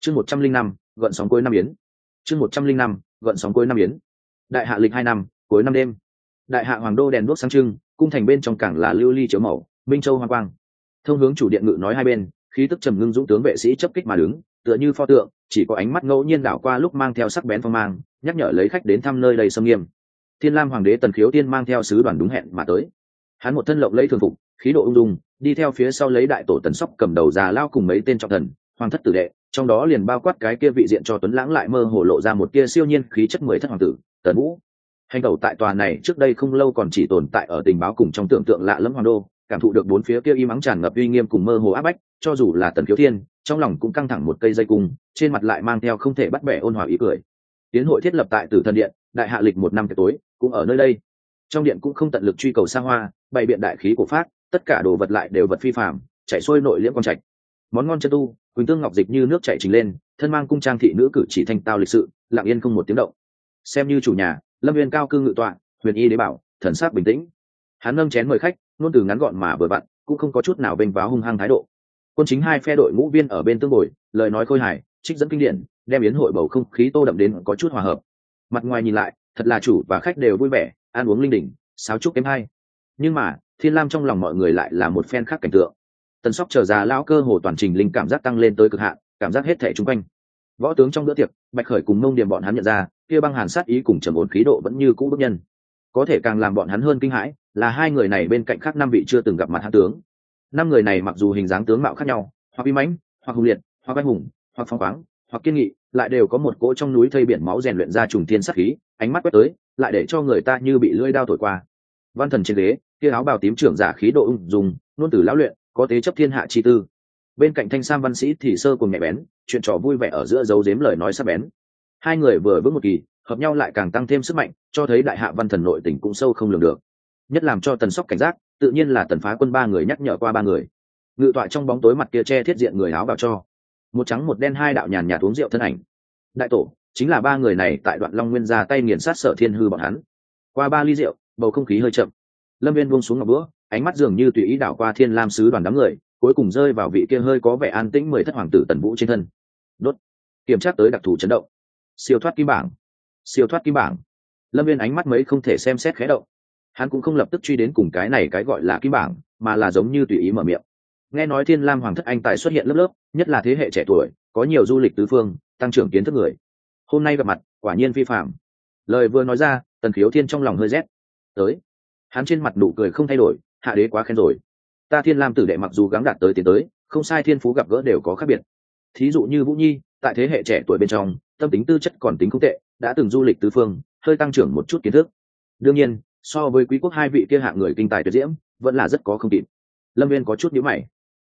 chương 105, gợn sóng cuối năm yến. chương 105, gợn sóng cuối năm yến. Đại hạ lịch 2 năm, cuối năm đêm. Đại hạ hoàng đô đèn đuốc sáng trưng, cung thành bên trong cảng là lưu ly chiếu màu, minh châu hoa quang. Thông hướng chủ điện ngự nói hai bên, khí tức trầm ngưng dũng tướng vệ sĩ chấp kích mà đứng, tựa như pho tượng, chỉ có ánh mắt ngẫu nhiên đảo qua lúc mang theo sắc bén phong mang, nhắc nhở lấy khách đến thăm nơi đầy sâm nghiêm. Thiên Lam hoàng đế Tần Khiếu Tiên mang theo sứ đoàn đúng hẹn mà tới. Hắn một thân lộng lẫy thường phục, khí độ ung dung, đi theo phía sau lấy đại tổ Tần Sóc cầm đầu già lao cùng mấy tên trọng thần, hoàng thất tử đệ, trong đó liền bao quát cái kia vị diện cho tuấn lãng lại mơ hồ lộ ra một kia siêu nhiên khí chất 10 thất hoàng tử, Tần Vũ. Hành tẩu tại tòa này trước đây không lâu còn chỉ tồn tại ở tình báo cùng trong tưởng tượng lạ lẫm hoàng đô, cảm thụ được bốn phía kia im ắng tràn ngập uy nghiêm cùng mơ hồ áp bách, cho dù là Tần Khiếu Thiên, trong lòng cũng căng thẳng một cây dây cung, trên mặt lại mang theo không thể bắt bẻ ôn hòa ý cười. Tiến hội thiết lập tại Tử Thần Điện, đại hạ lịch 1 năm tối, cũng ở nơi đây. Trong điện cũng không tận lực truy cầu xa hoa, bày biện đại khí của pháp, tất cả đồ vật lại đều vật phi phàm, chảy xuôi nội liễm quan trạch. Món ngon chân tu, quỳnh tương ngọc dịch như nước chảy trình lên, thân mang cung trang thị nữ cử chỉ thanh tao lịch sự, lặng yên không một tiếng động. Xem như chủ nhà, Lâm Viên cao cư ngự tọa, huyền y đế bảo, thần sắc bình tĩnh. Hắn nâng chén mời khách, luôn từ ngắn gọn mà vừa vặn, cũng không có chút nào bênh váo hung hăng thái độ. Quân chính hai phe đội ngũ viên ở bên tương bồi, lời nói khôi hài, trích dẫn kinh điển, đem yến hội bầu không khí tô đậm đến có chút hòa hợp. Mặt ngoài nhìn lại, thật là chủ và khách đều vui vẻ, ăn uống linh đình, sáo trúc kém hay. Nhưng mà, Thiên Lam trong lòng mọi người lại là một phen khác cảnh tượng. Tần Sóc chờ già lão cơ hồ toàn trình linh cảm giác tăng lên tới cực hạn, cảm giác hết thảy xung quanh. Võ tướng trong bữa tiệc, Bạch Khởi cùng Mông Điềm bọn hắn nhận ra, kia băng hàn sát ý cùng trầm ổn khí độ vẫn như cũ bức nhân. Có thể càng làm bọn hắn hơn kinh hãi, là hai người này bên cạnh khác 5 vị chưa từng gặp mặt hán tướng. 5 người này mặc dù hình dáng tướng mạo khác nhau, hoặc uy mãnh, hoặc hùng liệt, hoặc anh hùng, hoặc phong khoáng, hoặc kiên nghị, lại đều có một cỗ trong núi thây biển máu rèn luyện ra trùng thiên sát khí, ánh mắt quét tới, lại để cho người ta như bị lưỡi dao thổi qua. Văn thần trên ghế, kia áo bào tím trưởng giả khí độ ung dung, luôn từ lão luyện, có tế chấp thiên hạ chi tư. Bên cạnh thanh sam văn sĩ thì sơ cùng nhẹ bén, chuyện trò vui vẻ ở giữa giấu giếm lời nói sắc bén. Hai người vừa vững một kỳ, hợp nhau lại càng tăng thêm sức mạnh, cho thấy đại hạ văn thần nội tình cũng sâu không lường được. Nhất làm cho Tần Sóc cảnh giác, tự nhiên là Tần Phá Quân 3 người nhắc nhở qua 3 người. Ngự tọa trong bóng tối mặt kia che thiết diện người áo bào cho, một trắng một đen hai đạo nhàn nhạt uống rượu thân ảnh. Đại tổ chính là 3 người này tại Đoạn Long Nguyên ra tay nghiền sát Sở Thiên Hư bọn hắn. Qua 3 ly rượu, bầu không khí hơi chậm. Lâm Viên buông xuống ngọc bữa, ánh mắt dường như tùy ý đảo qua Thiên Lam sứ đoàn đám người, cuối cùng rơi vào vị kia hơi có vẻ an tĩnh 10 thất hoàng tử Tần Vũ trên thân. Đốt. Kiểm tra tới đặc thù chấn động. Siêu thoát kim bảng. Siêu thoát kim bảng. Lâm Viên ánh mắt mấy không thể xem xét khẽ động. Hắn cũng không lập tức truy đến cùng cái này cái gọi là kim bảng, mà là giống như tùy ý mở miệng. Nghe nói Thiên Lam hoàng thất anh tài xuất hiện lớp lớp, nhất là thế hệ trẻ tuổi, có nhiều du lịch tứ phương, tăng trưởng kiến thức người. Hôm nay gặp mặt, quả nhiên phi phàm. Lời vừa nói ra, Tần Khiếu Thiên trong lòng hơi rét. Tới. Hắn trên mặt nụ cười không thay đổi, hạ đế quá khen rồi. Ta Thiên Lam tử đệ mặc dù gắng đạt tới tiến tới, không sai thiên phú gặp gỡ đều có khác biệt. Thí dụ như Vũ Nhi, tại thế hệ trẻ tuổi bên trong, tâm tính tư chất còn tính không tệ, đã từng du lịch tứ phương, hơi tăng trưởng một chút kiến thức. Đương nhiên, so với quý quốc 2 vị kia hạng người kinh tài tuyệt diễm, vẫn là rất có không kịp. Lâm Viên có chút nhíu mày.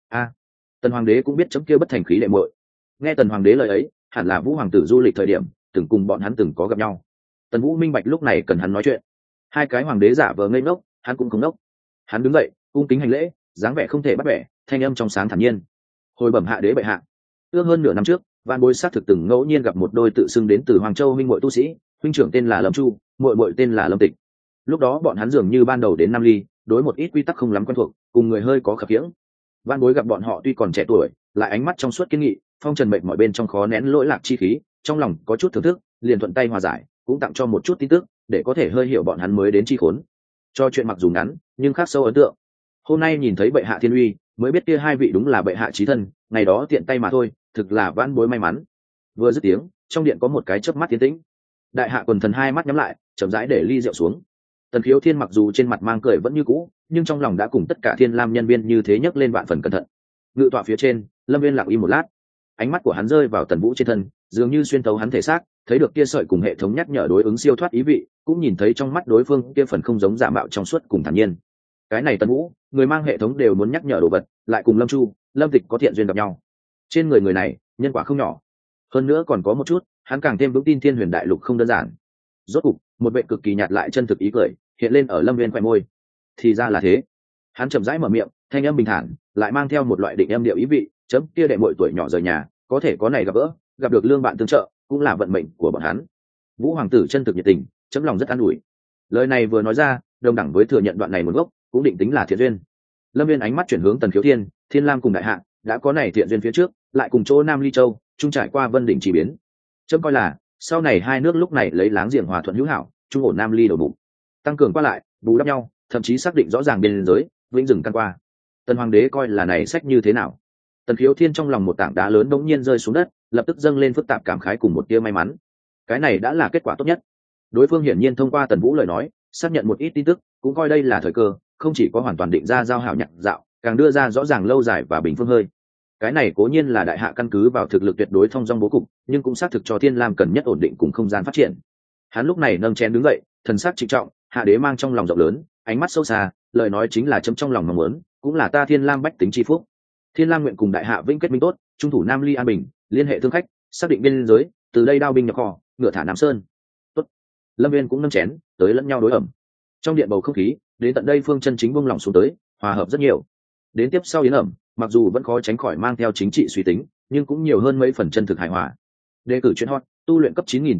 Tần hoàng đế cũng biết chấm kia bất thành khí đệ muội. Nghe Tần hoàng đế lời ấy, hẳn là Vũ hoàng tử du lịch thời điểm, từng cùng bọn hắn từng có gặp nhau. Tần Vũ minh bạch lúc này cần hắn nói chuyện. Hai cái hoàng đế giả vờ ngây ngốc, hắn cũng không ngốc. Hắn đứng dậy, cung kính hành lễ, dáng vẻ không thể bắt bẻ, thanh âm trong sáng thản nhiên. Hồi bẩm hạ đế bệ hạ, ước hơn nửa năm trước, Van Bối xác thực từng ngẫu nhiên gặp một đôi tự xưng đến từ Hoàng Châu huynh muội tu sĩ, huynh trưởng tên là Lâm Chu, muội muội tên là Lâm Tịch. Lúc đó bọn hắn dường như ban đầu đến Nam Ly, đối một ít quy tắc không lắm quen thuộc, cùng người hơi có khập khiễng. Van Bối gặp bọn họ tuy còn trẻ tuổi, lại ánh mắt trong suốt kiên nghị, phong trần mệnh mọi bên trong khó nén lỗi lạc chi khí, trong lòng có chút thưởng thức, liền thuận tay hòa giải, cũng tặng cho một chút tin tức, để có thể hơi hiểu bọn hắn mới đến chi khốn. Cho chuyện mặc dù ngắn, nhưng khắc sâu ấn tượng. Hôm nay nhìn thấy bệ hạ thiên uy, mới biết kia 2 vị đúng là bệ hạ chí thân, ngày đó tiện tay mà thôi, thực là Van Bối may mắn. Vừa dứt tiếng, trong điện có một cái chớp mắt tiến tĩnh. Đại hạ quần thần 2 mắt nhắm lại, chậm rãi để ly rượu xuống. Tần Khiếu Thiên mặc dù trên mặt mang cười vẫn như cũ, nhưng trong lòng đã cùng tất cả Thiên Lam nhân viên như thế nhấc lên vạn phần cẩn thận. Ngự tọa phía trên, Lâm Viên lặng im một lát, ánh mắt của hắn rơi vào Tần Vũ trên thân, dường như xuyên thấu hắn thể xác, thấy được kia sợi cùng hệ thống nhắc nhở đối ứng siêu thoát ý vị, cũng nhìn thấy trong mắt đối phương kia phần không giống giả mạo trong suốt cùng thản nhiên. Cái này Tần Vũ, người mang hệ thống đều muốn nhắc nhở đồ vật, lại cùng Lâm Chu, Lâm Tịch có thiện duyên gặp nhau. Trên người này, nhân quả không nhỏ. Hơn nữa còn có một chút, hắn càng thêm vững tin Thiên Huyền Đại Lục không đơn giản. Rốt cục, một vệ cực kỳ nhạt lại chân thực ý cười hiện lên ở Lâm Viên khóe môi. Thì ra là thế. Hắn chậm rãi mở miệng, thanh âm bình thản, lại mang theo một loại định âm điệu ý vị, chấm kia đệ muội tuổi nhỏ rời nhà, có thể có này gặp gỡ, gặp được lương bạn tương trợ, cũng là vận mệnh của bọn hắn. Vũ hoàng tử chân thực nhiệt tình, chấm lòng rất an ủi. Lời này vừa nói ra, đồng đẳng với thừa nhận đoạn này nguồn gốc, cũng định tính là thiện duyên. Lâm Viên ánh mắt chuyển hướng Tần Khiếu Thiên, Thiên Lam cùng đại hạ đã có này thiện duyên phía trước, lại cùng chỗ Nam Ly Châu chung trải qua vân đỉnh chỉ biến. Chấm coi là sau này hai nước lúc này lấy láng giềng hòa thuận hữu hảo, trung ổn Nam Ly đầu bụng, tăng cường qua lại, bù đắp nhau, thậm chí xác định rõ ràng biên giới, vĩnh dừng căn qua. Tần hoàng đế coi là này sách như thế nào? Tần Khiếu Thiên trong lòng một tảng đá lớn bỗng nhiên rơi xuống đất, lập tức dâng lên phức tạp cảm khái cùng một tia may mắn. Cái này đã là kết quả tốt nhất. Đối phương hiển nhiên thông qua Tần Vũ lời nói, xác nhận một ít tin tức, cũng coi đây là thời cơ, không chỉ có hoàn toàn định ra giao hảo nhạc dạo, càng đưa ra rõ ràng lâu dài và bình phương hơi. Cái này cố nhiên là đại hạ căn cứ vào thực lực tuyệt đối thông dong bố cục, nhưng cũng xác thực cho Thiên Lam cần nhất ổn định cùng không gian phát triển. Hắn lúc này nâng chén đứng dậy, thần sắc trịnh trọng, hạ đế mang trong lòng rộng lớn, ánh mắt sâu xa, lời nói chính là chấm trong lòng mong muốn, cũng là ta Thiên Lam bách tính chi phúc. Thiên Lam nguyện cùng đại hạ vĩnh kết minh tốt, trung thủ Nam Ly an bình, liên hệ thương khách, xác định biên giới, từ đây đao binh nhập kho, ngựa thả Nam Sơn. Tốt. Lâm Viên cũng nâng chén, tới lẫn nhau đối ẩm. Trong điện bầu không khí, đến tận đây Phương Chân chính buông lòng xuống tới, hòa hợp rất nhiều. Đến tiếp sau yến ẩm, mặc dù vẫn khó tránh khỏi mang theo chính trị suy tính, nhưng cũng nhiều hơn mấy phần chân thực hài hòa. Đề cử chuyện hot, tu luyện cấp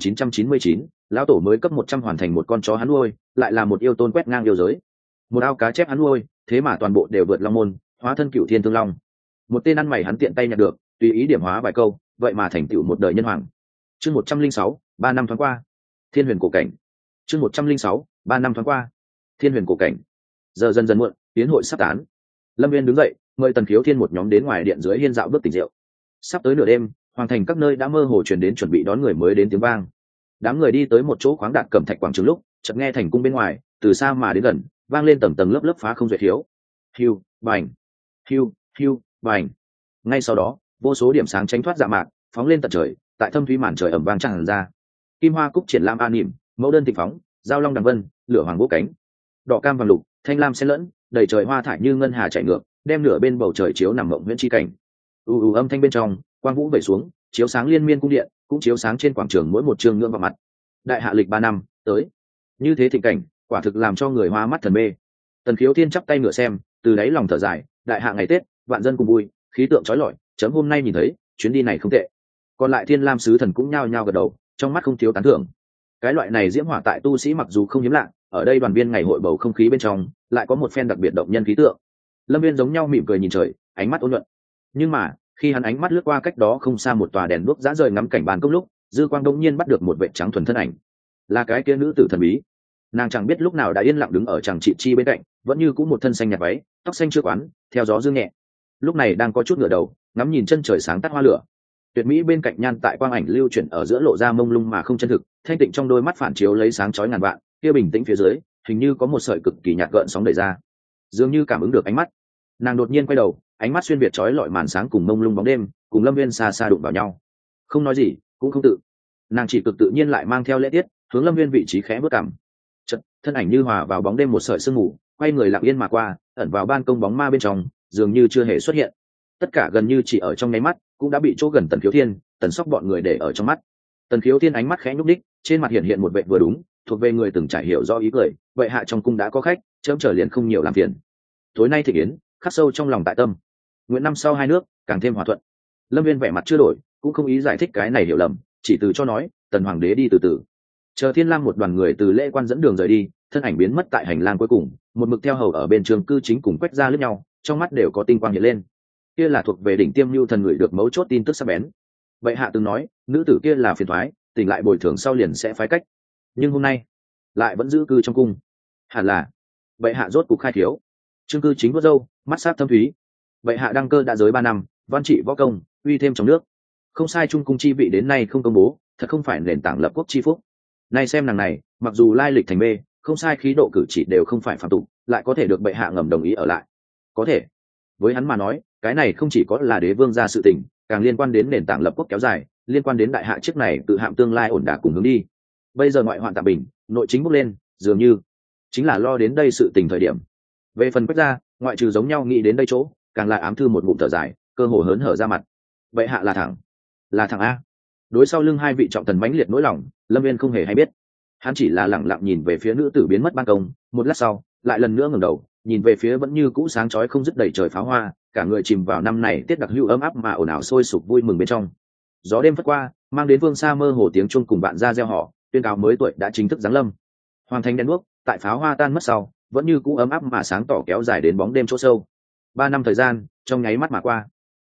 9999, lão tổ mới cấp 100 hoàn thành một con chó hắn nuôi, lại là một yêu tôn quét ngang yêu giới. Một ao cá chép hắn nuôi, thế mà toàn bộ đều vượt long môn, hóa thân cửu thiên thương long. Một tên ăn mày hắn tiện tay nhặt được, tùy ý điểm hóa vài câu, vậy mà thành tựu một đời nhân hoàng. Chương 106, 3 năm thoáng qua. Thiên huyền cổ cảnh. Chương 106, 3 năm thoáng qua. Thiên huyền cổ cảnh. Giờ dần dần muộn, tiến hội sắp tán. Lâm Viên đứng dậy, mời Tần Khiếu Thiên một nhóm đến ngoài điện dưới hiên dạo bước tỉnh rượu. Sắp tới nửa đêm, hoàng thành các nơi đã mơ hồ truyền đến chuẩn bị đón người mới đến tiếng vang. Đám người đi tới một chỗ khoáng đạt cẩm thạch quảng trường lúc, chợt nghe thành cung bên ngoài, từ xa mà đến gần, vang lên tầng tầng lớp lớp phá không duyệt thiếu. Hiu, bành, hiu, hiu, bành. Ngay sau đó, vô số điểm sáng tránh thoát dạ mạc, phóng lên tận trời, tại thâm thúy màn trời ẩm vang tràn ra. Kim hoa cúc triển lãm an nỉm, mẫu đơn thịnh phóng, giao long đằng vân, lửa hoàng vỗ cánh. Đỏ cam vàng lục, thanh lam xen lẫn, đầy trời hoa thải như ngân hà chảy ngược, đem nửa bên bầu trời chiếu nằm mộng huyễn chi cảnh. Âm thanh bên trong, quang vũ vẩy xuống, chiếu sáng liên miên cung điện, cũng chiếu sáng trên quảng trường mỗi một chương ngưỡng vào mặt. Đại hạ lịch 3 năm tới, như thế thịnh cảnh, quả thực làm cho người hoa mắt thần mê. Tần Khiếu Thiên chắp tay ngửa xem, từ đáy lòng thở dài, đại hạ ngày Tết, vạn dân cùng vui, khí tượng chói lọi, chấm hôm nay nhìn thấy, chuyến đi này không tệ. Còn lại Thiên Lam sứ thần cũng nhao nhao gật đầu, trong mắt không thiếu tán thưởng. Cái loại này diễm hỏa tại tu sĩ mặc dù không hiếm lạ, ở đây đoàn viên ngày hội bầu không khí bên trong, lại có một phen đặc biệt động nhân khí tượng. Lâm Viên giống nhau mỉm cười nhìn trời, ánh mắt ôn nhuận. Nhưng mà, khi hắn ánh mắt lướt qua cách đó không xa một tòa đèn đuốc dã rời ngắm cảnh bàn công lúc, dư quang đông nhiên bắt được một vệ trắng thuần thân ảnh. Là cái kia nữ tử thần bí. Nàng chẳng biết lúc nào đã yên lặng đứng ở chàng trị chi bên cạnh, vẫn như cũ một thân xanh nhạt váy, tóc xanh chưa quán, theo gió dương nhẹ. Lúc này đang có chút ngửa đầu, ngắm nhìn chân trời sáng tắt hoa lửa. Tuyệt mỹ bên cạnh nhan tại quang ảnh lưu chuyển ở giữa lộ ra mông lung mà không chân thực, thanh tịnh trong đôi mắt phản chiếu lấy sáng chói ngàn vạn, kia bình tĩnh phía dưới, hình như có một sợi cực kỳ nhạt gợn sóng đẩy ra. Dường như cảm ứng được ánh mắt, nàng đột nhiên quay đầu, ánh mắt xuyên việt chói lọi màn sáng cùng mông lung bóng đêm, cùng Lâm Viên xa xa đụng vào nhau. Không nói gì, cũng không tự, nàng chỉ cực tự nhiên lại mang theo lễ tiết, hướng Lâm Viên vị trí khẽ bước cằm. Chợt, thân ảnh như hòa vào bóng đêm một sợi sương mù, quay người lặng yên mà qua, ẩn vào ban công bóng ma bên trong, dường như chưa hề xuất hiện. Tất cả gần như chỉ ở trong nháy mắt, cũng đã bị chỗ gần Tần Khiếu Thiên, Tần Sóc bọn người để ở trong mắt. Tần Khiếu Thiên ánh mắt khẽ nhúc đích, trên mặt hiện hiện một vẻ vừa đúng, thuộc về người từng trải hiểu rõ ý cười, vậy hạ trong cung đã có khách, chớm trở liền không nhiều làm phiền. Tối nay thị yến, khắc sâu trong lòng tại tâm. Nguyện năm sau hai nước càng thêm hòa thuận. Lâm Viên vẻ mặt chưa đổi, cũng không ý giải thích cái này hiểu lầm, chỉ từ cho nói, Tần hoàng đế đi từ từ. Chờ Thiên Lam một đoàn người từ lễ quan dẫn đường rời đi, thân ảnh biến mất tại hành lang cuối cùng, một mực theo hầu ở bên trường cư chính cùng quét ra lướt nhau, trong mắt đều có tinh quang hiện lên. Kia là thuộc về đỉnh tiêm lưu thần người được mấu chốt tin tức sắc bén. Vậy hạ từng nói, nữ tử kia là phiền toái, tỉnh lại bồi thường sau liền sẽ phái cách. Nhưng hôm nay, lại vẫn giữ cư trong cung. Hẳn là, vậy hạ rốt cục khai thiếu. Trương cư chính vuốt râu, mắt sát thâm thúy. Vậy hạ đăng cơ đã giới 3 năm, văn trị võ công, uy thêm trong nước. Không sai, trung cung chi vị đến nay không công bố, thật không phải nền tảng lập quốc chi phúc. Nay xem nàng này, mặc dù lai lịch thành mê, không sai khí độ cử chỉ đều không phải phạm tục, lại có thể được bệ hạ ngầm đồng ý ở lại. Có thể, với hắn mà nói, cái này không chỉ có là đế vương gia sự tình, càng liên quan đến nền tảng lập quốc kéo dài, liên quan đến đại hạ trước này tự hạm tương lai ổn đả cùng hướng đi. Bây giờ ngoại hoạn tạm bình, nội chính bốc lên, dường như chính là lo đến đây sự tình thời điểm. Về phần Quách gia, ngoại trừ giống nhau nghĩ đến đây chỗ, càng lại ám thư một ngụm thở dài, cơ hồ hớn hở ra mặt. Bệ hạ là thằng a. Đối sau lưng hai vị trọng thần mãnh liệt nỗi lòng, Lâm Viên không hề hay biết. Hắn chỉ là lẳng lặng nhìn về phía nữ tử biến mất ban công, một lát sau, lại lần nữa ngẩng đầu, nhìn về phía vẫn như cũ sáng chói không dứt đầy trời pháo hoa, cả người chìm vào năm này tiết đặc hữu ấm áp mà ồn ào sôi sục vui mừng bên trong. Gió đêm phất qua, mang đến phương xa mơ hồ tiếng chuông cùng bạn ra reo hò, tuyên cáo mới tuổi đã chính thức giáng lâm. Hoàng thành đèn đuốc, tại pháo hoa tan mất sau, vẫn như cũ ấm áp mà sáng tỏ kéo dài đến bóng đêm chỗ sâu. 3 năm thời gian, trong nháy mắt mà qua.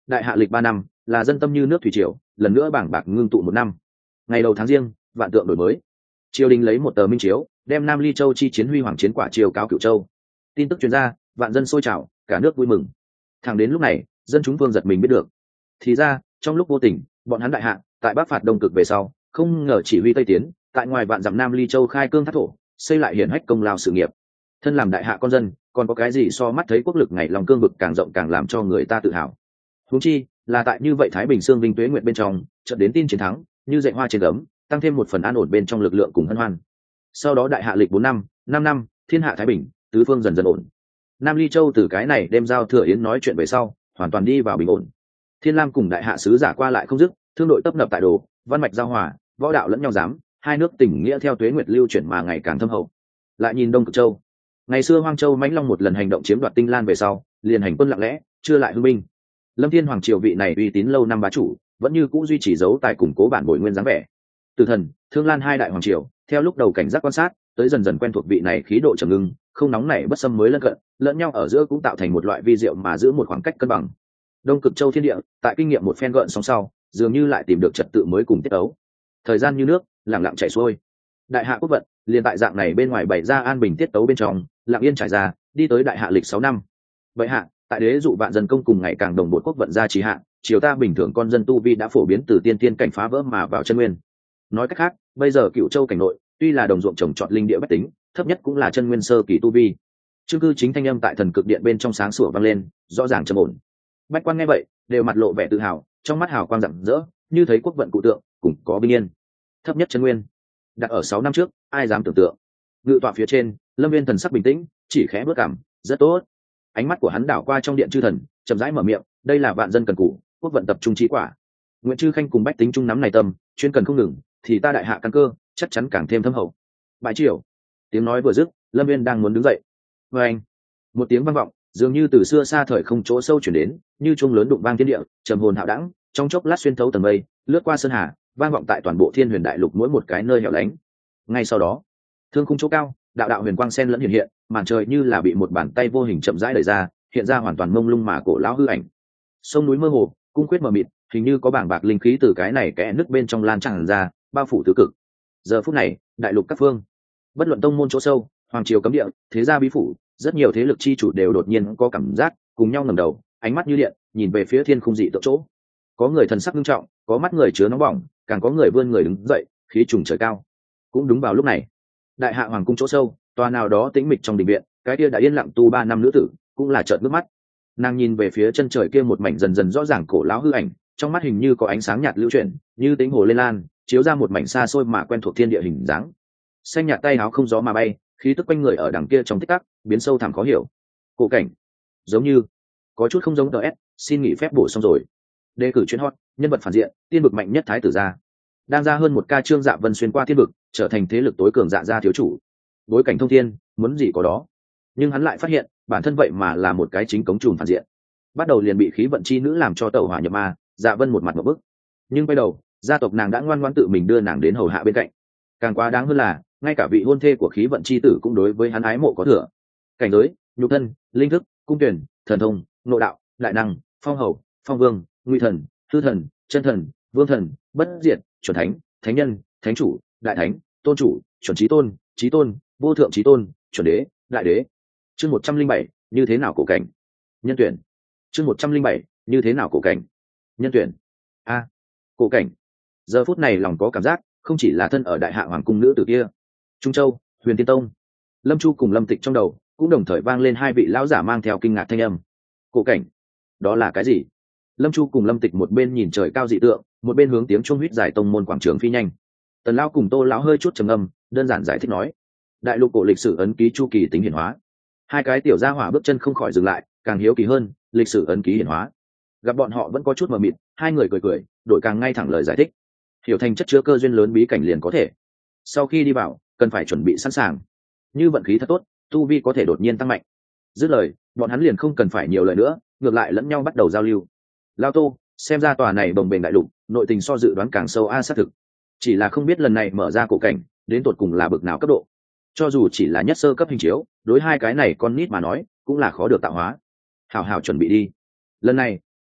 Đại hạ lịch 3 năm là dân tâm như nước thủy triều, lần nữa bảng bạc ngưng tụ 1 năm. Ngày đầu tháng riêng, vạn tượng đổi mới. Triều đình lấy một tờ minh chiếu, đem Nam Ly Châu chi chiến huy hoàng chiến quả triều cáo Cửu Châu. Tin tức truyền ra, vạn dân sôi trào, cả nước vui mừng. Thẳng đến lúc này, dân chúng vương giật mình biết được. Thì ra, trong lúc vô tình, bọn hắn đại hạ tại Bắc phạt Đông Cực về sau, không ngờ chỉ huy Tây tiến, tại ngoài vạn dặm Nam Ly Châu khai cương thác thổ, xây lại hiển hách công lao sự nghiệp. Thân làm đại hạ con dân, còn có cái gì so mắt thấy quốc lực ngày lòng cương vực càng rộng càng làm cho người ta tự hào. Huống chi là tại như vậy Thái Bình Sương Vinh Tuế Nguyện bên trong, chợt đến tin chiến thắng, như dạy hoa trên gấm, tăng thêm một phần an ổn bên trong lực lượng cùng hân hoan. Sau đó đại hạ lịch 4 năm, 5 năm, thiên hạ thái bình, tứ phương dần dần ổn. Nam Ly Châu từ cái này đem giao thừa yến nói chuyện về sau, hoàn toàn đi vào bình ổn. Thiên Lam cùng đại hạ sứ giả qua lại không dứt, thương đội tấp nập tại đồ, văn mạch giao hòa, võ đạo lẫn nhau giám, hai nước tình nghĩa theo tuế nguyệt lưu chuyển mà ngày càng thâm hậu. Lại nhìn Đông Cực Châu, ngày xưa Hoang Châu Mãnh Long một lần hành động chiếm đoạt Tinh Lan về sau, liền hành quân lặng lẽ, chưa lại hưng binh. Lâm Thiên Hoàng triều vị này uy tín lâu năm bá chủ, vẫn như cũ duy trì dấu tài củng cố bản bồi nguyên dáng vẻ. Từ Thần, Thương Lan hai đại hoàng triều, theo lúc đầu cảnh giác quan sát, tới dần dần quen thuộc vị này khí độ trầm ngưng, không nóng nảy bất xâm mới lân cận, lẫn nhau ở giữa cũng tạo thành một loại vi diệu mà giữ một khoảng cách cân bằng. Đông Cực Châu thiên địa, tại kinh nghiệm một phen gợn sóng sau, dường như lại tìm được trật tự mới cùng tiết tấu. Thời gian như nước, lặng lặng chảy xuôi. Đại hạ quốc vận, liền tại dạng này bên ngoài bày ra an bình tiết tấu bên trong, lặng yên trải ra, đi tới đại hạ lịch 6 năm. Vậy hạ, tại đế dụ vạn dân công cùng ngày càng đồng bộ quốc vận gia trì hạ, triều ta bình thường con dân tu vi đã phổ biến từ tiên tiên cảnh phá vỡ mà vào chân nguyên. Nói cách khác, bây giờ Cựu Châu cảnh nội, tuy là đồng ruộng trồng trọt linh địa bách tính, thấp nhất cũng là chân nguyên sơ kỳ tu vi. Chương cư chính thanh âm tại thần cực điện bên trong sáng sủa vang lên, rõ ràng trầm ổn. Bách quan nghe vậy, đều mặt lộ vẻ tự hào, trong mắt hào quang rạng rỡ, như thấy quốc vận cụ tượng, cùng có bình yên. Thấp nhất chân nguyên, đặt ở 6 năm trước, ai dám tưởng tượng. Ngự tọa phía trên, Lâm Viên thần sắc bình tĩnh, chỉ khẽ bước cảm, rất tốt. Ánh mắt của hắn đảo qua trong điện chư thần, chậm rãi mở miệng, đây là vạn dân cần cù, quốc vận tập trung trí quả. Nguyễn Chư Khanh cùng bách tính trung nắm này tâm, chuyên cần không ngừng, thì ta đại hạ căn cơ chắc chắn càng thêm thâm hậu. Bãi triều, tiếng nói vừa dứt, Lâm Viên đang muốn đứng dậy. Và anh, một tiếng vang vọng, dường như từ xưa xa thời không chỗ sâu chuyển đến, như chuông lớn đụng vang thiên địa, trầm hồn hạo đẳng, trong chốc lát xuyên thấu tầng mây, lướt qua sơn hà, vang vọng tại toàn bộ Thiên Huyền Đại Lục mỗi một cái nơi hẻo lánh. Ngay sau đó, thương khung chỗ cao, đạo đạo huyền quang sen lẫn hiện hiện, màn trời như là bị một bàn tay vô hình chậm rãi đẩy ra, hiện ra hoàn toàn mông lung mà cổ lão hư ảnh. Sông núi mơ hồ, cung quyết mờ mịt, hình như có bảng bạc linh khí từ cái này kẽ nứt bên trong lan tràn ra, bao phủ tứ cực. Giờ phút này, đại lục các phương, bất luận tông môn chỗ sâu, hoàng triều cấm địa, thế gia bí phủ, rất nhiều thế lực chi chủ đều đột nhiên có cảm giác, cùng nhau ngẩng đầu, ánh mắt như điện, nhìn về phía thiên khung dị tượng chỗ. Có người thần sắc nghiêm trọng, có mắt người chứa nóng bỏng, càng có người vươn người đứng dậy, khí trùng trời cao. Cũng đúng vào lúc này, đại hạ hoàng cung chỗ sâu, tòa nào đó tĩnh mịch trong đình viện, cái kia đã yên lặng tu 3 năm nữ tử, cũng là trợn nước mắt. Nàng nhìn về phía chân trời kia một mảnh dần dần rõ ràng cổ lão hư ảnh, trong mắt hình như có ánh sáng nhạt lưu chuyển, như tính hồ lên lan, chiếu ra một mảnh xa xôi mà quen thuộc thiên địa hình dáng. Xanh nhạt tay áo không gió mà bay, khí tức quanh người ở đằng kia trong tích tắc biến sâu thẳm khó hiểu. Cổ cảnh, giống như có chút không giống DS, xin nghỉ phép bổ xong rồi. Đề cử chuyên hot, nhân vật phản diện, tiên vực mạnh nhất thái tử gia. Đang ra hơn một ca trương Dạ Vân xuyên qua thiên vực, trở thành thế lực tối cường Dạ gia thiếu chủ. Bối cảnh thông thiên, muốn gì có đó. Nhưng hắn lại phát hiện, bản thân vậy mà là một cái chính cống trùm phản diện. Bắt đầu liền bị khí vận chi nữ làm cho tẩu hỏa nhập ma, Dạ Vân một mặt một bức. Nhưng quay đầu, gia tộc nàng đã ngoan ngoãn tự mình đưa nàng đến hầu hạ bên cạnh. Càng quá đáng hơn là, ngay cả vị hôn thê của khí vận chi tử cũng đối với hắn ái mộ có thừa. Cảnh giới, nhục thân, linh thức, cung tuyển, thần thông, nội đạo, đại năng, phong hầu, phong vương, nguy thần, hư thần, chân thần, vương thần, bất diệt, chuẩn thánh, thánh nhân, thánh chủ, đại thánh, tôn chủ, chuẩn trí tôn, vô thượng trí tôn, chuẩn đế, đại đế. Chương 107, như thế nào cổ cảnh? Nhân tuyển. Chương 107, như thế nào cổ cảnh? Nhân tuyển. A, cổ cảnh. Giờ phút này lòng có cảm giác, không chỉ là thân ở đại hạ hoàng cung nữ tử kia. Trung Châu, Huyền Tiên Tông, Lâm Chu cùng Lâm Tịch trong đầu cũng đồng thời vang lên hai vị lão giả mang theo kinh ngạc thanh âm. Cổ cảnh, đó là cái gì? Lâm Chu cùng Lâm Tịch một bên nhìn trời cao dị tượng, một bên hướng tiếng chuông huýt dài tông môn quảng trường phi nhanh. Tần lão cùng Tô lão hơi chút trầm ngâm, đơn giản giải thích nói: đại lục cổ lịch sử ấn ký chu kỳ tính hiển hóa. Hai cái tiểu gia hỏa bước chân không khỏi dừng lại, càng hiếu kỳ hơn, lịch sử ấn ký hiển hóa. Gặp bọn họ vẫn có chút mờ mịt, hai người cười cười, đổi càng ngay thẳng lời giải thích. Hiểu thành chất chứa cơ duyên lớn bí cảnh liền có thể. Sau khi đi vào, cần phải chuẩn bị sẵn sàng. Như vận khí thật tốt, tu vi có thể đột nhiên tăng mạnh. Dứt lời, bọn hắn liền không cần phải nhiều lời nữa, ngược lại lẫn nhau bắt đầu giao lưu. Lao Tô, xem ra tòa này bồng bềnh đại lục, nội tình so dự đoán càng sâu a xác thực. Chỉ là không biết lần này mở ra cổ cảnh, đến tột cùng là bậc nào cấp độ. Cho dù chỉ là nhất sơ cấp hình chiếu, đối hai cái này con nít mà nói, cũng là khó được tạo hóa. Hảo hảo chuẩn bị đi. Lần này,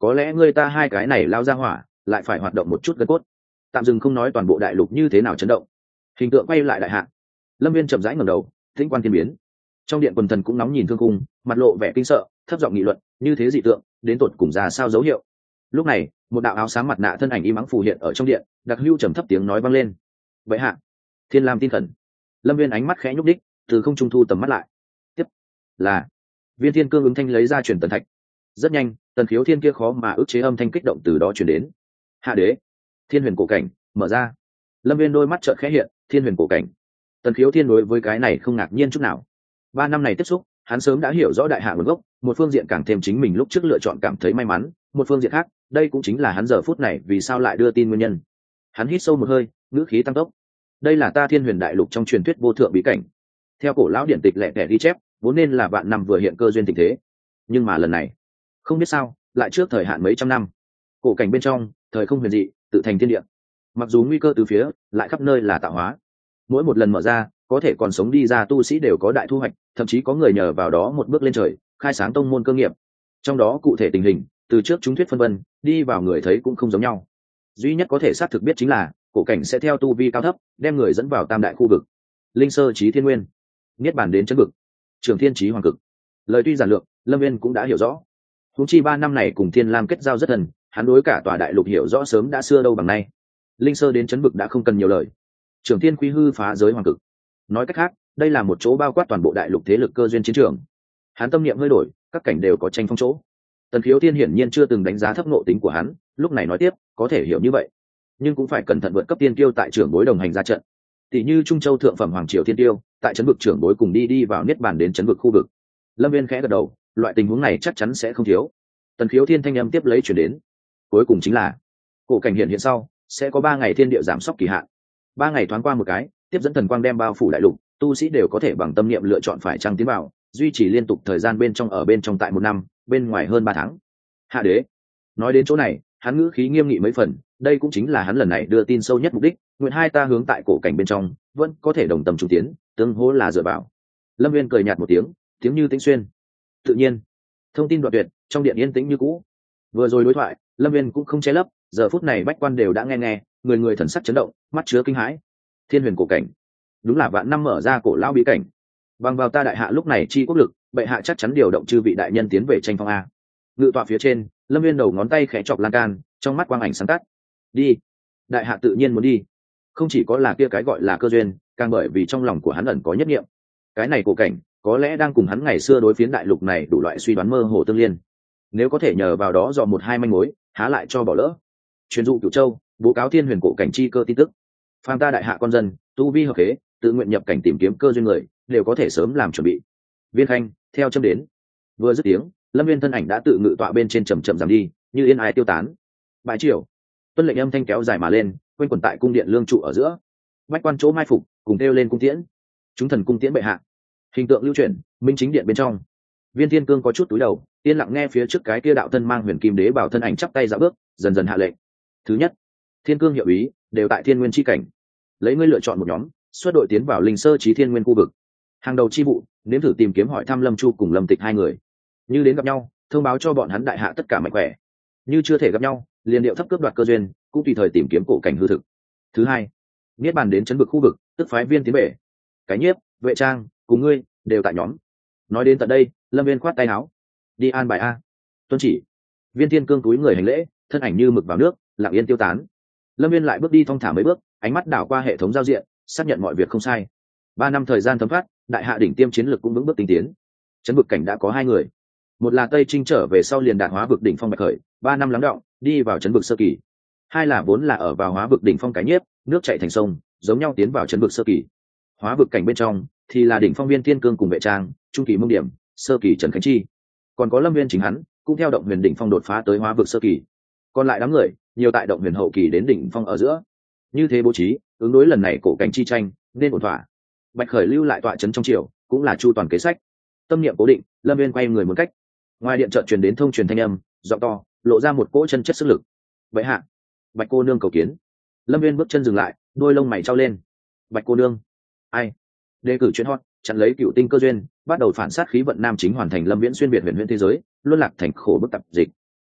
có lẽ người ta hai cái này lao ra hỏa lại phải hoạt động một chút gân cốt. Tạm dừng không nói toàn bộ đại lục như thế nào chấn động, hình tượng quay lại đại hạ. Lâm Viên chậm rãi ngẩng đầu, tĩnh quan thiên biến. Trong điện quần thần cũng nóng nhìn thương cung, mặt lộ vẻ kinh sợ, thấp giọng nghị luận, như thế dị tượng đến tột cùng ra sao dấu hiệu. Lúc này một đạo áo xám mặt nạ thân ảnh im ắng phù hiện ở trong điện, đặc hưu trầm thấp tiếng nói vang lên. Vậy hạ, Thiên Lam tin khẩn. Lâm Viên ánh mắt khẽ nhúc đích, từ không trung thu tầm mắt lại. Tiếp là Viên Thiên Cương ứng thanh lấy ra truyền tần thạch. Rất nhanh, tần khiếu thiên kia khó mà ức chế âm thanh kích động từ đó truyền đến. Hạ đế, Thiên Huyền cổ cảnh mở ra. Lâm Viên đôi mắt trợn khẽ hiện, Thiên Huyền cổ cảnh. Tần khiếu thiên đối với cái này không ngạc nhiên chút nào. 3 năm này tiếp xúc, hắn sớm đã hiểu rõ đại hạ nguồn gốc, một phương diện càng thêm chính mình lúc trước lựa chọn cảm thấy may mắn, một phương diện khác, đây cũng chính là hắn giờ phút này vì sao lại đưa tin nguyên nhân. Hắn hít sâu một hơi, ngữ khí tăng tốc. Đây là ta Thiên Huyền đại lục trong truyền thuyết vô thượng bí cảnh. Theo cổ lão điển tịch lẻ tẻ ghi chép, vốn nên là vạn năm vừa hiện cơ duyên tình thế, nhưng mà lần này, không biết sao, lại trước thời hạn mấy trăm năm. Cổ cảnh bên trong, thời không huyền dị, tự thành thiên địa. Mặc dù nguy cơ từ phía, lại khắp nơi là tạo hóa. Mỗi một lần mở ra, có thể còn sống đi ra tu sĩ đều có đại thu hoạch, thậm chí có người nhờ vào đó một bước lên trời, khai sáng tông môn cơ nghiệp. Trong đó cụ thể tình hình, từ trước chúng thuyết phân vân, đi vào người thấy cũng không giống nhau. Duy nhất có thể xác thực biết chính là, cổ cảnh sẽ theo tu vi cao thấp, đem người dẫn vào tam đại khu vực. Linh sơ chí thiên nguyên, niết bàn đến chân vực, trường thiên chí hoàng cực. Lời tuy giản lược, Lâm Viên cũng đã hiểu rõ. Huống chi 3 năm này cùng Thiên Lam kết giao rất gần, hắn đối cả tòa đại lục hiểu rõ sớm đã xưa đâu bằng nay. Linh sơ đến chấn vực đã không cần nhiều lời. Trường thiên quy hư phá giới hoàng cực. Nói cách khác, đây là một chỗ bao quát toàn bộ đại lục thế lực cơ duyên chiến trường. Hắn tâm niệm hơi đổi, các cảnh đều có tranh phong chỗ. Tần khiếu thiên hiển nhiên chưa từng đánh giá thấp ngộ tính của hắn, lúc này nói tiếp, có thể hiểu như vậy, nhưng cũng phải cẩn thận vượt cấp tiên tiêu tại trưởng bối đồng hành ra trận. Tỷ như Trung Châu thượng phẩm hoàng triều thiên tiêu, tại chấn vực trưởng bối cùng đi vào niết bàn đến chấn vực khu vực. Lâm Viên khẽ gật đầu, loại tình huống này chắc chắn sẽ không thiếu. Tần khiếu thiên thanh âm tiếp lấy chuyển đến. Cuối cùng chính là cổ cảnh hiện sau, sẽ có 3 ngày thiên địa giảm sốc kỳ hạn. 3 ngày thoáng qua một cái, tiếp dẫn thần quang đem bao phủ đại lục, tu sĩ đều có thể bằng tâm niệm lựa chọn phải chăng tiến vào, duy trì liên tục thời gian bên trong tại 1 năm, bên ngoài hơn 3 tháng. Hạ đế. Nói đến chỗ này, hắn ngữ khí nghiêm nghị mấy phần, đây cũng chính là hắn lần này đưa tin sâu nhất mục đích, nguyện hai ta hướng tại cổ cảnh bên trong, vẫn có thể đồng tâm trung tiến, tương hỗ là dựa vào. Lâm Viên cười nhạt một tiếng, tiếng như tĩnh xuyên. Tự nhiên, thông tin đoạn tuyệt, trong điện yên tĩnh như cũ. Vừa rồi đối thoại, Lâm Viên cũng không che lấp, giờ phút này bách quan đều đã nghe, người người thần sắc chấn động, mắt chứa kinh hãi. Thiên Huyền cổ cảnh, đúng là vạn năm mở ra cổ lão bí cảnh. Bằng vào ta đại hạ lúc này chi quốc lực, bệ hạ chắc chắn điều động chư vị đại nhân tiến về tranh phong a. Ngự tọa phía trên, Lâm Viên đầu ngón tay khẽ chọc lan can, trong mắt quang ảnh sáng tắt. Đi. Đại hạ tự nhiên muốn đi. Không chỉ có là kia cái gọi là cơ duyên, càng bởi vì trong lòng của hắn ẩn có nhất niệm. Cái này cổ cảnh, có lẽ đang cùng hắn ngày xưa đối phiến đại lục này đủ loại suy đoán mơ hồ tương liên. Nếu có thể nhờ vào đó dò một hai manh mối, há lại cho bỏ lỡ. Truyền dụ Cửu Châu, bố cáo Thiên Huyền cổ cảnh chi cơ tin tức. Phàm ta đại hạ con dân, tu vi hợp khế, tự nguyện nhập cảnh tìm kiếm cơ duyên người, đều có thể sớm làm chuẩn bị. Viên Khanh, theo châm đến. Vừa dứt tiếng, Lâm Viên thân ảnh đã tự ngự tọa bên trên chậm chậm giảm đi, như yên ái tiêu tán. Bãi triều, tuân lệnh âm thanh kéo dài mà lên, quanh quẩn tại cung điện lương trụ ở giữa. Bách quan chỗ mai phục, cùng kêu lên cung tiễn. Chúng thần cung tiễn bệ hạ. Hình tượng lưu chuyển, minh chính điện bên trong. Viên Thiên Cương có chút túi đầu, yên lặng nghe phía trước cái kia đạo thân mang huyền kim đế bảo thân ảnh chắp tay dạo bước, dần dần hạ lệnh. Thứ nhất, Thiên Cương hiệu ý, đều tại Thiên Nguyên chi cảnh. Lấy ngươi lựa chọn một nhóm, xuất đội tiến vào linh sơ chí Thiên Nguyên khu vực. Hàng đầu chi vụ, nếm thử tìm kiếm hỏi thăm Lâm Chu cùng Lâm Tịch hai người. Như đến gặp nhau, thông báo cho bọn hắn đại hạ tất cả mạnh khỏe. Như chưa thể gặp nhau, liền điệu thấp cướp đoạt cơ duyên, cũng tùy thời tìm kiếm cổ cảnh hư thực. Thứ hai, niết bàn đến chấn vực khu vực, tức phái viên tiến bể. Cái nhiếp, vệ trang, cùng ngươi đều tại nhóm. Nói đến tận đây, Lâm Viên khoát tay áo. Đi an bài a. Tuân chỉ. Viên Thiên Cương túi người hành lễ, thân ảnh như mực vào nước, lặng yên tiêu tán. Lâm Viên lại bước đi thong thả mấy bước, ánh mắt đảo qua hệ thống giao diện, xác nhận mọi việc không sai. 3 năm thời gian thấm thoát, đại hạ đỉnh tiêm chiến lược cũng vững bước tinh tiến. Chấn vực cảnh đã có 2 người. Một là Tây Trinh trở về sau liền đạt hóa vực đỉnh phong bạch khởi, 3 năm lắng đọng, đi vào chấn vực sơ kỳ. 2 là vốn là ở vào hóa vực đỉnh phong cái nhiếp, nước chảy thành sông, giống nhau tiến vào chấn vực sơ kỳ. Hóa vực cảnh bên trong thì là đỉnh phong Viên Thiên Cương cùng vệ trang, trung kỳ Mông Điểm, sơ kỳ Trần Khánh Chi. Còn có Lâm Viên chính hắn, cũng theo động huyền đỉnh phong đột phá tới hóa vực sơ kỳ. Còn lại đám người, nhiều tại động huyền hậu kỳ đến đỉnh phong ở giữa. Như thế bố trí, ứng đối lần này cổ cảnh chi tranh, nên ổn thỏa. Bạch khởi lưu lại tọa trấn trong triều, cũng là chu toàn kế sách. Tâm niệm cố định, Lâm Viên quay người một cách. Ngoài điện chợt truyền đến thông truyền thanh âm, giọng to, lộ ra một cỗ chân chất sức lực. Vậy hạ, Bạch cô nương cầu kiến. Lâm Viên bước chân dừng lại, đôi lông mày trao lên. Bạch cô nương, ai? Đề cử chuyên hot, chặn lấy cựu tinh cơ duyên, bắt đầu phản sát khí vận nam chính hoàn thành Lâm Viễn xuyên biệt huyền thế giới, luân lạc thành khổ bức tập dịch.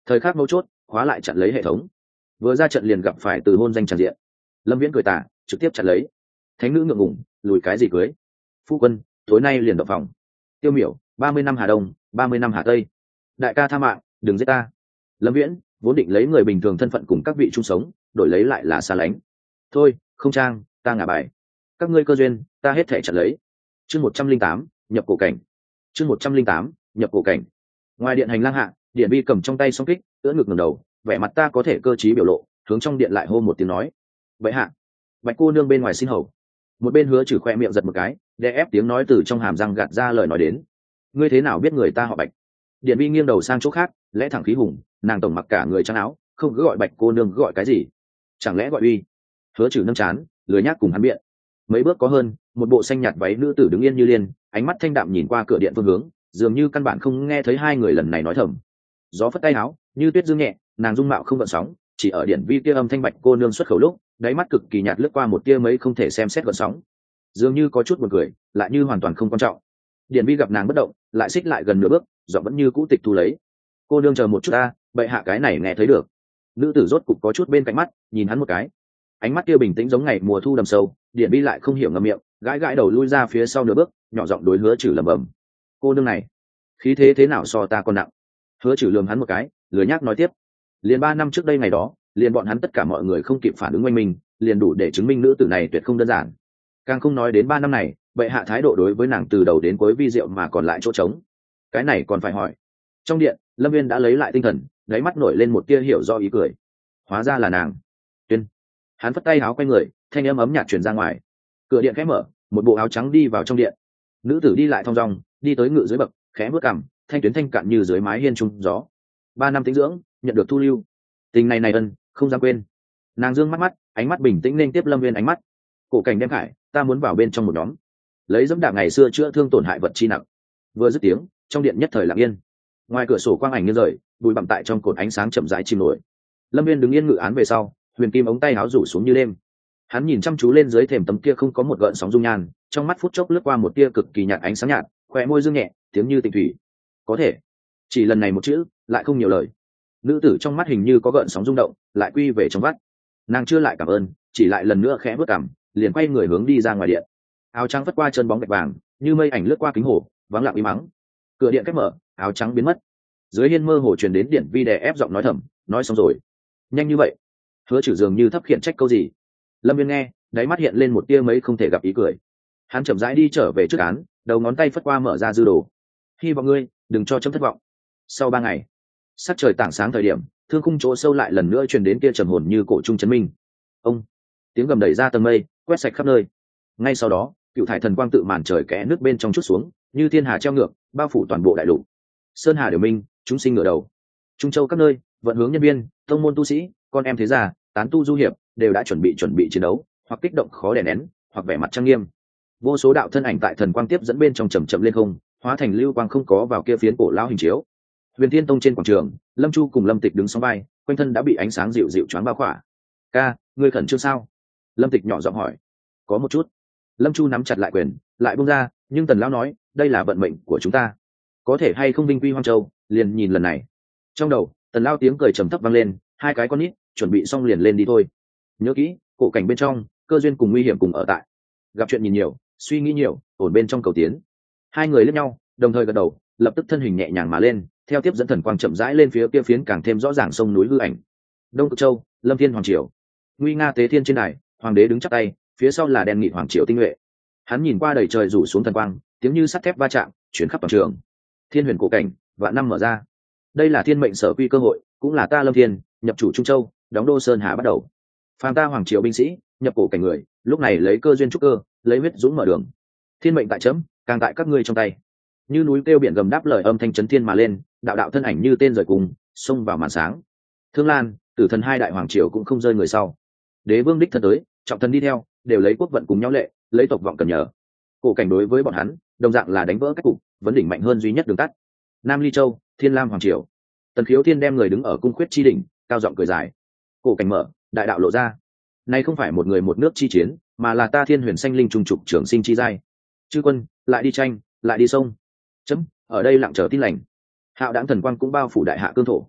thời khắc mấu chốt khóa lại chặn lấy hệ thống. Vừa ra trận liền gặp phải từ hôn danh tràn diện. Lâm Viễn cười tả trực tiếp chặn lấy. Thánh nữ ngượng ngủng lùi cái gì cưới. Phu quân tối nay liền động phòng. Tiêu Miểu 30 năm Hà Đông 30 năm Hà Tây. Đại ca tha mạng đừng giết ta. Lâm Viễn vốn định lấy người bình thường thân phận cùng các vị chung sống, đổi lấy lại là xa lánh. Thôi không trang ta ngả bài. Các ngươi cơ duyên ta hết thể chặn lấy. Chương 108 nhập cổ cảnh. Chương 108 nhập cổ cảnh. Ngoài điện hành lang hạ, Điện Vi cầm trong tay song kích ưỡn ngực ngẩng đầu, vẻ mặt ta có thể cơ trí biểu lộ, hướng trong điện lại hô một tiếng nói: vậy hạ. Bạch cô nương bên ngoài xin hầu. Một bên Hứa Trừ khoe miệng giật một cái, đè ép tiếng nói từ trong hàm răng gạt ra lời nói đến: ngươi thế nào biết người ta họ Bạch? Điện Vi nghiêng đầu sang chỗ khác, lẽ thẳng khí hùng, nàng tổng mặc cả người trắng áo, không cứ gọi Bạch cô nương gọi cái gì? Chẳng lẽ gọi uy? Hứa Trừ nâng chán, lười nhác cùng hắn biện. Mấy bước có hơn, một bộ xanh nhạt váy nữ tử đứng yên như liên, ánh mắt thanh đạm nhìn qua cửa điện phương hướng, dường như căn bản không nghe thấy hai người lần này nói thầm. Gió phất tay áo, như tuyết dương nhẹ, nàng dung mạo không gợn sóng, chỉ ở Điện Vi kia âm thanh Bạch cô nương xuất khẩu lúc, đáy mắt cực kỳ nhạt lướt qua một tia mấy không thể xem xét gợn sóng, dường như có chút buồn cười, lại như hoàn toàn không quan trọng. Điện Vi gặp nàng bất động, lại xích lại gần nửa bước, giọng vẫn như cũ tịch thu lấy: cô nương chờ một chút ta, bệ hạ cái này nghe thấy được. Nữ tử rốt cục có chút bên cạnh mắt, nhìn hắn một cái, ánh mắt kia bình tĩnh giống ngày mùa thu đầm sâu. Điện Vi lại không hiểu ngậm miệng, gãi gãi đầu lui ra phía sau nửa bước, nhỏ giọng đối Hứa Trừ lẩm bẩm: cô nương này khí thế nào so ta còn nặng. Hứa Trừ lườm hắn một cái, lười nhác nói tiếp: liền 3 năm trước đây ngày đó, liền bọn hắn tất cả mọi người không kịp phản ứng oanh mình, liền đủ để chứng minh nữ tử này tuyệt không đơn giản. Càng không nói đến 3 năm này, bệ hạ thái độ đối với nàng từ đầu đến cuối vi diệu mà còn lại chỗ trống. Cái này còn phải hỏi. Trong điện, Lâm Viên đã lấy lại tinh thần, đáy mắt nổi lên một tia hiểu do ý cười. Hóa ra là nàng. Tuyên. Hắn phất tay áo quay người, thanh âm ấm nhạt truyền ra ngoài. Cửa điện khẽ mở, một bộ áo trắng đi vào trong điện. Nữ tử đi lại thong dong, đi tới ngự dưới bậc, khẽ bước cằm, thanh tuyến thanh cạn như dưới mái hiên trung gió. 3 năm tĩnh dưỡng, nhận được thu lưu. Tình này ân, không dám quên. Nàng dương mắt, ánh mắt bình tĩnh nên tiếp Lâm Viên ánh mắt. Cổ cảnh đem khải, ta muốn vào bên trong một nhóm. Lấy dẫm đạp ngày xưa chữa thương tổn hại vật chi nặng. Vừa dứt tiếng, trong điện nhất thời lặng yên. Ngoài cửa sổ quang ảnh nghiêng rời, bụi bặm tại trong cột ánh sáng chậm rãi chìm nổi. Lâm Viên đứng yên ngự án về sau, huyền kim ống tay áo rủ xuống như đêm. Hắn nhìn chăm chú lên dưới thềm tấm kia không có một gợn sóng dung nhan, trong mắt phút chốc lướt qua một tia cực kỳ nhạt ánh sáng nhạt, khóe môi dương nhẹ, tiếng như tịnh thủy. Có thể, chỉ lần này một chữ, lại không nhiều lời. Nữ tử trong mắt hình như có gợn sóng rung động, lại quy về trong vắt. Nàng chưa lại cảm ơn, chỉ lại lần nữa khẽ bước cằm, liền quay người hướng đi ra ngoài điện. Áo trắng vất qua chân bóng gạch vàng, như mây ảnh lướt qua kính hồ, vắng lặng im mắng. Cửa điện khép mở, áo trắng biến mất. Dưới hiên mơ hồ truyền đến Điện Vi đè ép giọng nói thầm, nói xong rồi. Nhanh như vậy. Hứa Trừ dường như thấp khiển trách câu gì. Lâm Viên nghe, đáy mắt hiện lên một tia mấy không thể gặp ý cười. Hắn chậm rãi đi trở về trước án, đầu ngón tay phất qua mở ra dư đồ. Hy vọng ngươi đừng cho chấm thất vọng. Sau 3 ngày, sắc trời tảng sáng thời điểm, thương khung chỗ sâu lại lần nữa truyền đến tia trầm hồn như cổ trung chấn minh. Ông, tiếng gầm đẩy ra tầng mây, quét sạch khắp nơi. Ngay sau đó, cựu thải thần quang tự màn trời kẽ nước bên trong chút xuống, như thiên hà treo ngược, bao phủ toàn bộ đại lục. Sơn hà đều minh, chúng sinh ngửa đầu. Trung châu các nơi, vận hướng nhân viên, tông môn tu sĩ, con em thế gia, tán tu du hiệp, đều đã chuẩn bị chiến đấu, hoặc kích động khó đè nén, hoặc vẻ mặt trang nghiêm. Vô số đạo thân ảnh tại thần quang tiếp dẫn bên trong chậm chậm lên không, hóa thành lưu quang không có vào kia phiến cổ lão hình chiếu. Huyền Thiên Tông trên quảng trường, Lâm Chu cùng Lâm Tịch đứng song vai, quanh thân đã bị ánh sáng dịu dịu choáng bao khỏa. "Ca, ngươi khẩn trương sao?" Lâm Tịch nhỏ giọng hỏi. "Có một chút." Lâm Chu nắm chặt lại quyền, lại buông ra, nhưng Tần lão nói, "Đây là vận mệnh của chúng ta, có thể hay không vinh quy Hoang Châu, liền nhìn lần này." Trong đầu, Tần lão tiếng cười trầm thấp vang lên, "Hai cái con nít, chuẩn bị xong liền lên đi thôi. Nhớ kỹ, cổ cảnh bên trong, cơ duyên cùng nguy hiểm cùng ở tại. Gặp chuyện nhìn nhiều, suy nghĩ nhiều, ổn bên trong cầu tiến." Hai người liếc nhau, đồng thời gật đầu, lập tức thân hình nhẹ nhàng mà lên, theo tiếp dẫn thần quang chậm rãi lên phía kia phiến càng thêm rõ ràng sông núi hư ảnh. Đông Cực Châu, Lâm Thiên Hoàng Triều. Nguy nga tế thiên trên đài, hoàng đế đứng chắp tay, phía sau là đen nghị hoàng triều tinh nhuệ. Hắn nhìn qua đầy trời rủ xuống thần quang, tiếng như sắt thép va chạm, chuyển khắp toàn trường. Thiên huyền cổ cảnh, vạn năm mở ra. Đây là thiên mệnh sở quy cơ hội, cũng là ta Lâm Thiên nhập chủ Trung Châu, đóng đô Sơn Hà bắt đầu. Phàm ta hoàng triều binh sĩ, nhập cổ cảnh người, lúc này lấy cơ duyên trúc cơ, lấy huyết dũng mở đường. Thiên mệnh tại chấm, càng tại các ngươi trong tay. Như núi kêu biển gầm đáp lời âm thanh chấn thiên mà lên, đạo đạo thân ảnh như tên rời cùng, xông vào màn sáng. Thương Lan, Tử Thần hai đại hoàng triều cũng không rơi người sau. Đế vương đích thân tới, trọng thần đi theo, đều lấy quốc vận cùng nhau lệ, lấy tộc vọng cần nhờ. Cổ cảnh đối với bọn hắn, đồng dạng là đánh vỡ các cục, vấn đỉnh mạnh hơn duy nhất đường tắt. Nam Ly Châu, Thiên Lam hoàng triều. Tần Khiếu Thiên đem người đứng ở cung khuyết chi đỉnh, cao giọng cười dài. Cổ cảnh mở, đại đạo lộ ra. Nay không phải một người một nước chi chiến, mà là ta Thiên Huyền Sanh Linh trùng trục trường sinh chi giai. Chư quân, lại đi tranh, lại đi sông. Chấm, ở đây lặng chờ tin lành. Hạo đãng thần quang cũng bao phủ đại hạ cương thổ.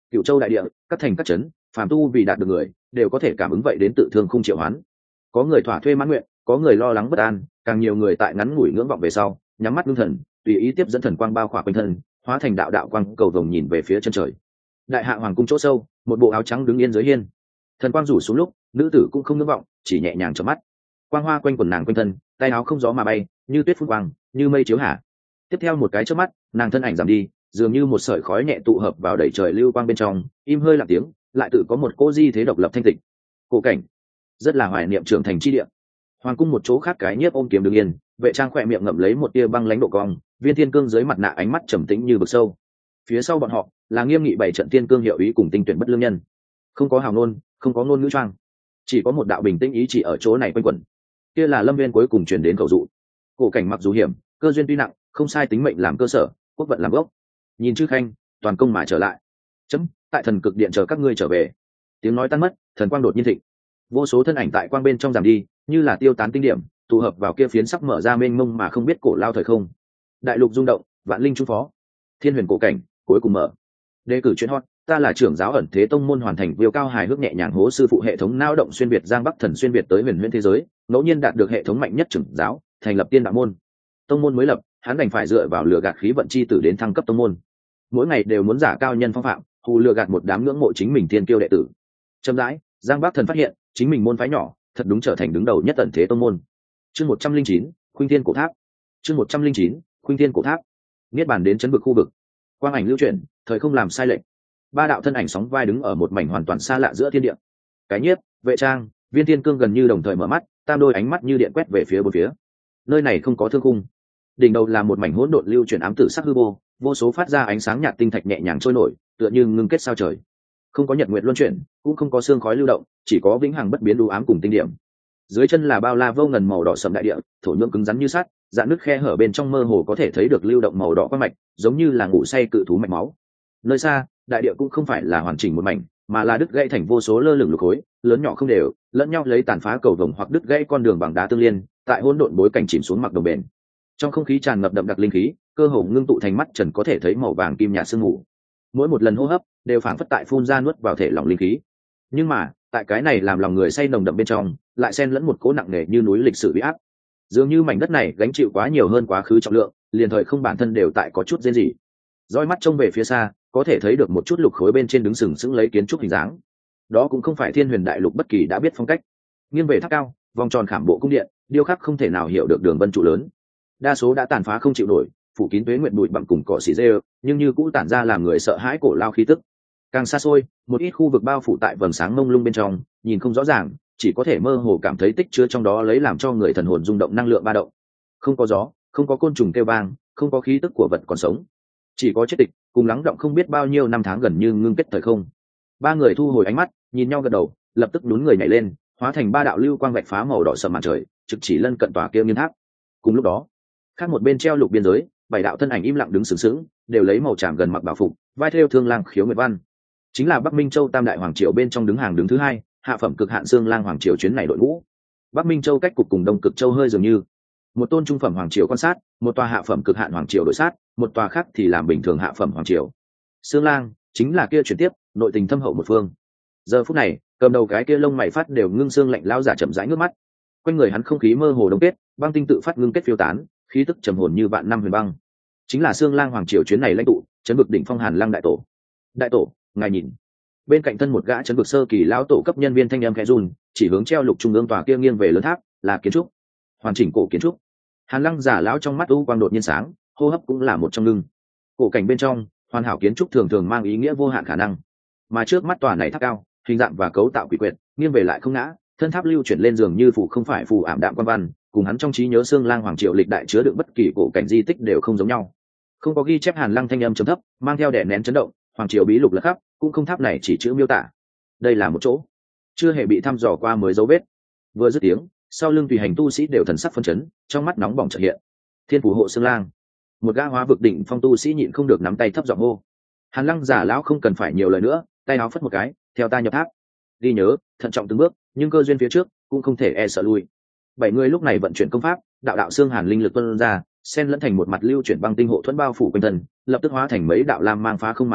Cửu Châu đại địa, các thành các trấn, phàm tu vì đạt được người, đều có thể cảm ứng vậy đến tự thương không triệu hoán. Có người thỏa thuê mãn nguyện, có người lo lắng bất an, càng nhiều người tại ngắn ngủi ngưỡng vọng về sau, nhắm mắt ngưng thần, tùy ý tiếp dẫn thần quang bao khỏa quanh thân, hóa thành đạo đạo quang cầu vồng nhìn về phía chân trời. Đại hạ hoàng cung chỗ sâu, một bộ áo trắng đứng yên dưới hiên. Thần quang rủ xuống lúc, nữ tử cũng không ngưỡng vọng, chỉ nhẹ nhàng chớp mắt. Quang hoa quanh quần nàng quanh thân, tay áo không gió mà bay, như tuyết phun quang, như mây chiếu hạ. Tiếp theo một cái chớp mắt, nàng thân ảnh giảm đi, dường như một sợi khói nhẹ tụ hợp vào đầy trời lưu quang bên trong, im hơi lặng tiếng, lại tự có một cô di thế độc lập thanh tịnh. Cổ cảnh, rất là hoài niệm trưởng thành chi địa. Hoàng cung một chỗ khác cái nhiếp ôm kiếm đứng yên, vệ trang khỏe miệng ngậm lấy một tia băng lãnh độ cong, viên thiên cương dưới mặt nạ ánh mắt trầm tĩnh như vực sâu. Phía sau bọn họ là nghiêm nghị bảy trận thiên cương hiệu ý cùng tinh tuyển bất lương nhân. Không có hào ngôn, không có ngôn ngữ choang, chỉ có một đạo bình tĩnh ý chỉ ở chỗ này quanh quẩn. Kia là Lâm Viên cuối cùng truyền đến cầu dụ. Cổ cảnh mặc dù hiểm, cơ duyên tuy nặng, không sai tính mệnh làm cơ sở, quốc vận làm gốc. Nhìn chư khanh, toàn công mà trở lại. Chấm, tại thần cực điện chờ các ngươi trở về. Tiếng nói tan mất, thần quang đột nhiên thịnh. Vô số thân ảnh tại quang bên trong giảm đi, như là tiêu tán tinh điểm, tụ hợp vào kia phiến sắc mở ra mênh mông mà không biết cổ lao thời không. Đại lục rung động, vạn linh trung phó. Thiên huyền cổ cảnh, cuối cùng mở. Đề cử chuyện hot, ta là trưởng giáo ẩn thế tông môn hoàn thành viêu cao hài hước nhẹ nhàng hố sư phụ hệ thống não động xuyên việt giang bắc thần xuyên việt tới huyền huyễn thế giới, ngẫu nhiên đạt được hệ thống mạnh nhất trưởng giáo, thành lập tiên đạo môn. Tông môn mới lập, hắn đành phải dựa vào lừa gạt khí vận chi tử đến thăng cấp tông môn. Mỗi ngày đều muốn giả cao nhân phong phạm, hù lừa gạt một đám ngưỡng mộ chính mình thiên kiêu đệ tử. Chậm rãi, giang bắc thần phát hiện chính mình môn phái nhỏ thật đúng trở thành đứng đầu nhất ẩn thế tông môn. Chương 109, Khuynh Thiên cổ tháp. Chương 109, Khuynh Thiên cổ tháp. Niết bàn đến chấn vực khu vực. Quang ảnh lưu chuyển, thời không làm sai lệch. Ba đạo thân ảnh sóng vai đứng ở một mảnh hoàn toàn xa lạ giữa thiên địa. Cái nhiếp, vệ trang, viên thiên cương gần như đồng thời mở mắt, tam đôi ánh mắt như điện quét về phía bốn phía. Nơi này không có thương khung. Đỉnh đầu là một mảnh hỗn độn lưu chuyển ám tử sắc hư vô, vô số phát ra ánh sáng nhạt tinh thạch nhẹ nhàng trôi nổi, tựa như ngưng kết sao trời. Không có nhật nguyệt luân chuyển, cũng không có sương khói lưu động, chỉ có vĩnh hằng bất biến đủ ám cùng tinh điểm. Dưới chân là bao la vô ngần màu đỏ sẫm đại địa, thổ nhưỡng cứng rắn như sắt, dạn nước khe hở bên trong mơ hồ có thể thấy được lưu động màu đỏ quang mạch, giống như là ngủ say cự thú mạch máu. Nơi xa, đại địa cũng không phải là hoàn chỉnh một mảnh, mà là đứt gãy thành vô số lơ lửng lục khối, lớn nhỏ không đều, lẫn nhau lấy tàn phá cầu vồng hoặc đứt gãy con đường bằng đá tương liên, tại hỗn độn bối cảnh chìm xuống mặc đồng bền. Trong không khí tràn ngập đậm đặc linh khí, cơ hồ ngưng tụ thành mắt trần có thể thấy màu vàng kim nhạt sương mù. Mỗi một lần hô hấp đều phảng phất tại phun ra nuốt vào thể lỏng linh khí. Nhưng mà, tại cái này làm lòng người say nồng đậm bên trong, lại xen lẫn một cỗ nặng nề như núi lịch sử uy áp. Dường như mảnh đất này gánh chịu quá nhiều hơn quá khứ trọng lượng, liền thời không bản thân đều tại có chút rên rỉ. Dõi mắt trông về phía xa, có thể thấy được một chút lục khối bên trên đứng sừng sững lấy kiến trúc hình dáng. Đó cũng không phải Thiên Huyền Đại Lục bất kỳ đã biết phong cách. Nghiêng về tháp cao, vòng tròn khảm bộ cung điện, điêu khắc không thể nào hiểu được đường vân trụ lớn. Đa số đã tàn phá không chịu nổi, phủ kín tuế nguyện bụi bặm cùng cỏ xỉ rêu, nhưng như cũ tản ra làm người sợ hãi cổ lao khí tức. Càng xa xôi, một ít khu vực bao phủ tại vầng sáng mông lung bên trong, nhìn không rõ ràng, chỉ có thể mơ hồ cảm thấy tích chứa trong đó lấy làm cho người thần hồn rung động năng lượng ba động. Không có gió, không có côn trùng kêu vang, không có khí tức của vật còn sống, chỉ có chết tịch cùng lắng động không biết bao nhiêu năm tháng gần như ngưng kết thời không. Ba người thu hồi ánh mắt, nhìn nhau gật đầu, lập tức nhún người nhảy lên, hóa thành ba đạo lưu quang vạch phá màu đỏ sầm màn trời, trực chỉ lân cận tòa kia nghiêng tháp. Cùng lúc đó, khác một bên treo lục biên giới, bảy đạo thân ảnh im lặng đứng sừng sững, đều lấy màu tràm gần mặc bảo phục, vai thêu thương lang khiếu nguyệt văn, chính là Bắc Minh Châu Tam đại hoàng triều bên trong đứng hàng đứng thứ hai, hạ phẩm cực hạn xương lang hoàng triều chuyến này đội ngũ. Bắc Minh Châu cách cục cùng Đông Cực Châu hơi dường như, một tôn trung phẩm hoàng triều quan sát, một tòa hạ phẩm cực hạn hoàng triều đội sát, một tòa khác thì làm bình thường hạ phẩm hoàng triều. Xương lang chính là kia chuyển tiếp, nội tình thâm hậu một phương. Giờ phút này, cầm đầu cái kia lông mày phát đều ngưng xương lạnh lao giả chậm rãi ngước mắt, quanh người hắn không khí mơ hồ đông kết, băng tinh tự phát ngưng kết phiêu tán, khí tức trầm hồn như vạn năm huyền băng. Chính là xương lang hoàng triều chuyến này lãnh tụ, trấn vực đỉnh phong Hàn Lang đại tổ. Đại tổ, ngài nhìn. Bên cạnh thân một gã trấn vực sơ kỳ lão tổ cấp nhân viên thanh âm khẽ run, chỉ hướng treo lục trung ương tòa kia nghiêng về lớn tháp, là kiến trúc, hoàn chỉnh cổ kiến trúc. Hàn Lăng giả lão trong mắt u quang đột nhiên sáng, hô hấp cũng là một trong ngưng. Cổ cảnh bên trong, hoàn hảo kiến trúc thường thường mang ý nghĩa vô hạn khả năng, mà trước mắt tòa này tháp cao, hình dạng và cấu tạo quỷ quyệt, nghiêng về lại không ngã, thân tháp lưu chuyển lên giường như phù không phải phù ảm đạm quan văn, cùng hắn trong trí nhớ xương lang hoàng triều lịch đại chứa đựng bất kỳ cổ cảnh di tích đều không giống nhau. Không có ghi chép. Hàn Lăng thanh âm trầm thấp, mang theo đè nén chấn động, hoàng triều bí lục lật khắp, cũng không tháp này chỉ chữ miêu tả. Đây là một chỗ chưa hề bị thăm dò qua mới dấu vết. Vừa dứt tiếng, sau lưng tùy hành tu sĩ đều thần sắc phân chấn, trong mắt nóng bỏng chợt hiện. Thiên phù hộ xương lang. Một gã hóa vực đỉnh phong tu sĩ nhịn không được nắm tay thấp giọng hô. Hàn Lăng giả lão không cần phải nhiều lời nữa, tay áo phất một cái, theo ta nhập tháp. Ghi nhớ, thận trọng từng bước, nhưng cơ duyên phía trước cũng không thể e sợ lui. Bảy người lúc này vận chuyển công pháp, đạo đạo xương hàn linh lực tuôn ra, xen lẫn thành một mặt lưu chuyển băng tinh hộ thuẫn bao phủ quanh thân, lập tức hóa thành mấy đạo lam mang phá không mà đi,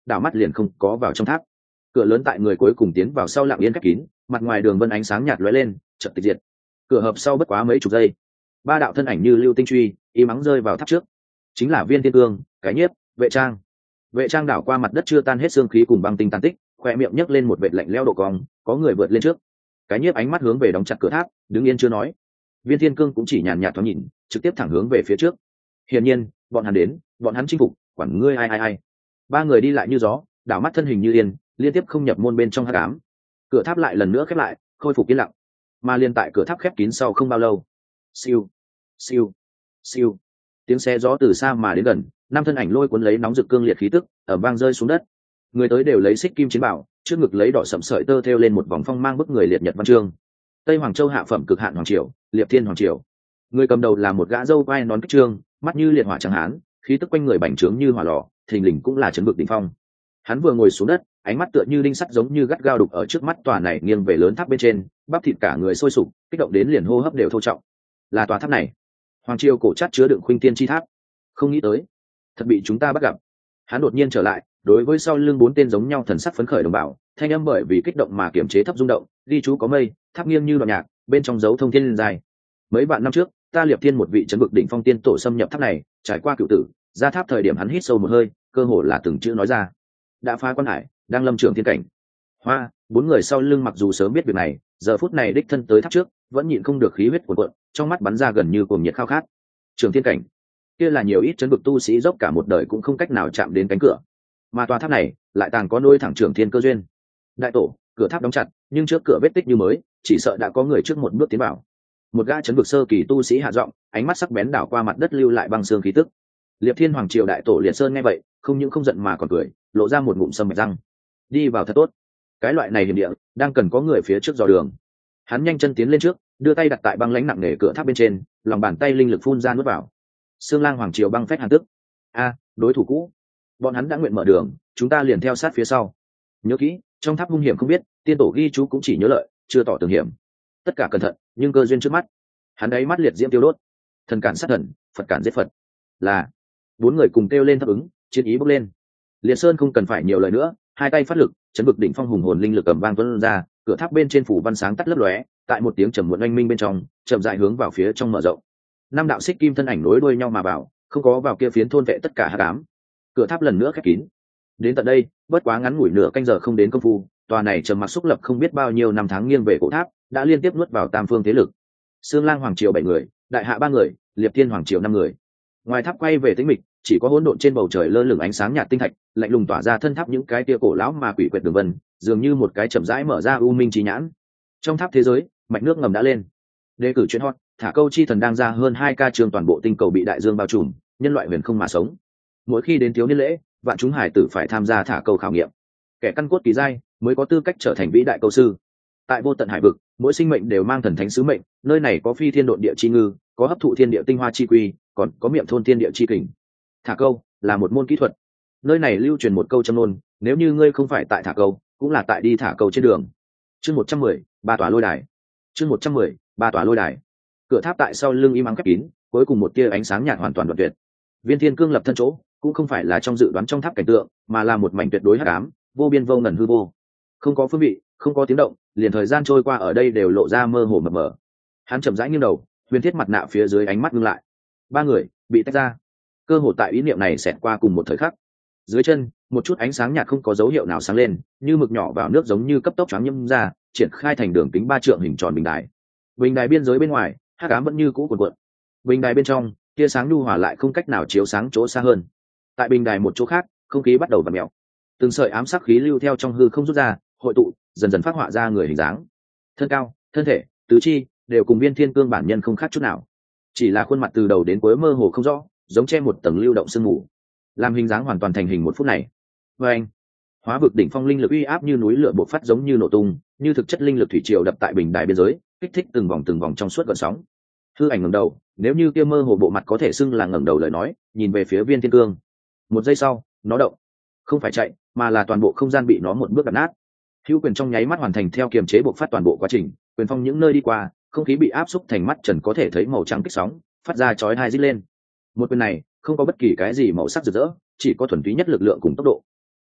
đảo mắt liền không có vào trong tháp. Cửa lớn tại người cuối cùng tiến vào sau lặng yên khép kín, mặt ngoài đường vân ánh sáng nhạt lóe lên, chợt tịch diệt. Cửa hợp sau bất quá mấy chục giây, ba đạo thân ảnh như lưu tinh truy y mắng rơi vào tháp trước. Chính là Viên Thiên Cương, Cái Nhiếp, Vệ Trang. Vệ Trang đảo qua mặt đất chưa tan hết xương khí cùng băng tinh tàn tích, khoe miệng nhấc lên một vệt lạnh lẽo độ cong, có người vượt lên trước. Cái Nhiếp ánh mắt hướng về đóng chặt cửa tháp, đứng yên chưa nói. Viên Thiên Cương cũng chỉ nhàn nhạt thoáng nhìn, trực tiếp thẳng hướng về phía trước. Hiển nhiên, bọn hắn đến, bọn hắn chinh phục, quản ngươi ai. Ba người đi lại như gió, đảo mắt thân hình như yên, liên tiếp không nhập môn bên trong hắc ám. Cửa tháp lại lần nữa khép lại, khôi phục yên lặng. Mà liên tại cửa tháp khép kín sau không bao lâu, siêu, siêu, siêu, tiếng xe gió từ xa mà đến gần, năm thân ảnh lôi cuốn lấy nóng rực cương liệt khí tức, ở vang rơi xuống đất. Người tới đều lấy xích kim chiến bảo, trước ngực lấy đỏ sẫm sợi tơ thêu lên một vòng phong mang bức người liệt nhật văn chương. Tây Hoàng Châu hạ phẩm cực hạn hoàng triều, Liệp Thiên hoàng triều. Người cầm đầu là một gã râu vai nón kích trương, mắt như liệt hỏa chẳng hán, khí tức quanh người bành trướng như hỏa lò, thình lình cũng là chấn vực đỉnh phong. Hắn vừa ngồi xuống đất, ánh mắt tựa như đinh sắt giống như gắt gao đục ở trước mắt tòa này nghiêng về lớn tháp bên trên, bắp thịt cả người sôi sục, kích động đến liền hô hấp đều thô trọng. Là tòa tháp này, hoàng triều cổ chất chứa đựng khuynh tiên chi tháp. Không nghĩ tới, thật bị chúng ta bắt gặp. Hắn đột nhiên trở lại, đối với sau lưng bốn tên giống nhau thần sắc phấn khởi đồng bào, thanh âm bởi vì kích động mà kiềm chế thấp rung động, ghi chú có mây, tháp nghiêng như đoạn nhạc, bên trong dấu thông thiên liên dài. Mấy vạn năm trước, ta Liệp Thiên một vị trấn vực đỉnh phong tiên tổ xâm nhập tháp này, trải qua cựu tử, ra tháp thời điểm hắn hít sâu một hơi, cơ hồ là từng chữ nói ra. Đã phá quan hải, đang lâm trường thiên cảnh. Hoa, bốn người sau lưng mặc dù sớm biết việc này, giờ phút này đích thân tới tháp trước, vẫn nhịn không được khí huyết cuồn cuộn, trong mắt bắn ra gần như cuồng nhiệt khao khát. Trường thiên cảnh, kia là nhiều ít trấn vực tu sĩ dốc cả một đời cũng không cách nào chạm đến cánh cửa, mà tòa tháp này lại tàng có nôi thẳng trường thiên cơ duyên. Đại tổ, cửa tháp đóng chặt, nhưng trước cửa vết tích như mới, chỉ sợ đã có người trước một bước tiến vào. Một gã trấn vực sơ kỳ tu sĩ hạ giọng, ánh mắt sắc bén đảo qua mặt đất lưu lại băng xương khí tức. Liệp Thiên hoàng triều đại tổ Liệt Sơn nghe vậy, không những không giận mà còn cười, lộ ra một ngụm sâm bạch răng. Đi vào thật tốt, cái loại này hiểm địa, đang cần có người phía trước dò đường. Hắn nhanh chân tiến lên trước, đưa tay đặt tại băng lãnh nặng nề cửa tháp bên trên, lòng bàn tay linh lực phun ra nuốt vào. Sương Lang hoàng triều băng phách hàn tức. A, đối thủ cũ. Bọn hắn đã nguyện mở đường, chúng ta liền theo sát phía sau. Nhớ kỹ, trong tháp hung hiểm không biết, tiên tổ ghi chú cũng chỉ nhớ lợi, chưa tỏ tường hiểm. Tất cả cẩn thận, nhưng cơ duyên trước mắt. Hắn ấy mắt liệt diễm tiêu đốt. Thần cản sát thần, Phật cản giết Phật. Là. Bốn người cùng kêu lên đáp ứng, chiến ý bốc lên. Liệt Sơn không cần phải nhiều lời nữa, hai tay phát lực, chấn vực đỉnh phong hùng hồn linh lực cầm vang tuôn ra, cửa tháp bên trên phủ văn sáng tắt lấp lóe, tại một tiếng trầm muộn oanh minh bên trong, chậm rãi hướng vào phía trong mở rộng. Năm đạo xích kim thân ảnh nối đuôi nhau mà vào, không có vào kia phiến thôn vệ tất cả hắc ám. Cửa tháp lần nữa khép kín. Đến tận đây, bất quá ngắn ngủi nửa canh giờ không đến công phu, tòa này trầm mặc xúc lập không biết bao nhiêu năm tháng nghiêng về cổ tháp, đã liên tiếp nuốt vào tam phương thế lực. Sương Lang hoàng triều 7 người, Đại Hạ 3 người, Liệp Thiên hoàng triều 5 người. Ngoài tháp quay về tĩnh mịch, chỉ có hỗn độn trên bầu trời lơ lửng ánh sáng nhạt tinh thạch, lạnh lùng tỏa ra thân tháp những cái tia cổ lão mà quỷ quyệt đường vân, dường như một cái chậm rãi mở ra u minh trí nhãn. Trong tháp thế giới, mạch nước ngầm đã lên. Đề cử chuyên hot, thả câu chi thần đang ra hơn 2 ca trường toàn bộ tinh cầu bị đại dương bao trùm, nhân loại huyền không mà sống. Mỗi khi đến thiếu niên lễ, vạn chúng hải tử phải tham gia thả câu khảo nghiệm. Kẻ căn cốt kỳ giai mới có tư cách trở thành vĩ đại câu sư. Tại vô tận hải vực, mỗi sinh mệnh đều mang thần thánh sứ mệnh, nơi này có phi thiên độn địa chi ngư, có hấp thụ thiên địa tinh hoa chi quy, còn có miệng thôn thiên địa chi kình. Thả câu là một môn kỹ thuật. Nơi này lưu truyền một câu châm ngôn, nếu như ngươi không phải tại thả câu, cũng là tại đi thả câu trên đường. Chương 110, ba tòa lôi đài. Chương 110, ba tòa lôi đài. Cửa tháp tại sau lưng im ắng khép kín, cuối cùng một tia ánh sáng nhạt hoàn toàn đoạn tuyệt. Viên Thiên Cương lập thân chỗ, cũng không phải là trong dự đoán trong tháp cảnh tượng, mà là một mảnh tuyệt đối hắc ám, vô biên vô ngần hư vô. Không có phương vị, không có tiếng động, liền thời gian trôi qua ở đây đều lộ ra mơ hồ mập mờ. Hắn chậm rãi nghiêng đầu, huyền thiết mặt nạ phía dưới ánh mắt ngưng lại. Ba người bị tách ra. Cơ hồ tại ý niệm này xẹt qua cùng một thời khắc. Dưới chân, một chút ánh sáng nhạt không có dấu hiệu nào sáng lên, như mực nhỏ vào nước giống như cấp tốc choáng nhâm ra, triển khai thành đường kính 3 trượng hình tròn bình đài. Bình đài biên giới bên ngoài, hắc ám vẫn như cũ cuồn cuộn. Bình đài bên trong, tia sáng nhu hòa lại không cách nào chiếu sáng chỗ xa hơn. Tại bình đài một chỗ khác, không khí bắt đầu vặn mèo. Từng sợi ám sắc khí lưu theo trong hư không rút ra, hội tụ, dần dần phát họa ra người hình dáng. Thân cao, thân thể, tứ chi đều cùng Viên Thiên Cương bản nhân không khác chút nào. Chỉ là khuôn mặt từ đầu đến cuối mơ hồ không rõ, giống che một tầng lưu động sương mù, làm hình dáng hoàn toàn thành hình một phút này. Và anh, hóa vực đỉnh phong linh lực uy áp như núi lửa bộc phát giống như nổ tung, như thực chất linh lực thủy triều đập tại bình đài biên giới, kích thích từng vòng trong suốt gợn sóng. Hư ảnh ngẩng đầu, nếu như kia mơ hồ bộ mặt có thể xưng là ngẩng đầu lời nói, nhìn về phía Viên Thiên Cương. Một giây sau, nó động, không phải chạy, mà là toàn bộ không gian bị nó một bước đập nát. Hữu quyền trong nháy mắt hoàn thành theo kiềm chế bộc phát toàn bộ quá trình, quyền phong những nơi đi qua, không khí bị áp xúc thành mắt trần có thể thấy màu trắng kích sóng, phát ra chói tai rít lên. Một quyền này không có bất kỳ cái gì màu sắc rực rỡ, chỉ có thuần túy nhất lực lượng cùng tốc độ.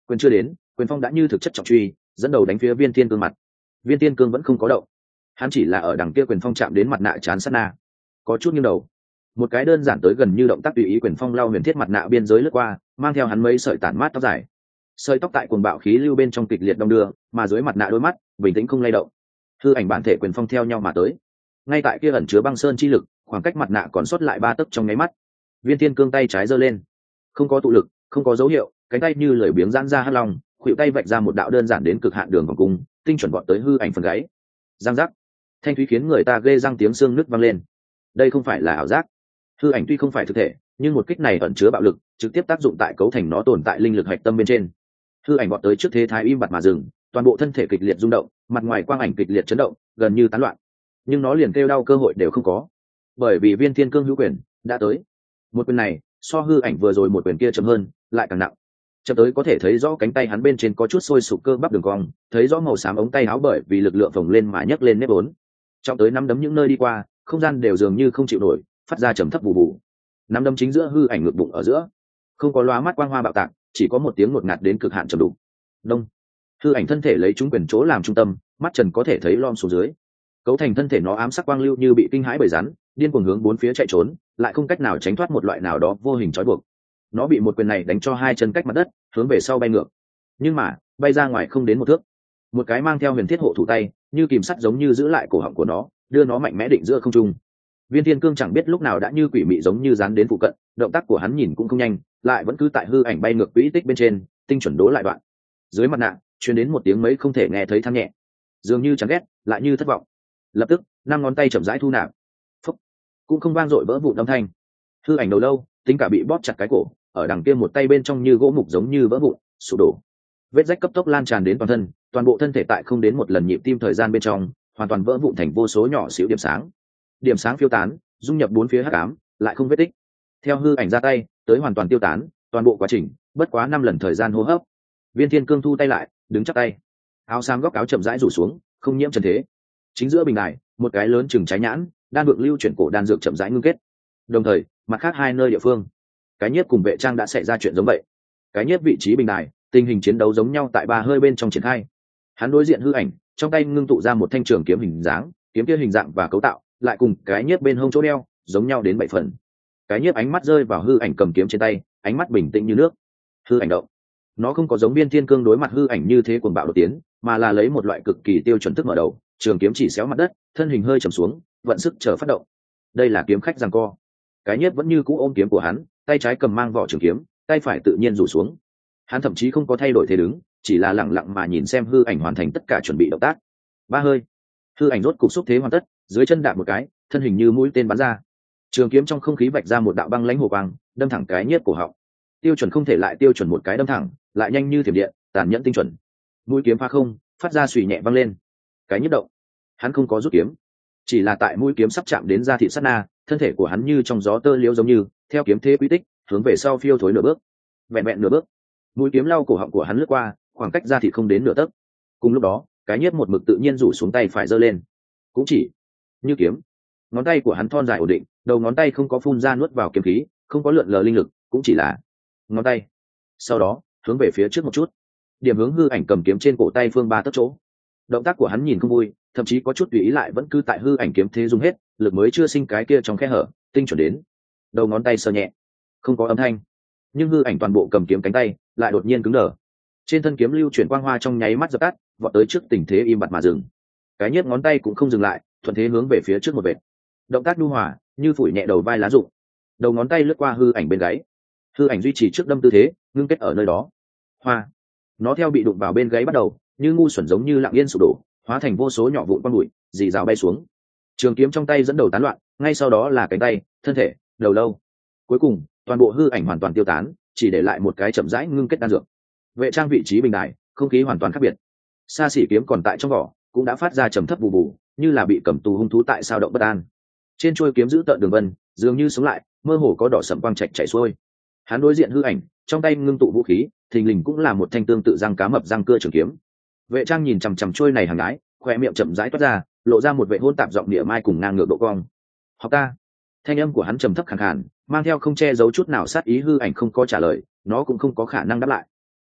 Quyền chưa đến, quyền phong đã như thực chất trọng truy, dẫn đầu đánh phía Viên Thiên Cương mặt. Viên Thiên Cương vẫn không có động, hắn chỉ là ở đằng kia quyền phong chạm đến mặt nạ chán sát na, có chút nghiêng đầu. Một cái đơn giản tới gần như động tác tùy ý quyền phong lao huyền thiết mặt nạ biên giới lướt qua, mang theo hắn mấy sợi tản mát tóc dài. Sợi tóc tại cuồng bạo khí lưu bên trong kịch liệt đong đưa, mà dưới mặt nạ đôi mắt bình tĩnh không lay động. Hư ảnh bản thể quyền phong theo nhau mà tới. Ngay tại kia ẩn chứa băng sơn chi lực, khoảng cách mặt nạ còn sót lại 3 tấc trong nháy mắt. Viên Thiên Cương tay trái giơ lên, không có tụ lực, không có dấu hiệu, cánh tay như lưỡi biếng giãn ra hất lòng, khuỷu tay vạch ra một đạo đơn giản đến cực hạn đường vòng cung, tinh chuẩn vọt tới hư ảnh phần gáy. Giang giác, thanh thúy khiến người ta ghê răng tiếng xương nứt vang lên. Đây không phải là ảo giác. Hư ảnh tuy không phải thực thể, nhưng một kích này ẩn chứa bạo lực, trực tiếp tác dụng tại cấu thành nó tồn tại linh lực hạch tâm bên trên. Hư ảnh vọt tới trước thế thái im bặt mà dừng, toàn bộ thân thể kịch liệt rung động, mặt ngoài quang ảnh kịch liệt chấn động, gần như tán loạn. Nhưng nó liền kêu đau cơ hội đều không có, bởi vì Viên Thiên Cương hữu quyền đã tới. Một quyền này so hư ảnh vừa rồi một quyền kia chậm hơn, lại càng nặng. Chậm tới có thể thấy rõ cánh tay hắn bên trên có chút sôi sục cơ bắp đường cong, thấy rõ màu xám ống tay áo bởi vì lực lượng phồng lên mà nhấc lên nếp vốn. Trọng tới nắm đấm những nơi đi qua, không gian đều dường như không chịu nổi, phát ra trầm thấp bù bù. Nắm đấm chính giữa hư ảnh ngực bụng ở giữa, không có lóa mắt quang hoa bạo tạc, chỉ có một tiếng ngột ngạt đến cực hạn trầm đục. Đông. Hư ảnh thân thể lấy trúng quyền chỗ làm trung tâm, mắt trần có thể thấy lom xuống dưới. Cấu thành thân thể nó ám sắc quang lưu như bị kinh hãi bởi rắn, điên cuồng hướng bốn phía chạy trốn, lại không cách nào tránh thoát một loại nào đó vô hình trói buộc. Nó bị một quyền này đánh cho hai chân cách mặt đất, hướng về sau bay ngược. Nhưng mà, bay ra ngoài không đến một thước. Một cái mang theo huyền thiết hộ thủ tay, như kìm sắt giống như giữ lại cổ họng của nó, đưa nó mạnh mẽ định giữa không trung. Viên Thiên Cương chẳng biết lúc nào đã như quỷ mị giống như dán đến phụ cận, động tác của hắn nhìn cũng không nhanh, lại vẫn cứ tại hư ảnh bay ngược quỹ tích bên trên, tinh chuẩn đố lại đoạn. Dưới mặt nạ, truyền đến một tiếng mấy không thể nghe thấy than nhẹ, dường như chán ghét, lại như thất vọng. Lập tức, 5 ngón tay chậm rãi thu nạp. Phốc, cũng không vang dội vỡ vụn âm thanh. Hư ảnh đầu lâu, tính cả bị bóp chặt cái cổ, ở đằng kia một tay bên trong như gỗ mục giống như vỡ vụn, sụp đổ. Vết rách cấp tốc lan tràn đến toàn thân, toàn bộ thân thể tại không đến một lần nhịp tim thời gian bên trong, hoàn toàn vỡ vụn thành vô số nhỏ xíu điểm sáng. Điểm sáng phiêu tán, dung nhập bốn phía hắc ám, lại không vết tích. Theo hư ảnh ra tay, tới hoàn toàn tiêu tán, toàn bộ quá trình bất quá 5 lần thời gian hô hấp. Viên Thiên Cương thu tay lại, đứng chắp tay, áo xám góc áo chậm rãi rủ xuống, không nhiễm trần thế. Chính giữa bình đài, một cái lớn chừng trái nhãn, đan vượng lưu chuyển cổ đan dược chậm rãi ngưng kết. Đồng thời, mặt khác hai nơi địa phương, cái nhiếp cùng vệ trang đã xảy ra chuyện giống vậy. Cái nhiếp vị trí bình đài, tình hình chiến đấu giống nhau tại 3 hơi bên trong triển khai. Hắn đối diện hư ảnh, trong tay ngưng tụ ra một thanh trường kiếm hình dáng, kiếm kia hình dạng và cấu tạo lại cùng cái nhiếp bên hông chỗ đeo giống nhau đến 7 phần. Cái nhiếp ánh mắt rơi vào hư ảnh cầm kiếm trên tay, ánh mắt bình tĩnh như nước. Hư ảnh động, nó không có giống Viên Thiên Cương đối mặt hư ảnh như thế cuồng bạo đột tiến, mà là lấy một loại cực kỳ tiêu chuẩn thức mở đầu, trường kiếm chỉ xéo mặt đất, thân hình hơi trầm xuống, vận sức chờ phát động. Đây là kiếm khách giằng co. Cái nhiếp vẫn như cũ ôm kiếm của hắn, tay trái cầm mang vỏ trường kiếm, tay phải tự nhiên rủ xuống. Hắn thậm chí không có thay đổi thế đứng, chỉ là lặng lặng mà nhìn xem hư ảnh hoàn thành tất cả chuẩn bị động tác. 3 hơi, hư ảnh rốt cục xúc thế hoàn tất, dưới chân đạp một cái, thân hình như mũi tên bắn ra. Trường kiếm trong không khí vạch ra một đạo băng lãnh hồ quang, đâm thẳng cái nhiếp cổ họng. Tiêu chuẩn không thể lại tiêu chuẩn, một cái đâm thẳng, lại nhanh như thiểm điện, tàn nhẫn tinh chuẩn. Mũi kiếm phá không, phát ra xùy nhẹ vang lên. Cái nhiếp động, hắn không có rút kiếm, chỉ là tại mũi kiếm sắp chạm đến da thịt sát na, thân thể của hắn như trong gió tơ liễu giống như theo kiếm thế quy tích hướng về sau phiêu thối nửa bước. Vẹn vẹn nửa bước, mũi kiếm lau cổ họng của hắn lướt qua, khoảng cách da thịt không đến nửa tấc. Cùng lúc đó, cái nhiếp một mực tự nhiên rủ xuống tay phải giơ lên, cũng chỉ như kiếm. Ngón tay của hắn thon dài ổn định, đầu ngón tay không có phun ra nuốt vào kiếm khí, không có lượn lờ linh lực, cũng chỉ là ngón tay. Sau đó, hướng về phía trước một chút, điểm hướng hư ảnh cầm kiếm trên cổ tay phương 3 tấc chỗ. Động tác của hắn nhìn không vui, thậm chí có chút tùy ý, lại vẫn cứ tại hư ảnh kiếm thế dùng hết lực mới chưa sinh cái kia trong khe hở, tinh chuẩn đến. Đầu ngón tay sờ nhẹ, không có âm thanh, nhưng hư ảnh toàn bộ cầm kiếm cánh tay lại đột nhiên cứng đờ. Trên thân kiếm lưu chuyển quang hoa trong nháy mắt dập tắt, vọt tới trước tình thế im bặt mà dừng. Cái nhiếp ngón tay cũng không dừng lại, thuận thế hướng về phía trước một vệt. Động tác nhu hòa, như phủi nhẹ đầu vai lá rụng. Đầu ngón tay lướt qua hư ảnh bên gáy. Hư ảnh duy trì trước đâm tư thế, ngưng kết ở nơi đó. Hoa, nó theo bị đụng vào bên gáy bắt đầu, như ngu xuẩn giống như lặng yên sụp đổ, hóa thành vô số nhỏ vụn quang bụi, rì rào bay xuống. Trường kiếm trong tay dẫn đầu tán loạn, ngay sau đó là cánh tay, thân thể, đầu lâu. Cuối cùng, toàn bộ hư ảnh hoàn toàn tiêu tán, chỉ để lại một cái chậm rãi ngưng kết đan dược. Vệ trang vị trí bình đài, không khí hoàn toàn khác biệt. Sa xỉ kiếm còn tại trong vỏ, cũng đã phát ra trầm thấp bù bù, như là bị cầm tù hung thú tại sao động bất an. Trên chuôi kiếm giữ tợn đường vân, dường như sống lại, mơ hồ có đỏ sẫm quang trạch chảy xuôi. Hắn đối diện hư ảnh, trong tay ngưng tụ vũ khí, thình lình cũng là một thanh tương tự răng cá mập răng cưa trường kiếm. Vệ trang nhìn chằm chằm chuôi này hàng ái, khoe miệng chậm rãi toát ra, lộ ra một vệ hôn tạp giọng địa mai cùng ngang ngược độ cong. Học ta. Thanh âm của hắn trầm thấp khàn khàn, mang theo không che giấu chút nào sát ý. Hư ảnh không có trả lời, nó cũng không có khả năng đáp lại.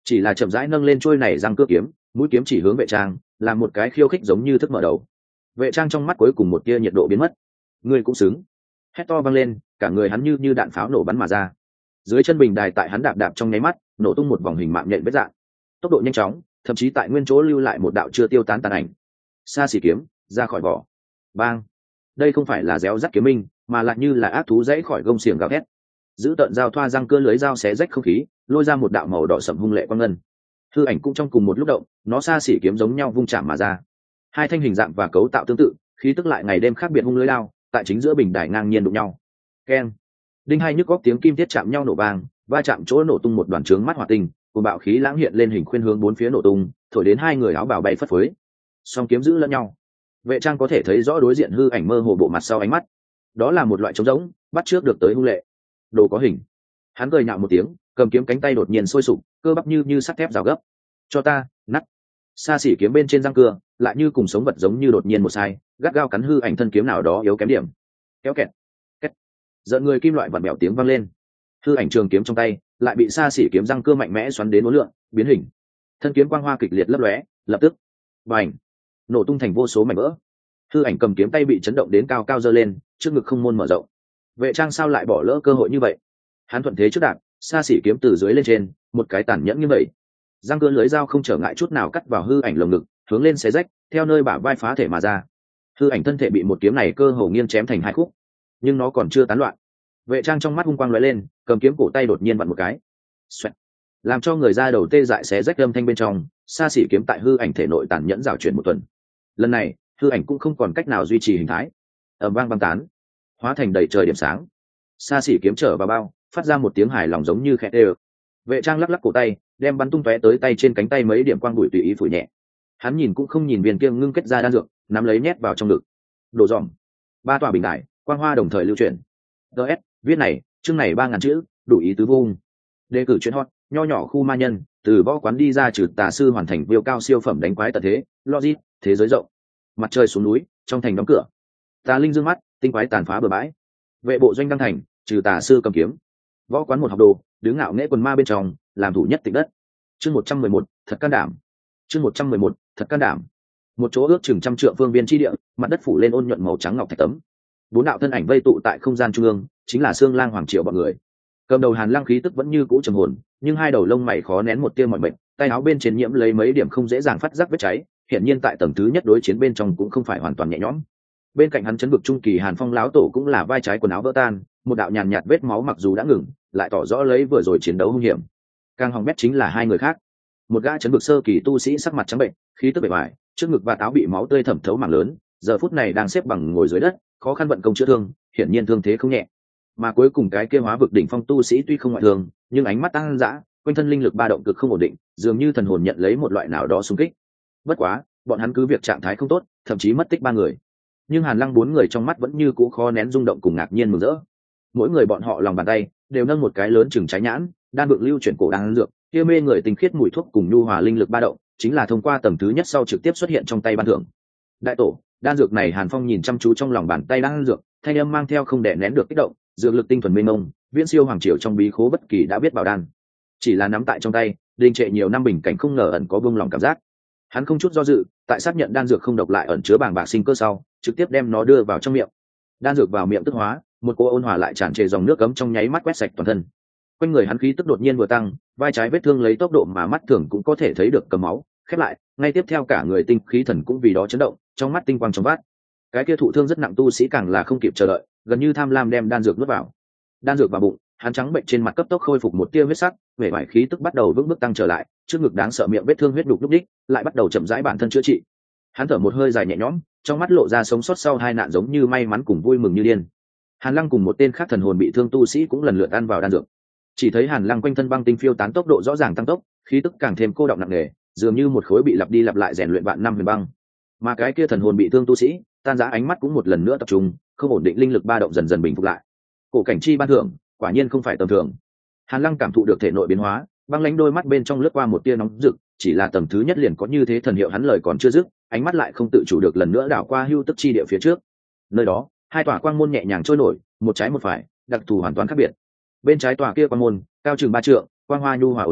chỉ là chậm rãi nâng lên trôi này răng cưa kiếm, mũi kiếm chỉ hướng Vệ Trang, làm một cái khiêu khích giống như thức mở đầu. Vệ Trang trong mắt cuối cùng một tia nhiệt độ biến mất. Ngươi cũng xứng. Hét to vang lên, cả người hắn như đạn pháo nổ bắn mà ra. Dưới chân bình đài tại hắn đạp đạp trong nháy mắt, nổ tung một vòng hình mạng nhện vết dạng. Tốc độ nhanh chóng, thậm chí tại nguyên chỗ lưu lại một đạo chưa tiêu tán tàn ảnh. Xa xỉ kiếm ra khỏi vỏ. Bang. Đây không phải là réo rắt kiếm minh, mà lại như là ác thú dãy khỏi gông xiềng gào thét. Giữ tận dao thoa răng cưa lưới dao xé rách không khí, lôi ra một đạo màu đỏ sẫm hung lệ quang ngân. Hư ảnh cũng trong cùng một lúc động, nó xa xỉ kiếm giống nhau vung chạm mà ra. Hai thanh hình dạng và cấu tạo tương tự, khí tức lại ngày đêm khác biệt hung lưới lao, tại chính giữa bình đài ngang nhiên đụng nhau. Keng. Đinh hai nhức góc tiếng kim tiết chạm nhau nổ vang, va chạm chỗ nổ tung một đoàn trướng mắt hỏa tinh, cùng bạo khí lãng hiện lên hình khuyên hướng bốn phía nổ tung, thổi đến hai người áo bào bay phất phới. Song kiếm giữ lẫn nhau. Vệ Trang có thể thấy rõ đối diện hư ảnh mơ hồ bộ mặt sau ánh mắt. Đó là một loại trống rỗng, bắt trước được tới hung lệ. Đồ có hình. Hắn cười nhạo một tiếng, cầm kiếm cánh tay đột nhiên sôi sục, cơ bắp như sắt thép rào gấp. Cho ta, nắt. Xa xỉ kiếm bên trên răng cưa, lại như cùng sống vật giống như đột nhiên một sai, gắt gao cắn hư ảnh thân kiếm nào đó yếu kém điểm. Kéo kẹt. Két. Giận người kim loại vặn bẹo tiếng vang lên. Hư ảnh trường kiếm trong tay, lại bị xa xỉ kiếm răng cưa mạnh mẽ xoắn đến uốn lượn, biến hình. Thân kiếm quang hoa kịch liệt lấp lóe, lập tức, bành, nổ tung thành vô số mảnh vỡ. Hư ảnh cầm kiếm tay bị chấn động đến cao cao giơ lên, trước ngực không môn mở rộng. Vệ Trang sao lại bỏ lỡ cơ hội như vậy? Hắn thuận thế trước đạp, xa xỉ kiếm từ dưới lên trên, một cái tàn nhẫn như vậy. Răng cưa lưới dao không trở ngại chút nào cắt vào hư ảnh lồng ngực, hướng lên xé rách, theo nơi bả vai phá thể mà ra. Hư ảnh thân thể bị một kiếm này cơ hồ nghiêng chém thành hai khúc, nhưng nó còn chưa tán loạn. Vệ Trang trong mắt hung quang lóe lên, cầm kiếm cổ tay đột nhiên vặn một cái. Xoẹt. Làm cho người ra đầu tê dại xé rách âm thanh bên trong, xa xỉ kiếm tại hư ảnh thể nội tàn nhẫn rào chuyển một tuần. Lần này, hư ảnh cũng không còn cách nào duy trì hình thái. Ầm vang băng tán, hóa thành đầy trời điểm sáng. Xa xỉ kiếm trở vào bao, phát ra một tiếng hài lòng giống như khẽ đều. Vệ Trang lắc lắc cổ tay, đem bắn tung tóe tới tay trên cánh tay mấy điểm quang bụi tùy ý phủi nhẹ. Hắn nhìn cũng không nhìn viên kia ngưng kết ra đan dược, nắm lấy nhét vào trong ngực. Đồ dòm. Ba tòa bình đại, quang hoa đồng thời lưu chuyển. DS, viết này, chương này 3000 chữ, đủ ý tứ vô. Đề cử chuyện hot, nho nhỏ khu ma nhân, từ võ quán đi ra trừ tà sư hoàn thành viêu cao siêu phẩm đánh quái tận thế, logic, thế giới rộng. Mặt trời xuống núi, trong thành đóng cửa. Tà linh dương mắt, tinh quái tàn phá bừa bãi. Vệ bộ doanh đăng thành, trừ tà sư cầm kiếm. Võ quán một học đồ, đứng ngạo nghễ quần ma bên trong, làm thủ nhất tịch đất. Chương 111, thật can đảm. Chương 111, thật can đảm. Một chỗ ước chừng 100 trượng phương viên chi địa, mặt đất phủ lên ôn nhuận màu trắng ngọc thạch tấm. Bốn đạo thân ảnh vây tụ tại không gian trung ương, chính là Sương Lang Hoàng Triệu bọn người. Cầm đầu Hàn Lăng khí tức vẫn như cũ trầm hồn, nhưng hai đầu lông mày khó nén một tia mọi bệnh, tay áo bên trên nhiễm lấy mấy điểm không dễ dàng phát giác vết cháy, hiển nhiên tại tầng thứ nhất đối chiến bên trong cũng không phải hoàn toàn nhẹ nhõm. Bên cạnh hắn chấn vực trung kỳ Hàn Phong lão tổ cũng là vai trái quần áo vỡ tan, một đạo nhàn nhạt vết máu mặc dù đã ngừng, lại tỏ rõ lấy vừa rồi chiến đấu hung hiểm. Càng hỏng bét chính là hai người khác. Một gã chấn vực sơ kỳ tu sĩ sắc mặt trắng bệnh, khí tức bề bại, trước ngực và áo bị máu tươi thẩm thấu mảng lớn, giờ phút này đang xếp bằng ngồi dưới đất, khó khăn vận công chữa thương, hiển nhiên thương thế không nhẹ. Mà cuối cùng cái kia hóa vực đỉnh phong tu sĩ tuy không ngoại thường, nhưng ánh mắt tăng dã, quanh thân linh lực ba động cực không ổn định, dường như thần hồn nhận lấy một loại nào đó xung kích. Bất quá, bọn hắn cứ việc trạng thái không tốt, thậm chí mất tích ba người. Nhưng Hàn Lăng bốn người trong mắt vẫn như cũ khó nén rung động cùng ngạc nhiên mừng rỡ. Mỗi người bọn họ lòng bàn tay đều nâng một cái lớn chừng trái nhãn, đan vượng lưu chuyển cổ đan dược, kia mê người tinh khiết mùi thuốc cùng nhu hòa linh lực ba động, chính là thông qua tầng thứ nhất sau trực tiếp xuất hiện trong tay ban thưởng. Đại tổ, đan dược này Hàn Phong nhìn chăm chú trong lòng bàn tay đan dược, thanh âm mang theo không đè nén được kích động, dược lực tinh thuần mênh mông, viễn siêu hoàng triều trong bí khố bất kỳ đã biết bảo đan. Chỉ là nắm tại trong tay, đình trệ nhiều năm bình cảnh không ngờ ẩn có buông lòng cảm giác. Hắn không chút do dự, tại xác nhận đan dược không độc lại ẩn chứa bàng bạc sinh cơ sau, trực tiếp đem nó đưa vào trong miệng. Đan dược vào miệng tức hóa, một cô ôn hòa lại tràn trề dòng nước cấm trong nháy mắt quét sạch toàn thân. Quanh người hắn khí tức đột nhiên vừa tăng, vai trái vết thương lấy tốc độ mà mắt thường cũng có thể thấy được cầm máu khép lại, ngay tiếp theo cả người tinh khí thần cũng vì đó chấn động, trong mắt tinh quang trong vắt. Cái kia thụ thương rất nặng tu sĩ càng là không kịp chờ đợi, gần như tham lam đem đan dược nuốt vào. Đan dược vào bụng, hắn trắng bệnh trên mặt cấp tốc khôi phục một tia huyết sắc, vẻ vải khí tức bắt đầu vững bước tăng trở lại, trước ngực đáng sợ miệng vết thương huyết đục lúc đích, lại bắt đầu chậm rãi bản thân chữa trị. Hắn thở một hơi dài nhẹ nhõm, trong mắt lộ ra sống sót sau hai nạn giống như may mắn cùng vui mừng như điên. Hàn Lăng cùng một tên khác thần hồn bị thương tu sĩ cũng lần lượt ăn vào đan dược. Chỉ thấy Hàn Lăng quanh thân băng tinh phiêu tán tốc độ rõ ràng tăng tốc, khí tức càng thêm cô đọng nặng nề, dường như một khối bị lặp đi lặp lại rèn luyện vạn năm huyền băng. Mà cái kia thần hồn bị thương tu sĩ, tan rã ánh mắt cũng một lần nữa tập trung, không ổn định linh lực ba động dần dần bình phục lại. Cổ cảnh chi ban thưởng, quả nhiên không phải tầm thường. Hàn Lăng cảm thụ được thể nội biến hóa, băng lãnh đôi mắt bên trong lướt qua một tia nóng rực, chỉ là tầng thứ nhất liền có như thế thần hiệu hắn lời còn chưa dứt, ánh mắt lại không tự chủ được lần nữa đảo qua hưu tức chi địa phía trước. Nơi đó, hai tòa quang môn nhẹ nhàng trôi nổi, một trái một phải, đặc thù hoàn toàn khác biệt. Bên trái tòa kia quang môn, cao chừng 3 trượng, quang hoa nhu hòa ổn định,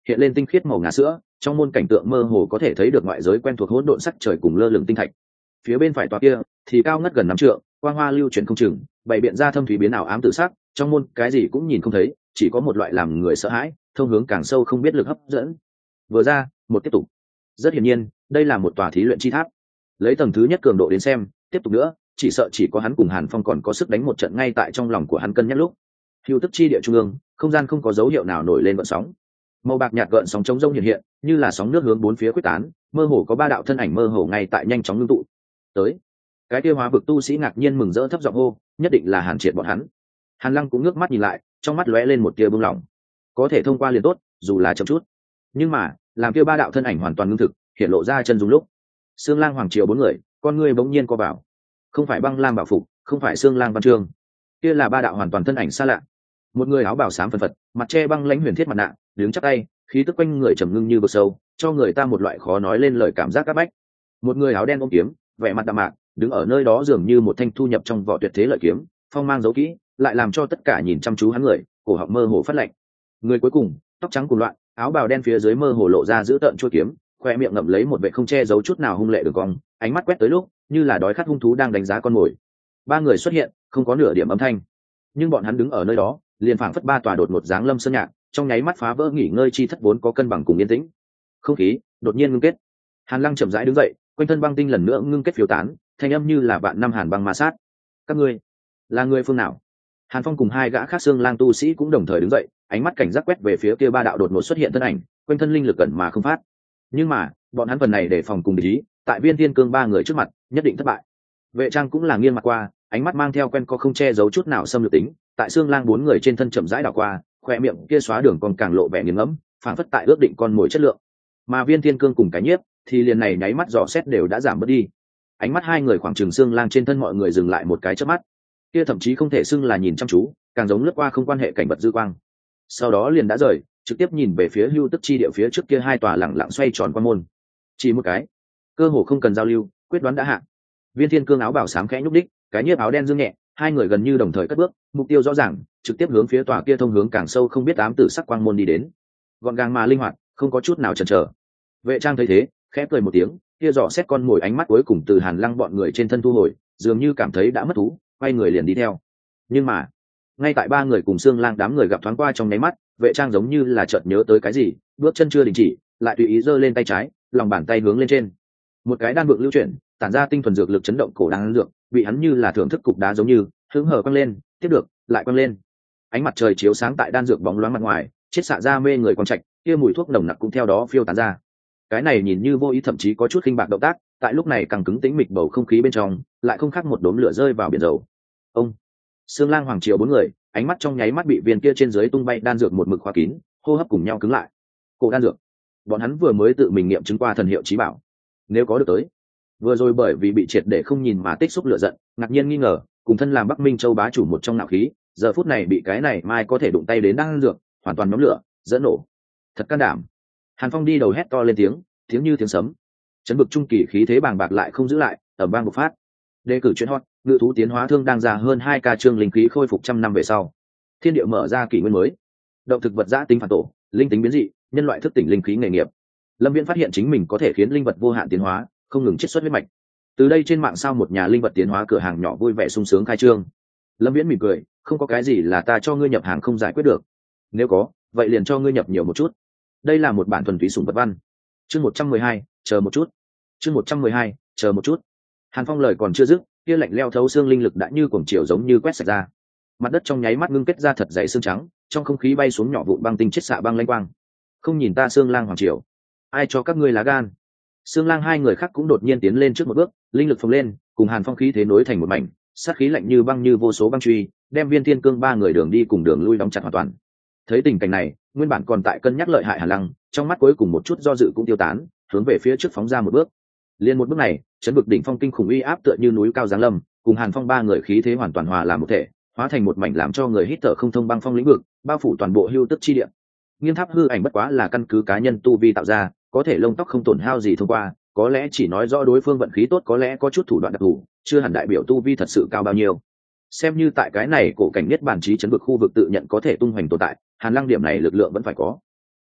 hiện lên tinh khiết màu ngà sữa, trong môn cảnh tượng mơ hồ có thể thấy được ngoại giới quen thuộc hỗn độn sắc trời cùng lơ lửng tinh thạch. Phía bên phải tòa kia thì cao ngất gần 5 trượng, quang hoa lưu chuyển không chừng, bày biện ra thâm thúy biến ảo ám tự sắc, trong môn cái gì cũng nhìn không thấy, chỉ có một loại làm người sợ hãi, thông hướng càng sâu không biết lực hấp dẫn. Vừa ra, một tiếp tục. Rất hiển nhiên, đây là một tòa thí luyện chi tháp. Lấy tầng thứ nhất cường độ đến xem, tiếp tục nữa, chỉ sợ chỉ có hắn cùng Hàn Phong còn có sức đánh một trận ngay tại trong lòng của hắn cân nhắc lúc. Hưu tức chi địa trung ương, không gian không có dấu hiệu nào nổi lên gợn sóng. Màu bạc nhạt gợn sóng chống rông hiện hiện, như là sóng nước hướng bốn phía quyết tán, mơ hồ có ba đạo thân ảnh mơ hồ ngay tại nhanh chóng ngưng tụ. Tới. Cái kia hóa vực tu sĩ ngạc nhiên mừng rỡ thấp giọng hô, nhất định là Hàn Triệt bọn hắn. Hàn Lăng cũng ngước mắt nhìn lại, trong mắt lóe lên một tia bừng lòng. Có thể thông qua liền tốt, dù là chậm chút. Nhưng mà, làm kia ba đạo thân ảnh hoàn toàn ngưng thực, hiện lộ ra chân dung lúc. Sương Lang Hoàng Triều bốn người, con ngươi bỗng nhiên co vào. Không phải Băng Lam bảo phục, không phải Sương Lang Văn Trương, kia là ba đạo hoàn toàn thân ảnh xa lạ. Một người áo bào xám phần phật, mặt che băng lãnh huyền thiết mặt nạ, đứng chắp tay, khí tức quanh người trầm ngưng như vực sâu, cho người ta một loại khó nói lên lời cảm giác áp bách. Một người áo đen ôm kiếm, vẻ mặt đạm mạc, đứng ở nơi đó dường như một thanh thu nhập trong vỏ tuyệt thế lợi kiếm, phong mang dấu kỹ, lại làm cho tất cả nhìn chăm chú hắn người, cổ họng mơ hồ phát lạnh. Người cuối cùng, tóc trắng cuồng loạn, áo bào đen phía dưới mơ hồ lộ ra giữ tợn chuôi kiếm, khoe miệng ngậm lấy một vẻ không che giấu chút nào hung lệ đường cong, ánh mắt quét tới lúc, như là đói khát hung thú đang đánh giá con mồi. Ba người xuất hiện, không có nửa điểm âm thanh, nhưng bọn hắn đứng ở nơi đó, liền phảng phất ba tòa đột ngột dáng lâm sơn nhạc, trong nháy mắt phá vỡ nghỉ ngơi chi thất vốn có cân bằng cùng yên tĩnh. Không khí đột nhiên ngưng kết. Hàn Lăng chậm rãi đứng dậy, quanh thân băng tinh lần nữa ngưng kết phiêu tán, thanh âm như là vạn năm hàn băng ma sát. Các ngươi là người phương nào? Hàn Phong cùng hai gã khác xương lang tu sĩ cũng đồng thời đứng dậy, ánh mắt cảnh giác quét về phía kia ba đạo đột ngột xuất hiện thân ảnh, quanh thân linh lực gần mà không phát. Nhưng mà, bọn hắn phần này để phòng cùng địch ý, tại Viên Thiên Cương ba người trước mặt, nhất định thất bại. Vệ Trang cũng là nghiêng mặt qua, ánh mắt mang theo quen có không che giấu chút nào xâm lược tính, tại xương lang bốn người trên thân chậm rãi đảo qua, khoe miệng kia xóa đường còn càng lộ vẻ nghiền ngẫm, phảng phất tại ước định con mồi chất lượng. Mà Viên Thiên Cương cùng cái nhiếp, thì liền này nháy mắt dò xét đều đã giảm bớt đi. Ánh mắt hai người khoảng chừng xương lang trên thân mọi người dừng lại một cái chớp mắt. Kia thậm chí không thể xưng là nhìn chăm chú, càng giống lướt qua không quan hệ cảnh vật dư quang. Sau đó liền đã rời, trực tiếp nhìn về phía Hưu Tức chi địa phía trước kia hai tòa lẳng lặng xoay tròn quan môn. Chỉ một cái, cơ hồ không cần giao lưu, quyết đoán đã hạ. Viên Thiên Cương áo bào xám khẽ nhúc đích, cái nhiếp áo đen dương nhẹ, hai người gần như đồng thời cất bước, mục tiêu rõ ràng, trực tiếp hướng phía tòa kia thông hướng càng sâu không biết ám tử sắc quang môn đi đến. Gọn gàng mà linh hoạt, không có chút nào chần chờ. Vệ Trang thấy thế, khẽ cười một tiếng, kia dò xét con mồi ánh mắt cuối cùng từ Hàn Lăng bọn người trên thân thu hồi, dường như cảm thấy đã mất thú, quay người liền đi theo. Nhưng mà, ngay tại ba người cùng xương lang đám người gặp thoáng qua trong nháy mắt, Vệ Trang giống như là chợt nhớ tới cái gì, bước chân chưa đình chỉ, lại tùy ý giơ lên tay trái, lòng bàn tay hướng lên trên. Một cái đan vượng lưu chuyển, tản ra tinh thuần dược lực chấn động cổ đan dược, bị hắn như là thưởng thức cục đá giống như, hứng hở quăng lên, tiếp được, lại quăng lên. Ánh mặt trời chiếu sáng tại đan dược bóng loáng mặt ngoài, chiết xạ ra mê người quang trạch, kia mùi thuốc nồng nặc cũng theo đó phiêu tán ra. Cái này nhìn như vô ý thậm chí có chút khinh bạc động tác, tại lúc này càng cứng tĩnh mịch bầu không khí bên trong, lại không khác một đốm lửa rơi vào biển dầu. Ông Sương Lang Hoàng Triều bốn người, ánh mắt trong nháy mắt bị viên kia trên dưới tung bay đan dược một mực khóa kín, hô hấp cùng nhau cứng lại. Cổ đan dược, bọn hắn vừa mới tự mình nghiệm chứng qua thần hiệu chí bảo, nếu có được tới. Vừa rồi bởi vì bị triệt để không nhìn mà tích xúc lửa giận, ngạc nhiên nghi ngờ, cùng thân làm Bắc Minh Châu bá chủ một trong nạo khí, giờ phút này bị cái này mai có thể đụng tay đến đan dược, hoàn toàn nhóm lửa, dẫn nổ. Thật can đảm. Hàn Phong đi đầu hét to lên tiếng như tiếng sấm. Chấn bực trung kỳ khí thế bàng bạc lại không giữ lại, ầm vang bộc phát. Đề cử chuyên hot, ngự thú tiến hóa thương đang ra hơn 2 ca chương linh khí khôi phục trăm năm về sau. Thiên địa mở ra kỷ nguyên mới. Động thực vật giã tính phản tổ, linh tính biến dị, nhân loại thức tỉnh linh khí nghề nghiệp. Lâm Viễn phát hiện chính mình có thể khiến linh vật vô hạn tiến hóa, không ngừng chiết xuất huyết mạch. Từ đây trên mạng sao một nhà linh vật tiến hóa cửa hàng nhỏ vui vẻ sung sướng khai trương. Lâm Viễn mỉm cười, không có cái gì là ta cho ngươi nhập hàng không giải quyết được. Nếu có, vậy liền cho ngươi nhập nhiều một chút. Đây là một bản thuần túy sủng vật văn. Chương 112, chờ một chút. Chương 112, chờ một chút. Hàn Phong lời còn chưa dứt, kia lạnh leo thấu xương linh lực đã như cuồng chiều giống như quét sạch ra. Mặt đất trong nháy mắt ngưng kết ra thật dày xương trắng, trong không khí bay xuống nhỏ vụn băng tinh chiết xạ băng lanh quang. Không nhìn ta Sương Lang Hoàng Triều, ai cho các ngươi lá gan? Sương Lang hai người khác cũng đột nhiên tiến lên trước một bước, linh lực phồng lên, cùng Hàn Phong khí thế nối thành một mảnh, sát khí lạnh như băng như vô số băng truy, đem Viên Thiên Cương ba người đường đi cùng đường lui đóng chặt hoàn toàn. Thấy tình cảnh này, nguyên bản còn tại cân nhắc lợi hại Hàn Lăng, trong mắt cuối cùng một chút do dự cũng tiêu tán, hướng về phía trước phóng ra một bước. Liên một bước này, chấn vực đỉnh phong kinh khủng uy áp tựa như núi cao giáng lâm, cùng Hàn Phong ba người khí thế hoàn toàn hòa làm một thể, hóa thành một mảnh làm cho người hít thở không thông băng phong lĩnh vực, bao phủ toàn bộ Hưu Tức chi địa. Nghiêm tháp hư ảnh bất quá là căn cứ cá nhân tu vi tạo ra, có thể lông tóc không tổn hao gì thông qua, có lẽ chỉ nói rõ đối phương vận khí tốt, có lẽ có chút thủ đoạn đặc thù, chưa hẳn đại biểu tu vi thật sự cao bao nhiêu. Xem như tại cái này cổ cảnh nhất bản trí chấn vực khu vực tự nhận có thể tung hoành tồn tại, Hàn Lăng điểm này lực lượng vẫn phải có.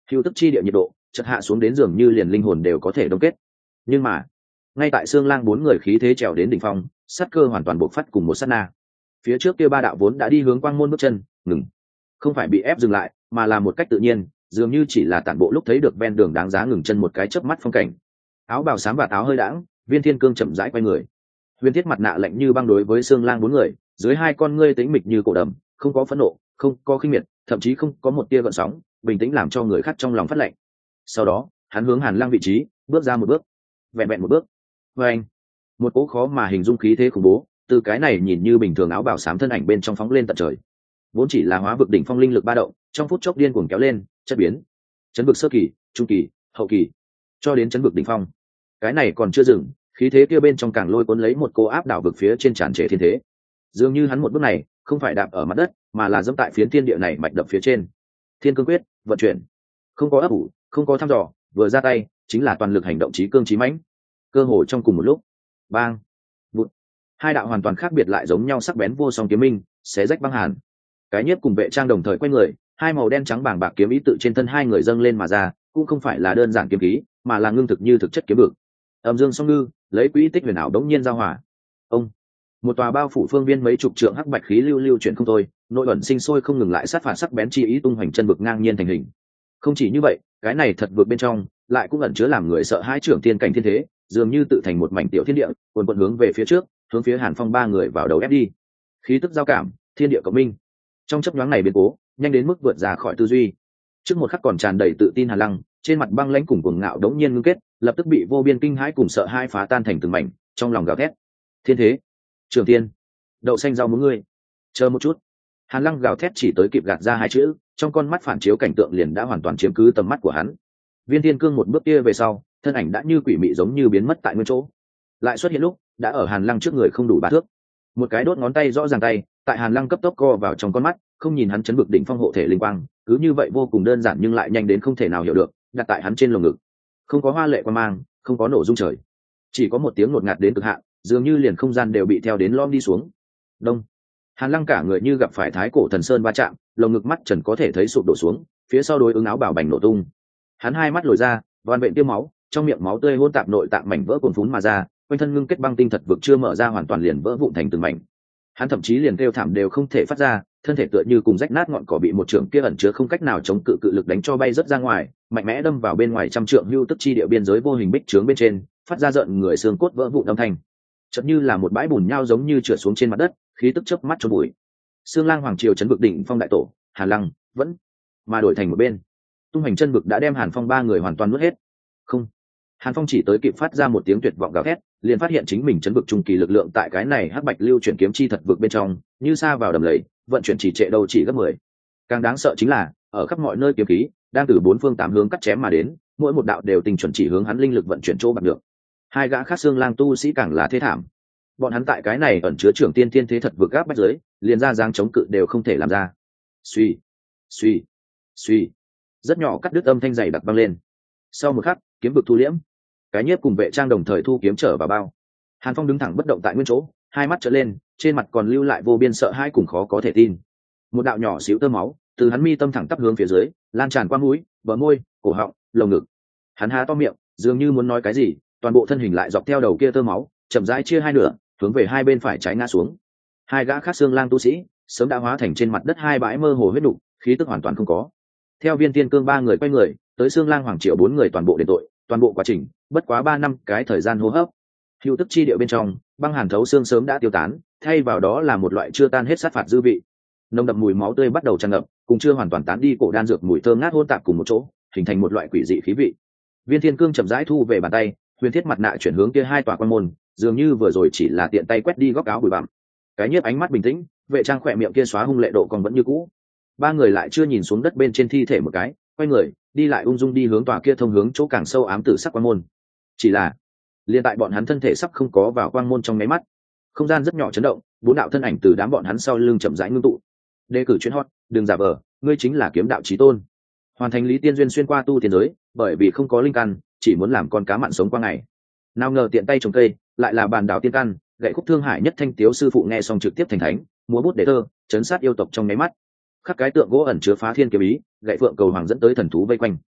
hưu tức chi địa nhiệt độ chợt hạ xuống đến dường như liền linh hồn đều có thể đông kết. Nhưng mà ngay tại xương lang bốn người khí thế trèo đến đỉnh phong, sát cơ hoàn toàn bộc phát cùng một sát na, phía trước kia ba đạo vốn đã đi hướng quang môn bước chân ngừng, không phải bị ép dừng lại mà là một cách tự nhiên, dường như chỉ là tản bộ lúc thấy được ven đường đáng giá ngừng chân một cái chớp mắt phong cảnh. Áo bào xám và áo hơi đãng, Viên Thiên Cương chậm rãi quay người. Huyền Thiết mặt nạ lạnh như băng đối với xương lang bốn người, dưới hai con ngươi tĩnh mịch như cổ đầm, không có phẫn nộ, không có khinh miệt, thậm chí không có một tia gợn sóng, bình tĩnh làm cho người khác trong lòng phát lạnh. Sau đó hắn hướng Hàn Lăng vị trí bước ra một bước, vẹn vẹn một bước. Và anh, một cỗ khó mà hình dung khí thế khủng bố từ cái này nhìn như bình thường áo bào xám thân ảnh bên trong phóng lên tận trời. Vốn chỉ là hóa vực đỉnh phong linh lực ba động, trong phút chốc điên cuồng kéo lên, chất biến. Chấn vực sơ kỳ, trung kỳ, hậu kỳ, cho đến chấn vực đỉnh phong. Cái này còn chưa dừng, khí thế kia bên trong càng lôi cuốn lấy một cô áp đảo vực phía trên tràn trề thiên thế. Dường như hắn một bước này không phải đạp ở mặt đất, mà là dẫm tại phiến thiên địa này mạch đập phía trên. Thiên cương quyết vận chuyển, không có ấp ủ, không có thăm dò, vừa ra tay chính là toàn lực hành động chí cương chí mãnh. Cơ hội trong cùng một lúc, bang, vụt, hai đạo hoàn toàn khác biệt lại giống nhau sắc bén vô song kiếm minh xé rách băng hàn. Cái Nhiếp cùng Vệ Trang đồng thời quay người, hai màu đen trắng bàng bạc kiếm ý tự trên thân hai người dâng lên mà ra, cũng không phải là đơn giản kiếm khí, mà là ngưng thực như thực chất kiếm vực. Âm dương song ngư, lấy quỹ tích huyền ảo đống nhiên giao hòa. Ông, một tòa bao phủ phương viên mấy chục trượng hắc bạch khí lưu lưu chuyển không thôi, nội ẩn sinh sôi không ngừng lại sát phạt sắc bén chi ý tung hoành chân vực ngang nhiên thành hình. Không chỉ như vậy, cái này thật vượt bên trong lại cũng ẩn chứa làm người sợ hãi trưởng thiên cảnh thiên thế, dường như tự thành một mảnh tiểu thiên địa, cuồn cuộn hướng về phía trước, hướng phía Hàn Phong ba người vào đầu ép đi. Khí tức giao cảm, thiên địa cộng minh. Trong chớp nhoáng này biến cố, nhanh đến mức vượt ra khỏi tư duy. Trước một khắc còn tràn đầy tự tin Hàn Lăng, trên mặt băng lãnh cùng cuồng ngạo đống nhiên ngưng kết, lập tức bị vô biên kinh hãi cùng sợ hãi phá tan thành từng mảnh, trong lòng gào thét. Thiên thế, Trường Tiên, đậu xanh rau muống ngươi. Chờ một chút. Hàn Lăng gào thét chỉ tới kịp gạt ra hai chữ, trong con mắt phản chiếu cảnh tượng liền đã hoàn toàn chiếm cứ tầm mắt của hắn. Viên Thiên Cương một bước kia về sau, thân ảnh đã như quỷ mị giống như biến mất tại nguyên chỗ. Lại xuất hiện lúc, đã ở Hàn Lăng trước người không đủ 3 thước. Một cái đốt ngón tay rõ ràng tay, tại Hàn Lăng cấp tốc co vào trong con mắt, không nhìn hắn chấn vực đỉnh phong hộ thể linh quang, cứ như vậy vô cùng đơn giản nhưng lại nhanh đến không thể nào hiểu được, đặt tại hắn trên lồng ngực. Không có hoa lệ quan mang, không có nổ rung trời, chỉ có một tiếng ngột ngạt đến cực hạn, dường như liền không gian đều bị theo đến lom đi xuống. Đông. Hàn Lăng cả người như gặp phải thái cổ thần sơn va chạm, lồng ngực mắt trần có thể thấy sụp đổ xuống, phía sau đối ứng áo bảo bành nổ tung. Hắn hai mắt lồi ra, van vện tiêu máu, trong miệng máu tươi hỗn tạp nội tạng mảnh vỡ cuồn phún mà ra, quanh thân ngưng kết băng tinh thật vực chưa mở ra hoàn toàn liền vỡ vụn thành từng mảnh. Hắn thậm chí liền kêu thảm đều không thể phát ra, thân thể tựa như cùng rách nát ngọn cỏ bị một trường kia ẩn chứa không cách nào chống cự cự lực đánh cho bay rất ra ngoài, mạnh mẽ đâm vào bên ngoài trăm trượng hưu tức chi địa biên giới vô hình bích trướng bên trên, phát ra rợn người xương cốt vỡ vụn âm thanh. Chợt như là một bãi bùn nhão giống như trượt xuống trên mặt đất, khí tức chớp mắt chôn bụi. Sương Lang Hoàng Triều chấn vực đỉnh phong đại tổ, Hàn Lăng vẫn mà đổi thành một bên. Tung hành chân vực đã đem Hàn Phong ba người hoàn toàn nuốt hết. Không. Hàn Phong chỉ tới kịp phát ra một tiếng tuyệt vọng gào thét, liền phát hiện chính mình chấn vực trung kỳ lực lượng tại cái này hắc bạch lưu chuyển kiếm chi thật vực bên trong, như sa vào đầm lầy, vận chuyển chỉ trệ đâu chỉ gấp 10. Càng đáng sợ chính là, ở khắp mọi nơi kiếm khí đang từ 4 phương 8 hướng cắt chém mà đến, mỗi một đạo đều tình chuẩn chỉ hướng hắn linh lực vận chuyển chỗ bằng được. Hai gã khác Sương Lang tu sĩ càng là thế thảm. Bọn hắn tại cái này ẩn chứa trưởng tiên thiên thế thật vực gáp bách giới, liền ra dáng chống cự đều không thể làm ra. Suy, suy, suy, rất nhỏ cắt đứt âm thanh dày đặc vang lên. Sau một khắc, kiếm vực thu liễm, cái Nhiếp cùng Vệ Trang đồng thời thu kiếm trở vào bao. Hàn Phong đứng thẳng bất động tại nguyên chỗ, hai mắt trợn lên, trên mặt còn lưu lại vô biên sợ hãi cùng khó có thể tin. Một đạo nhỏ xíu tơ máu từ hắn mi tâm thẳng tắp hướng phía dưới, lan tràn qua mũi, bờ môi, cổ họng, lồng ngực. Hắn há to miệng, dường như muốn nói cái gì, toàn bộ thân hình lại dọc theo đầu kia tơ máu, chậm rãi chia hai nửa, hướng về hai bên phải trái ngã xuống. Hai gã khác Sương Lang tu sĩ sớm đã hóa thành trên mặt đất hai bãi mơ hồ huyết nục, khí tức hoàn toàn không có. Theo Viên Thiên Cương ba người quay người tới Sương Lang Hoàng Triều 4 người toàn bộ đền tội, toàn bộ quá trình bất quá 3 năm cái thời gian hô hấp. Hưu tức chi địa bên trong, băng hàn thấu xương sớm đã tiêu tán, thay vào đó là một loại chưa tan hết sát phạt dư vị. Nồng đậm mùi máu tươi bắt đầu tràn ngập, cùng chưa hoàn toàn tán đi cổ đan dược mùi thơm ngát hỗn tạp cùng một chỗ, hình thành một loại quỷ dị khí vị. Viên Thiên Cương chậm rãi thu về bàn tay, huyền thiết mặt nạ chuyển hướng kia hai tòa quan môn, dường như vừa rồi chỉ là tiện tay quét đi góc áo bụi bặm. Cái Nhiếp ánh mắt bình tĩnh, Vệ Trang khỏe miệng kia xóa hung lệ độ còn vẫn như cũ. Ba người lại chưa nhìn xuống đất bên trên thi thể một cái, quay người đi lại ung dung đi hướng tòa kia thông hướng chỗ càng sâu ám tử sắc quan môn. Chỉ là liên tại bọn hắn thân thể sắp không có vào quang môn trong nháy mắt, không gian rất nhỏ chấn động, 4 đạo thân ảnh từ đám bọn hắn sau lưng chậm rãi ngưng tụ. Đề cử chuyên hot, đừng giả vờ, ngươi chính là kiếm đạo chí tôn. Hoàn thành lý tiên duyên xuyên qua tu tiên giới, bởi vì không có linh căn, chỉ muốn làm con cá mặn sống qua ngày. Nào ngờ tiện tay trồng cây, lại là bàn đảo tiên căn, gậy khúc thương hải nhất thanh tiếu sư phụ nghe xong trực tiếp thành thánh, múa bút để thơ, chấn sát yêu tộc trong nháy mắt. Khắc cái tượng gỗ ẩn chứa phá thiên kiếm ý, gậy phượng cầu hoàng dẫn tới thần thú vây quanh.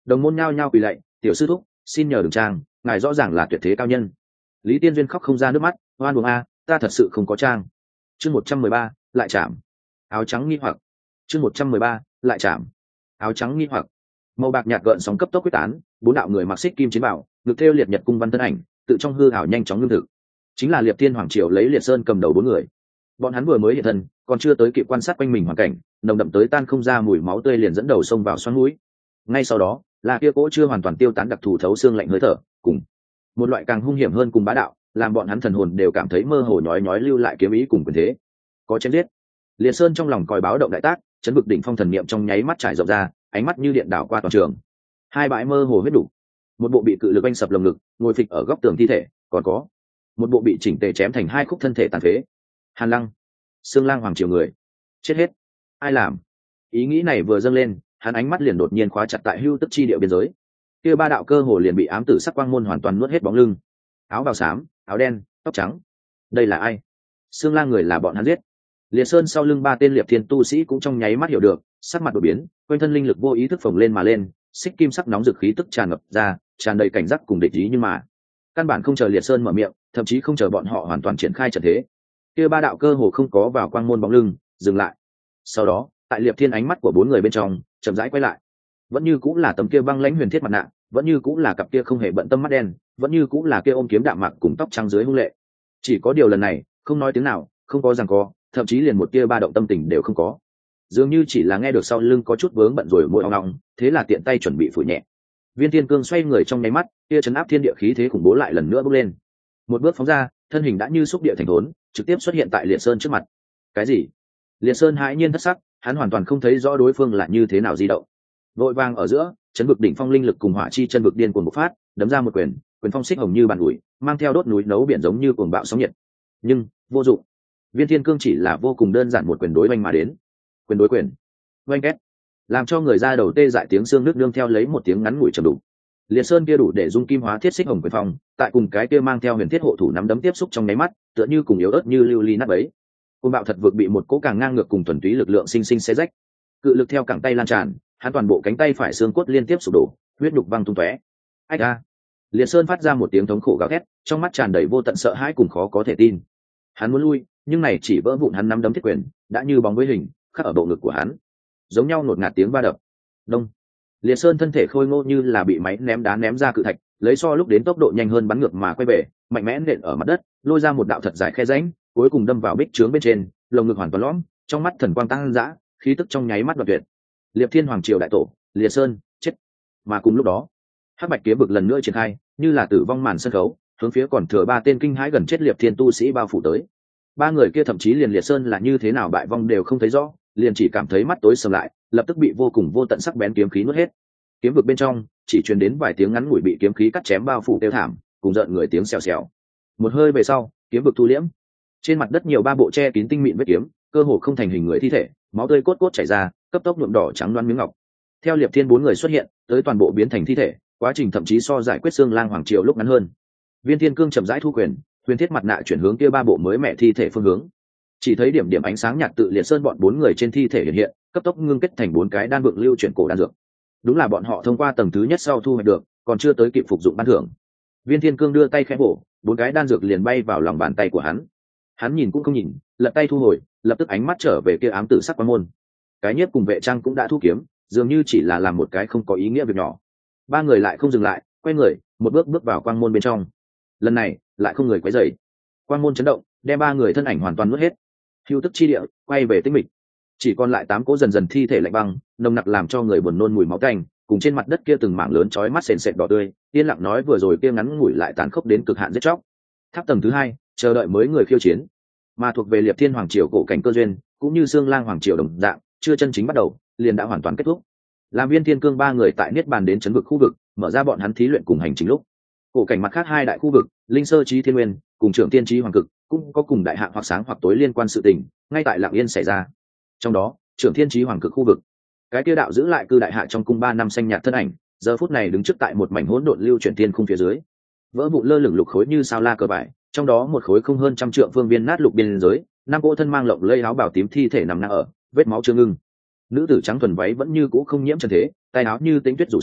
Đồng môn nhao nhao quỳ lạy, tiểu sư thúc xin nhờ đừng trang, ngài rõ ràng là tuyệt thế cao nhân. Lý Tiên Duyên khóc không ra nước mắt, oan uổng a, ta thật sự không có trang. Chương 113, lại chạm. Áo trắng nghi hoặc. Chương 113, lại chạm. Áo trắng nghi hoặc. Màu bạc nhạt gợn sóng cấp tốc quyết tán, bốn đạo người mặc xích kim chiến bảo, ngực thêu liệt nhật cung văn thân ảnh, tự trong hư ảo nhanh chóng ngưng thực. Chính là Liệp Thiên Hoàng Triều lấy Liệt Sơn cầm đầu bốn người. Bọn hắn vừa mới hiện thân, còn chưa tới kịp quan sát quanh mình hoàn cảnh, nồng đậm tới tan không ra mùi máu tươi liền dẫn đầu xông vào xoắn mũi. Ngay sau đó, là kia cỗ chưa hoàn toàn tiêu tán đặc thù thấu xương lạnh hơi thở, cùng một loại càng hung hiểm hơn cùng bá đạo, làm bọn hắn thần hồn đều cảm thấy mơ hồ nhói nhói lưu lại kiếm ý cùng quyền thế. Có chém giết. Liệt Sơn trong lòng còi báo động đại tác, chấn vực đỉnh phong thần niệm trong nháy mắt trải rộng ra, ánh mắt như điện đảo qua toàn trường. Hai bãi mơ hồ huyết đủ, một bộ bị cự lực anh sập lồng ngực, ngồi phịch ở góc tường thi thể, còn có một bộ bị chỉnh tề chém thành hai khúc thân thể tàn phế. Hàn Lăng, Xương Lang Hoàng Triều người, chết hết. Ai làm? Ý nghĩ này vừa dâng lên, hắn ánh mắt liền đột nhiên khóa chặt tại hưu tức chi địa biên giới. Kia ba đạo cơ hồ liền bị ám tử sắc quang môn hoàn toàn nuốt hết bóng lưng. Áo bào xám, áo đen, tóc trắng. Đây là ai? Xương Lang người là bọn hắn giết. Liệt Sơn sau lưng ba tên Liệp Thiên tu sĩ cũng trong nháy mắt hiểu được, sắc mặt đổi biến, quanh thân linh lực vô ý thức phồng lên mà lên, xích kim sắc nóng dực khí tức tràn ngập ra, tràn đầy cảnh giác cùng địch ý, nhưng mà căn bản không chờ Liệt Sơn mở miệng, thậm chí không chờ bọn họ hoàn toàn triển khai trận thế. Kia ba đạo cơ hồ không có vào quang môn bóng lưng, dừng lại. Sau đó, tại Liệp Thiên ánh mắt của bốn người bên trong, chậm rãi quay lại. Vẫn như cũng là tấm kia băng lãnh huyền thiết mặt nạ, vẫn như cũng là cặp kia không hề bận tâm mắt đen, vẫn như cũng là kia ôm kiếm đạm mạc cùng tóc trắng dưới hung lệ. Chỉ có điều lần này, không nói tiếng nào, không có giằng co, thậm chí liền một tia ba động tâm tình đều không có. Dường như chỉ là nghe được sau lưng có chút vướng bận rồi môi ong ong, thế là tiện tay chuẩn bị phủ nhẹ. Viên Thiên Cương xoay người trong nháy mắt, kia chấn áp thiên địa khí thế khủng bố lại lần nữa bốc lên. Một bước phóng ra, thân hình đã như xúc địa thành thốn, trực tiếp xuất hiện tại Liệt Sơn trước mặt. Cái gì? Liệt Sơn hãi nhiên thất sắc, hắn hoàn toàn không thấy rõ đối phương là như thế nào di động. Vội vàng ở giữa, chấn vực đỉnh phong linh lực cùng hỏa chi chân vực điên cuồng bộc phát, đấm ra một quyền, quyền phong xích hồng như bàn ủi, mang theo đốt núi nấu biển giống như cuồng bạo sóng nhiệt. Nhưng vô dụng. Viên Thiên Cương chỉ là vô cùng đơn giản một quyền đối oanh mà đến. Quyền đối quyền, oanh két, làm cho người ra đầu tê dại tiếng xương nước nương theo lấy một tiếng ngắn ngủi trầm đục. Liệt Sơn kia đủ để dung kim hóa thiết xích hồng quyền phong, tại cùng cái kia mang theo huyền thiết hộ thủ nắm đấm tiếp xúc trong nháy mắt, tựa như cùng yếu ớt như lưu ly nát bấy. Côn bạo thật vực bị một cỗ càng ngang ngược cùng thuần túy lực lượng sinh sinh xé rách. Cự lực theo cẳng tay lan tràn, hắn toàn bộ cánh tay phải xương cốt liên tiếp sụp đổ, huyết nhục văng tung tóe. Ách a! Liệt Sơn phát ra một tiếng thống khổ gào thét, trong mắt tràn đầy vô tận sợ hãi cùng khó có thể tin. Hắn muốn lui, nhưng này chỉ vỡ vụn hắn nắm đấm thiết quyền, đã như bóng với hình, khắc ở bộ ngực của hắn. Giống nhau nột ngạt tiếng va đập. Đông. Liệt Sơn thân thể khôi ngô như là bị máy ném đá ném ra cự thạch, lấy so lúc đến tốc độ nhanh hơn bắn ngược mà quay về, mạnh mẽ nện ở mặt đất, lôi ra một đạo thật dài khe rãnh, cuối cùng đâm vào bích trướng bên trên, lồng ngực hoàn toàn lõm, trong mắt thần quang tăng dã, khí tức trong nháy mắt đoạt tuyệt. Liệp Thiên Hoàng Triều đại tổ, Liệt Sơn, chết. Mà cùng lúc đó, Hắc Bạch Kiếm Bực lần nữa triển khai, như là tử vong màn sân khấu, hướng phía còn thừa ba tên kinh hãi gần chết Liệp Thiên tu sĩ bao phủ tới. Ba người kia thậm chí liền Liệt Sơn là như thế nào bại vong đều không thấy rõ, liền chỉ cảm thấy mắt tối sầm lại, lập tức bị vô cùng vô tận sắc bén kiếm khí nuốt hết. Kiếm vực bên trong chỉ truyền đến vài tiếng ngắn ngủi bị kiếm khí cắt chém bao phủ tiêu thảm, cùng giận người tiếng xèo xèo. Một hơi về sau, kiếm vực thu liễm. Trên mặt đất nhiều ba bộ che kín tinh mịn vết kiếm, cơ hồ không thành hình người thi thể, máu tươi cốt cốt chảy ra, cấp tốc nhuộm đỏ trắng loáng miếng ngọc. Theo Liệp Thiên bốn người xuất hiện, tới toàn bộ biến thành thi thể, quá trình thậm chí so giải quyết Xương Lang Hoàng Triều lúc ngắn hơn. Viên Thiên Cương chậm rãi thu quyền, huyền thiết mặt nạ chuyển hướng kia ba bộ mới mẹ thi thể phương hướng. Chỉ thấy điểm điểm ánh sáng nhạt tự Liệt Sơn bọn bốn người trên thi thể hiện hiện, cấp tốc ngưng kết thành bốn cái đan vượng lưu chuyển cổ đan dược. Đúng là bọn họ thông qua tầng thứ nhất sau thu hoạch được, còn chưa tới kịp phục dụng ban thưởng. Viên Thiên Cương đưa tay khẽ bổ, bốn cái đan dược liền bay vào lòng bàn tay của hắn. Hắn nhìn cũng không nhìn, lật tay thu hồi, lập tức ánh mắt trở về kia ám tử sắc quan môn. Cái nhiếp cùng vệ trang cũng đã thu kiếm, dường như chỉ là làm một cái không có ý nghĩa việc nhỏ. Ba người lại không dừng lại, quay người, một bước bước vào quang môn bên trong. Lần này, lại không người quấy rầy. Quang môn chấn động, đem ba người thân ảnh hoàn toàn nuốt hết. Hưu tức chi địa, quay về tĩnh mịch. Chỉ còn lại 8 cỗ dần dần thi thể lạnh băng, nồng nặc làm cho người buồn nôn mùi máu tanh, cùng trên mặt đất kia từng mảng lớn chói mắt sền sệt đỏ tươi, yên lặng nói vừa rồi kia ngắn ngủi lại tàn khốc đến cực hạn giết chóc. Tháp tầng thứ 2, chờ đợi mới người khiêu chiến. Mà thuộc về Liệp Thiên Hoàng Triều cổ cảnh cơ duyên, cũng như Xương Lang Hoàng Triều đồng dạng, chưa chân chính bắt đầu, liền đã hoàn toàn kết thúc. Làm Viên Thiên Cương ba người tại niết bàn đến trấn vực khu vực, mở ra bọn hắn thí luyện cùng hành trình lúc, cổ cảnh mặt khác 2 đại khu vực, Linh Sơ Chí Thiên Nguyên, cùng Trưởng Tiên Chí Hoàng Cực, cũng có cùng đại hạ hoặc sáng hoặc tối liên quan sự tình, ngay tại Lặng Yên xảy ra. Trong đó, Trưởng Thiên Chí Hoàng Cực khu vực, cái kia đạo giữ lại cư đại hạ trong cung 3 năm xanh nhạt thân ảnh, giờ phút này đứng trước tại một mảnh hỗn độn lưu chuyển tiên khung phía dưới, vỡ vụn lơ lửng lục khối như sao la cờ vải, trong đó một khối không hơn 100 trượng phương viên nát lục biên giới, 5 cỗ thân mang lộng lây áo bào tím thi thể nằm ngang ở, vết máu chưa ngưng. Nữ tử trắng thuần váy vẫn như cũ không nhiễm trần thế, tay áo như tĩnh tuyết rủ xuống,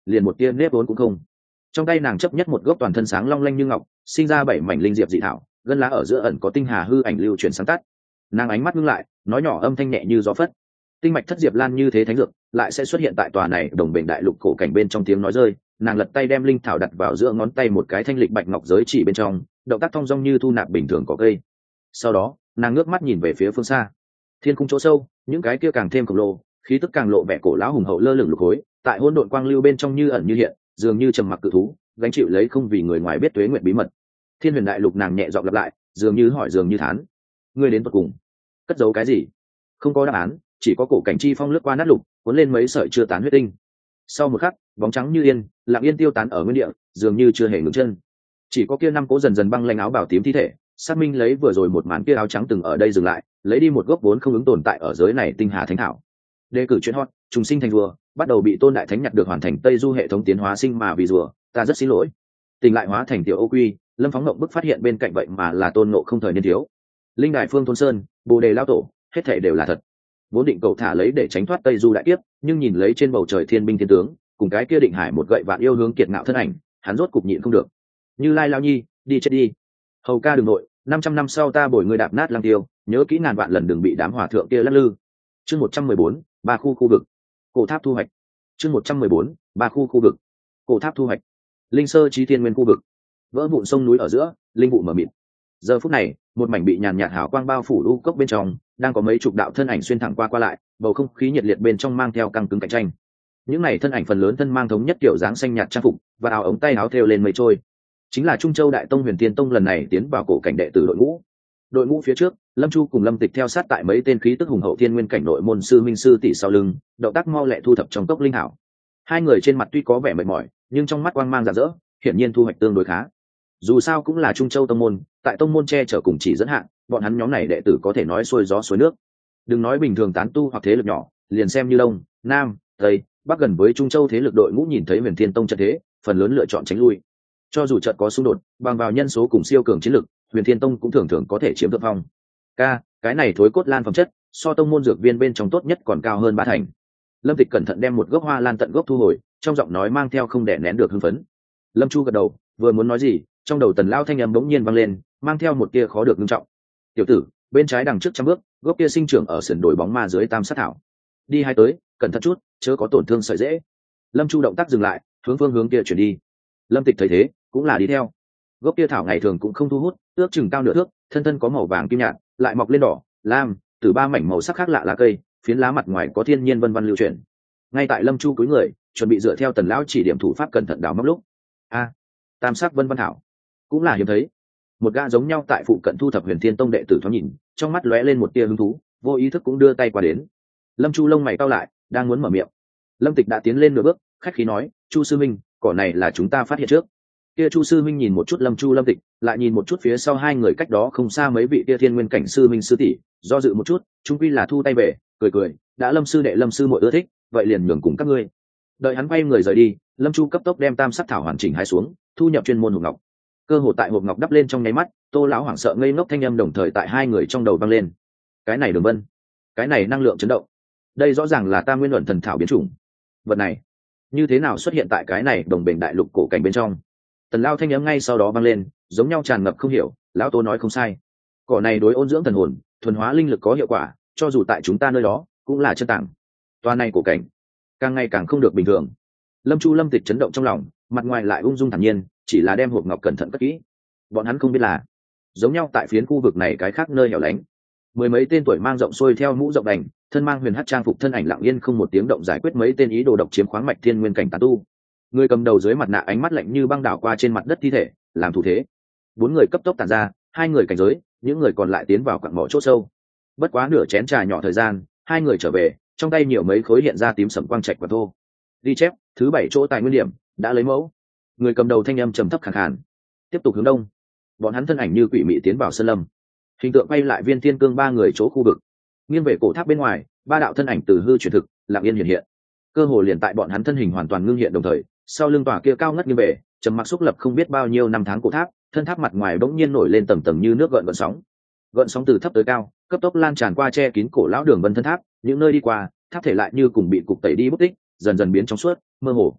liền một tia nếp vốn cũng không. Trong tay nàng chấp nhất một gốc toàn thân sáng long lanh như ngọc, sinh ra 7 mảnh linh diệp dị thảo, gân lá ở giữa ẩn có tinh hà hư ảnh lưu chuyển sáng tắt. Nàng ánh mắt ngưng lại, nói nhỏ âm thanh nhẹ như gió phất. Tinh mạch thất diệp lan như thế thánh dược, lại sẽ xuất hiện tại tòa này đồng bệnh đại lục cổ cảnh bên trong tiếng nói rơi, nàng lật tay đem linh thảo đặt vào giữa ngón tay một cái thanh lịch bạch ngọc giới chỉ bên trong, động tác thong dong như thu nạp bình thường có cây. Sau đó, nàng ngước mắt nhìn về phía phương xa. Thiên cung chỗ sâu, những cái kia càng thêm khổng lồ, khí tức càng lộ vẻ cổ lão hùng hậu lơ lửng lục khối, tại hỗn độn quang lưu bên trong như ẩn như hiện, dường như trầm mặc cự thú, gánh chịu lấy không vì người ngoài biết tuế nguyện bí mật. Thiên huyền đại lục nàng nhẹ giọng lặp lại, dường như hỏi dường như thán. Ngươi đến tận cùng, cất giấu cái gì? Không có đáp án, chỉ có cổ cảnh chi phong lướt qua nát lục, cuốn lên mấy sợi chưa tán huyết tinh. Sau một khắc, bóng trắng như yên, lặng yên tiêu tán ở nguyên địa, dường như chưa hề ngừng chân. Chỉ có kia năm cố dần dần băng lanh áo bào tím thi thể, xác minh lấy vừa rồi một màn kia áo trắng từng ở đây dừng lại, lấy đi một gốc vốn không ứng tồn tại ở giới này tinh hà thánh thảo. Đề cử chuyện hot, trùng sinh thành rùa, bắt đầu bị Tôn Đại Thánh nhặt được hoàn thành Tây Du hệ thống tiến hóa sinh mà vì rùa, ta rất xin lỗi. Tình lại hóa thành tiểu ô quy, Lâm Phóng Ngộng bức phát hiện bên cạnh vậy mà là Tôn Ngộ không thời niên thiếu. Linh Đại Phương Tôn Sơn, Bồ Đề lao tổ, hết thảy đều là thật. Vốn định cầu thả lấy để tránh thoát Tây Du đại kiếp, nhưng nhìn lấy trên bầu trời thiên binh thiên tướng, cùng cái kia Định Hải một gậy vạn yêu hướng kiệt ngạo thân ảnh, hắn rốt cục nhịn không được. Như Lai Lao Nhi, đi chết đi. Hầu ca đừng nội, 500 năm sau ta bồi người đạp nát Lăng Tiêu, nhớ kỹ ngàn vạn lần đừng bị đám hòa thượng kia lắc lư. Chương 114, ba khu vực. Cổ tháp thu hoạch. Chương 114, ba khu vực. Cổ tháp thu hoạch. Linh sơ chí thiên nguyên khu vực. Vỡ vụn sông núi ở giữa, linh vụ mờ mịt. Giờ phút này, một mảnh bị nhàn nhạt hào quang bao phủ u cốc bên trong, đang có mấy chục đạo thân ảnh xuyên thẳng qua lại, bầu không khí nhiệt liệt bên trong mang theo căng cứng cạnh tranh. Những này thân ảnh phần lớn thân mang thống nhất kiểu dáng xanh nhạt trang phục, và áo ống tay áo thêu lên mây trôi. Chính là Trung Châu Đại Tông Huyền Tiên Tông lần này tiến vào cổ cảnh đệ tử đội ngũ. Đội ngũ phía trước, Lâm Chu cùng Lâm Tịch theo sát tại mấy tên khí tức hùng hậu thiên nguyên cảnh nội môn sư minh sư tỷ sau lưng, động tác mau lẹ thu thập trong cốc linh hảo. Hai người trên mặt tuy có vẻ mệt mỏi, nhưng trong mắt quang mang rạng rỡ, hiển nhiên thu hoạch tương đối khá. Dù sao cũng là Trung Châu tông môn, tại tông môn che chở cùng chỉ dẫn hạn, bọn hắn nhóm này đệ tử có thể nói xuôi gió xuôi nước. Đừng nói bình thường tán tu hoặc thế lực nhỏ, liền xem như Đông, Nam, Tây, Bắc gần với Trung Châu thế lực đội ngũ nhìn thấy Huyền Thiên Tông trận thế, phần lớn lựa chọn tránh lui. Cho dù trận có xung đột, bằng vào nhân số cùng siêu cường chiến lực, Huyền Thiên Tông cũng thường thường có thể chiếm thượng phong. Cái này thối cốt lan phẩm chất, so tông môn dược viên bên trong tốt nhất còn cao hơn 3 thành. Lâm Tịch cẩn thận đem một gốc hoa lan tận gốc thu hồi, trong giọng nói mang theo không đè nén được hưng phấn. Lâm Chu gật đầu, vừa muốn nói gì, trong đầu Tần lão thanh âm bỗng nhiên vang lên, mang theo một tia khó được nghiêm trọng. "Tiểu tử, bên trái đằng trước trăm bước, gốc kia sinh trưởng ở sườn đồi bóng ma dưới tam sát thảo. Đi hai tới, cẩn thận chút, chớ có tổn thương sợi rễ." Lâm Chu động tác dừng lại, hướng kia chuyển đi. Lâm Tịch thấy thế, cũng là đi theo. Gốc kia thảo ngày thường cũng không thu hút, ước chừng cao nửa thước, thân có màu vàng kim nhạt, lại mọc lên đỏ, lam, từ 3 mảnh màu sắc khác lạ lá cây, phiến lá mặt ngoài có thiên nhiên vân vân lưu chuyển. Ngay tại Lâm Chu cúi người, chuẩn bị dựa theo Tần lão chỉ điểm thủ pháp cẩn thận đào móc lúc, tam sắc vân vân thảo, cũng là hiếm thấy. Một gã giống nhau tại phụ cận thu thập Huyền Thiên Tông đệ tử thoáng nhìn, trong mắt lóe lên một tia hứng thú, vô ý thức cũng đưa tay qua đến. Lâm Chu lông mày cau lại, đang muốn mở miệng. Lâm Tịch đã tiến lên nửa bước, khách khí nói, "Chu sư minh, cỏ này là chúng ta phát hiện trước." Kia Chu sư minh nhìn một chút Lâm Chu Lâm Tịch, lại nhìn một chút phía sau hai người cách đó không xa mấy vị kia thiên nguyên cảnh sư minh sư tỷ, do dự một chút, chung quy là thu tay về, cười, đã Lâm sư đệ Lâm sư muội ưa thích, vậy liền nhường cùng các ngươi. Đợi hắn quay người rời đi, Lâm Chu cấp tốc đem tam sắc thảo hoàn chỉnh hái xuống, thu nhập chuyên môn hộp ngọc. Cơ hội tại hộp ngọc đắp lên trong nháy mắt, Tô lão hoảng sợ ngây ngốc thanh âm đồng thời tại hai người trong đầu vang lên. Cái này Đường Vân, cái này năng lượng chấn động, đây rõ ràng là Tam Nguyên Luận thần thảo biến chủng. Vật này, như thế nào xuất hiện tại cái này đồng bình đại lục cổ cảnh bên trong? Tần lao thanh âm ngay sau đó vang lên, giống nhau tràn ngập không hiểu. Lão Tô nói không sai, cỏ này đối ôn dưỡng thần hồn, thuần hóa linh lực có hiệu quả, cho dù tại chúng ta nơi đó cũng là chân tảng. Toa này cổ cảnh càng ngày càng không được bình thường. Lâm Chu Lâm Tịch chấn động trong lòng, mặt ngoài lại ung dung thản nhiên, chỉ là đem hộp ngọc cẩn thận cất kỹ. Bọn hắn không biết là, giống nhau tại phiến khu vực này cái khác nơi hẻo lánh, mười mấy tên tuổi mang rộng xuôi theo mũ rộng đành, thân mang huyền hắc trang phục thân ảnh lặng yên không một tiếng động giải quyết mấy tên ý đồ độc chiếm khoáng mạch thiên nguyên cảnh tán tu. Người cầm đầu dưới mặt nạ ánh mắt lạnh như băng đảo qua trên mặt đất thi thể, làm thủ thế. 4 người cấp tốc tản ra, 2 người cảnh giới, những người còn lại tiến vào quặng mỏ chỗ sâu. Bất quá nửa chén trà nhỏ thời gian, 2 người trở về, trong tay nhiều mấy khối hiện ra tím sẫm quang trạch và thô. Đi chép, thứ 7 chỗ tài nguyên điểm, đã lấy mẫu. Người cầm đầu thanh âm trầm thấp khàn khàn. Tiếp tục hướng đông. Bọn hắn thân ảnh như quỷ mị tiến vào sơn lâm. Hình tượng quay lại Viên Thiên Cương 3 người chỗ khu vực. Nghiêng về cổ tháp bên ngoài, 3 đạo thân ảnh từ hư chuyển thực, lặng yên hiện hiện. Cơ hồ liền tại bọn hắn thân hình hoàn toàn ngưng hiện đồng thời, sau lưng tòa kia cao ngất như bể, trầm mặc xúc lập không biết bao nhiêu năm tháng cổ tháp, thân tháp mặt ngoài bỗng nhiên nổi lên tầng tầng như nước gợn sóng. Gợn sóng từ thấp tới cao, cấp tốc lan tràn qua che kín cổ lão đường vân thân tháp, những nơi đi qua, tháp thể lại như cùng bị cục tẩy đi bút tích, dần dần biến trong suốt, mơ hồ.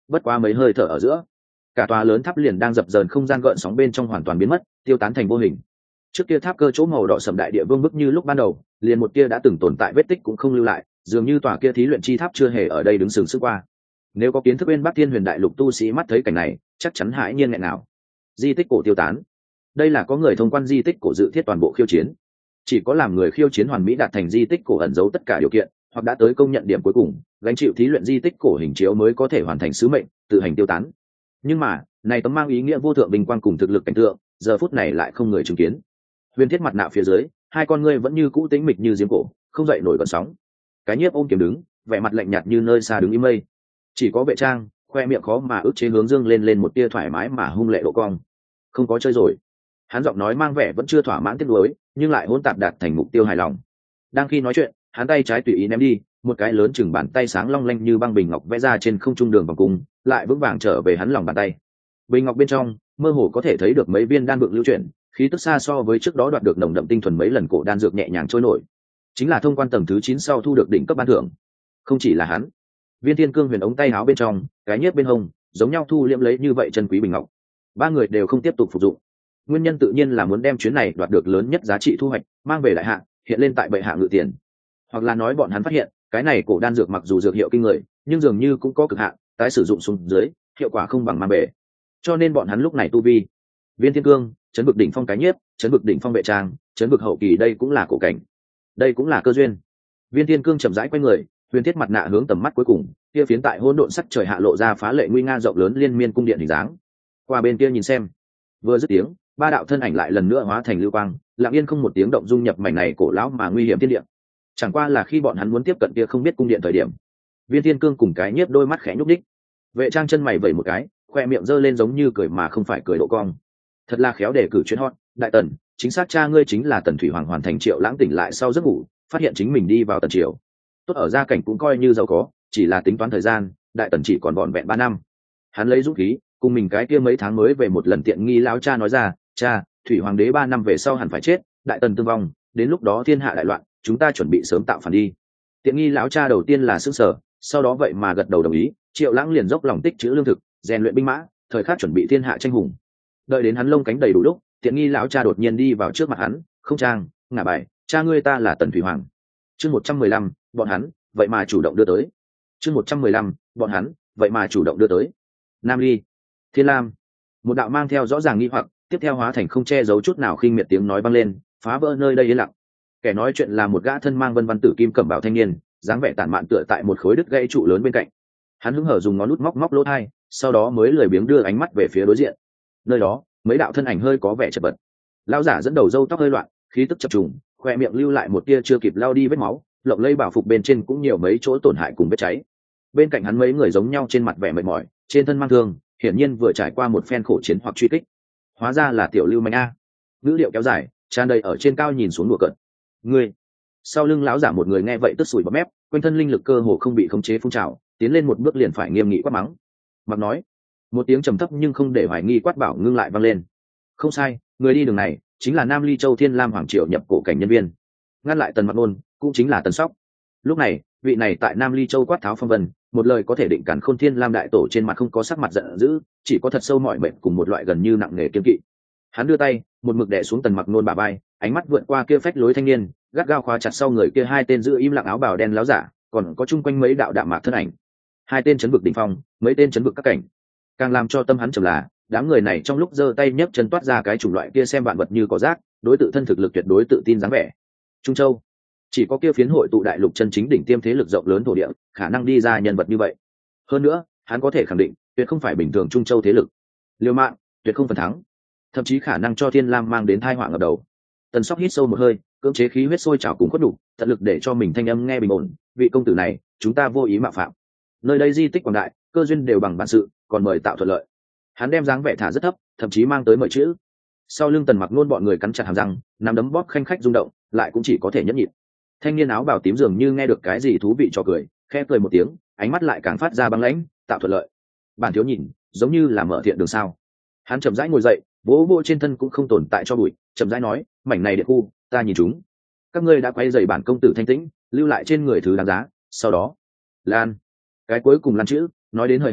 bất quá mấy hơi thở ở giữa, cả tòa lớn tháp liền đang dập dờn không gian gợn sóng bên trong hoàn toàn biến mất, tiêu tán thành vô hình. Trước kia tháp cơ chỗ màu đỏ sầm đại địa vương bức như lúc ban đầu, liền một kia đã từng tồn tại vết tích cũng không lưu lại, dường như tòa kia thí luyện chi tháp chưa hề ở đây đứng sừng sững qua. Nếu có kiến thức bên Bắc Thiên Huyền Đại Lục tu sĩ mắt thấy cảnh này, chắc chắn hãi nhiên nghẹn nào. Di tích cổ tiêu tán. Đây là có người thông quan di tích cổ dự thiết toàn bộ khiêu chiến. Chỉ có làm người khiêu chiến hoàn mỹ đạt thành di tích cổ ẩn giấu tất cả điều kiện, hoặc đã tới công nhận điểm cuối cùng, gánh chịu thí luyện di tích cổ hình chiếu mới có thể hoàn thành sứ mệnh, tự hành tiêu tán. Nhưng mà, này tấm mang ý nghĩa vô thượng bình quang cùng thực lực cảnh tượng, giờ phút này lại không người chứng kiến. Huyền Thiết mặt nạ phía dưới, hai con ngươi vẫn như cũ tĩnh mịch như giếng cổ, không dậy nổi gợn sóng. Cái Nhiếp ôm kiếm đứng, vẻ mặt lạnh nhạt như nơi xa đứng im mây. Chỉ có Vệ Trang, khoe miệng khó mà ức chế hướng dương lên một tia thoải mái mà hung lệ độ cong. Không có chơi rồi. Hắn giọng nói mang vẻ vẫn chưa thỏa mãn tiếc nuối, nhưng lại hỗn tạp đạt thành mục tiêu hài lòng. Đang khi nói chuyện, hắn tay trái tùy ý ném đi, một cái lớn chừng bàn tay sáng long lanh như băng bình ngọc vẽ ra trên không trung đường vòng cung, lại vững vàng trở về hắn lòng bàn tay. Bình ngọc bên trong, mơ hồ có thể thấy được mấy viên đan vượng lưu chuyển, khí tức xa so với trước đó đoạt được nồng đậm tinh thuần mấy lần cổ đan dược nhẹ nhàng trôi nổi. Chính là thông quan tầng thứ 9 sau thu được đỉnh cấp ban thưởng. Không chỉ là hắn, Viên Thiên Cương huyền ống tay áo bên trong, cái Nhiếp bên hông, giống nhau thu liễm lấy như vậy chân quý bình ngọc. Ba người đều không tiếp tục phục dụng. Nguyên nhân tự nhiên là muốn đem chuyến này đoạt được lớn nhất giá trị thu hoạch mang về đại hạ, hiện lên tại bệ hạ ngự tiền. Hoặc là nói bọn hắn phát hiện, cái này cổ đan dược mặc dù dược hiệu kinh người, nhưng dường như cũng có cực hạn, tái sử dụng xuống dưới, hiệu quả không bằng mang về. Cho nên bọn hắn lúc này tu vi. Viên Thiên Cương, chấn vực đỉnh phong cái Nhiếp, chấn vực đỉnh phong Vệ Trang, chấn vực hậu kỳ đây cũng là cổ cảnh. Đây cũng là cơ duyên. Viên Thiên Cương chậm rãi quay người, huyền thiết mặt nạ hướng tầm mắt cuối cùng, kia phiến tại hỗn độn sắc trời hạ lộ ra phá lệ nguy nga rộng lớn liên miên cung điện hình dáng. Qua bên kia nhìn xem. Vừa dứt tiếng, ba đạo thân ảnh lại lần nữa hóa thành lưu quang, lặng yên không một tiếng động dung nhập mảnh này cổ lão mà nguy hiểm thiên địa. Chẳng qua là khi bọn hắn muốn tiếp cận kia không biết cung điện thời điểm, Viên Thiên Cương cùng cái Nhiếp đôi mắt khẽ nhúc đích. Vệ Trang chân mày vẩy một cái, khoe miệng giơ lên giống như cười mà không phải cười độ cong. Thật là khéo để cử chuyên hot, đại tần, chính xác cha ngươi chính là Tần Thủy Hoàng hoàn thành Triệu Lãng tỉnh lại sau giấc ngủ, phát hiện chính mình đi vào tần triều. Tốt ở gia cảnh cũng coi như giàu có, chỉ là tính toán thời gian, đại tần chỉ còn vỏn vẹn 3 năm. Hắn lấy dũng khí, cùng mình cái kia mấy tháng mới về một lần tiện nghi lão cha nói ra, cha, Thủy Hoàng đế 3 năm về sau hẳn phải chết, đại tần tương vong, đến lúc đó thiên hạ đại loạn, chúng ta chuẩn bị sớm tạo phản đi. Tiện nghi lão cha đầu tiên là sững sờ, sau đó vậy mà gật đầu đồng ý. Triệu Lãng liền dốc lòng tích trữ lương thực, rèn luyện binh mã, thời khắc chuẩn bị thiên hạ tranh hùng. Đợi đến hắn lông cánh đầy đủ lúc, tiện nghi lão cha đột nhiên đi vào trước mặt hắn, không trang, ngả bài, cha ngươi ta là Tần Thủy Hoàng. Chương 115, bọn hắn vậy mà chủ động đưa tới. Chương 115, bọn hắn vậy mà chủ động đưa tới. Nam Ly, Thiên Lam. Một đạo mang theo rõ ràng nghi hoặc, tiếp theo hóa thành không che giấu chút nào khinh miệt tiếng nói vang lên, phá vỡ nơi đây yên lặng. Kẻ nói chuyện là một gã thân mang vân văn tử kim cẩm bào thanh niên, dáng vẻ tản mạn tựa tại một khối đứt gãy trụ lớn bên cạnh. Hắn hứng hở dùng ngón nút móc lỗ tai, sau đó mới lười biếng đưa ánh mắt về phía đối diện. Nơi đó, mấy đạo thân ảnh hơi có vẻ chật vật. Lão giả dẫn đầu râu tóc hơi loạn, khí tức chập trùng, khoe miệng lưu lại một tia chưa kịp lau đi vết máu, lộng lây bảo phục bên trên cũng nhiều mấy chỗ tổn hại cùng vết cháy. Bên cạnh hắn mấy người giống nhau trên mặt vẻ mệt mỏi, trên thân mang thương, hiển nhiên vừa trải qua một phen khổ chiến hoặc truy kích. Hóa ra là tiểu lưu manh a. Ngữ điệu kéo dài, tràn đầy ở trên cao nhìn xuống đùa cợt. Ngươi. Sau lưng lão giả một người nghe vậy tức sủi bọt mép, quanh thân linh lực cơ hồ không bị khống chế phun trào, tiến lên một bước liền phải nghiêm nghị quát mắng. Mặc nói, một tiếng trầm thấp nhưng không để hoài nghi quát bảo ngưng lại vang lên. Không sai, người đi đường này chính là Nam Ly Châu Thiên Lam Hoàng Triều nhập cổ cảnh nhân viên. Ngăn lại Tần Mặc Nôn, cũng chính là Tần Sóc. Lúc này, vị này tại Nam Ly Châu quát tháo phong vân, một lời có thể định cản Khôn Thiên Lam đại tổ trên mặt không có sắc mặt giận dữ, chỉ có thật sâu mỏi mệt cùng một loại gần như nặng nề kiên kỵ. Hắn đưa tay, một mực đè xuống Tần Mặc Nôn bả vai, ánh mắt vượt qua kia phách lối thanh niên, gắt gao khóa chặt sau người kia hai tên giữ im lặng áo bào đen láo giả, còn có chung quanh mấy đạo đạm mạc thân ảnh. Hai tên chấn vực đỉnh phong, mấy tên chấn vực các cảnh. Càng làm cho tâm hắn trầm là, đám người này trong lúc giơ tay nhấc chân toát ra cái chủng loại kia xem vạn vật như cỏ rác, đối tự thân thực lực tuyệt đối tự tin dáng vẻ. Trung Châu, chỉ có kia phiến hội tụ đại lục chân chính đỉnh tiêm thế lực rộng lớn thổ địa, khả năng đi ra nhân vật như vậy. Hơn nữa, hắn có thể khẳng định, tuyệt không phải bình thường Trung Châu thế lực. Liều mạng, tuyệt không phần thắng, thậm chí khả năng cho Thiên Lam mang đến tai họa ngập đầu. Tần Sóc hít sâu một hơi, cưỡng chế khí huyết sôi trào cùng khuất đủ, tận lực để cho mình thanh âm nghe bình ổn. Vị công tử này, chúng ta vô ý mạo phạm. Nơi đây di tích quảng đại, cơ duyên đều bằng bản sự, còn mời tạo thuận lợi. Hắn đem dáng vẻ thả rất thấp, thậm chí mang tới mời chữ. Sau lưng Tần Mặc Nôn bọn người cắn chặt hàm răng, nắm đấm bóp khanh khách rung động, lại cũng chỉ có thể nhẫn nhịn. Thanh niên áo bào tím dường như nghe được cái gì thú vị cho cười, khẽ cười một tiếng, ánh mắt lại càng phát ra băng lãnh, tạo thuận lợi. Bản thiếu nhìn, giống như là mở thiện đường sao. Hắn chậm rãi ngồi dậy, vỗ vỗ trên thân cũng không tồn tại cho bụi, chậm rãi nói, mảnh này địa khu, ta nhìn chúng. Các ngươi đã quay dày bản công tử thanh tĩnh, lưu lại trên người thứ đáng giá, sau đó, Lan. Cái cuối cùng Lan chữ, nói đến hời hợt,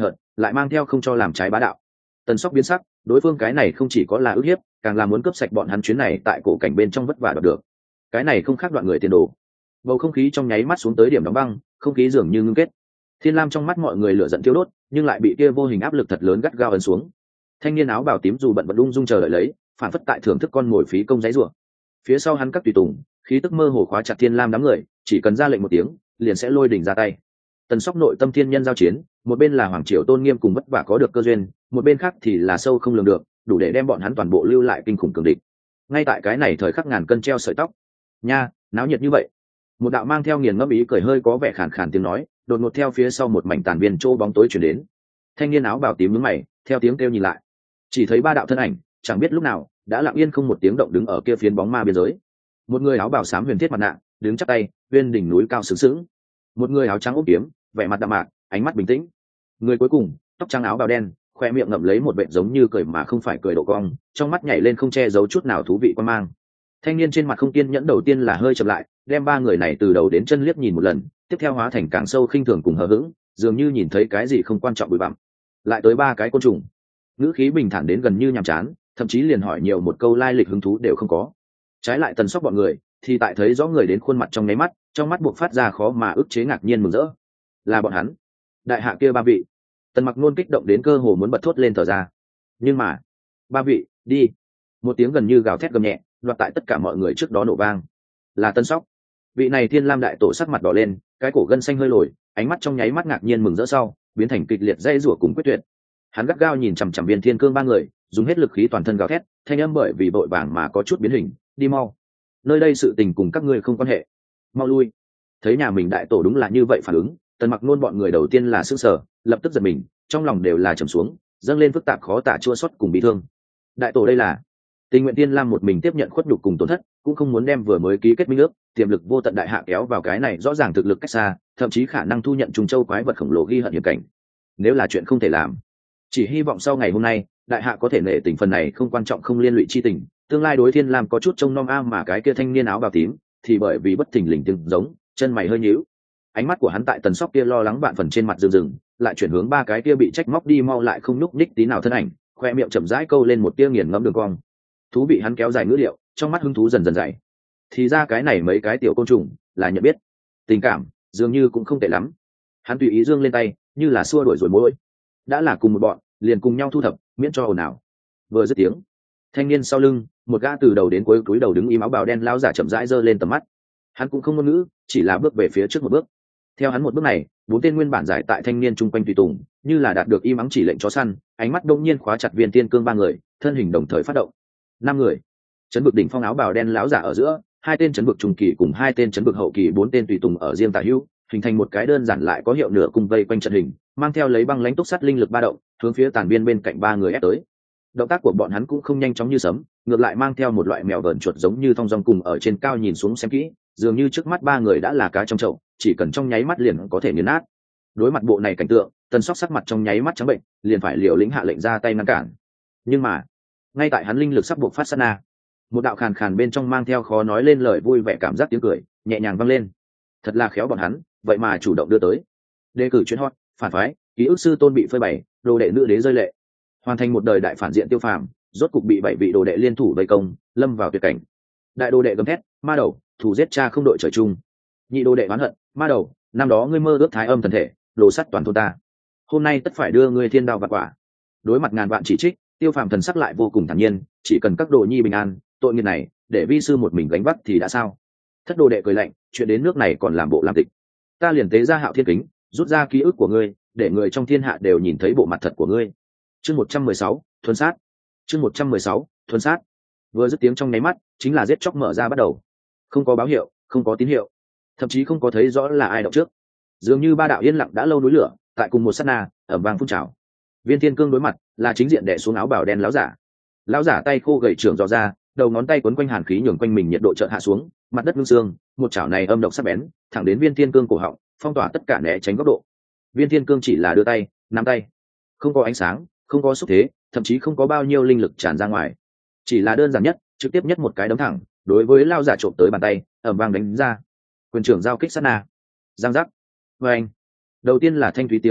lại mang theo không cho làm trái bá đạo. Tần Sóc biến sắc, đối phương cái này không chỉ có là ức hiếp, càng là muốn cướp sạch bọn hắn chuyến này tại cổ cảnh bên trong vất vả đoạt được. Cái này không khác đoạn người tiền đồ. Bầu không khí trong nháy mắt xuống tới điểm đóng băng, không khí dường như ngưng kết. Thiên lam trong mắt mọi người lửa giận thiêu đốt, nhưng lại bị kia vô hình áp lực thật lớn gắt gao ấn xuống. Thanh niên áo bào tím dù bận vẫn ung dung chờ đợi lấy, phản phất tại thưởng thức con mồi phí công giấy rủa. Phía sau hắn các tùy tùng, khí tức mơ hồ khóa chặt Thiên lam đám người, chỉ cần ra lệnh một tiếng, liền sẽ lôi đỉnh ra tay. Tần Sóc nội tâm thiên nhân giao chiến, một bên là hoàng triều tôn nghiêm cùng vất vả có được cơ duyên, một bên khác thì là sâu không lường được, đủ để đem bọn hắn toàn bộ lưu lại kinh khủng cường địch. Ngay tại cái này thời khắc ngàn cân treo sợi tóc, nha, náo nhiệt như vậy. Một đạo mang theo nghiền ngẫm ý cười hơi có vẻ khàn khàn tiếng nói, đột ngột theo phía sau một mảnh tàn viên chỗ bóng tối chuyển đến. Thanh niên áo bào tím nhướng mày, theo tiếng kêu nhìn lại, chỉ thấy ba đạo thân ảnh, chẳng biết lúc nào đã lặng yên không một tiếng động đứng ở kia phiến bóng ma biên giới. Một người áo bào xám huyền thiết mặt nạ, đứng chắp tay, bên đỉnh núi cao sướng sướng. Một người áo trắng ốm kiếm, vẻ mặt đạm mạc, ánh mắt bình tĩnh. Người cuối cùng, tóc trắng áo bào đen, khoe miệng ngậm lấy một vệt giống như cười mà không phải cười độ cong, trong mắt nhảy lên không che giấu chút nào thú vị quan mang. Thanh niên trên mặt không kiên nhẫn đầu tiên là hơi chậm lại, đem ba người này từ đầu đến chân liếc nhìn một lần, tiếp theo hóa thành càng sâu khinh thường cùng hờ hững, dường như nhìn thấy cái gì không quan trọng bụi bặm. Lại tới ba cái côn trùng, ngữ khí bình thản đến gần như nhàm chán, thậm chí liền hỏi nhiều một câu lai lịch hứng thú đều không có. Trái lại Tần Sóc bọn người, thì tại thấy rõ người đến khuôn mặt trong nháy mắt, trong mắt buộc phát ra khó mà ức chế ngạc nhiên mừng rỡ. Là bọn hắn, đại hạ kia ba vị. Tần Mặc Nôn kích động đến cơ hồ muốn bật thốt lên thở ra. Nhưng mà, ba vị, đi. Một tiếng gần như gào thét gầm nhẹ, loạt tại tất cả mọi người trước đó nổ vang. Là Tần Sóc. Vị này Thiên Lam đại tổ sắc mặt đỏ lên, cái cổ gân xanh hơi lồi, ánh mắt trong nháy mắt ngạc nhiên mừng rỡ sau, biến thành kịch liệt dây rủa cùng quyết tuyệt. Hắn gắt gao nhìn chằm chằm Viên Thiên Cương ba người, dùng hết lực khí toàn thân gào thét, thanh âm bởi vì vội vàng mà có chút biến hình, đi mau. Nơi đây sự tình cùng các ngươi không quan hệ. Mau lui. Thấy nhà mình đại tổ đúng là như vậy phản ứng, Tần Mặc Nôn bọn người đầu tiên là sửng sở, lập tức giật mình, trong lòng đều là trầm xuống, dâng lên phức tạp khó tả chua xót cùng bị thương. Đại tổ đây là Tình Nguyện Tiên Lam một mình tiếp nhận khuất nhục cùng tổn thất, cũng không muốn đem vừa mới ký kết minh ước, tiềm lực vô tận đại hạ kéo vào cái này rõ ràng thực lực cách xa, thậm chí khả năng thu nhận trùng châu quái vật khổng lồ ghi hận hiểm cảnh. Nếu là chuyện không thể làm, chỉ hy vọng sau ngày hôm nay, đại hạ có thể nể tình phần này không quan trọng không liên lụy chi tình, tương lai đối Thiên Lam có chút trông nom am mà cái kia thanh niên áo bào tím, thì bởi vì bất thình lình tiếng giống, chân mày hơi nhíu. Ánh mắt của hắn tại Tần Sóc kia lo lắng vạn phần trên mặt rừng, lại chuyển hướng ba cái kia bị trách móc đi mau lại không nhúc nhích tí nào thân ảnh, khoe miệng chậm rãi câu lên một tia nghiền ngẫm đường cong. Thú bị hắn kéo dài ngữ liệu, trong mắt hứng thú dần dần dày. Thì ra cái này mấy cái tiểu côn trùng là nhận biết, tình cảm dường như cũng không tệ lắm. Hắn tùy ý dương lên tay, như là xua đuổi rồi mối. Đã là cùng một bọn, liền cùng nhau thu thập, miễn cho ồn ào. Vừa dứt tiếng, thanh niên sau lưng, một gã từ đầu đến cuối cúi đầu đứng im áo bào đen lão giả chậm rãi giơ lên tầm mắt. Hắn cũng không ngôn ngữ, chỉ là bước về phía trước một bước. Theo hắn một bước này, bốn tên nguyên bản giải tại thanh niên chung quanh tùy tùng, như là đạt được im ắng chỉ lệnh chó săn, ánh mắt đông nhiên khóa chặt Viên Tiên Cương ba người, thân hình đồng thời phát động. Năm người, chấn vực đỉnh phong áo bào đen lão giả ở giữa, hai tên chấn vực trung kỳ cùng hai tên chấn vực hậu kỳ, bốn tên tùy tùng ở riêng tả hữu, hình thành một cái đơn giản lại có hiệu nửa cung vây quanh trận hình, mang theo lấy băng lãnh túc sắt linh lực ba động, hướng phía tàn biên bên cạnh ba người ép tới. Động tác của bọn hắn cũng không nhanh chóng như sấm, ngược lại mang theo một loại mèo vờn chuột giống như thong dong cùng ở trên cao nhìn xuống xem kỹ, dường như trước mắt ba người đã là cá trong chậu, chỉ cần trong nháy mắt liền có thể nghiền nát. Đối mặt bộ này cảnh tượng, Tần Sóc sắc mặt trong nháy mắt trắng bệnh, liền phải liều lĩnh hạ lệnh ra tay ngăn cản. Nhưng mà, ngay tại hắn linh lực sắp buộc phát sát na, một đạo khàn khàn bên trong mang theo khó nói lên lời vui vẻ cảm giác tiếng cười nhẹ nhàng vang lên. Thật là khéo bọn hắn, vậy mà chủ động đưa tới. Đề cử chuyên hot, phản phái, ký ức sư tôn bị phơi bày, đồ đệ nữ đế rơi lệ, hoàn thành một đời đại phản diện Tiêu Phàm, rốt cục bị 7 vị đồ đệ liên thủ vây công, lâm vào tuyệt cảnh. Đại đồ đệ gầm thét, ma đầu, thủ giết cha không đội trời chung. Nhị đồ đệ oán hận, ma đầu, năm đó ngươi mơ ước thái âm thần thể, đồ sắt toàn thôn ta, hôm nay tất phải đưa ngươi thiên đao vạn quả. Đối mặt ngàn vạn chỉ trích, Tiêu Phàm thần sắc lại vô cùng thản nhiên, chỉ cần các đồ nhi bình an, tội nghiệp này để vi sư một mình gánh vác thì đã sao. Thất đồ đệ cười lạnh, chuyện đến nước này còn làm bộ làm tịch. Ta liền tế ra Hạo Thiên Kính, rút ra ký ức của ngươi, để người trong thiên hạ đều nhìn thấy bộ mặt thật của ngươi. Chương 116, thuần sát. Chương 116, thuần sát. Vừa dứt tiếng trong nháy mắt, chính là giết chóc mở ra bắt đầu. Không có báo hiệu, không có tín hiệu, thậm chí không có thấy rõ là ai động trước. Dường như ba đạo yên lặng đã lâu núi lửa, tại cùng một sát na, ầm vang phun trào. Viên Thiên Cương đối mặt, là chính diện đè xuống áo bào đen lão giả. Lão giả tay khô gầy trưởng dò ra, đầu ngón tay quấn quanh hàn khí nhường quanh mình nhiệt độ chợt hạ xuống, mặt đất ngưng xương, một chảo này âm độc sắc bén, thẳng đến Viên Thiên Cương cổ họng, phong tỏa tất cả né tránh góc độ. Viên Thiên Cương chỉ là đưa tay, nắm tay, không có ánh sáng, không có xúc thế, thậm chí không có bao nhiêu linh lực tràn ra ngoài, chỉ là đơn giản nhất, trực tiếp nhất một cái đấm thẳng, đối với lão giả trộm tới bàn tay, ầm vang đánh ra. Quyền trưởng giao kích sát na, giang giác, vang. Đầu tiên là thanh thúy tiếng xương nứt,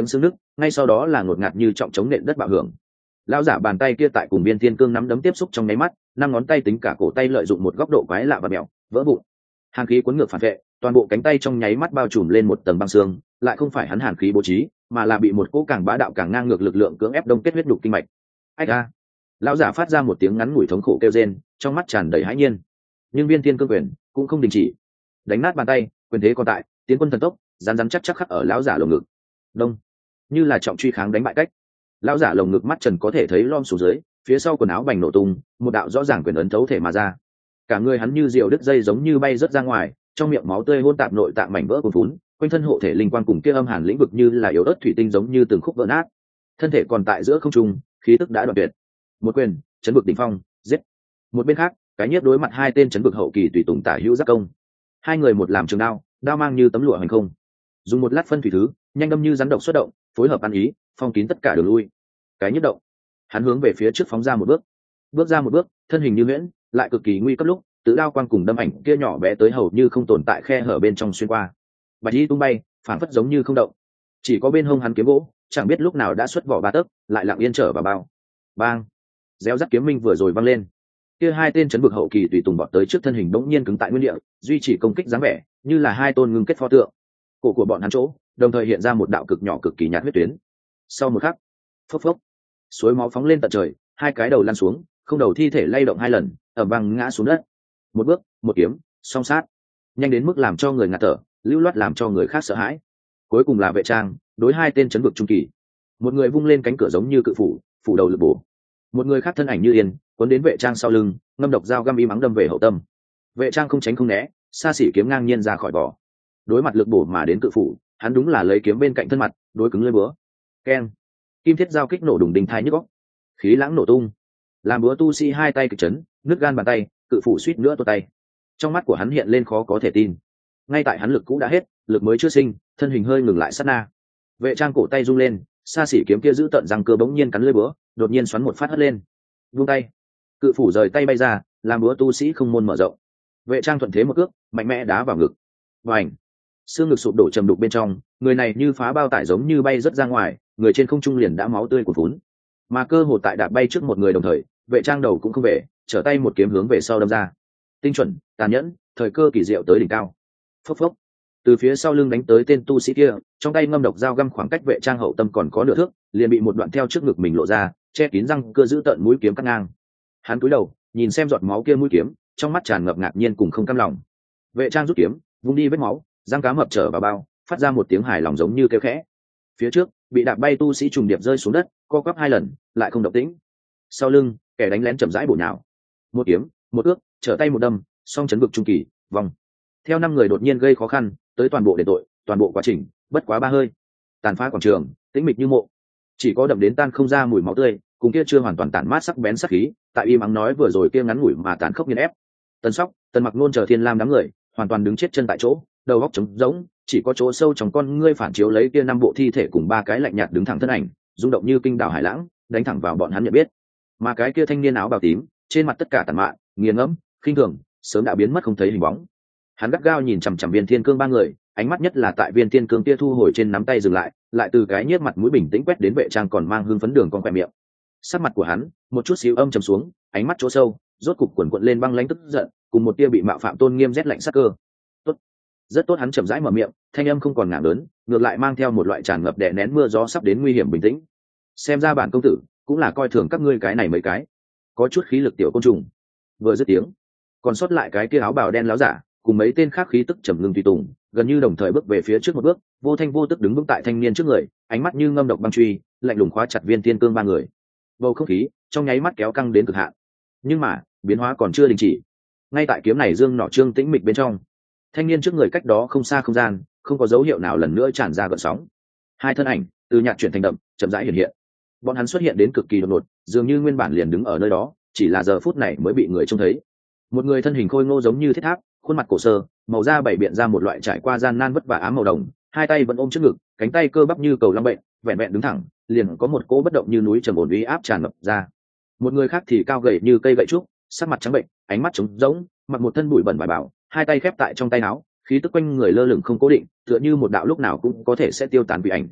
ngay sau đó là ngột ngạt như trọng trống nện đất bạo hưởng. Lão giả bàn tay kia tại cùng viên thiên cương nắm đấm tiếp xúc trong nháy mắt, 5 ngón tay tính cả cổ tay lợi dụng một góc độ quái lạ và mèo vỡ vụn. Hàn khí cuốn ngược phản vệ, toàn bộ cánh tay trong nháy mắt bao trùm lên một tầng băng xương, lại không phải hắn hàn khí bố trí, mà là bị một cỗ càng bá đạo càng ngang ngược lực lượng cưỡng ép đông kết huyết đục kinh mạch. Ách a! Lão giả phát ra một tiếng ngắn ngủi thống khổ kêu rên, trong mắt tràn đầy hãi nhiên. Nhưng viên thiên cương quyền cũng không đình chỉ, đánh nát bàn tay, quyền thế còn tại, tiến quân thần tốc, rắn chắc chắc khắc ở lão giả lồng ngực. Đông, như là trọng truy kháng đánh bại cách. Lão giả lồng ngực mắt trần có thể thấy lom xuống dưới, phía sau quần áo bành nổ tung, một đạo rõ ràng quyền ấn thấu thể mà ra. Cả người hắn như diều đứt dây giống như bay rớt ra ngoài, trong miệng máu tươi hôn tạp nội tạng mảnh vỡ cuồn phún, quanh thân hộ thể linh quang cùng kia âm hàn lĩnh vực như là yếu ớt thủy tinh giống như từng khúc vỡ nát. Thân thể còn tại giữa không trung, khí tức đã đoạn tuyệt. Một quyền, chấn vực đỉnh phong, giết. Một bên khác, cái nhiếp đối mặt hai tên chấn vực hậu kỳ tùy tùng tả hữu giác công. Hai người một làm trường đao, đao mang như tấm lụa hành không. Dùng một lát phân thủy thứ, nhanh đâm như rắn độc xuất động, phối hợp ăn ý, phong kín tất cả đường lui. Cái nhiếp động, hắn hướng về phía trước phóng ra một bước. Bước ra một bước, thân hình như huyễn, lại cực kỳ nguy cấp lúc, tự đao quang cùng đâm ảnh kia nhỏ bé tới hầu như không tồn tại khe hở bên trong xuyên qua. Bạch y tung bay, phản phất giống như không động. Chỉ có bên hông hắn kiếm gỗ, chẳng biết lúc nào đã xuất vỏ ba tấc, lại lặng yên trở vào bao. Bang! Réo rắt kiếm minh vừa rồi văng lên. Kia hai tên chấn vực hậu kỳ tùy tùng bọt tới trước thân hình bỗng nhiên cứng tại nguyên địa, duy trì công kích dáng vẻ, như là hai tôn ngưng kết pho tượng. Cổ của bọn hắn chỗ, đồng thời hiện ra một đạo cực nhỏ cực kỳ nhạt huyết tuyến. Sau một khắc, phốc phốc, suối máu phóng lên tận trời, hai cái đầu lăn xuống, không đầu thi thể lay động hai lần, ầm vang ngã xuống đất. Một bước, một kiếm, song sát, nhanh đến mức làm cho người ngạt thở, lưu loát làm cho người khác sợ hãi. Cuối cùng là Vệ Trang, đối hai tên chấn vực trung kỳ. Một người vung lên cánh cửa giống như cự phủ đầu lực bổ. Một người khác thân ảnh như yên, cuốn đến Vệ Trang sau lưng, ngâm độc dao găm im ắng đâm về hậu tâm. Vệ Trang không tránh không né, xa xỉ kiếm ngang nhiên ra khỏi vỏ. Đối mặt lực bổ mà đến cự phủ, hắn đúng là lấy kiếm bên cạnh thân mặt, đối cứng lưỡi búa. Keng! Kim thiết giao kích nổ đùng đình thai nhức óc. Khí lãng nổ tung. Làm búa tu sĩ hai tay kịch chấn, nứt gan bàn tay, cự phủ suýt nữa tuột tay. Trong mắt của hắn hiện lên khó có thể tin. Ngay tại hắn lực cũ đã hết, lực mới chưa sinh, thân hình hơi ngừng lại sát na. Vệ Trang cổ tay rung lên, xa xỉ kiếm kia giữ tận răng cơ bỗng nhiên cắn lưỡi búa, đột nhiên xoắn một phát hất lên. Vung tay, cự phủ rời tay bay ra, làm búa tu sĩ không môn mở rộng. Vệ Trang thuận thế một cước, mạnh mẽ đá vào ngực. Vành, xương ngực sụp đổ trầm đục bên trong, người này như phá bao tải giống như bay rất ra ngoài, người trên không trung liền đã máu tươi cuồn phún. Mà cơ hồ tại đạp bay trước một người đồng thời, Vệ Trang đầu cũng không về, trở tay một kiếm hướng về sau đâm ra. Tinh chuẩn, tàn nhẫn, thời cơ kỳ diệu tới đỉnh cao. Phốc phốc, từ phía sau lưng đánh tới tên tu sĩ kia, trong tay ngâm độc dao găm khoảng cách Vệ Trang hậu tâm còn có nửa thước, liền bị một đoạn theo trước ngực mình lộ ra, che kín răng cưa giữ tận mũi kiếm cắt ngang. Hắn cúi đầu, nhìn xem giọt máu kia mũi kiếm, trong mắt tràn ngập ngạc nhiên cùng không cam lòng. Vệ Trang rút kiếm, vung đi vết máu, răng cá mập trở vào bao, phát ra một tiếng hài lòng giống như kêu khẽ. Phía trước, bị đạp bay tu sĩ trùng điệp rơi xuống đất, co quắp hai lần, lại không động tĩnh. Sau lưng, kẻ đánh lén chậm rãi bổ nhào. Một kiếm, một ước, trở tay một đâm, song chấn vực trung kỳ, vòng. Theo 5 người đột nhiên gây khó khăn, tới toàn bộ đền tội, toàn bộ quá trình, bất quá 3 hơi. Tàn phá quảng trường, tĩnh mịch như mộ. Chỉ có đậm đến tan không ra mùi máu tươi, cùng kia chưa hoàn toàn tản mát sắc bén sắc khí, tại im ắng nói vừa rồi kia ngắn ngủi mà tàn khốc nghiền ép. Tần Sóc, Tần Mặc nôn chờ Thiên Lam đám người, hoàn toàn đứng chết chân tại chỗ, đầu óc trống rỗng, chỉ có chỗ sâu trong con ngươi phản chiếu lấy kia 5 bộ thi thể cùng 3 cái lạnh nhạt đứng thẳng thân ảnh, rung động như kinh đảo hải lãng, đánh thẳng vào bọn hắn nhận biết. Mà cái kia thanh niên áo bào tím, trên mặt tất cả tàn mạn, nghiền ngẫm, khinh thường, sớm đã biến mất không thấy hình bóng. Hắn gắt gao nhìn chằm chằm Viên Thiên Cương 3 người, ánh mắt nhất là tại Viên Thiên Cương kia thu hồi trên nắm tay dừng lại từ cái nhiếp mặt mũi bình tĩnh quét đến Vệ Trang còn mang hưng phấn đường con quẹ miệng. Sắc mặt của hắn một chút xíu âm trầm xuống, ánh mắt chỗ sâu rốt cục quần quật lên băng lãnh tức giận, cùng một tia bị mạo phạm tôn nghiêm rét lạnh sắc cơ. Tốt, rất tốt. Hắn chậm rãi mở miệng, thanh âm không còn ngả lớn, ngược lại mang theo một loại tràn ngập đè nén mưa gió sắp đến nguy hiểm bình tĩnh. Xem ra bản công tử cũng là coi thường các ngươi cái này mấy cái có chút khí lực tiểu côn trùng. Vừa dứt tiếng, còn sót lại cái kia áo bào đen láo giả cùng mấy tên khác khí tức trầm ngưng tùy tùng gần như đồng thời bước về phía trước một bước, vô thanh vô tức đứng vững tại thanh niên trước người, ánh mắt như ngâm độc băng truy, lạnh lùng khóa chặt Viên Thiên Cương 3 người. Bầu không khí trong nháy mắt kéo căng đến cực hạn. Nhưng mà biến hóa còn chưa đình chỉ. Ngay tại kiếm này dương nọ trương tĩnh mịch bên trong, thanh niên trước người cách đó không xa không gian không có dấu hiệu nào lần nữa tràn ra gợn sóng. Hai thân ảnh từ nhạt chuyển thành đậm, chậm rãi hiện hiện. Bọn hắn xuất hiện đến cực kỳ đột ngột, dường như nguyên bản liền đứng ở nơi đó, chỉ là giờ phút này mới bị người trông thấy. Một người thân hình khôi ngô giống như thiết tháp, khuôn mặt cổ sơ, màu da bảy biện ra một loại trải qua gian nan vất vả ám màu đồng, hai tay vẫn ôm trước ngực, cánh tay cơ bắp như cầu long bệnh, vẹn vẹn đứng thẳng, liền có một cỗ bất động như núi trầm ổn uy áp tràn ngập ra. Một người khác thì cao gầy như cây gậy trúc, sắc mặt trắng bệnh, ánh mắt trống rỗng, mặc một thân bụi bẩn vải bảo, hai tay khép tại trong tay áo, khí tức quanh người lơ lửng không cố định, tựa như một đạo lúc nào cũng có thể sẽ tiêu tán vì ảnh.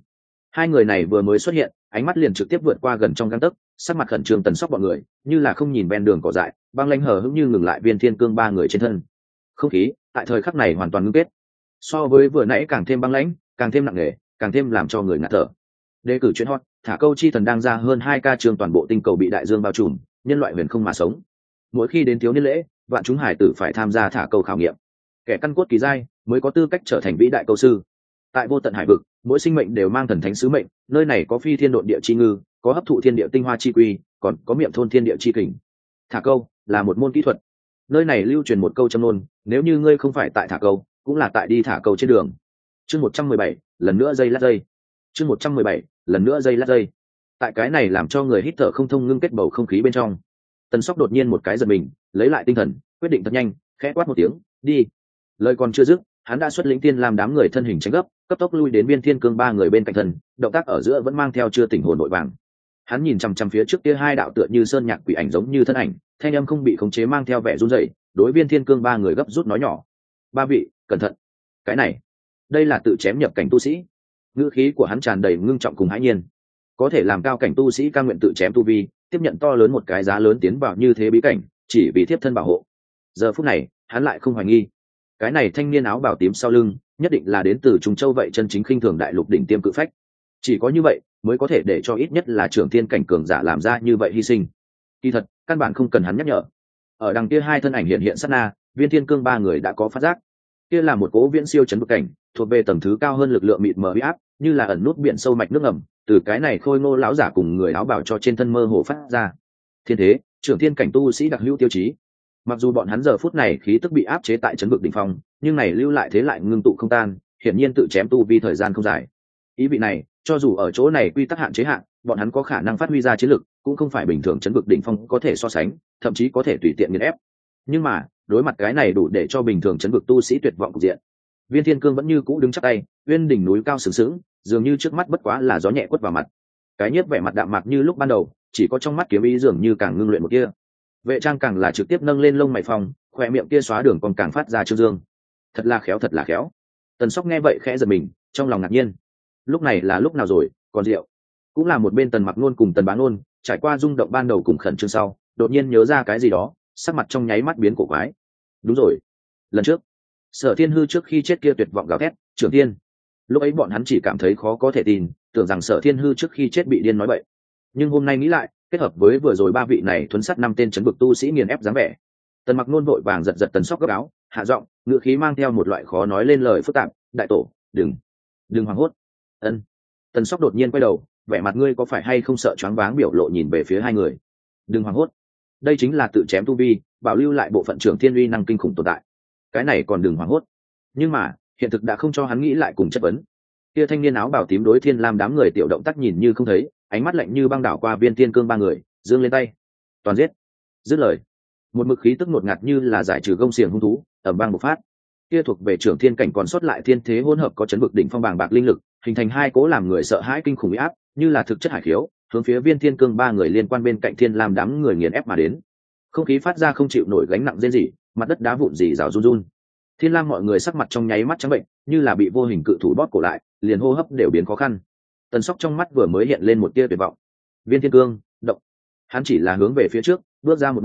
Hai người này vừa mới xuất hiện, ánh mắt liền trực tiếp vượt qua gần trong gang tấc, sắc mặt khẩn trương Tần Sóc bọn người như là không nhìn ven đường cỏ dại, băng lãnh hờ hững như ngừng lại Viên Thiên Cương ba người trên thân. Không khí tại thời khắc này hoàn toàn ngưng kết, so với vừa nãy càng thêm băng lãnh, càng thêm nặng nề, càng thêm làm cho người ngạt thở. Đề cử chuyện hot, thả câu chi thần đang ra hơn 2 ca trường toàn bộ tinh cầu bị đại dương bao trùm, nhân loại huyền không mà sống. Mỗi khi đến thiếu niên lễ, vạn chúng hải tử phải tham gia thả câu khảo nghiệm. Kẻ căn cốt kỳ giai mới có tư cách trở thành vĩ đại câu sư. Tại vô tận hải vực, mỗi sinh mệnh đều mang thần thánh sứ mệnh, nơi này có phi thiên độn địa chi ngư, có hấp thụ thiên địa tinh hoa chi quy, còn có miệng thôn thiên địa chi kình. Thả câu là một môn kỹ thuật. Nơi này lưu truyền một câu châm ngôn, nếu như ngươi không phải tại thả câu, cũng là tại đi thả câu trên đường. Chương 117, lần nữa dây lát dây. Chương 117, lần nữa dây lát dây. Tại cái này làm cho người hít thở không thông ngưng kết bầu không khí bên trong. Tần Sóc đột nhiên một cái giật mình, lấy lại tinh thần, quyết định thật nhanh, khẽ quát một tiếng, đi. Lời còn chưa dứt, hắn đã xuất lĩnh tiên làm đám người thân hình tránh gấp, cấp tốc lui đến Viên Thiên Cương ba người bên cạnh thân, động tác ở giữa vẫn mang theo chưa tỉnh hồn nội vàng. Hắn nhìn chằm chằm phía trước kia hai đạo tựa như sơn nhạc quỷ ảnh giống như thân ảnh, thanh âm không bị khống chế mang theo vẻ run rẩy, đối Viên Thiên Cương ba người gấp rút nói nhỏ: "Ba vị, cẩn thận. Cái này, đây là tự chém nhập cảnh tu sĩ." Ngữ khí của hắn tràn đầy ngưng trọng cùng hãi nhiên. Có thể làm cao cảnh tu sĩ cam nguyện tự chém tu vi, tiếp nhận to lớn một cái giá lớn tiến vào như thế bí cảnh, chỉ vì thiếp thân bảo hộ. Giờ phút này, hắn lại không hoài nghi, cái này thanh niên áo bào tím sau lưng nhất định là đến từ Trùng Châu vậy chân chính khinh thường đại lục đỉnh tiêm cự phách. Chỉ có như vậy mới có thể để cho ít nhất là trưởng thiên cảnh cường giả làm ra như vậy hy sinh. Kỳ thật, căn bản không cần hắn nhắc nhở. Ở đằng kia hai thân ảnh hiện hiện sát na, Viên Thiên Cương ba người đã có phát giác. Kia là một cố viễn siêu chấn vực cảnh, thuộc về tầng thứ cao hơn lực lượng mịt mờ uy áp, như là ẩn nút biển sâu mạch nước ngầm, từ cái này khôi ngô lão giả cùng người áo bào cho trên thân mơ hồ phát ra. Thiên thế, trưởng thiên cảnh tu sĩ đặc hữu tiêu chí. Mặc dù bọn hắn giờ phút này khí tức bị áp chế tại chấn vực đỉnh phong, nhưng này lưu lại thế lại ngưng tụ không tan, hiển nhiên tự chém tu vi thời gian không dài. Ý vị này, cho dù ở chỗ này quy tắc hạn chế hạn, bọn hắn có khả năng phát huy ra chiến lực, cũng không phải bình thường chấn vực đỉnh phong có thể so sánh, thậm chí có thể tùy tiện nghiền ép. Nhưng mà, đối mặt cái này đủ để cho bình thường chấn vực tu sĩ tuyệt vọng cục diện. Viên Thiên Cương vẫn như cũ đứng chắp tay, uyên đỉnh núi cao sừng sững, dường như trước mắt bất quá là gió nhẹ quất vào mặt. Cái nhiếp vẻ mặt đạm mạc như lúc ban đầu, chỉ có trong mắt kiếm ý dường như càng ngưng luyện một kia. Vệ trang càng là trực tiếp nâng lên lông mày phòng, khoe miệng kia xóa đường còn càng phát ra trương dương. Thật là khéo, thật là khéo. Tần Sóc nghe vậy khẽ giật mình, trong lòng ngạc nhiên. Lúc này là lúc nào rồi, còn rượu. Cũng là một bên Tần Mặc Nôn cùng Tần Bá Nôn, trải qua rung động ban đầu cùng khẩn trương sau, đột nhiên nhớ ra cái gì đó, sắc mặt trong nháy mắt biến cổ quái. Đúng rồi, lần trước Sở Thiên Hư trước khi chết kia tuyệt vọng gào thét, trưởng tiên. Lúc ấy bọn hắn chỉ cảm thấy khó có thể tin, tưởng rằng Sở Thiên Hư trước khi chết bị điên nói bậy. Nhưng hôm nay nghĩ lại, kết hợp với vừa rồi ba vị này thuấn sát năm tên chấn vực tu sĩ nghiền ép dáng vẻ. Tần Mặc Nôn vội vàng giật giật Tần Sóc gấp áo, hạ giọng, ngữ khí mang theo một loại khó nói lên lời phức tạp, "Đại tổ, đừng hoảng hốt." Ân. Tần Sóc đột nhiên quay đầu, vẻ mặt ngươi có phải hay không sợ choáng váng biểu lộ nhìn về phía hai người. "Đừng hoảng hốt." Đây chính là tự chém tu vi, bảo lưu lại bộ phận trưởng thiên uy năng kinh khủng tồn tại. Cái này còn đừng hoảng hốt. Nhưng mà, hiện thực đã không cho hắn nghĩ lại cùng chất vấn. Kia thanh niên áo bào tím đối Thiên Lam đám người tiểu động tác nhìn như không thấy, ánh mắt lạnh như băng đảo qua Viên Thiên Cương ba người, giương lên tay. Toàn giết. Dứt lời, một mực khí tức ngột ngạt như là giải trừ gông xiềng hung thú, ầm vang bộc phát. Kia thuộc về trưởng thiên cảnh còn sót lại thiên thế hỗn hợp có chấn vực đỉnh phong bàng bạc linh lực, hình thành hai cố làm người sợ hãi kinh khủng uy áp, như là thực chất hải khiếu, hướng phía Viên Thiên Cương ba người liên quan bên cạnh Thiên Lam đám người nghiền ép mà đến. Không khí phát ra không chịu nổi gánh nặng rên rỉ, mặt đất đá vụn rỉ rào run run. Thiên Lam mọi người sắc mặt trong nháy mắt trắng bệnh, như là bị vô hình cự thủ bóp cổ lại, liền hô hấp đều biến khó khăn. Tần Sóc trong mắt vừa mới hiện lên một tia tuyệt vọng. Viên Thiên Cương, động. Hắn chỉ là hướng về phía trước, bước ra một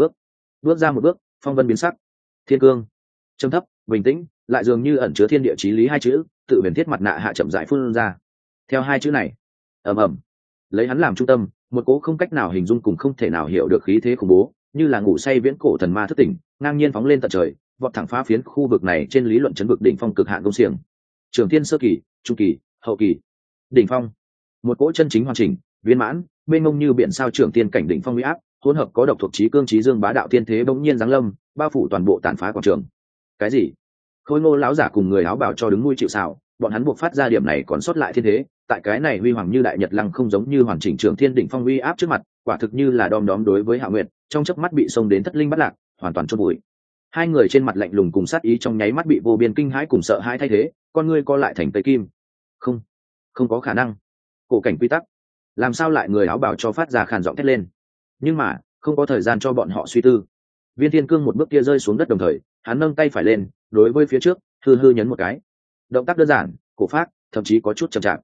bước, phong vân biến sắc. Thiên Cương, trầm thấp, bình tĩnh, lại dường như ẩn chứa thiên địa chí lý hai chữ, tự huyền thiết mặt nạ hạ chậm rãi phun ra. Theo hai chữ này, ầm ầm, lấy hắn làm trung tâm, một cỗ không cách nào hình dung cùng không thể nào hiểu được khí thế khủng bố, như là ngủ say viễn cổ thần ma thức tỉnh, ngang nhiên phóng lên tận trời, vọt thẳng phá phiến khu vực này trên lý luận chấn vực đỉnh phong cực hạn công xiềng. Trường thiên sơ kỳ, trung kỳ, hậu kỳ, đỉnh phong, một cỗ chân chính hoàn chỉnh, viên mãn, mênh mông như biển sao trưởng thiên cảnh đỉnh phong uy áp, hỗn hợp có độc thuộc chí cương chí dương bá đạo thiên thế bỗng nhiên giáng lâm, bao phủ toàn bộ tàn phá quảng trường. Cái gì? Khôi Ngô lão giả cùng người áo bào cho đứng nuôi chịu sào, bọn hắn buộc phát ra điểm này còn sót lại thiên thế, tại cái này huy hoàng như đại nhật lăng không giống như hoàn chỉnh trưởng thiên đỉnh phong uy áp trước mặt, quả thực như là đom đóm đối với Hạ Nguyệt, trong chớp mắt bị xông đến thất linh bất lạc, hoàn toàn chôn vùi. Hai người trên mặt lạnh lùng cùng sát ý trong nháy mắt bị vô biên kinh hãi cùng sợ hãi thay thế, con ngươi co lại thành tây kim. Không có khả năng. Cổ cảnh quy tắc, làm sao lại người áo bào cho phát ra khàn giọng thét lên. Nhưng mà, không có thời gian cho bọn họ suy tư. Viên Thiên Cương một bước kia rơi xuống đất đồng thời, hắn nâng tay phải lên, đối với phía trước, hư hư nhấn một cái. Động tác đơn giản, cổ phác, thậm chí có chút chậm chạp.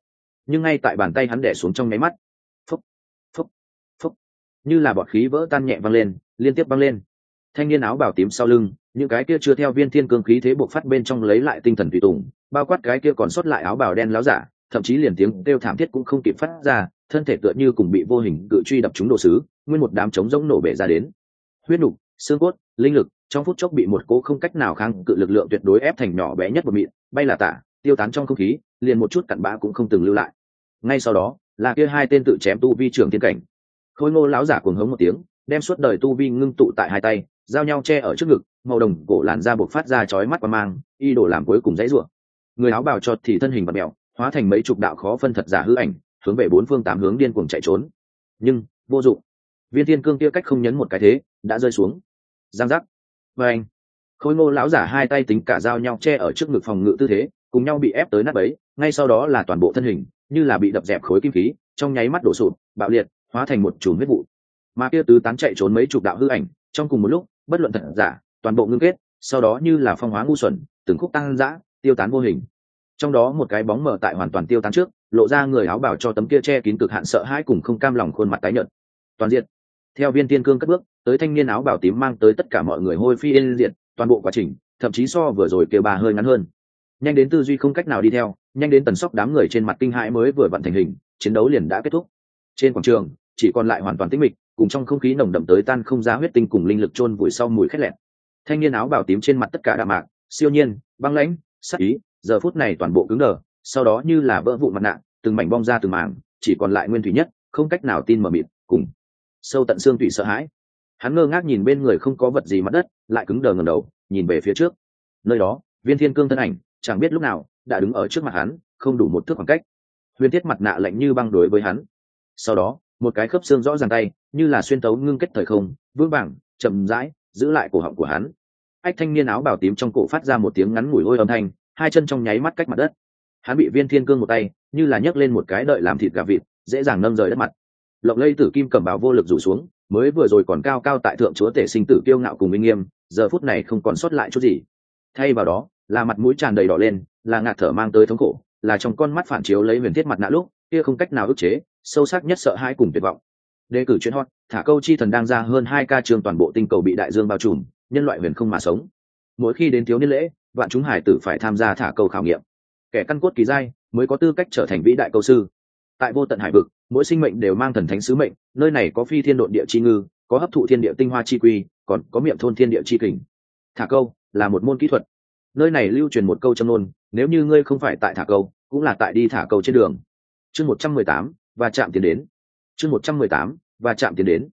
nhưng ngay tại bàn tay hắn đẻ xuống trong nháy mắt, phúc phúc phúc, như là bọt khí vỡ tan nhẹ văng lên, liên tiếp văng lên. Thanh niên áo bào tím sau lưng, những cái kia chưa theo viên thiên cương khí thế buộc phát bên trong lấy lại tinh thần tùy tùng, bao quát cái kia còn sót lại áo bào đen láo giả, thậm chí liền tiếng kêu thảm thiết cũng không kịp phát ra, thân thể tựa như cùng bị vô hình cự truy đập trúng đồ sứ, nguyên một đám trống rỗng nổ bể ra đến. Huyết nục, xương cốt, linh lực trong phút chốc bị một cố không cách nào kháng cự lực lượng tuyệt đối ép thành nhỏ bé nhất một mịn, bay là tả, tiêu tán trong không khí, liền một chút cặn bã cũng không từng lưu lại. Ngay sau đó, là kia hai tên tự chém tu vi trưởng thiên cảnh. Khôi Ngô lão giả cuồng hống một tiếng, đem suốt đời tu vi ngưng tụ tại hai tay, giao nhau che ở trước ngực, màu đồng cổ làn da bộc phát ra chói mắt qua mang, y đổ làm cuối cùng dãy rủa. Người áo bào cho thì thân hình bật mèo, hóa thành mấy chục đạo khó phân thật giả hư ảnh, hướng về bốn phương tám hướng điên cuồng chạy trốn. Nhưng vô dụng, viên thiên cương kia cách không nhấn một cái thế, đã rơi xuống. Giang giác. Và anh, Khôi Ngô lão giả hai tay tính cả giao nhau che ở trước ngực phòng ngự tư thế, cùng nhau bị ép tới nát bấy, ngay sau đó là toàn bộ thân hình, như là bị đập dẹp khối kim khí, trong nháy mắt đổ sụp, bạo liệt, hóa thành một chùm huyết vụ. Mà kia tứ tán chạy trốn mấy chục đạo hư ảnh, trong cùng một lúc, bất luận thật giả, toàn bộ ngưng kết, sau đó như là phong hóa ngu xuẩn, từng khúc tăng dã, tiêu tán vô hình. Trong đó một cái bóng mờ tại hoàn toàn tiêu tán trước, lộ ra người áo bào cho tấm kia che kín cực hạn sợ hãi cùng không cam lòng khuôn mặt tái nhợt. Toàn diện. Theo viên tiên cương cất bước, tới thanh niên áo bào tím mang tới tất cả mọi người hôi phi yên diệt, toàn bộ quá trình, thậm chí so vừa rồi kêu bà hơi ngắn hơn. Nhanh đến tư duy không cách nào đi theo, nhanh đến tần sóc đám người trên mặt kinh hãi mới vừa vận thành hình, chiến đấu liền đã kết thúc. Trên quảng trường, chỉ còn lại hoàn toàn tĩnh mịch, cùng trong không khí nồng đậm tới tan không ra huyết tinh cùng linh lực chôn vùi sau mùi khét lẹt. Thanh niên áo bào tím trên mặt tất cả đạm mạc, siêu nhiên, băng lãnh, sắc ý, giờ phút này toàn bộ cứng đờ, sau đó như là vỡ vụn mặt nạ, từng mảnh bong ra từng mảng, chỉ còn lại nguyên thủy nhất, không cách nào tin mờ mịt, cùng sâu tận xương tủy sợ hãi. Hắn ngơ ngác nhìn bên người không có vật gì mặt đất, lại cứng đờ ngẩng đầu, nhìn về phía trước. Nơi đó, viên thiên cương thân ảnh, chẳng biết lúc nào đã đứng ở trước mặt hắn, không đủ một thước khoảng cách. Huyền thiết mặt nạ lạnh như băng đối với hắn. Sau đó, một cái khớp xương rõ ràng tay, như là xuyên tấu ngưng kết thời không, vững vàng, chậm rãi giữ lại cổ họng của hắn. Ách thanh niên áo bào tím trong cổ phát ra một tiếng ngắn ngủi ôi âm thanh, hai chân trong nháy mắt cách mặt đất. Hắn bị viên thiên cương một tay, như là nhấc lên một cái đợi làm thịt gà vịt, dễ dàng nâng rời đất mặt. Lộng lây tử kim cẩm bào vô lực rủ xuống, mới vừa rồi còn cao cao tại thượng chúa tể sinh tử kiêu ngạo cùng uy nghiêm, giờ phút này không còn sót lại chút gì. Thay vào đó, là mặt mũi tràn đầy đỏ lên, là ngạt thở mang tới thống khổ, là trong con mắt phản chiếu lấy huyền thiết mặt nạ lúc kia không cách nào ức chế, sâu sắc nhất sợ hãi cùng tuyệt vọng. Đề cử chuyên hot, thả câu chi thần đang ra hơn 2K chương toàn bộ tinh cầu bị đại dương bao trùm, nhân loại huyền không mà sống. Mỗi khi đến thiếu niên lễ, vạn chúng hải tử phải tham gia thả câu khảo nghiệm. Kẻ căn cốt kỳ giai mới có tư cách trở thành vĩ đại câu sư. Tại vô tận hải vực, mỗi sinh mệnh đều mang thần thánh sứ mệnh, nơi này có phi thiên độn địa chi ngư, có hấp thụ thiên địa tinh hoa chi quy, còn có miệng thôn thiên địa chi kình. Thả câu là một môn kỹ thuật. Nơi này lưu truyền một câu châm ngôn, nếu như ngươi không phải tại thả câu, cũng là tại đi thả câu trên đường. Chương 118, và chạm tiến đến. Chương 118, và chạm tiến đến.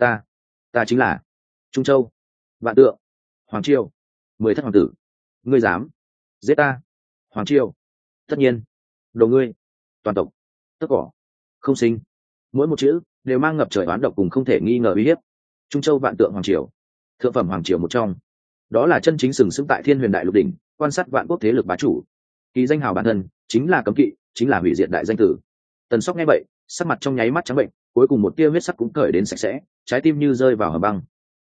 Ta chính là Trung Châu, Vạn Tượng, Hoàng Triều, 10 thất hoàng tử. Ngươi dám giết ta? Hoàng Triều, tất nhiên. Đồ ngươi, toàn tộc, tất cỏ, không sinh. Mỗi một chữ đều mang ngập trời oán độc cùng không thể nghi ngờ uy hiếp. Trung Châu Vạn Tượng Hoàng Triều, thượng phẩm hoàng triều một trong, đó là chân chính sừng sững tại Thiên Huyền Đại Lục đỉnh, quan sát vạn quốc thế lực bá chủ. Kỳ danh hào bản thân chính là cấm kỵ, chính là hủy diệt đại danh tử. Tần Sóc nghe vậy, sắc mặt trong nháy mắt trắng bệnh, cuối cùng một tia huyết sắc cũng cởi đến sạch sẽ, trái tim như rơi vào hầm băng.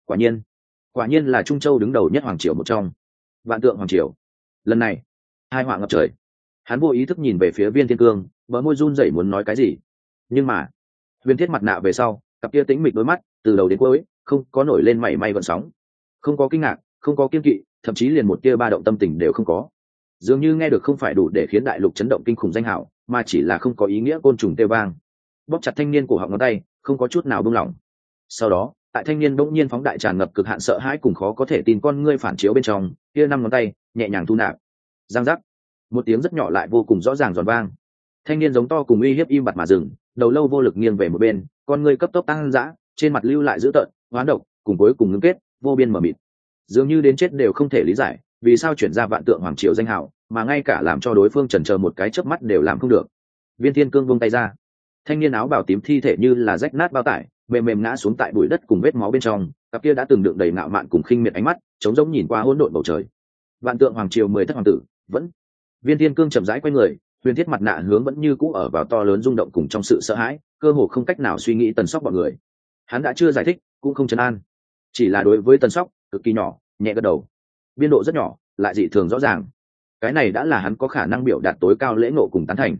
Quả nhiên là Trung Châu đứng đầu nhất hoàng triều một trong, Vạn Tượng Hoàng Triều. Lần này, hai họa ngập trời. Hắn vô ý thức nhìn về phía Viên Thiên Cương, bờ môi run rẩy muốn nói cái gì, nhưng mà Huyền thiết mặt nạ về sau, cặp kia tĩnh mịch đôi mắt, từ đầu đến cuối không có nổi lên mảy may gợn sóng, không có kinh ngạc, không có kiên kỵ, thậm chí liền một tia ba động tâm tình đều không có. Dường như nghe được không phải đủ để khiến đại lục chấn động kinh khủng danh hào, mà chỉ là không có ý nghĩa côn trùng tê vang. Bóp chặt thanh niên cổ họng ngón tay, không có chút nào buông lỏng. Sau đó, tại thanh niên bỗng nhiên phóng đại tràn ngập cực hạn sợ hãi cùng khó có thể tin con ngươi phản chiếu bên trong, kia 5 ngón tay nhẹ nhàng thu nạp. Giang giác, một tiếng rất nhỏ lại vô cùng rõ ràng giòn vang. Thanh niên giống to cùng uy hiếp im bặt mà dừng, đầu lâu vô lực nghiêng về một bên, con ngươi cấp tốc tăng dã, trên mặt lưu lại dữ tợn, hoán độc, cùng cuối cùng ngưng kết, vô biên mờ mịt. Dường như đến chết đều không thể lý giải, vì sao chuyển ra Vạn Tượng Hoàng Triều danh hào, mà ngay cả làm cho đối phương chần chờ một cái chớp mắt đều làm không được. Viên Thiên Cương vung tay ra, thanh niên áo bào tím thi thể như là rách nát bao tải, mềm mềm ngã xuống tại bụi đất cùng vết máu bên trong, cặp kia đã từng đựng đầy ngạo mạn cùng khinh miệt ánh mắt, trống rỗng nhìn qua hỗn độn bầu trời. Vạn Tượng Hoàng Triều 10 thất hoàng tử, vẫn. Viên Thiên Cương chậm rãi quay người, huyền thiết mặt nạ hướng vẫn như cũ ở vào to lớn rung động cùng trong sự sợ hãi, cơ hồ không cách nào suy nghĩ Tần Sóc bọn người. Hắn đã chưa giải thích, cũng không trấn an, chỉ là đối với Tần Sóc, cực kỳ nhỏ, nhẹ gật đầu. Biên độ rất nhỏ, lại dị thường rõ ràng. Cái này đã là hắn có khả năng biểu đạt tối cao lễ ngộ cùng tán thành.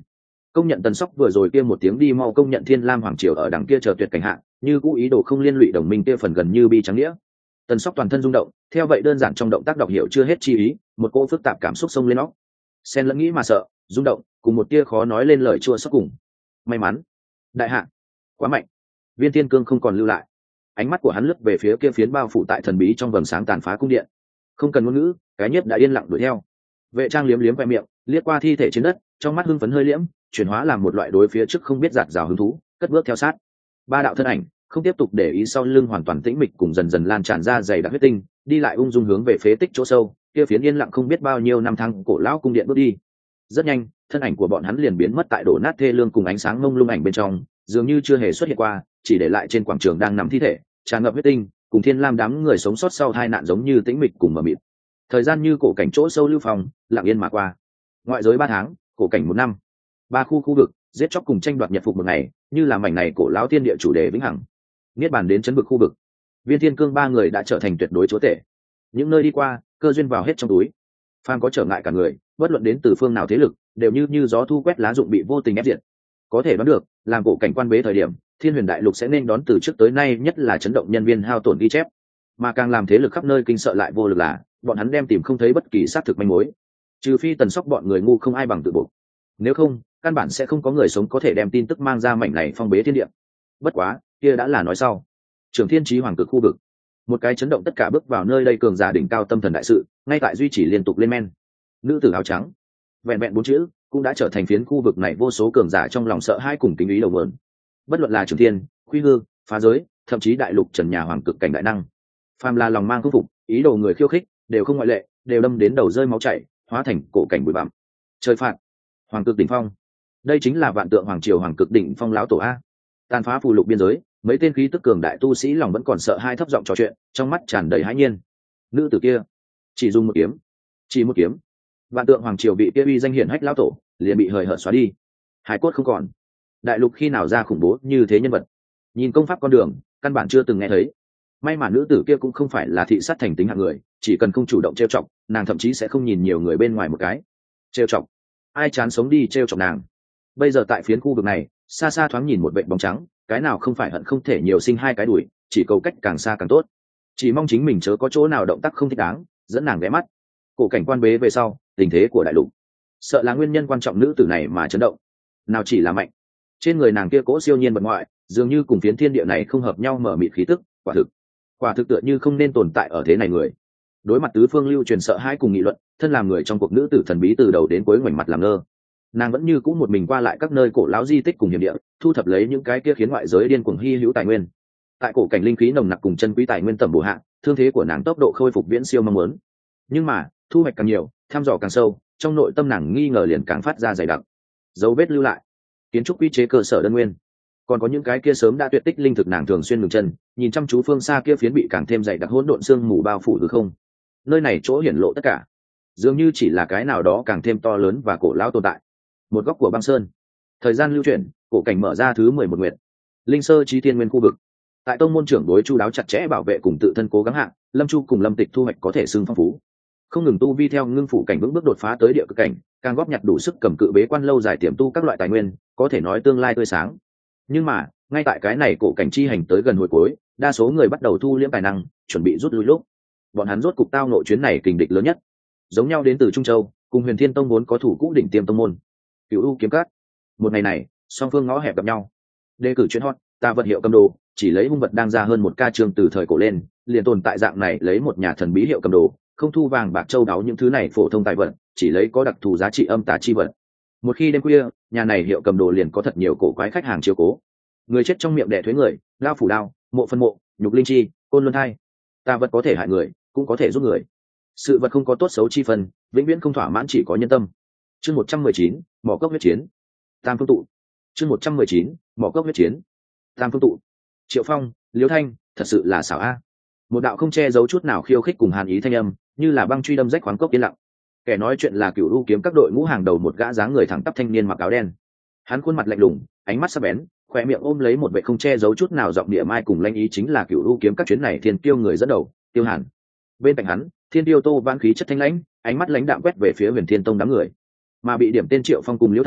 công nhận Tần Sóc vừa rồi kia một tiếng đi mau công nhận Thiên Lam hoàng triều ở đằng kia chờ tuyệt cảnh hạ, như cũ ý đồ không liên lụy đồng minh kia phần gần như bi trắng nghĩa. Tần Sóc toàn thân rung động, theo vậy đơn giản trong động tác đọc hiểu chưa hết chi ý, một cỗ phức tạp cảm xúc xông lên óc. Xen lẫn nghĩ mà sợ, rung động, cùng một tia khó nói lên lời chua xót cùng. May mắn, đại hạ, quá mạnh. Viên Thiên Cương không còn lưu lại. Ánh mắt của hắn lướt về phía kia phiến bao phủ tại thần bí trong vầng sáng tàn phá cung điện. Không cần ngôn ngữ, cái nhất đã yên lặng đuổi theo. Vệ Trang liếm liếm khoe miệng, liếc qua thi thể trên đất, trong mắt hưng phấn hơi liễm, chuyển hóa làm một loại đối phía trước không biết giạt rào hứng thú, cất bước theo sát. Ba đạo thân ảnh không tiếp tục để ý sau lưng hoàn toàn tĩnh mịch cùng dần dần lan tràn ra dày đặc huyết tinh, đi lại ung dung hướng về phế tích chỗ sâu, kia phiến yên lặng không biết bao nhiêu năm tháng cổ lão cung điện bước đi. Rất nhanh, thân ảnh của bọn hắn liền biến mất tại đổ nát thê lương cùng ánh sáng mông lung ảnh bên trong, dường như chưa hề xuất hiện qua, chỉ để lại trên quảng trường đang nằm thi thể, tràn ngập huyết tinh, cùng Thiên Lam đám người sống sót sau tai nạn giống như tĩnh mịch cùng mờ mịt. Thời gian như cổ cảnh chỗ sâu lưu phòng, lặng yên mà qua. Ngoại giới 3 tháng, cổ cảnh 1 năm. 3 khu vực, giết chóc cùng tranh đoạt nhật phục một ngày, như là mảnh này cổ lão thiên địa chủ đề vĩnh hằng. Niết bàn đến chấn vực khu vực, Viên Thiên Cương 3 người đã trở thành tuyệt đối chúa tể. Những nơi đi qua, cơ duyên vào hết trong túi. Phàm có trở ngại cả người, bất luận đến từ phương nào thế lực, đều như gió thu quét lá rụng bị vô tình ép diệt. Có thể đoán được, làm cổ cảnh quan bế thời điểm, Thiên Huyền Đại Lục sẽ nên đón từ trước tới nay nhất là chấn động nhân viên hao tổn ghi chép, mà càng làm thế lực khắp nơi kinh sợ lại vô lực là, bọn hắn đem tìm không thấy bất kỳ xác thực manh mối. Trừ phi Tần Sóc bọn người ngu không ai bằng tự buộc. Nếu không, căn bản sẽ không có người sống có thể đem tin tức mang ra mảnh này phong bế thiên địa. Bất quá, kia đã là nói sau. Trường Thiên Chí Hoàng cực khu vực, một cái chấn động tất cả bước vào nơi đây cường giả đỉnh cao tâm thần đại sự, ngay tại duy trì liên tục lên men. Nữ tử áo trắng, vẹn vẹn 4 chữ, cũng đã trở thành phiến khu vực này vô số cường giả trong lòng sợ hãi cùng kính ý đầu nguồn. Bất luận là Trường Thiên, Quy Hư, Phá Giới, thậm chí đại lục trần nhà hoàng cực cảnh đại năng, phàm là lòng mang khâm phục, ý đồ người khiêu khích, đều không ngoại lệ, đều đâm đến đầu rơi máu chảy, hóa thành cổ cảnh bụi bặm. Trời phạt, hoàng cực đỉnh phong. Đây chính là vạn tượng hoàng triều hoàng cực đỉnh phong lão tổ a. Tàn phá phù lục biên giới, mấy tên khí tức cường đại tu sĩ lòng vẫn còn sợ hai thấp giọng trò chuyện, trong mắt tràn đầy hãi nhiên. Nữ tử kia, chỉ dùng một kiếm, chỉ một kiếm, vạn tượng hoàng triều bị kia uy danh hiển hách lão tổ, liền bị hời hợt xóa đi. Hải cốt không còn. Đại lục khi nào ra khủng bố như thế nhân vật? Nhìn công pháp con đường, căn bản chưa từng nghe thấy. May mà nữ tử kia cũng không phải là thị sát thành tính hạng người, chỉ cần không chủ động trêu chọc, nàng thậm chí sẽ không nhìn nhiều người bên ngoài một cái. Trêu chọc, ai chán sống đi trêu chọc nàng. Bây giờ tại phiến khu vực này, xa xa thoáng nhìn một vệt bóng trắng, cái nào không phải hận không thể nhiều sinh 2 cái đuổi, chỉ cầu cách càng xa càng tốt. Chỉ mong chính mình chớ có chỗ nào động tác không thích đáng, dẫn nàng ghé mắt. Cổ cảnh quan bế về sau, tình thế của đại lục, sợ là nguyên nhân quan trọng nữ tử này mà chấn động. Nào chỉ là mạnh, trên người nàng kia cỗ siêu nhiên vật ngoại, dường như cùng phiến thiên địa này không hợp nhau mở mịt khí tức, quả thực tựa như không nên tồn tại ở thế này người. Đối mặt tứ phương lưu truyền sợ hãi cùng nghị luận, thân làm người trong cuộc nữ tử thần bí từ đầu đến cuối ngoảnh mặt làm ngơ. Nàng vẫn như cũ một mình qua lại các nơi cổ lão di tích cùng hiểm địa, thu thập lấy những cái kia khiến ngoại giới điên cuồng hy hữu tài nguyên. Tại cổ cảnh linh khí nồng nặc cùng chân quý tài nguyên tầm bổ hạ, thương thế của nàng tốc độ khôi phục viễn siêu mong muốn. Nhưng mà, thu hoạch càng nhiều, thăm dò càng sâu, trong nội tâm nàng nghi ngờ liền càng phát ra dày đặc. Dấu vết lưu lại, kiến trúc quy chế cơ sở đơn nguyên, còn có những cái kia sớm đã tuyệt tích linh thực nàng thường xuyên ngừng chân, nhìn chăm chú phương xa kia phiến bị càng thêm dày đặc hỗn độn sương mù bao phủ hư không. Nơi này chỗ hiển lộ tất cả, dường như chỉ là cái nào đó càng thêm to lớn và cổ lão tồn tại. Một góc của băng sơn, thời gian lưu chuyển, cổ cảnh mở ra thứ 11 nguyệt. Linh sơ chí thiên nguyên khu vực, tại tông môn trưởng đối chu đáo chặt chẽ bảo vệ cùng tự thân cố gắng hạ, Lâm Chu cùng Lâm Tịch thu hoạch có thể xưng phong phú. Không ngừng tu vi theo ngưng phủ cảnh vững bước đột phá tới địa cực cảnh, càng góp nhặt đủ sức cầm cự bế quan lâu dài tiềm tu các loại tài nguyên, có thể nói tương lai tươi sáng. Nhưng mà, ngay tại cái này cổ cảnh chi hành tới gần hồi cuối, đa số người bắt đầu thu liễm tài năng, chuẩn bị rút lui lúc. Bọn hắn rốt cục tao nội chuyến này kình địch lớn nhất. Giống nhau đến từ Trung Châu, cùng Huyền Thiên Tông vốn có thủ cũ đỉnh tiêm tông môn. Cửu U kiếm các. Một ngày này, song phương ngõ hẹp gặp nhau. Đề cử chuyên hot, ta vật hiệu cầm đồ, chỉ lấy hung vật đang ra hơn 1 ca chương từ thời cổ lên, liền tồn tại dạng này lấy một nhà thần bí hiệu cầm đồ, không thu vàng bạc châu đáo những thứ này phổ thông tài vật, chỉ lấy có đặc thù giá trị âm tá chi vật. Một khi đêm khuya, nhà này hiệu cầm đồ liền có thật nhiều cổ quái khách hàng chiếu cố. Người chết trong miệng đẻ thuế người, lao phủ đao, mộ phân mộ, nhục linh chi, côn luân thai. Tà vật có thể hại người, cũng có thể giúp người. Sự vật không có tốt xấu chi phân, vĩnh viễn không thỏa mãn, chỉ có nhân tâm. Chương 119, mỏ cốc huyết chiến. Tam phương tụ. Chương 119, mỏ cốc huyết chiến. Tam phương tụ. Triệu Phong, Liêu Thanh, thật sự là xảo a. Một đạo không che giấu chút nào khiêu khích cùng hàn ý thanh âm, như là băng truy đâm rách khoáng cốc yên lặng. Kẻ nói chuyện là Cửu U kiếm các đội ngũ hàng đầu một gã dáng người thẳng tắp thanh niên mặc áo đen. Hắn khuôn mặt lạnh lùng, ánh mắt sắc bén, khóe miệng ôm lấy một vẻ không che giấu chút nào giọng địa mai cùng lanh ý, chính là Cửu U kiếm các chuyến này thiên tiêu người dẫn đầu, Tiêu Hàn. Bên cạnh hắn, Thiên Tiêu Tô vãn khí chất thanh lãnh, ánh mắt lãnh đạm quét về phía Huyền Thiên Tông đám người. Mà bị điểm tên Triệu Phong cùng Liễu Thanh,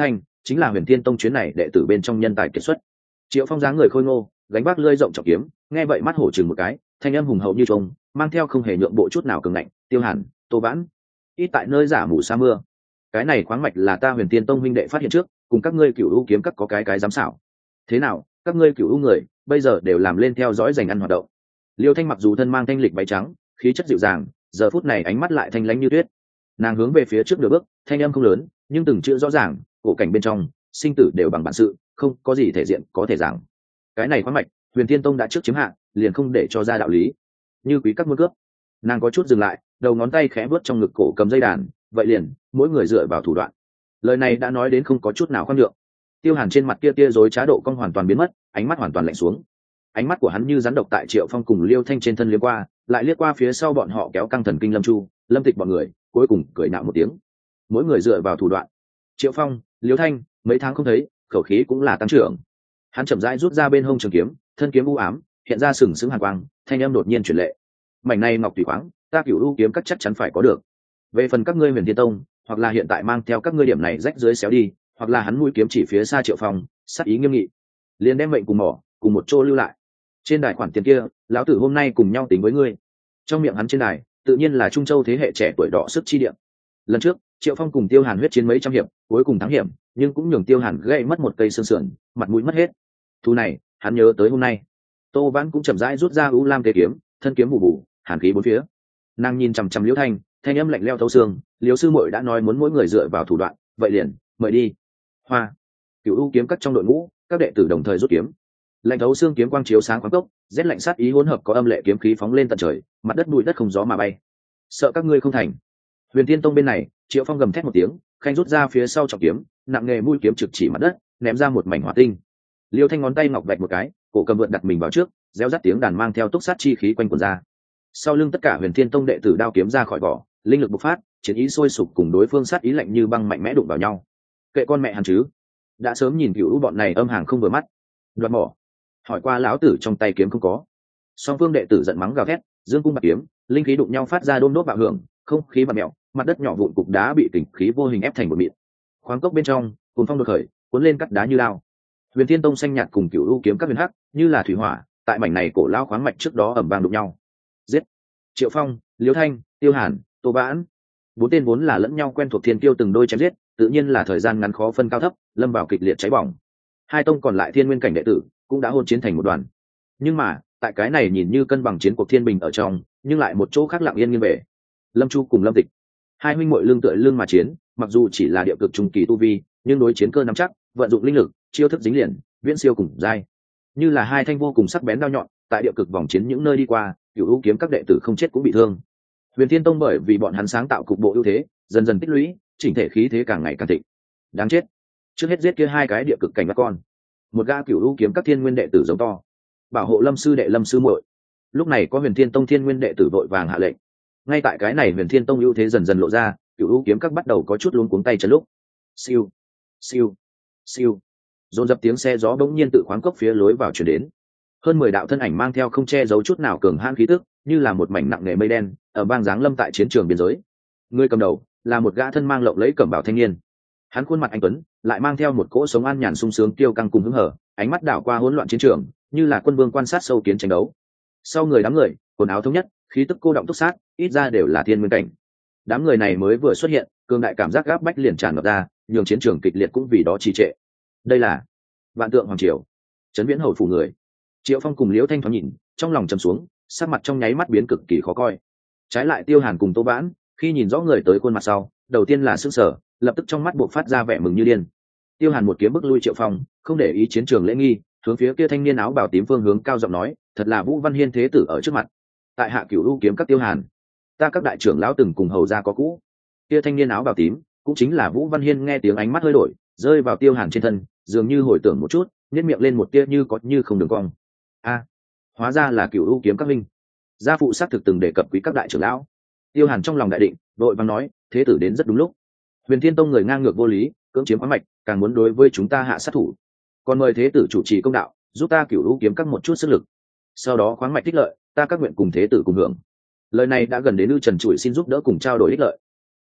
chính là Huyền Thiên Tông chuyến này đệ tử bên trong nhân tài kiệt xuất. Triệu Phong dáng người khôi ngô, gánh vác lưỡi rộng trọng kiếm, nghe vậy mắt hổ chừng một cái, thanh âm hùng hậu như trống, mang theo không hề nhượng bộ chút nào cường ngạnh. Tiêu Hàn, Tô Vãn, ít tại nơi giả mù sa mưa. Cái này khoáng mạch là ta Huyền Thiên Tông huynh đệ phát hiện trước, cùng các ngươi Cửu U kiếm các có cái giám xảo. Thế nào, các ngươi Cửu U người bây giờ đều làm lên theo dõi dành ăn hoạt động. Liêu Thanh mặc dù thân mang thanh lịch váy trắng, khí chất dịu dàng, giờ phút này ánh mắt lại thanh lãnh như tuyết. Nàng hướng về phía trước nửa bước, thanh âm không lớn, nhưng từng chữ rõ ràng, cổ cảnh bên trong, sinh tử đều bằng bản sự, không có gì thể diện có thể giảng. Cái này khoáng mạch, Huyền Thiên Tông đã trước chiếm hạ, liền không để cho ra đạo lý. Như quý các muốn cướp. Nàng có chút dừng lại, đầu ngón tay khẽ vuốt trong ngực cổ cầm dây đàn, vậy liền, mỗi người dựa vào thủ đoạn. Lời này đã nói đến không có chút nào khoan nhượng. Tiêu Hàn trên mặt kia dối trá độ cong hoàn toàn biến mất, ánh mắt hoàn toàn lạnh xuống. Ánh mắt của hắn như rắn độc tại Triệu Phong cùng Liêu Thanh trên thân liếc qua, lại liếc qua phía sau bọn họ kéo căng thần kinh Lâm Chu, Lâm Tịch bọn người, cuối cùng cười nạo một tiếng. Mỗi người dựa vào thủ đoạn. Triệu Phong, Liêu Thanh, mấy tháng không thấy, khẩu khí cũng là tăng trưởng. Hắn chậm rãi rút ra bên hông trường kiếm, thân kiếm u ám, hiện ra sừng sững hàn quang, thanh âm đột nhiên chuyển lệ. Mảnh này ngọc thủy khoáng, ta Cửu U kiếm các chắc chắn phải có được. Về phần các ngươi Huyền Thiên Tông, hoặc là hiện tại mang theo các ngươi điểm này rách dưới xéo đi, hoặc là hắn mũi kiếm chỉ phía xa Triệu Phong, sát ý nghiêm nghị, liền đem mệnh cùng mỏ, cùng một chỗ lưu lại. Trên đài khoản tiền kia, lão tử hôm nay cùng nhau tính với ngươi. Trong miệng hắn trên đài, tự nhiên là Trung Châu thế hệ trẻ tuổi đỏ sức chi điểm. Lần trước, Triệu Phong cùng Tiêu Hàn huyết chiến mấy trăm hiệp, cuối cùng thắng hiểm, nhưng cũng nhường Tiêu Hàn gãy mất một cây xương sườn, mặt mũi mất hết. Thu này, hắn nhớ tới hôm nay. Tô Vãn cũng chậm rãi rút ra U Lam Tê kiếm, thân kiếm bù bù, hàn khí bốn phía. Nàng nhìn chằm chằm Liễu Thanh, thanh âm lạnh lẽo thấu xương, Liễu sư muội đã nói muốn mỗi người dựa vào thủ đoạn, vậy liền, mời đi. Hoa. Cửu U kiếm các trong đội ngũ, các đệ tử đồng thời rút kiếm. Lạnh thấu xương kiếm quang chiếu sáng khoáng cốc, rét lạnh sát ý hỗn hợp có âm lệ kiếm khí phóng lên tận trời, mặt đất bụi đất không gió mà bay. Sợ các ngươi không thành. Huyền Thiên Tông bên này, Triệu Phong gầm thét một tiếng, khanh rút ra phía sau trọng kiếm, nặng nghề mũi kiếm trực chỉ mặt đất, ném ra một mảnh hỏa tinh. Liêu Thanh ngón tay ngọc vạch một cái, cổ cầm vượn đặt mình vào trước, réo rắt tiếng đàn mang theo túc sát chi khí quanh quần ra. Sau lưng tất cả Huyền Thiên Tông đệ tử đao kiếm ra khỏi vỏ, linh lực bộc phát, chiến ý sôi sục cùng đối phương sát ý lạnh như băng mạnh mẽ đụng vào nhau. Kệ con mẹ hắn chứ, đã sớm nhìn Cửu bọn này âm hàng không vừa mắt. Đoạt mỏ. Hỏi qua lão tử trong tay kiếm không có. Song phương đệ tử giận mắng gào thét, dương cung bạc kiếm, linh khí đụng nhau phát ra đôm đốt bạo hưởng, không khí bạt mèo, mặt đất nhỏ vụn cục đá bị kình khí vô hình ép thành một mịn. Khoáng cốc bên trong, cuồng phong đột khởi, cuốn lên cắt đá như lao. Huyền Thiên Tông xanh nhạt cùng Cửu U kiếm các huyền hắc, như là thủy hỏa, tại mảnh này cổ lao khoáng mạch trước đó ầm vang đụng nhau. Giết! Triệu Phong, Liễu Thanh, Tiêu Hàn, Tô Vãn, bốn tên vốn là lẫn nhau quen thuộc thiên tiêu từng đôi chém giết, tự nhiên là thời gian ngắn khó phân cao thấp, lâm vào kịch liệt cháy bỏng. Hai tông còn lại thiên nguyên cảnh đệ tử cũng đã hôn chiến thành một đoàn. Nhưng mà, tại cái này nhìn như cân bằng chiến cuộc thiên bình ở trong, nhưng lại một chỗ khác lặng yên nghiêng về. Lâm Chu cùng Lâm Tịch, hai huynh muội lưng tựa lưng mà chiến, mặc dù chỉ là địa cực trung kỳ tu vi, nhưng đối chiến cơ nắm chắc, vận dụng linh lực, chiêu thức dính liền, viễn siêu cùng giai. Như là hai thanh vô cùng sắc bén đao nhọn, tại địa cực vòng chiến những nơi đi qua, Cửu U kiếm các đệ tử không chết cũng bị thương. Huyền Thiên Tông bởi vì bọn hắn sáng tạo cục bộ ưu thế, dần dần tích lũy, chỉnh thể khí thế càng ngày càng thịnh. Đáng chết, trước hết giết kia hai cái địa cực cảnh các con. Một gã Cửu U kiếm các thiên nguyên đệ tử giống to, bảo hộ Lâm sư đệ Lâm sư muội. Lúc này có Huyền Thiên Tông thiên nguyên đệ tử vội vàng hạ lệnh. Ngay tại cái này Huyền Thiên Tông ưu thế dần dần lộ ra, Cửu U kiếm các bắt đầu có chút luống cuống tay chân lúc. Siêu, siêu, siêu. Dồn dập tiếng xe gió bỗng nhiên tự khoáng cốc phía lối vào truyền đến. Hơn 10 đạo thân ảnh mang theo không che giấu chút nào cường hãn khí tức, như là một mảnh nặng nề mây đen, ở bang giáng lâm tại chiến trường biên giới. Người cầm đầu là một gã thân mang lộng lẫy cẩm bào thanh niên. Hắn khuôn mặt anh tuấn, lại mang theo một cỗ sống an nhàn sung sướng tiêu căng cùng hứng hở, ánh mắt đảo qua hỗn loạn chiến trường, như là quân vương quan sát sâu kiến tranh đấu. Sau người đám người, quần áo thống nhất, khí tức cô động túc sát, ít ra đều là thiên nguyên cảnh. Đám người này mới vừa xuất hiện, cường đại cảm giác gáp bách liền tràn ngập ra, nhường chiến trường kịch liệt cũng vì đó trì trệ. Đây là Vạn Tượng Hoàng Triều, Trấn Viễn hầu phủ người. Triệu Phong cùng Liễu Thanh thoáng nhìn, trong lòng trầm xuống, sắc mặt trong nháy mắt biến cực kỳ khó coi. Trái lại Tiêu Hàn cùng Tô Vãn, khi nhìn rõ người tới khuôn mặt sau, đầu tiên là sửng sở, lập tức trong mắt buộc phát ra vẻ mừng như điên. Tiêu Hàn một kiếm bức lui Triệu Phong, không để ý chiến trường lễ nghi, hướng phía kia thanh niên áo bào tím phương hướng cao giọng nói, thật là Vũ Văn Hiên thế tử ở trước mặt. Tại hạ Cửu U kiếm các Tiêu Hàn, ta các đại trưởng lão từng cùng hầu gia có cũ. Kia thanh niên áo bào tím, cũng chính là Vũ Văn Hiên, nghe tiếng ánh mắt hơi đổi, rơi vào Tiêu Hàn trên thân, dường như hồi tưởng một chút, nhếch miệng lên một tia như có như không đường cong. A, hóa ra là Cửu U kiếm các minh. Gia phụ xác thực từng đề cập quý các đại trưởng lão. Tiêu Hàn trong lòng đại định, đội vàng nói, thế tử đến rất đúng lúc. Huyền Thiên Tông người ngang ngược vô lý, cưỡng chiếm khoáng mạch, càng muốn đối với chúng ta hạ sát thủ. Còn mời thế tử chủ trì công đạo, giúp ta Cửu U kiếm các một chút sức lực. Sau đó khoáng mạch tích lợi, ta các nguyện cùng thế tử cùng hưởng. Lời này đã gần đến Lư Trần Trụi xin giúp đỡ cùng trao đổi ích lợi.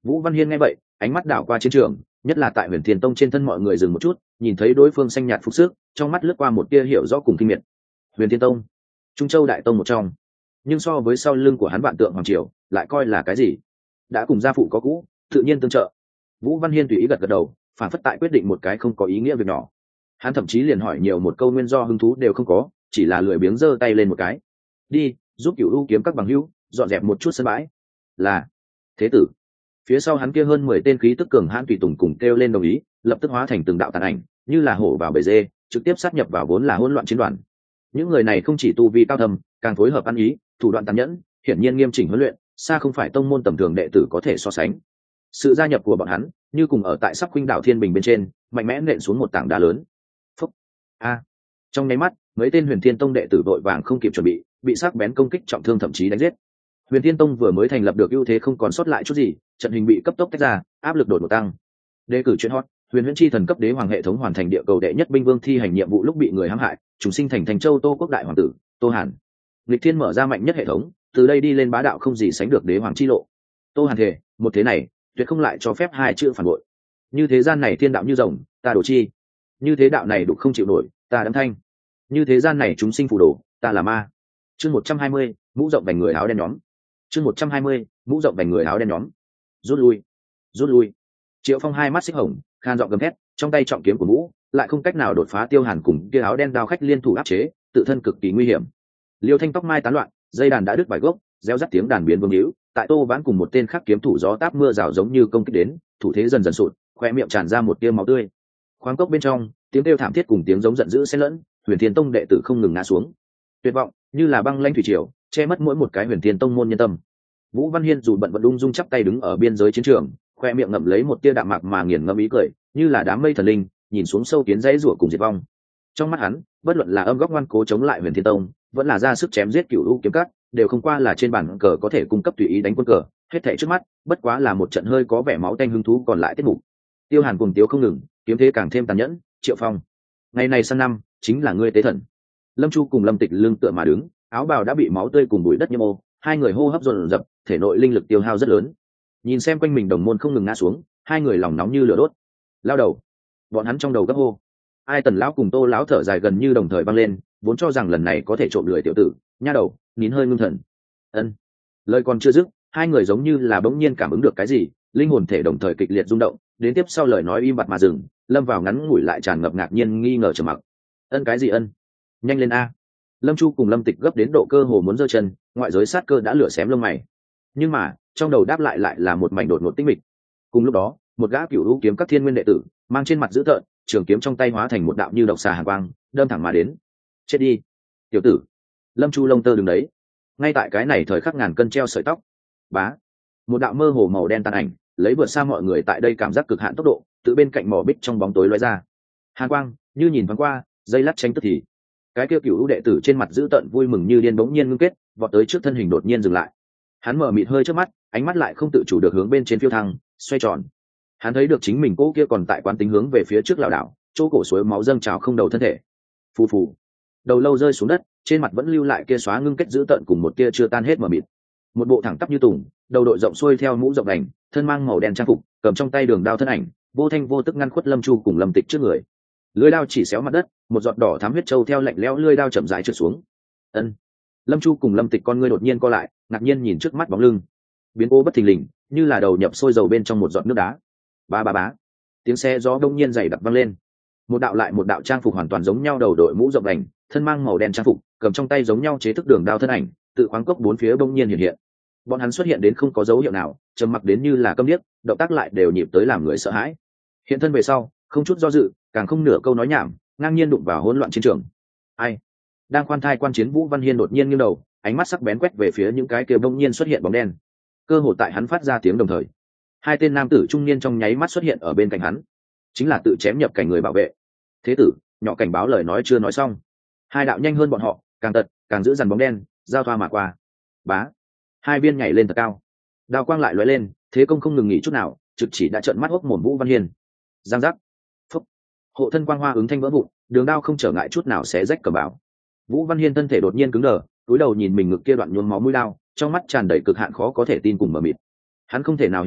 Vũ Văn Hiên nghe vậy, ánh mắt đảo qua chiến trường, nhất là tại Huyền Thiên Tông trên thân mọi người dừng một chút, nhìn thấy đối phương xanh nhạt phục sức, trong mắt lướt qua một tia hiểu rõ cùng kinh miệt. Huyền Thiên Tông, Trung Châu đại tông một trong, nhưng so với sau lưng của hắn Vạn Tượng Hoàng Triều, lại coi là cái gì? Đã cùng gia phụ có cũ, tự nhiên tương trợ. Vũ Văn Hiên tùy ý gật gật đầu, phản phất tại quyết định một cái không có ý nghĩa việc nhỏ. Hắn thậm chí liền hỏi nhiều một câu nguyên do hứng thú đều không có, chỉ là lười biếng giơ tay lên một cái. Đi, giúp Cửu U kiếm các bằng hữu dọn dẹp một chút sân bãi. Là thế tử. Phía sau hắn kia hơn 10 tên khí tức cường hãn tùy tùng cùng kêu lên đồng ý, lập tức hóa thành từng đạo tàn ảnh, như là hổ vào bầy dê, trực tiếp sát nhập vào vốn là hỗn loạn chiến đoàn. Những người này không chỉ tu vi cao thâm, càng phối hợp ăn ý, thủ đoạn tàn nhẫn, hiển nhiên nghiêm chỉnh huấn luyện, xa không phải tông môn tầm thường đệ tử có thể so sánh. Sự gia nhập của bọn hắn, như cùng ở tại Sắc Khuynh đảo Thiên Bình bên trên, mạnh mẽ nện xuống một tảng đá lớn. Phúc. A. Trong nháy mắt, mấy tên Huyền Thiên Tông đệ tử vội vàng không kịp chuẩn bị sắc bén công kích trọng thương thậm chí đánh giết. Huyền Thiên Tông vừa mới thành lập được ưu thế không còn sót lại chút gì, trận hình bị cấp tốc tách ra, áp lực đột ngột tăng. Đề cử chuyện hot, Huyền Huyễn Chi thần cấp đế hoàng hệ thống hoàn thành địa cầu đệ nhất binh vương thi hành nhiệm vụ lúc bị người hãm hại, trùng sinh thành Thành Châu Tô quốc đại hoàng tử, Tô Hàn. Lịch Thiên mở ra mạnh nhất hệ thống, từ đây đi lên bá đạo không gì sánh được đế hoàng chi lộ. Tô Hàn thề, một thế này, tuyệt không lại cho phép hai chữ phản bội. Như thế gian này thiên đạo như rồng, ta đổ chi. Như thế đạo này đục không chịu nổi, ta đấm thanh. Như thế gian này chúng sinh phù đồ, ta là ma. Chương 120, mũ rộng vành người áo đen nhóm. Chương 120, mũ rộng vành người áo đen nhóm. Rút lui, rút lui. Triệu Phong hai mắt xích hồng, khan giọng gầm thét, trong tay trọng kiếm của Vũ, lại không cách nào đột phá Tiêu Hàn cùng kia áo đen đao khách liên thủ áp chế, tự thân cực kỳ nguy hiểm. Liêu Thanh tóc mai tán loạn, dây đàn đã đứt vài gốc, reo rắt tiếng đàn biến vương hữu, tại Tô Vãn cùng một tên khác kiếm thủ gió táp mưa rào giống như công kích đến, thủ thế dần dần sụt, khoe miệng tràn ra một tia máu tươi. Khoáng cốc bên trong, tiếng kêu thảm thiết cùng tiếng giống giận dữ xen lẫn, Huyền Thiên Tông đệ tử không ngừng ngã xuống. Tuyệt vọng, như là băng lãnh thủy triều, che mất mỗi một cái Huyền Thiên Tông môn nhân tâm. Vũ Văn Hiên dù bận vận ung dung chắp tay đứng ở biên giới chiến trường, khoe miệng ngậm lấy một tia đạm mạc mà nghiền ngẫm ý cười, như là đám mây thần linh, nhìn xuống sâu kiến dãy rủa cùng diệt vong. Trong mắt hắn, bất luận là âm góc ngoan cố chống lại Huyền Thiên Tông, vẫn là ra sức chém giết Cửu U kiếm cắt, đều không qua là trên bàn cờ có thể cung cấp tùy ý đánh quân cờ, hết thảy trước mắt, bất quá là một trận hơi có vẻ máu tanh hứng thú còn lại tiết mục. Tiêu Hàn cùng Tiếu không ngừng, kiếm thế càng thêm tàn nhẫn, Triệu Phong, ngày này sang năm, chính là ngươi tế thần. Lâm Chu cùng Lâm Tịch lưng tựa mà đứng, áo bào đã bị máu tươi cùng bụi đất nhiễm ô, hai người hô hấp dồn dập, thể nội linh lực tiêu hao rất lớn. Nhìn xem quanh mình đồng môn không ngừng ngã xuống, hai người lòng nóng như lửa đốt. Lao đầu, bọn hắn trong đầu gấp hô. Ai Tần lão cùng Tô lão thở dài gần như đồng thời vang lên, vốn cho rằng lần này có thể trộm lười tiểu tử, nha đầu, nín hơi ngưng thần. Ân. Lời còn chưa dứt, hai người giống như là bỗng nhiên cảm ứng được cái gì, linh hồn thể đồng thời kịch liệt rung động, đến tiếp sau lời nói im bặt mà dừng, lâm vào ngắn ngủi lại tràn ngập ngạc nhiên nghi ngờ trầm mặc. Ân cái gì ân? Nhanh lên a! Lâm Chu cùng Lâm Tịch gấp đến độ cơ hồ muốn giơ chân, ngoại giới sát cơ đã lửa xém lông mày. Nhưng mà, trong đầu đáp lại là một mảnh đột ngột tĩnh mịch. Cùng lúc đó, một gã Cửu U kiếm các thiên nguyên đệ tử, mang trên mặt dữ tợn, trường kiếm trong tay hóa thành một đạo như độc xà hàn quang, đâm thẳng mà đến. Chết đi, tiểu tử! Lâm Chu lông tơ đứng đấy. Ngay tại cái này thời khắc ngàn cân treo sợi tóc. Bá, một đạo mơ hồ màu đen tàn ảnh, lấy vượt xa mọi người tại đây cảm giác cực hạn tốc độ, từ bên cạnh mỏ bích trong bóng tối lóe ra. Hàn quang, như nhìn thoáng qua, dây lát tranh tức thì. Cái kia Cửu U đệ tử trên mặt dữ tợn vui mừng như điên bỗng nhiên ngưng kết, vọt tới trước thân hình đột nhiên dừng lại. Hắn mở mịt hơi trước mắt, ánh mắt lại không tự chủ được hướng bên trên phiêu thăng, xoay tròn. Hắn thấy được chính mình cô kia còn tại quán tính hướng về phía trước lảo đảo, chỗ cổ suối máu dâng trào không đầu thân thể. Phù phù, đầu lâu rơi xuống đất, trên mặt vẫn lưu lại kia xóa ngưng kết dữ tợn cùng một tia chưa tan hết mở mịt. Một bộ thẳng tắp như tùng, đầu đội rộng xuôi theo mũ rộng đành, thân mang màu đen trang phục, cầm trong tay đường đao thân ảnh, vô thanh vô tức ngăn khuất Lâm Chu cùng Lâm Tịch trước người. Lưỡi đao chỉ xéo mặt đất, một giọt đỏ thắm huyết trâu theo lạnh lẽo lưỡi đao chậm rãi trượt xuống. Ân. Lâm Chu cùng Lâm Tịch con ngươi đột nhiên co lại, ngạc nhiên nhìn trước mắt bóng lưng. Biến cố bất thình lình, như là đầu nhập sôi dầu bên trong một giọt nước đá. Ba ba bá. Tiếng xe gió đông nhiên dày đặc vang lên. Một đạo lại một đạo trang phục hoàn toàn giống nhau đầu đội mũ rộng đành, thân mang màu đen trang phục, cầm trong tay giống nhau chế thức đường đao thân ảnh, tự khoáng cốc bốn phía đông nhiên hiện hiện. Bọn hắn xuất hiện đến không có dấu hiệu nào, trầm mặc đến như là câm điếc, động tác lại đều nhịp tới làm người sợ hãi. Hiện thân về sau, không chút do dự, càng không nửa câu nói nhảm, ngang nhiên đụng vào hỗn loạn chiến trường. Ai? Đang khoan thai quan chiến Vũ Văn Hiên đột nhiên nghiêng đầu, ánh mắt sắc bén quét về phía những cái kia bỗng nhiên xuất hiện bóng đen. Cơ hội tại hắn phát ra tiếng đồng thời, hai tên nam tử trung niên trong nháy mắt xuất hiện ở bên cạnh hắn, chính là tự chém nhập cảnh người bảo vệ. Thế tử, nhỏ cảnh báo lời nói chưa nói xong, hai đạo nhanh hơn bọn họ, càng tật càng giữ dằn bóng đen, giao thoa mà qua. Bá, hai viên nhảy lên thật cao, đao quang lại lóe lên, thế công không ngừng nghỉ chút nào, trực chỉ đã trợn mắt hốc mồm Vũ Văn Hiên. Giang giác, phúc, hộ thân quang hoa ứng thanh vỡ vụn, đường đao không trở ngại chút nào xé rách cờ bảo. Vũ Văn Hiên thân thể đột nhiên cứng đờ, cúi đầu nhìn mình ngực kia đoạn nhuốm máu mũi đao, trong mắt tràn đầy cực hạn khó có thể tin cùng mờ mịt. Hắn không thể nào hiểu được,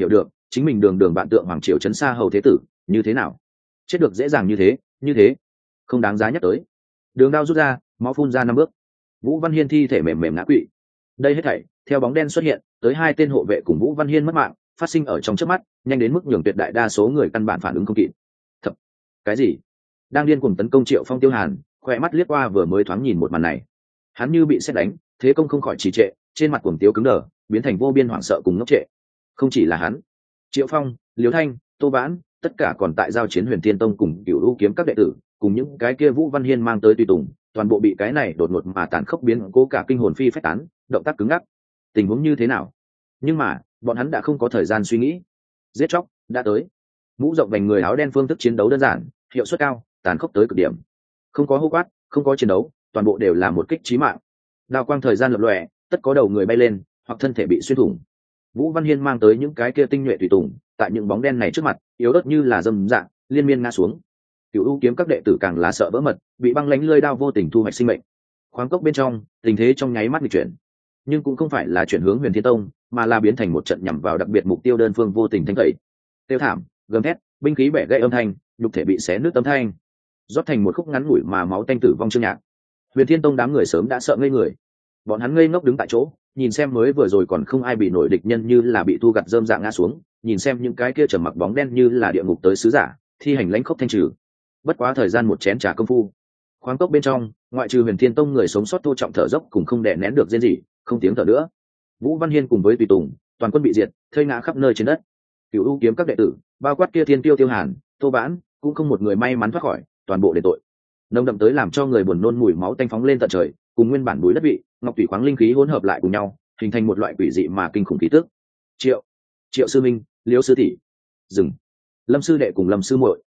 chính mình đường đường vạn tượng hoàng triều trấn xa hầu thế tử, như thế nào chết được dễ dàng như thế không đáng giá nhắc tới. Đường đao rút ra, máu phun ra 5 bước. Vũ Văn Hiên thi thể mềm mềm ngã quỵ. Đây hết thảy theo bóng đen xuất hiện tới 2 tên hộ vệ cùng Vũ Văn Hiên mất mạng phát sinh ở trong chớp mắt, nhanh đến mức nhường tuyệt đại đa số người căn bản phản ứng không kịp. Thật, cái gì? Đang điên cuồng tấn công Triệu Phong Tiêu Hàn, khỏe mắt liếc qua vừa mới thoáng nhìn một màn này, hắn như bị sét đánh, thế công không khỏi trì trệ, trên mặt cuồng tiếu cứng đờ, biến thành vô biên hoảng sợ cùng ngốc trệ. Không chỉ là hắn, Triệu Phong, Liễu Thanh, Tô Vãn, tất cả còn tại giao chiến Huyền Thiên Tông cùng Cửu U kiếm các đệ tử, cùng những cái kia Vũ Văn Hiên mang tới tùy tùng, toàn bộ bị cái này đột ngột mà tàn khốc biến cố cả kinh hồn phi phách tán, động tác cứng ngắc. Tình huống như thế nào? Nhưng mà bọn hắn đã không có thời gian suy nghĩ, giết chóc đã tới. Mũ rộng vành người áo đen phương thức chiến đấu đơn giản, hiệu suất cao, tàn khốc tới cực điểm. Không có hô quát, không có chiến đấu, toàn bộ đều là một kích chí mạng. Đao quang thời gian lập lòe, tất có đầu người bay lên, hoặc thân thể bị xuyên thủng. Vũ Văn Hiên mang tới những cái kia tinh nhuệ tùy tùng, tại những bóng đen này trước mặt, yếu ớt như là dâm dạng, liên miên ngã xuống. Cửu U kiếm các đệ tử càng là sợ vỡ mật, bị băng lãnh lưỡi đao vô tình thu hoạch sinh mệnh. Khoáng cốc bên trong, tình thế trong nháy mắt nghịch chuyển, nhưng cũng không phải là chuyển hướng Huyền Thiên Tông, mà là biến thành một trận nhắm vào đặc biệt mục tiêu đơn phương vô tình thanh tẩy. Tiêu thảm, gầm thét, binh khí bẻ gãy âm thanh, nhục thể bị xé nứt âm thanh, rót thành một khúc ngắn ngủi mà máu tanh tử vong chương nhạc. Huyền Thiên Tông đám người sớm đã sợ ngây người, bọn hắn ngây ngốc đứng tại chỗ, nhìn xem mới vừa rồi còn không ai bị nổi địch nhân như là bị thu gặt rơm rạ ngã xuống, nhìn xem những cái kia trầm mặc bóng đen như là địa ngục tới sứ giả, thi hành lãnh khốc thanh trừ. Bất quá thời gian một chén trà công phu, khoáng cốc bên trong, ngoại trừ Huyền Thiên Tông người sống sót thô trọng thở dốc cùng không đè nén được rên rỉ, không tiếng thở nữa. Vũ Văn Hiên cùng với tùy tùng, toàn quân bị diệt, thây ngã khắp nơi trên đất. Cửu U kiếm các đệ tử, bao quát kia Thiên Tiêu Tiêu Hàn, Tô Vãn, cũng không một người may mắn thoát khỏi, toàn bộ đền tội. Nồng đậm tới làm cho người buồn nôn mùi máu tanh phóng lên tận trời, cùng nguyên bản bùi đất vị, ngọc thủy khoáng linh khí hỗn hợp lại cùng nhau, hình thành một loại quỷ dị mà kinh khủng khí tức. Triệu sư minh, Liễu sư tỷ, dừng. Lâm sư đệ cùng Lâm sư muội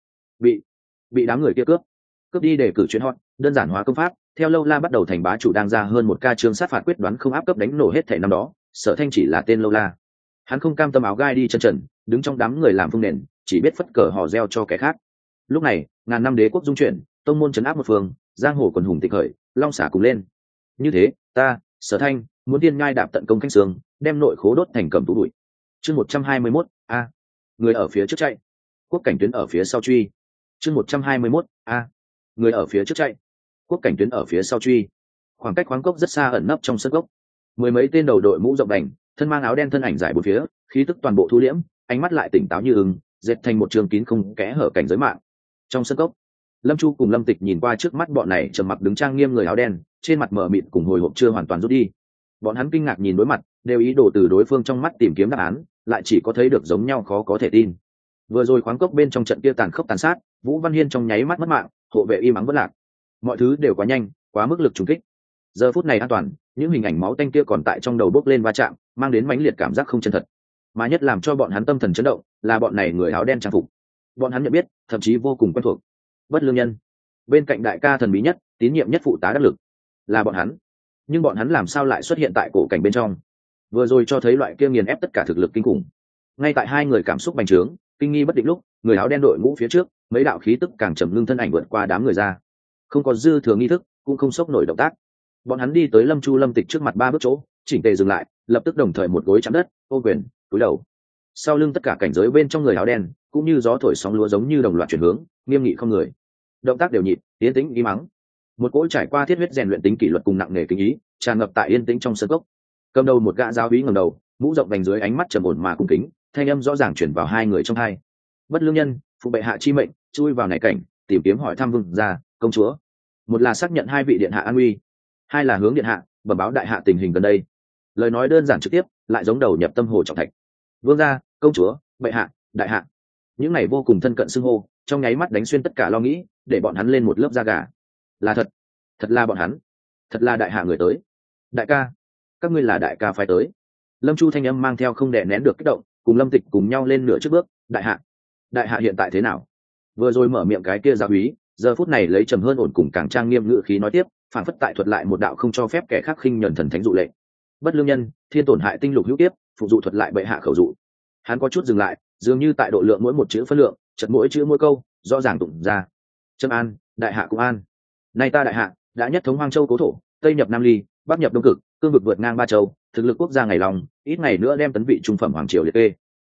bị đám người kia cướp đi để cử chuyến hot, đơn giản hóa công pháp, theo lâu la bắt đầu thành bá chủ đang ra hơn một ca chương sát phạt quyết đoán không áp cấp đánh nổ hết thảy năm đó, Sở Thanh chỉ là tên lâu la. Hắn không cam tâm áo gai đi chân trần, đứng trong đám người làm phương nền, chỉ biết phất cờ hò reo cho kẻ khác. Lúc này, ngàn năm đế quốc dung chuyển, tông môn trấn áp một phương, giang hồ quần hùng tịch khởi, long xả cùng lên. Như thế, ta, Sở Thanh, muốn tiên ngai đạp tận công canh sương, đem nội khố đốt thành cầm tủ bụi. Chương 121, a, người ở phía trước chạy, quốc cảnh tuyến ở phía sau truy. Chương 121, a, người ở phía trước chạy, quốc cảnh tuyến ở phía sau truy. Khoảng cách khoáng cốc rất xa ẩn nấp trong sân gốc, mười mấy tên đầu đội mũ rộng đành, thân mang áo đen thân ảnh dài bốn phía, khí tức toàn bộ thu liễm, ánh mắt lại tỉnh táo như ưng, dệt thành một trường kín không kẽ hở cảnh giới mạng. Trong sân gốc, Lâm Chu cùng Lâm Tịch nhìn qua trước mắt bọn này trầm mặc đứng trang nghiêm người áo đen, trên mặt mờ mịt cùng hồi hộp chưa hoàn toàn rút đi. Bọn hắn kinh ngạc nhìn đối mặt, đều ý đồ từ đối phương trong mắt tìm kiếm đáp án, lại chỉ có thấy được giống nhau khó có thể tin. Vừa rồi khoáng cốc bên trong trận kia tàn khốc tàn sát, Vũ Văn Hiên trong nháy mắt mất mạng, hộ vệ im ắng bất lạc. Mọi thứ đều quá nhanh, quá mức lực trùng kích. Giờ phút này an toàn, những hình ảnh máu tanh kia còn tại trong đầu bốc lên va chạm, mang đến mãnh liệt cảm giác không chân thật. Mà nhất làm cho bọn hắn tâm thần chấn động, là bọn này người áo đen trang phục. Bọn hắn nhận biết, thậm chí vô cùng quen thuộc. Bất Lương Nhân, bên cạnh đại ca thần bí nhất, tín nhiệm nhất phụ tá đắc lực, là bọn hắn. Nhưng bọn hắn làm sao lại xuất hiện tại cổ cảnh bên trong? Vừa rồi cho thấy loại kia nghiền ép tất cả thực lực kinh khủng. Ngay tại hai người cảm xúc bành trướng, kinh nghi bất định lúc, người áo đen đội mũ phía trước, mấy đạo khí tức càng trầm ngưng thân ảnh vượt qua đám người ra. Không có dư thừa nghi thức, cũng không sốc nổi động tác. Bọn hắn đi tới Lâm Chu Lâm Tịch trước mặt 3 bước chỗ, chỉnh tề dừng lại, lập tức đồng thời một gối chạm đất, ô quyền, cúi đầu. Sau lưng tất cả cảnh giới bên trong người áo đen, cũng như gió thổi sóng lúa giống như đồng loạt chuyển hướng, nghiêm nghị không người. Động tác đều nhịp, yên tĩnh im mắng. Một cỗ trải qua thiết huyết rèn luyện tính kỷ luật cùng nặng nề kính ý, tràn ngập tại yên tĩnh trong sân cốc. Cầm đầu một gã giáo úy ngẩng đầu, mũ rộng vành dưới ánh mắt trầm ổn mà cung kính, thanh âm rõ ràng truyền vào hai người trong hai. Bất Lương Nhân, phụ bệ hạ chi mệnh, chui vào này cảnh, tìm kiếm hỏi thăm vương gia, công chúa. Một là xác nhận hai vị điện hạ an nguy, hai là hướng điện hạ bẩm báo đại hạ tình hình gần đây. Lời nói đơn giản trực tiếp, lại giống đầu nhập tâm hồ trọng thạch. Vương gia, công chúa, bệ hạ, đại hạ, những này vô cùng thân cận xưng hô, trong nháy mắt đánh xuyên tất cả lo nghĩ, để bọn hắn lên một lớp da gà. Là thật, thật là bọn hắn, thật là đại hạ người tới. Đại ca, các ngươi là đại ca phải tới. Lâm Chu thanh âm mang theo không đè nén được kích động, cùng Lâm Tịch cùng nhau lên nửa trước bước. Đại hạ hiện tại thế nào? Vừa rồi mở miệng cái kia giáo úy, giờ phút này lấy trầm hơn ổn cùng càng trang nghiêm ngữ khí nói tiếp, phản phất tại thuật lại một đạo không cho phép kẻ khác khinh nhẫn thần thánh dụ lệnh. Bất Lương Nhân, thiên tổn hại tinh lục hữu tiếp, phụ dụ thuật lại bệ hạ khẩu dụ. Hắn có chút dừng lại, dường như tại độ lượng mỗi một chữ phân lượng, chật mỗi chữ mỗi câu rõ ràng tụng ra. Trâm an, đại hạ cũng an. Nay ta đại hạ đã nhất thống Hoang Châu cố thổ, tây nhập Nam Ly, bắc nhập Đông Cực, cương vực vượt ngang 3 châu, thực lực quốc gia ngày lòng, ít ngày nữa đem tấn vị trung phẩm hoàng triều liệt kê.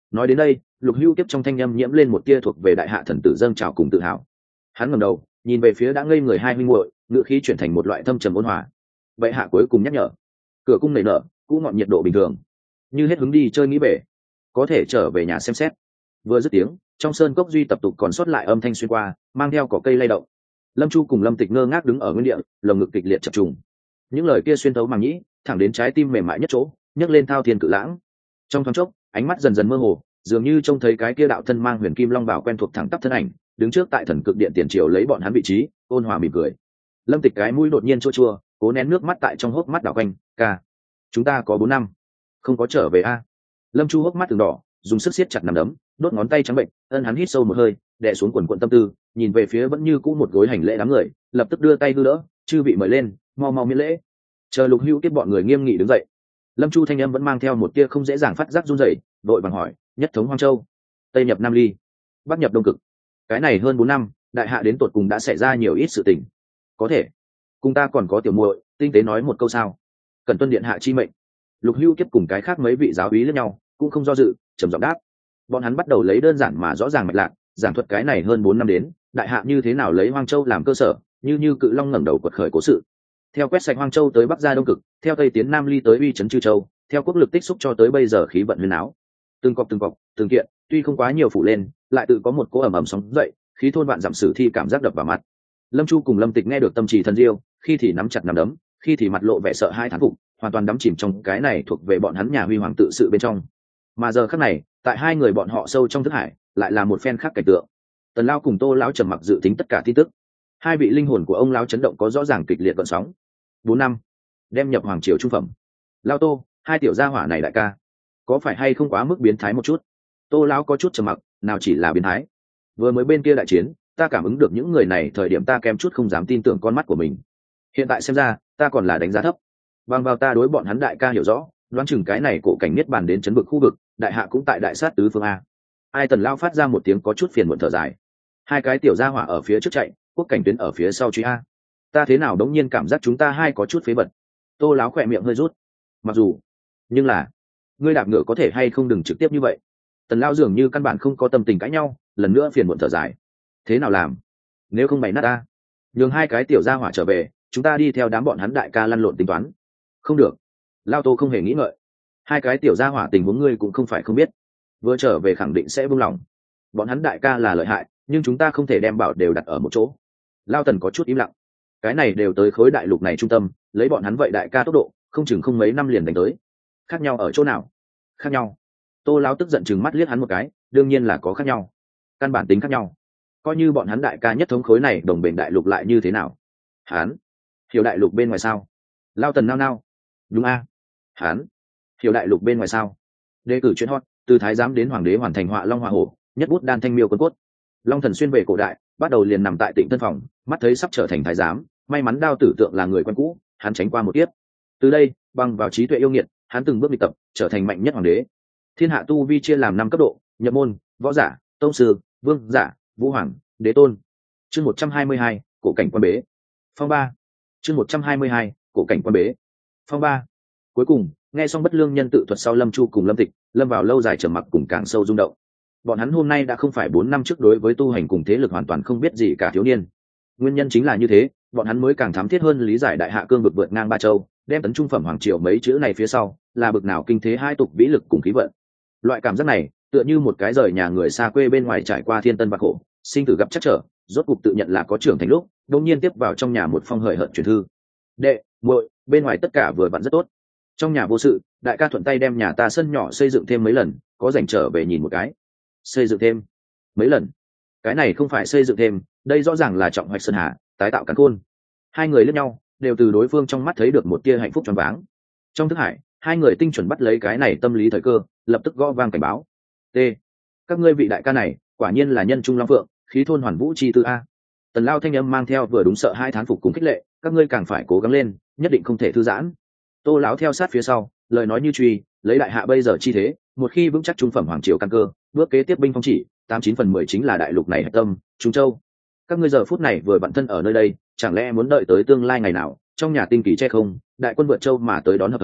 Nói đến đây, Lục Hưu Kiếp trong thanh âm nhiễm lên một tia thuộc về đại hạ thần tử dâng trào cùng tự hào. Hắn ngẩng đầu nhìn về phía đã ngây người hai huynh muội, ngựa khí chuyển thành một loại thâm trầm ôn hòa. Vậy hạ cuối cùng nhắc nhở, cửa cung nảy nở, cũ ngọn nhiệt độ bình thường, như hết hứng đi chơi nghĩ về, có thể trở về nhà xem xét. Vừa dứt tiếng, trong sơn cốc duy tập tục còn sót lại âm thanh xuyên qua, mang theo cỏ cây lay động. Lâm Chu cùng Lâm Tịch ngơ ngác đứng ở nguyên địa, lồng ngực kịch liệt chập trùng. Những lời kia xuyên thấu màng nhĩ, thẳng đến trái tim mềm mại nhất chỗ, nhấc lên thao thiên cự lãng. Trong thoáng chốc, ánh mắt dần dần mơ hồ, dường như trông thấy cái kia đạo thân mang huyền kim long bảo quen thuộc thẳng tắp thân ảnh, đứng trước tại thần cực điện tiền triều lấy bọn hắn vị trí, ôn hòa mỉm cười. Lâm Tịch cái mũi đột nhiên chua chua, cố nén nước mắt tại trong hốc mắt đảo quanh. Ca, chúng ta có 4 năm không có trở về a. Lâm Chu hốc mắt từng đỏ, dùng sức siết chặt nắm đấm, đốt ngón tay trắng bệnh. Hắn hít sâu một hơi, đè xuống quần quần tâm tư, nhìn về phía vẫn như cũ một gối hành lễ đám người, lập tức đưa tay hư đỡ, chư vị mời lên, mau mau miễn lễ. Chờ Lục Hưu Kiếp bọn người nghiêm nghị đứng dậy. Lâm Chu thanh âm vẫn mang theo một tia không dễ dàng phát giác run rẩy, đội vàng hỏi: nhất thống Hoang Châu, tây nhập Nam Ly, bắc nhập Đông Cực, cái này hơn 4 năm, đại hạ đến tột cùng đã xảy ra nhiều ít sự tình. Có thể cùng ta còn có tiểu muội tinh tế nói một câu sao? Cần tuân điện hạ chi mệnh. Lục Hưu Kiếp cùng cái khác mấy vị giáo úy lẫn nhau, cũng không do dự, trầm giọng đáp. Bọn hắn bắt đầu lấy đơn giản mà rõ ràng mạch lạc, giảng thuật cái này hơn 4 năm đến, đại hạ như thế nào lấy Hoang Châu làm cơ sở, như cự long ngẩng đầu quật khởi cố sự. Theo quét sạch Hoang Châu tới bắc ra Đông Cực, theo tây tiến Nam Ly tới uy trấn Chư Châu, theo quốc lực tích xúc cho tới bây giờ khí vận huyền áo. Từng cọc, từng kiện, tuy không quá nhiều phủ lên, lại tự có một cỗ ẩm ẩm sóng dậy, khí thôn vạn dặm sử thi cảm giác đập vào mặt. Lâm Chu cùng Lâm Tịch nghe được tâm trì thần diêu, khi thì nắm chặt nắm đấm, khi thì mặt lộ vẻ sợ hai thán phục, hoàn toàn đắm chìm trong cái này thuộc về bọn hắn nhà huy hoàng tự sự bên trong. Mà giờ khắc này, tại hai người bọn họ sâu trong thức hải, lại là một phen khác cảnh tượng. Tần Lao cùng Tô lão trầm mặc dự tính tất cả tin tức. Hai vị linh hồn của ông lão chấn động có rõ ràng kịch liệt gợn sóng. 4 năm, đem nhập hoàng triều trung phẩm. Lao Tô, hai tiểu gia hỏa này đại ca, có phải hay không quá mức biến thái một chút? Tô lão có chút trầm mặc, nào chỉ là biến thái. Vừa mới bên kia đại chiến, ta cảm ứng được những người này thời điểm ta kém chút không dám tin tưởng con mắt của mình. Hiện tại xem ra, ta còn là đánh giá thấp. Bằng vào ta đối bọn hắn đại ca hiểu rõ, đoán chừng cái này cổ cảnh niết bàn đến chấn vực khu vực, đại hạ cũng tại đại sát tứ phương a. Ai Tần Lao phát ra một tiếng có chút phiền muộn thở dài. Hai cái tiểu gia hỏa ở phía trước chạy, quốc cảnh tuyến ở phía sau truy a. Ta thế nào đống nhiên cảm giác chúng ta hai có chút phế vật. Tô láo khỏe miệng hơi rút. Mặc dù, nhưng là, ngươi đạp ngựa có thể hay không đừng trực tiếp như vậy. Tần Lao dường như căn bản không có tâm tình cãi nhau, lần nữa phiền muộn thở dài. Thế nào làm? Nếu không bày nát ta, nhường hai cái tiểu gia hỏa trở về, chúng ta đi theo đám bọn hắn đại ca lăn lộn tính toán. Không được. Lao Tô không hề nghĩ ngợi. Hai cái tiểu gia hỏa tình huống ngươi cũng không phải không biết, vừa trở về khẳng định sẽ buông lòng. Bọn hắn đại ca là lợi hại, nhưng chúng ta không thể đem bảo đều đặt ở một chỗ. Lao Tần có chút im lặng. Cái này đều tới khối đại lục này trung tâm, lấy bọn hắn vậy đại ca tốc độ, không chừng không mấy năm liền đánh tới. Khác nhau ở chỗ nào? Khác nhau. Tô Lao tức giận chừng mắt liếc hắn một cái, đương nhiên là có khác nhau. Căn bản tính khác nhau. Coi như bọn hắn đại ca nhất thống khối này đồng bền đại lục lại như thế nào? Hắn hiểu đại lục bên ngoài sao? Lao Tần nao nao. Đúng a. Hắn hiểu đại lục bên ngoài sao? Đề cử chuyện hot, từ thái giám đến hoàng đế hoàn thành họa long họa hổ, nhất bút đan thanh miêu quân cốt. Long Thần xuyên về cổ đại, bắt đầu liền nằm tại Tịnh Tân phòng, mắt thấy sắp trở thành thái giám, may mắn Đao Tử Tượng là người quen cũ, hắn tránh qua một kiếp. Từ đây, bằng vào trí tuệ yêu nghiệt, hắn từng bước luyện tập, trở thành mạnh nhất hoàng đế. Thiên hạ tu vi chia làm 5 cấp độ: nhập môn, võ giả, tông sư, vương giả, vũ hoàng, đế tôn. Chương 122, cổ cảnh quan bế. Phong 3. Chương 122, cổ cảnh quan bế. Phong 3. Cuối cùng, nghe xong bất lương nhân tự thuật sau, Lâm Chu cùng Lâm Tịch lâm vào lâu dài trầm mặc cùng càng sâu rung động. Bọn hắn hôm nay đã không phải 4 năm trước đối với tu hành cùng thế lực hoàn toàn không biết gì cả thiếu niên. Nguyên nhân chính là như thế, bọn hắn mới càng thám thiết hơn lý giải đại hạ cương vực vượt ngang 3 châu, đem tấn trung phẩm hoàng triều mấy chữ này phía sau là bực nào kinh thế hai tục vĩ lực cùng khí vận. Loại cảm giác này tựa như một cái rời nhà người xa quê bên ngoài trải qua thiên tân bạc khổ, sinh tử gặp chắc trở, rốt cục tự nhận là có trưởng thành lúc, đột nhiên tiếp vào trong nhà một phong hời hợt truyền thư. Đệ, muội, bên ngoài tất cả vừa vặn rất tốt. Trong nhà vô sự, đại ca thuận tay đem nhà ta sân nhỏ xây dựng thêm mấy lần, có rảnh trở về nhìn một cái. Xây dựng thêm mấy lần? Cái này không phải xây dựng thêm, đây rõ ràng là trọng hoạch sơn hà, tái tạo càn khôn. Hai người liếc nhau, đều từ đối phương trong mắt thấy được một tia hạnh phúc choáng váng. Trong thức hải, hai người tinh chuẩn bắt lấy cái này tâm lý thời cơ, lập tức gõ vang cảnh báo. T. Các ngươi vị đại ca này, quả nhiên là nhân trung long phượng, khí thôn hoàn vũ chi tư a. Tần Lao thanh âm mang theo vừa đúng sợ hai thán phục cùng khích lệ, các ngươi càng phải cố gắng lên, nhất định không thể thư giãn. Tô lão theo sát phía sau, lời nói như truy, lấy đại hạ bây giờ chi thế, một khi vững chắc trung phẩm hoàng triều căn cơ, bước kế tiếp binh phong chỉ, 89/10 chính là đại lục này hạch tâm, Trung Châu. Các ngươi giờ phút này vừa bận thân ở nơi đây, chẳng lẽ muốn đợi tới tương lai ngày nào, trong nhà tinh kỳ che không, đại quân vượt châu mà tới đón hợp thời,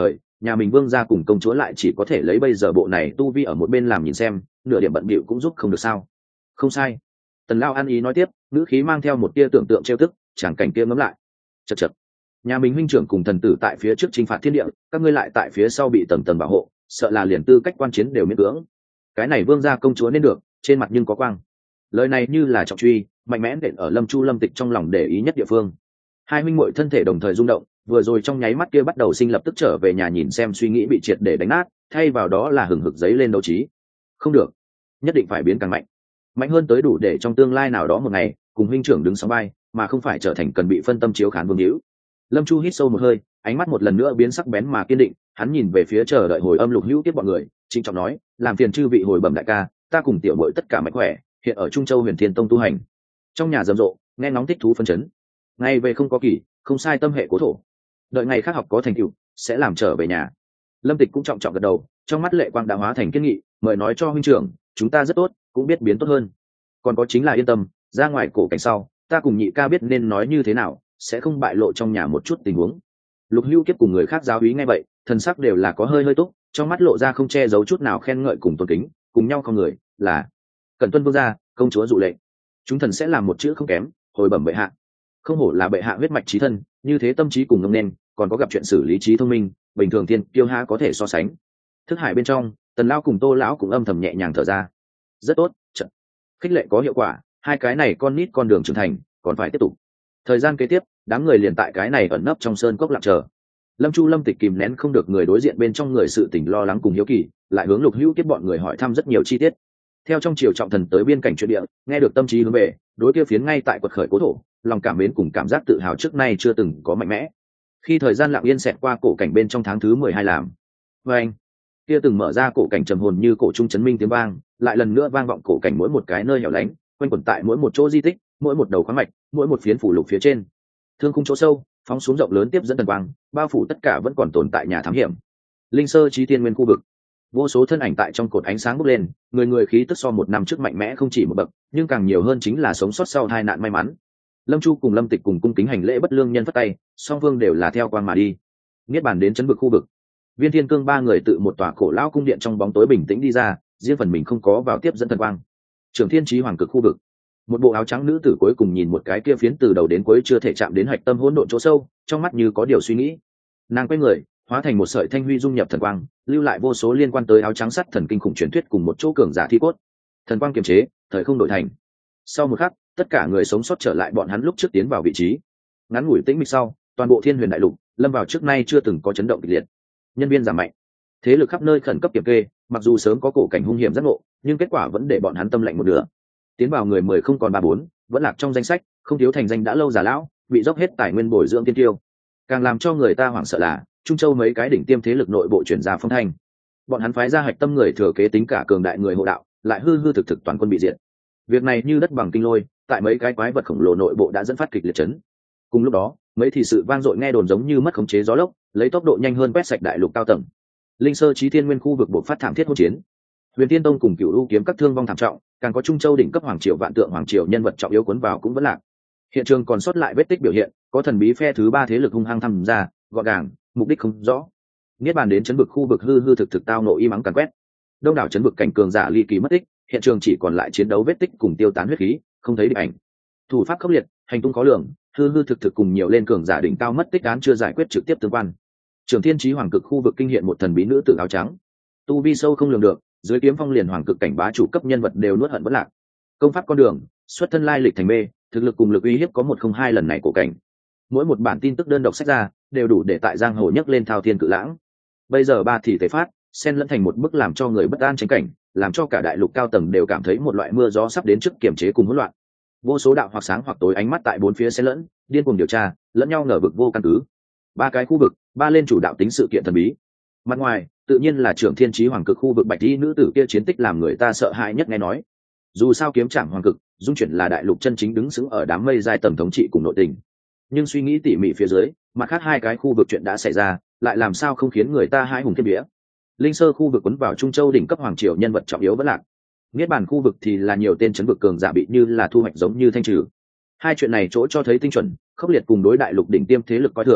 nhà mình vương gia cùng công chúa lại chỉ có thể lấy bây giờ bộ này tu vi ở một bên làm nhìn xem, nửa điểm bận bịu cũng giúp không được sao. Không sai. Tần Lao ăn ý nói tiếp, ngữ khí mang theo một tia tưởng tượng trêu tức, chẳng cảnh kia ngấm lại. Chậc chậc. Nhà mình huynh trưởng cùng thần tử tại phía trước chinh phạt thiên địa, các ngươi lại tại phía sau bị tầng tầng bảo hộ, sợ là liền tư cách quan chiến đều miễn cưỡng. Cái này vương gia công chúa nên được, trên mặt nhưng có quang. Lời này như là trọng truy, mạnh mẽ đện ở Lâm Chu Lâm Tịch trong lòng để ý nhất địa phương. Hai huynh muội thân thể đồng thời rung động, vừa rồi trong nháy mắt kia bắt đầu sinh lập tức trở về nhà nhìn xem suy nghĩ bị triệt để đánh nát, thay vào đó là hừng hực giấy lên đấu trí. Không được, nhất định phải biến càng mạnh, mạnh hơn tới đủ để trong tương lai nào đó một ngày cùng huynh trưởng đứng sóng vai, mà không phải trở thành cần bị phân tâm chiếu khán vương hữu. Lâm Chu hít sâu một hơi, ánh mắt một lần nữa biến sắc bén mà kiên định, hắn nhìn về phía chờ đợi hồi âm Lục Hữu tiếp bọn người, trịnh trọng nói, làm phiền chư vị hồi bẩm đại ca, ta cùng tiểu muội tất cả mạnh khỏe, hiện ở Trung Châu Huyền Thiên Tông tu hành. Trong nhà rầm rộ, nghe ngóng thích thú phân chấn. Ngày về không có kỳ, không sai tâm hệ cố thổ. Đợi ngày khác học có thành tựu, sẽ làm trở về nhà. Lâm Tịch cũng trọng trọng gật đầu, trong mắt lệ quang đã hóa thành kiên nghị, mời nói cho huynh trưởng, chúng ta rất tốt, cũng biết biến tốt hơn. Còn có chính là yên tâm, ra ngoài cổ cảnh sau, ta cùng nhị ca biết nên nói như thế nào, sẽ không bại lộ trong nhà một chút tình huống. Lục Hưu Kiếp cùng người khác giáo úy nghe vậy, thần sắc đều là có hơi túc, trong mắt lộ ra không che giấu chút nào khen ngợi cùng tôn kính, cùng nhau không người là Cẩn Tuân vương gia, công chúa dụ lệnh, chúng thần sẽ làm một chữ không kém, hồi bẩm bệ hạ. Không hổ là bệ hạ huyết mạch chí thân, như thế tâm trí cùng ngông nên, còn có gặp chuyện xử lý trí thông minh, bình thường thiên kiêu há có thể so sánh. Thức hải bên trong, Tần Lão cùng Tô lão cũng âm thầm nhẹ nhàng thở ra. Rất tốt, trận khích lệ có hiệu quả, hai cái này con nít con đường trưởng thành, còn phải tiếp tục. Thời gian kế tiếp, đám người liền tại cái này ẩn nấp trong sơn cốc lặng chờ. Lâm Chu Lâm Tịch kìm nén không được người đối diện bên trong người sự tình lo lắng cùng hiếu kỳ, lại hướng Lục Hữu Kiếp bọn người hỏi thăm rất nhiều chi tiết. Theo trong triều trọng thần tới biên cảnh chuyện địa, nghe được tâm trí hướng về, đối kia phiến ngay tại quật khởi cố thổ, lòng cảm mến cùng cảm giác tự hào trước nay chưa từng có mạnh mẽ. Khi thời gian lặng yên xẹt qua cổ cảnh bên trong tháng thứ 12 làm, và anh kia từng mở ra cổ cảnh trầm hồn như cổ trung chấn minh tiếng vang, lại lần nữa vang vọng cổ cảnh mỗi một cái nơi hẻo lánh, quanh quẩn tại mỗi một chỗ di tích, mỗi một đầu khoáng mạch, mỗi một phiến phủ lục phía trên. Thương khung chỗ sâu, phóng xuống rộng lớn tiếp dẫn tần quang, bao phủ tất cả vẫn còn tồn tại nhà thám hiểm. Linh sơ chí thiên nguyên khu vực, vô số thân ảnh tại trong cột ánh sáng bốc lên, người người khí tức so một năm trước mạnh mẽ không chỉ một bậc, nhưng càng nhiều hơn chính là sống sót sau tai nạn may mắn. Lâm Chu cùng Lâm Tịch cùng cung kính hành lễ bất lương nhân phất tay, song phương đều là theo quang mà đi. Niết bàn đến chấn vực khu vực, Viên Thiên Cương ba người tự một tòa cổ lão cung điện trong bóng tối bình tĩnh đi ra, riêng phần mình không có vào tiếp dẫn thần quang. Trường Thiên Chí Hoàng cực khu vực, một bộ áo trắng nữ tử cuối cùng nhìn một cái kia phiến từ đầu đến cuối chưa thể chạm đến hạch tâm hỗn độn chỗ sâu, trong mắt như có điều suy nghĩ. Nàng quay người, hóa thành một sợi thanh huy dung nhập thần quang, lưu lại vô số liên quan tới áo trắng sắt thần kinh khủng truyền thuyết cùng một chỗ cường giả thi cốt. Thần quang kiềm chế, thời không đổi thành. Sau một khắc, tất cả người sống sót trở lại bọn hắn lúc trước tiến vào vị trí. Ngắn ngủi tĩnh mịch sau, toàn bộ Thiên Huyền đại lục lâm vào trước nay chưa từng có chấn động kịch liệt. Nhân viên giảm mạnh, thế lực khắp nơi khẩn cấp kiểm kê, mặc dù sớm có cổ cảnh hung hiểm giác ngộ, nhưng kết quả vẫn để bọn hắn tâm lạnh một nửa. Tiến vào người 10 không còn 3-4, vẫn lạc trong danh sách, không thiếu thành danh đã lâu già lão, bị dốc hết tài nguyên bồi dưỡng tiên tiêu. Càng làm cho người ta hoảng sợ là Trung Châu mấy cái đỉnh tiêm thế lực nội bộ chuyển ra phong thanh. Bọn hắn phái ra hạch tâm người thừa kế tính cả cường đại người hộ đạo, lại hư hư thực thực toàn quân bị diệt. Việc này như đất bằng kinh lôi, tại mấy cái quái vật khổng lồ nội bộ đã dẫn phát kịch liệt chấn. Cùng lúc đó, mấy thị sự vang dội nghe đồn giống như mất khống chế gió lốc, lấy tốc độ nhanh hơn quét sạch đại lục cao tầng. Linh sơ chí thiên nguyên khu vực buộc phát thảm thiết hỗn chiến. Huyền Tiên Tông cùng Cửu U kiếm các thương vong thảm trọng, càng có Trung Châu đỉnh cấp hoàng triều vạn tượng hoàng triều nhân vật trọng yếu cuốn vào cũng vẫn lạc. Hiện trường còn sót lại vết tích biểu hiện, có thần bí phe thứ ba thế lực hung hăng tham gia, gọn gàng, mục đích không rõ. Niết bàn đến chấn vực khu vực hư hư thực thực tao nộ y mắng càn quét. Đông đảo chấn vực cảnh cường giả ly kỳ mất tích, hiện trường chỉ còn lại chiến đấu vết tích cùng tiêu tán huyết khí, không thấy địch ảnh. Thủ pháp khốc liệt, hành tung khó lường, hư hư thực thực cùng nhiều lên cường giả đỉnh cao mất tích án chưa giải quyết trực tiếp tương quan. Trường Thiên Chí Hoàng cực khu vực kinh hiện một thần bí nữ tử áo trắng, tu vi sâu không lường được, dưới kiếm phong liền hoàng cực cảnh bá chủ cấp nhân vật đều nuốt hận bất lạc. Công pháp con đường, xuất thân lai lịch thành mê, thực lực cùng lực uy hiếp có 102 lần này cổ cảnh. Mỗi một bản tin tức đơn độc sách ra, đều đủ để tại giang hồ nhấc lên thao thiên cự lãng. Bây giờ ba thì thể phát, xen lẫn thành một bức làm cho người bất an tranh cảnh, làm cho cả đại lục cao tầng đều cảm thấy một loại mưa gió sắp đến trước kiềm chế cùng hỗn loạn. Vô số đạo hoặc sáng hoặc tối ánh mắt tại bốn phía xen lẫn, điên cuồng điều tra, lẫn nhau ngờ vực vô căn cứ. Ba cái khu vực, ba lên chủ đạo tính sự kiện thần bí. Mặt ngoài, tự nhiên là Trưởng Thiên Chí Hoàng cực khu vực bạch y nữ tử kia chiến tích làm người ta sợ hãi nhất nghe nói. Dù sao kiếm trảm hoàng cực, dung chuyển là đại lục chân chính đứng sững ở đám mây giai tầng thống trị cùng nội tình. Nhưng suy nghĩ tỉ mỉ phía dưới, mặt khác hai cái khu vực chuyện đã xảy ra, lại làm sao không khiến người ta hãi hùng khiếp vía. Linh sơ khu vực quấn vào Trung Châu đỉnh cấp hoàng triều nhân vật trọng yếu vẫn lạc. Niết bàn khu vực thì là nhiều tên chấn vực cường giả bị như là thu hoạch giống như thanh trừ. Hai chuyện này chỗ cho thấy tinh chuẩn, khốc liệt cùng đối đại lục đỉnh tiêm thế lực coi thường,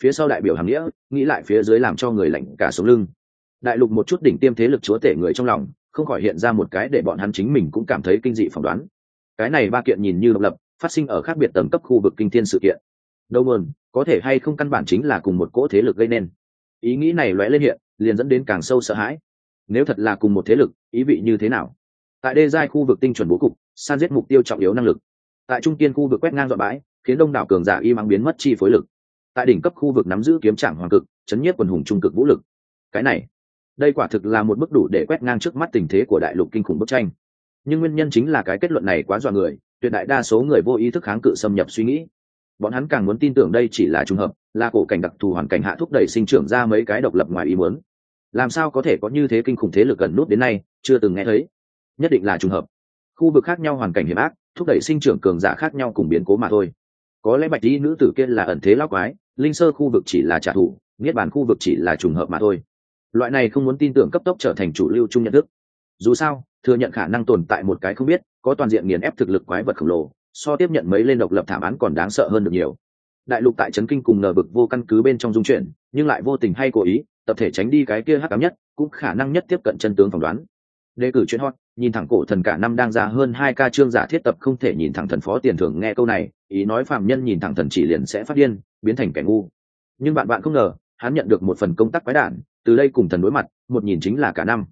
phía sau đại biểu hàng nghĩa, nghĩ lại phía dưới làm cho người lạnh cả sống lưng. Đại lục một chút đỉnh tiêm thế lực chúa tể người trong lòng không khỏi hiện ra một cái để bọn hắn chính mình cũng cảm thấy kinh dị phỏng đoán. Cái này ba kiện nhìn như độc lập, phát sinh ở khác biệt tầng cấp khu vực kinh thiên sự kiện, đâu nguồn có thể hay không căn bản chính là cùng một cỗ thế lực gây nên. Ý nghĩ này lóe lên hiện, liền dẫn đến càng sâu sợ hãi. Nếu thật là cùng một thế lực, ý vị như thế nào? Tại đê giai khu vực tinh chuẩn bố cục, san giết mục tiêu trọng yếu năng lực. Tại trung kiên khu vực quét ngang dọn bãi, khiến đông đảo cường giả y mắng biến mất chi phối lực. Tại đỉnh cấp khu vực nắm giữ kiếm trảm hoàng cực, chấn nhiếp quần hùng trung cực vũ lực. Cái này, đây quả thực là một bức đủ để quét ngang trước mắt tình thế của đại lục kinh khủng bức tranh. Nhưng nguyên nhân chính là cái kết luận này quá dọa người, tuyệt đại đa số người vô ý thức kháng cự xâm nhập suy nghĩ. Bọn hắn càng muốn tin tưởng đây chỉ là trùng hợp, là cổ cảnh đặc thù hoàn cảnh hạ thúc đẩy sinh trưởng ra mấy cái độc lập ngoài ý muốn. Làm sao có thể có như thế kinh khủng thế lực gần nút đến nay chưa từng nghe thấy? Nhất định là trùng hợp. Khu vực khác nhau hoàn cảnh hiểm ác, thúc đẩy sinh trưởng cường giả khác nhau cùng biến cố mà thôi. Có lẽ bạch y nữ tử kia là ẩn thế lão quái, linh sơ khu vực chỉ là trả thù, niết bàn khu vực chỉ là trùng hợp mà thôi. Loại này không muốn tin tưởng cấp tốc trở thành chủ lưu chung nhận thức. Dù sao, thừa nhận khả năng tồn tại một cái không biết, có toàn diện nghiền ép thực lực quái vật khổng lồ, so tiếp nhận mấy lên độc lập thảm án còn đáng sợ hơn được nhiều. Đại lục tại chấn kinh cùng ngờ vực vô căn cứ bên trong dung chuyển, nhưng lại vô tình hay cố ý tập thể tránh đi cái kia hắc ám nhất, cũng khả năng nhất tiếp cận chân tướng phỏng đoán. Đề cử chuyện hot, nhìn thẳng cổ thần cả năm đang ra hơn 2K chương giả thiết tập không thể nhìn thẳng thần phó tiền thưởng. Nghe câu này, ý nói phàm nhân nhìn thẳng thần chỉ liền sẽ phát điên, biến thành kẻ ngu. Nhưng bạn không ngờ, hắn nhận được một phần công tác quái đản, từ đây cùng thần đối mặt, một nhìn chính là cả năm.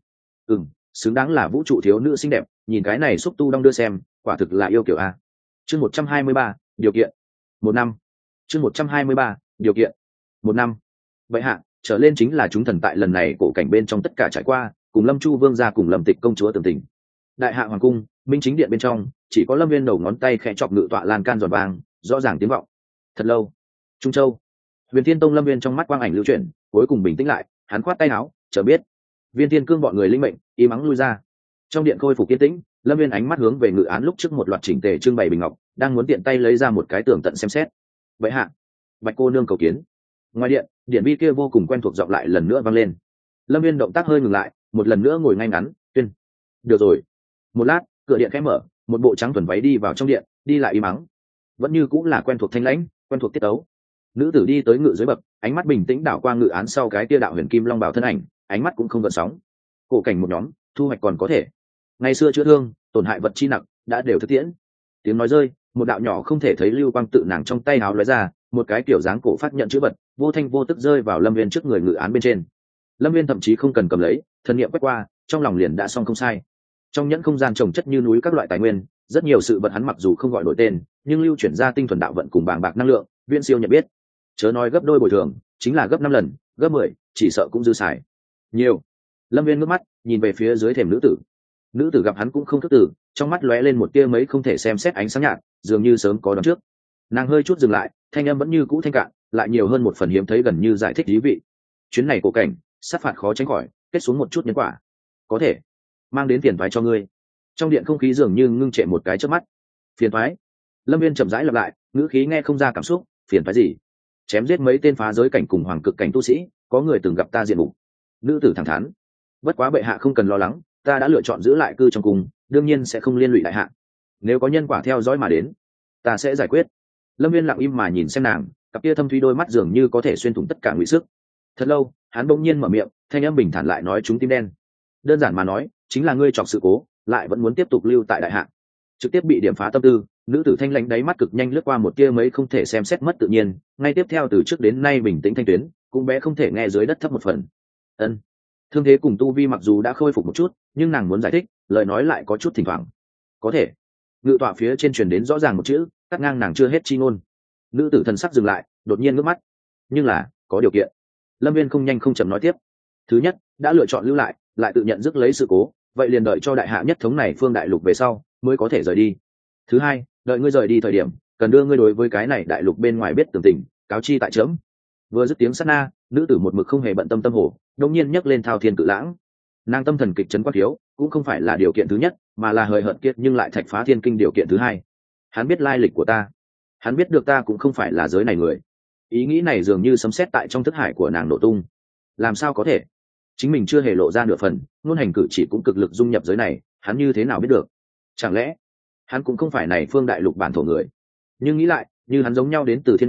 Xứng đáng là vũ trụ thiếu nữ xinh đẹp, nhìn cái này xúc tu đong đưa xem, quả thực là yêu kiểu a. Chương 123, điều kiện. 1 năm. Chương 123, điều kiện. 1 năm. Vậy hạ, trở lên chính là chúng thần tại lần này cổ cảnh bên trong tất cả trải qua, cùng Lâm Chu vương gia cùng Lâm Tịch công chúa tường tình. Đại hạ hoàng cung, minh chính điện bên trong, chỉ có Lâm Viên đầu ngón tay khẽ chọc ngự tọa lan can giòn vàng, rõ ràng tiếng vọng. Thật lâu. Trung Châu. Huyền Thiên Tông Lâm Viên trong mắt quang ảnh lưu chuyển, cuối cùng bình tĩnh lại, hắn khoát tay áo, chờ biết. Viên Thiên Cương bọn người linh mệnh, y mắng lui ra. Trong điện khôi phục yên tĩnh, Lâm Viên ánh mắt hướng về ngự án lúc trước một loạt chỉnh tề trưng bày bình ngọc, đang muốn tiện tay lấy ra một cái tường tận xem xét. Vậy hạ, Bạch cô nương cầu kiến. Ngoài điện, điện vi kia vô cùng quen thuộc giọng lại lần nữa vang lên. Lâm Viên động tác hơi ngừng lại, một lần nữa ngồi ngay ngắn, tuyên. Được rồi. Một lát, cửa điện khẽ mở, một bộ trắng thuần váy đi vào trong điện, đi lại y mắng. Vẫn như cũng là quen thuộc thanh lãnh, quen thuộc tiết tấu. Nữ tử đi tới ngự dưới bậc, ánh mắt bình tĩnh đảo qua ngự án sau cái kia đạo huyền kim long bảo thân ảnh, ánh mắt cũng không gợn sóng. Cổ cảnh một nhóm, thu hoạch còn có thể. Ngày xưa chữa thương, tổn hại vật chi nặng, đã đều thực tiễn. Tiếng nói rơi, một đạo nhỏ không thể thấy lưu quang tự nàng trong tay áo lóe ra, một cái kiểu dáng cổ phát nhận chữ vật, vô thanh vô tức rơi vào Lâm Viên trước người ngự án bên trên. Lâm Viên thậm chí không cần cầm lấy, thần niệm quét qua, trong lòng liền đã xong không sai. Trong nhẫn không gian trồng chất như núi các loại tài nguyên, rất nhiều sự vật hắn mặc dù không gọi nổi tên, nhưng lưu chuyển ra tinh thuần đạo vận cùng bàng bạc năng lượng, Viên siêu nhận biết. Chớ nói gấp đôi bồi thường, chính là gấp 5 lần, gấp 10, chỉ sợ cũng dư xài. Nhiều. Lâm Viên ngước mắt, nhìn về phía dưới thềm nữ tử. Nữ tử gặp hắn cũng không thức tử, trong mắt lóe lên một tia mấy không thể xem xét ánh sáng nhạt, dường như sớm có đón trước. Nàng hơi chút dừng lại, thanh âm vẫn như cũ thanh cạn, lại nhiều hơn một phần hiếm thấy gần như giải thích ý vị. Chuyến này cổ cảnh, sát phạt khó tránh khỏi, kết xuống một chút nhân quả, có thể mang đến phiền toái cho ngươi. Trong điện không khí dường như ngưng trệ một cái chớp mắt. Phiền toái? Lâm Viên chậm rãi lặp lại, ngữ khí nghe không ra cảm xúc. Phiền toái gì? Chém giết mấy tên phá giới cảnh cùng hoàng cực cảnh tu sĩ, có người từng gặp ta diện mục. Nữ tử thẳng thắn. Bất quá bệ hạ không cần lo lắng, ta đã lựa chọn giữ lại cư trong cung, đương nhiên sẽ không liên lụy đại hạ. Nếu có nhân quả theo dõi mà đến, ta sẽ giải quyết. Lâm Viên lặng im mà nhìn xem nàng, cặp kia thâm thúy đôi mắt dường như có thể xuyên thủng tất cả ngụy sức. Thật lâu, hắn bỗng nhiên mở miệng, thanh âm bình thản lại nói chúng tim đen. Đơn giản mà nói, chính là ngươi chọc sự cố, lại vẫn muốn tiếp tục lưu tại đại hạ. Trực tiếp bị điểm phá tâm tư, nữ tử thanh lãnh đáy mắt cực nhanh lướt qua một tia mấy không thể xem xét mất tự nhiên, ngay tiếp theo từ trước đến nay bình tĩnh thanh tuyến, cũng bé không thể nghe dưới đất thấp một phần. Ân. Thương thế cùng tu vi mặc dù đã khôi phục một chút, nhưng nàng muốn giải thích, lời nói lại có chút thỉnh thoảng. Có thể. Ngự tọa phía trên truyền đến rõ ràng một chữ, cắt ngang nàng chưa hết chi ngôn. Nữ tử thần sắc dừng lại, đột nhiên ngước mắt. Nhưng là, có điều kiện. Lâm Viên không nhanh không chậm nói tiếp. Thứ nhất, đã lựa chọn lưu lại tự nhận rước lấy sự cố, vậy liền đợi cho đại hạ nhất thống này phương đại lục về sau, mới có thể rời đi. Thứ hai, đợi ngươi rời đi thời điểm, cần đưa ngươi đối với cái này đại lục bên ngoài biết tường tình, cáo chi tại chớm. Vừa dứt tiếng sát na, nữ tử một mực không hề bận tâm tâm hồ, đột nhiên nhấc lên thao thiên cự lãng. Nàng tâm thần kịch chấn quát thiếu, cũng không phải là điều kiện thứ nhất, mà là hời hợt kiệt nhưng lại thạch phá thiên kinh điều kiện thứ hai. Hắn biết lai lịch của ta, hắn biết được ta cũng không phải là giới này người. Ý nghĩ này dường như sấm sét tại trong thức hải của nàng nổ tung. Làm sao có thể? Chính mình chưa hề lộ ra nửa phần, ngôn hành cử chỉ cũng cực lực dung nhập giới này, hắn như thế nào biết được? Chẳng lẽ hắn cũng không phải này phương đại lục bản thổ người? Nhưng nghĩ lại, như hắn giống nhau đến từ thiên ngoại,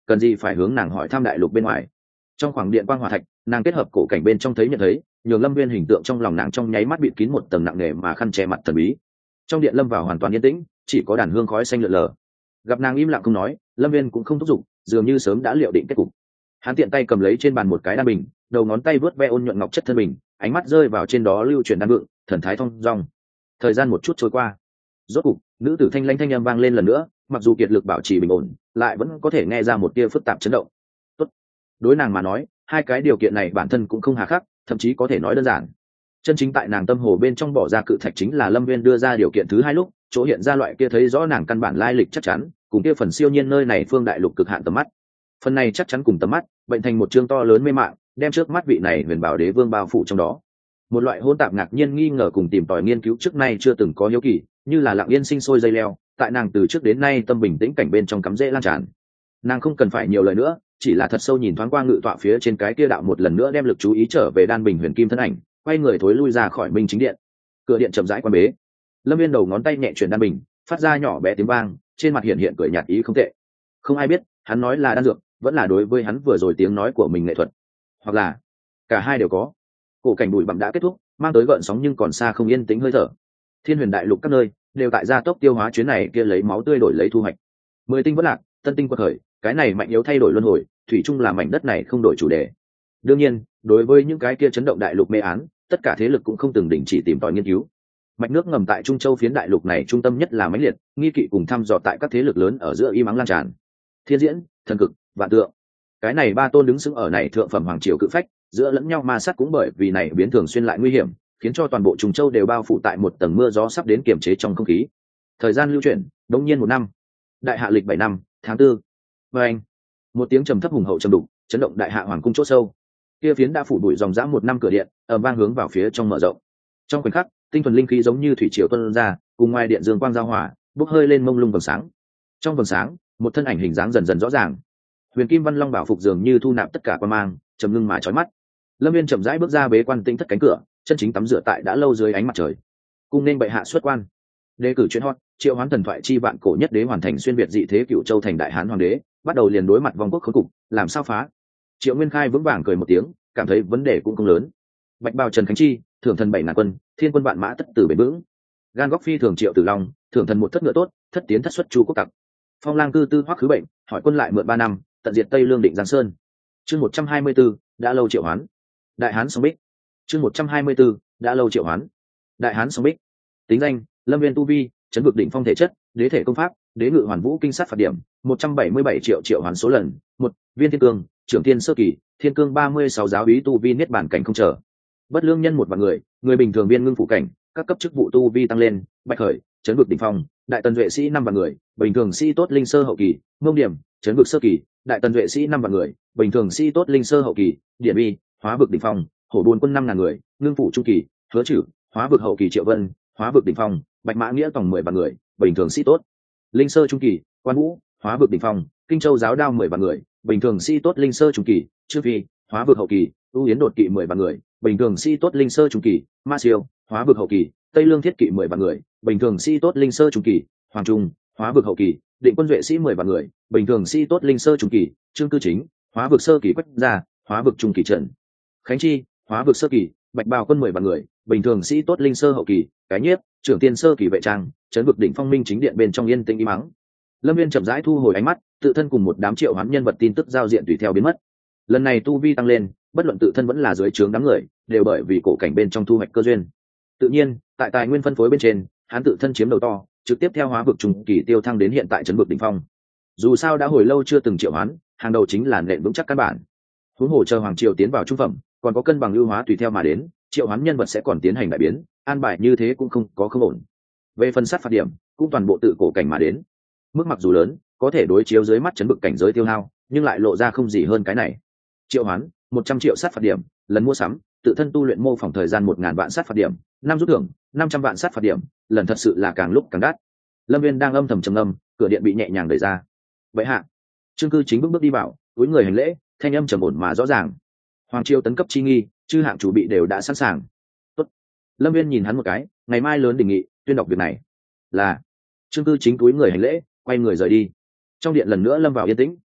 cần gì phải hướng nàng hỏi thăm đại lục bên ngoài. Trong khoảng điện quang hỏa thạch, nàng kết hợp cổ cảnh bên trong thấy nhận thấy, nhường Lâm Viên hình tượng trong lòng nàng trong nháy mắt bịt kín một tầng nặng nề mà khăn che mặt thần bí. Trong điện lâm vào hoàn toàn yên tĩnh, chỉ có đàn hương khói xanh lượn lờ. Gặp nàng im lặng không nói, Lâm Viên cũng không thúc giục, dường như sớm đã liệu định kết cục. Hắn tiện tay cầm lấy trên bàn một cái đan bình, đầu ngón tay vớt ve ôn nhuận ngọc chất thân bình, ánh mắt rơi vào trên đó lưu chuyển đan vượng, thần thái thong dong. Thời gian một chút trôi qua, rốt cục nữ tử thanh lãnh thanh âm vang lên lần nữa, mặc dù kiệt lực bảo trì bình ổn, lại vẫn có thể nghe ra một tia phức tạp chấn động. Tốt. Đối nàng mà nói, hai cái điều kiện này bản thân cũng không hà khắc, thậm chí có thể nói đơn giản. Chân chính tại nàng tâm hồ bên trong bỏ ra cự thạch chính là Lâm Viên đưa ra điều kiện thứ hai lúc, chỗ hiện ra loại kia thấy rõ nàng căn bản lai lịch chắc chắn, cùng kia phần siêu nhiên nơi này phương đại lục cực hạn tầm mắt. Phần này chắc chắn cùng tầm mắt, bệnh thành một chương to lớn mê mạng, đem trước mắt vị này huyền bảo đế vương bao phủ trong đó. Một loại hỗn tạp ngạc nhiên nghi ngờ cùng tìm tòi nghiên cứu trước nay chưa từng có hiếu kỳ, như là lặng yên sinh sôi dây leo, tại nàng từ trước đến nay tâm bình tĩnh cảnh bên trong cắm rễ lan tràn. Nàng không cần phải nhiều lời nữa, chỉ là thật sâu nhìn thoáng qua ngự tọa phía trên cái kia đạo, một lần nữa đem lực chú ý trở về đan bình huyền kim thân ảnh, quay người thối lui ra khỏi minh chính điện. Cửa điện chậm rãi quan bế. Lâm Viên đầu ngón tay nhẹ chuyển đan bình, phát ra nhỏ bé tiếng vang, trên mặt hiện cười nhạt ý không tệ. Không ai biết hắn nói là đan dược, vẫn là đối với hắn vừa rồi tiếng nói của mình nghệ thuật, hoặc là cả hai đều có. Cổ cảnh bụi bặm đã kết thúc, mang tới gợn sóng nhưng còn xa không yên tĩnh hơi thở. Thiên huyền đại lục các nơi đều tại gia tốc tiêu hóa chuyến này kia lấy máu tươi đổi lấy thu hoạch. 10 tinh vỡ lạc, tân tinh quật khởi, cái này mạnh yếu thay đổi luân hồi, thủy chung là mảnh đất này không đổi chủ đề. Đương nhiên, đối với những cái kia chấn động đại lục mê án, tất cả thế lực cũng không từng đình chỉ tìm tòi nghiên cứu. Mạch nước ngầm tại Trung Châu phiến đại lục này trung tâm nhất là mãnh liệt, nghi kỵ cùng thăm dò tại các thế lực lớn ở giữa y mắng lan tràn. Thiên diễn, thần cực, vạn tượng, cái này ba tôn đứng sững ở này thượng phẩm hoàng triều cự phách, giữa lẫn nhau ma sát cũng bởi vì này biến thường xuyên lại nguy hiểm, khiến cho toàn bộ Trung Châu đều bao phủ tại một tầng mưa gió sắp đến kiềm chế trong không khí. Thời gian lưu chuyển, đống nhiên một năm. Đại hạ lịch 7 năm, tháng 4. Và anh, một tiếng trầm thấp hùng hậu trầm đục, chấn động đại hạ hoàng cung chỗ sâu. Kia phiến đã phủ bụi dòng dã một năm cửa điện, ầm vang hướng vào phía trong mở rộng. Trong khoảnh khắc, tinh thuần linh khí giống như thủy triều tuôn ra, cùng ngoài điện dương quang giao hòa, bốc hơi lên mông lung vầng sáng. Trong vầng sáng, một thân ảnh hình dáng dần dần rõ ràng. Huyền kim văn long bảo phục dường như thu nạp tất cả quan mang, trầm ngưng mà chói mắt. Lâm Viên chậm rãi bước ra bế quan tinh thất cánh cửa, chân chính tắm rửa tại đã lâu dưới ánh mặt trời. Cung nên bệ hạ xuất quan. Đề cử chuyên hot, triệu hoán thần thoại chi vạn cổ nhất đế hoàn thành xuyên việt dị thế cựu châu thành đại hán hoàng đế, bắt đầu liền đối mặt vong quốc khốn cục, làm sao phá. Triệu Nguyên Khai vững vàng cười một tiếng, cảm thấy vấn đề cũng không lớn. Bạch bào Trần Khánh Chi, thưởng thần 7.000 quân, thiên quân vạn mã tất tử bền vững. Gan góc phi thường Triệu Tử Long, thưởng thần một thất ngựa tốt, thất tiến thất xuất chu quốc tặc. Phong lang cư tư hoắc khứ bệnh, hỏi quân lại mượn 3 năm, tận diệt Tây Lương định Giang Sơn. Chương 124, đã lâu triệu hoán. Đại hán song bích. Chương 124, đã lâu triệu hoán. Đại hán song bích. Tính danh: Lâm Viên tu vi, chấn vực đỉnh phong thể chất, đế thể công pháp, đế ngự hoàn vũ kinh sát phạt điểm 177 triệu triệu hoán số lần. 1. Viên thiên cương, trưởng thiên sơ kỳ, thiên cương 36 giáo úy tu vi niết bản cảnh không trở. Bất lương nhân 1 vạn người bình thường viên ngưng phụ cảnh, các cấp chức vụ tu vi tăng lên. Bạch khởi, chấn vực đỉnh phong, đại tần duệ sĩ 5 vạn người, bình thường sĩ tốt linh sơ hậu kỳ. Mông điểm, chấn vực sơ kỳ, đại tần duệ sĩ 5 vạn người, bình thường sĩ tốt linh sơ hậu kỳ. Điển vi, hóa vực đỉnh phong, hổ buôn quân 5.000 người, ngưng phủ trung kỳ. Hứa chử, hóa vực hậu kỳ. Triệu vân, hóa vực đỉnh phong, bạch mã nghĩa tổng 10 vạn người, bình thường sĩ tốt linh sơ trung kỳ. Quan vũ, hóa vực đỉnh phong, kinh châu giáo đao 10 vạn người, bình thường sĩ tốt linh sơ trung kỳ. Trương phi, hóa vực hậu kỳ, ưu yến đột kỵ 10 vạn người, bình thường sĩ tốt linh sơ trung kỳ. Ma siêu, hóa vực hậu kỳ, tây lương thiết kỵ 10 vạn người, bình thường sĩ tốt linh sơ trung kỳ. Hoàng trung, hóa vực hậu kỳ, định quân duệ sĩ 10 vạn người, bình thường sĩ tốt linh sơ trung kỳ. Trương cư chính, hóa vực sơ kỳ. Quách gia, hóa vực trung kỳ. Trần Khánh Chi, hóa vực sơ kỳ, bạch bào quân 10 vạn người, bình thường sĩ tốt linh sơ hậu kỳ. Cái nhiếp, trưởng tiên sơ kỳ vệ trang, trấn vực đỉnh phong minh chính điện bên trong yên tĩnh im mắng. Lâm Viên chậm rãi thu hồi ánh mắt, tự thân cùng một đám triệu hoán nhân vật tin tức giao diện tùy theo biến mất. Lần này tu vi tăng lên, bất luận tự thân vẫn là dưới trướng đám người, đều bởi vì cổ cảnh bên trong thu hoạch cơ duyên. Tự nhiên, tại tài nguyên phân phối bên trên, hắn tự thân chiếm đầu to, trực tiếp theo hóa vực trùng kỳ tiêu thăng đến hiện tại trấn vực đỉnh phong. Dù sao đã hồi lâu chưa từng triệu hoán, hàng đầu chính là nền vững chắc căn bản. Huống hồ chờ hoàng triều tiến vào trung phẩm, còn có cân bằng lưu hóa tùy theo mà đến, triệu hoán nhân vật sẽ còn tiến hành đại biến, an bài như thế cũng không có không ổn. Về phần sát phạt điểm, cũng toàn bộ tự cổ cảnh mà đến. Mức mặc dù lớn, có thể đối chiếu dưới mắt chấn bực cảnh giới tiêu hao, nhưng lại lộ ra không gì hơn cái này. Triệu hoán 100 triệu sát phạt điểm, lần mua sắm, tự thân tu luyện mô phỏng thời gian 1000 vạn sát phạt điểm, năm rút thưởng 500 vạn sát phạt điểm, lần thật sự là càng lúc càng đắt. Lâm Viên đang âm thầm trầm ngâm, cửa điện bị nhẹ nhàng đẩy ra. Vậy hạ, Trương cư chính bước đi vào, cúi người hành lễ, thanh âm trầm ổn mà rõ ràng. Hoàng triều tấn cấp chi nghi, chư hạng chủ bị đều đã sẵn sàng. Tốt. Lâm Viên nhìn hắn một cái, ngày mai lớn đề nghị tuyên đọc việc này. Là. Trương cư chính cúi người hành lễ, quay người rời đi. Trong điện lần nữa lâm vào yên tĩnh.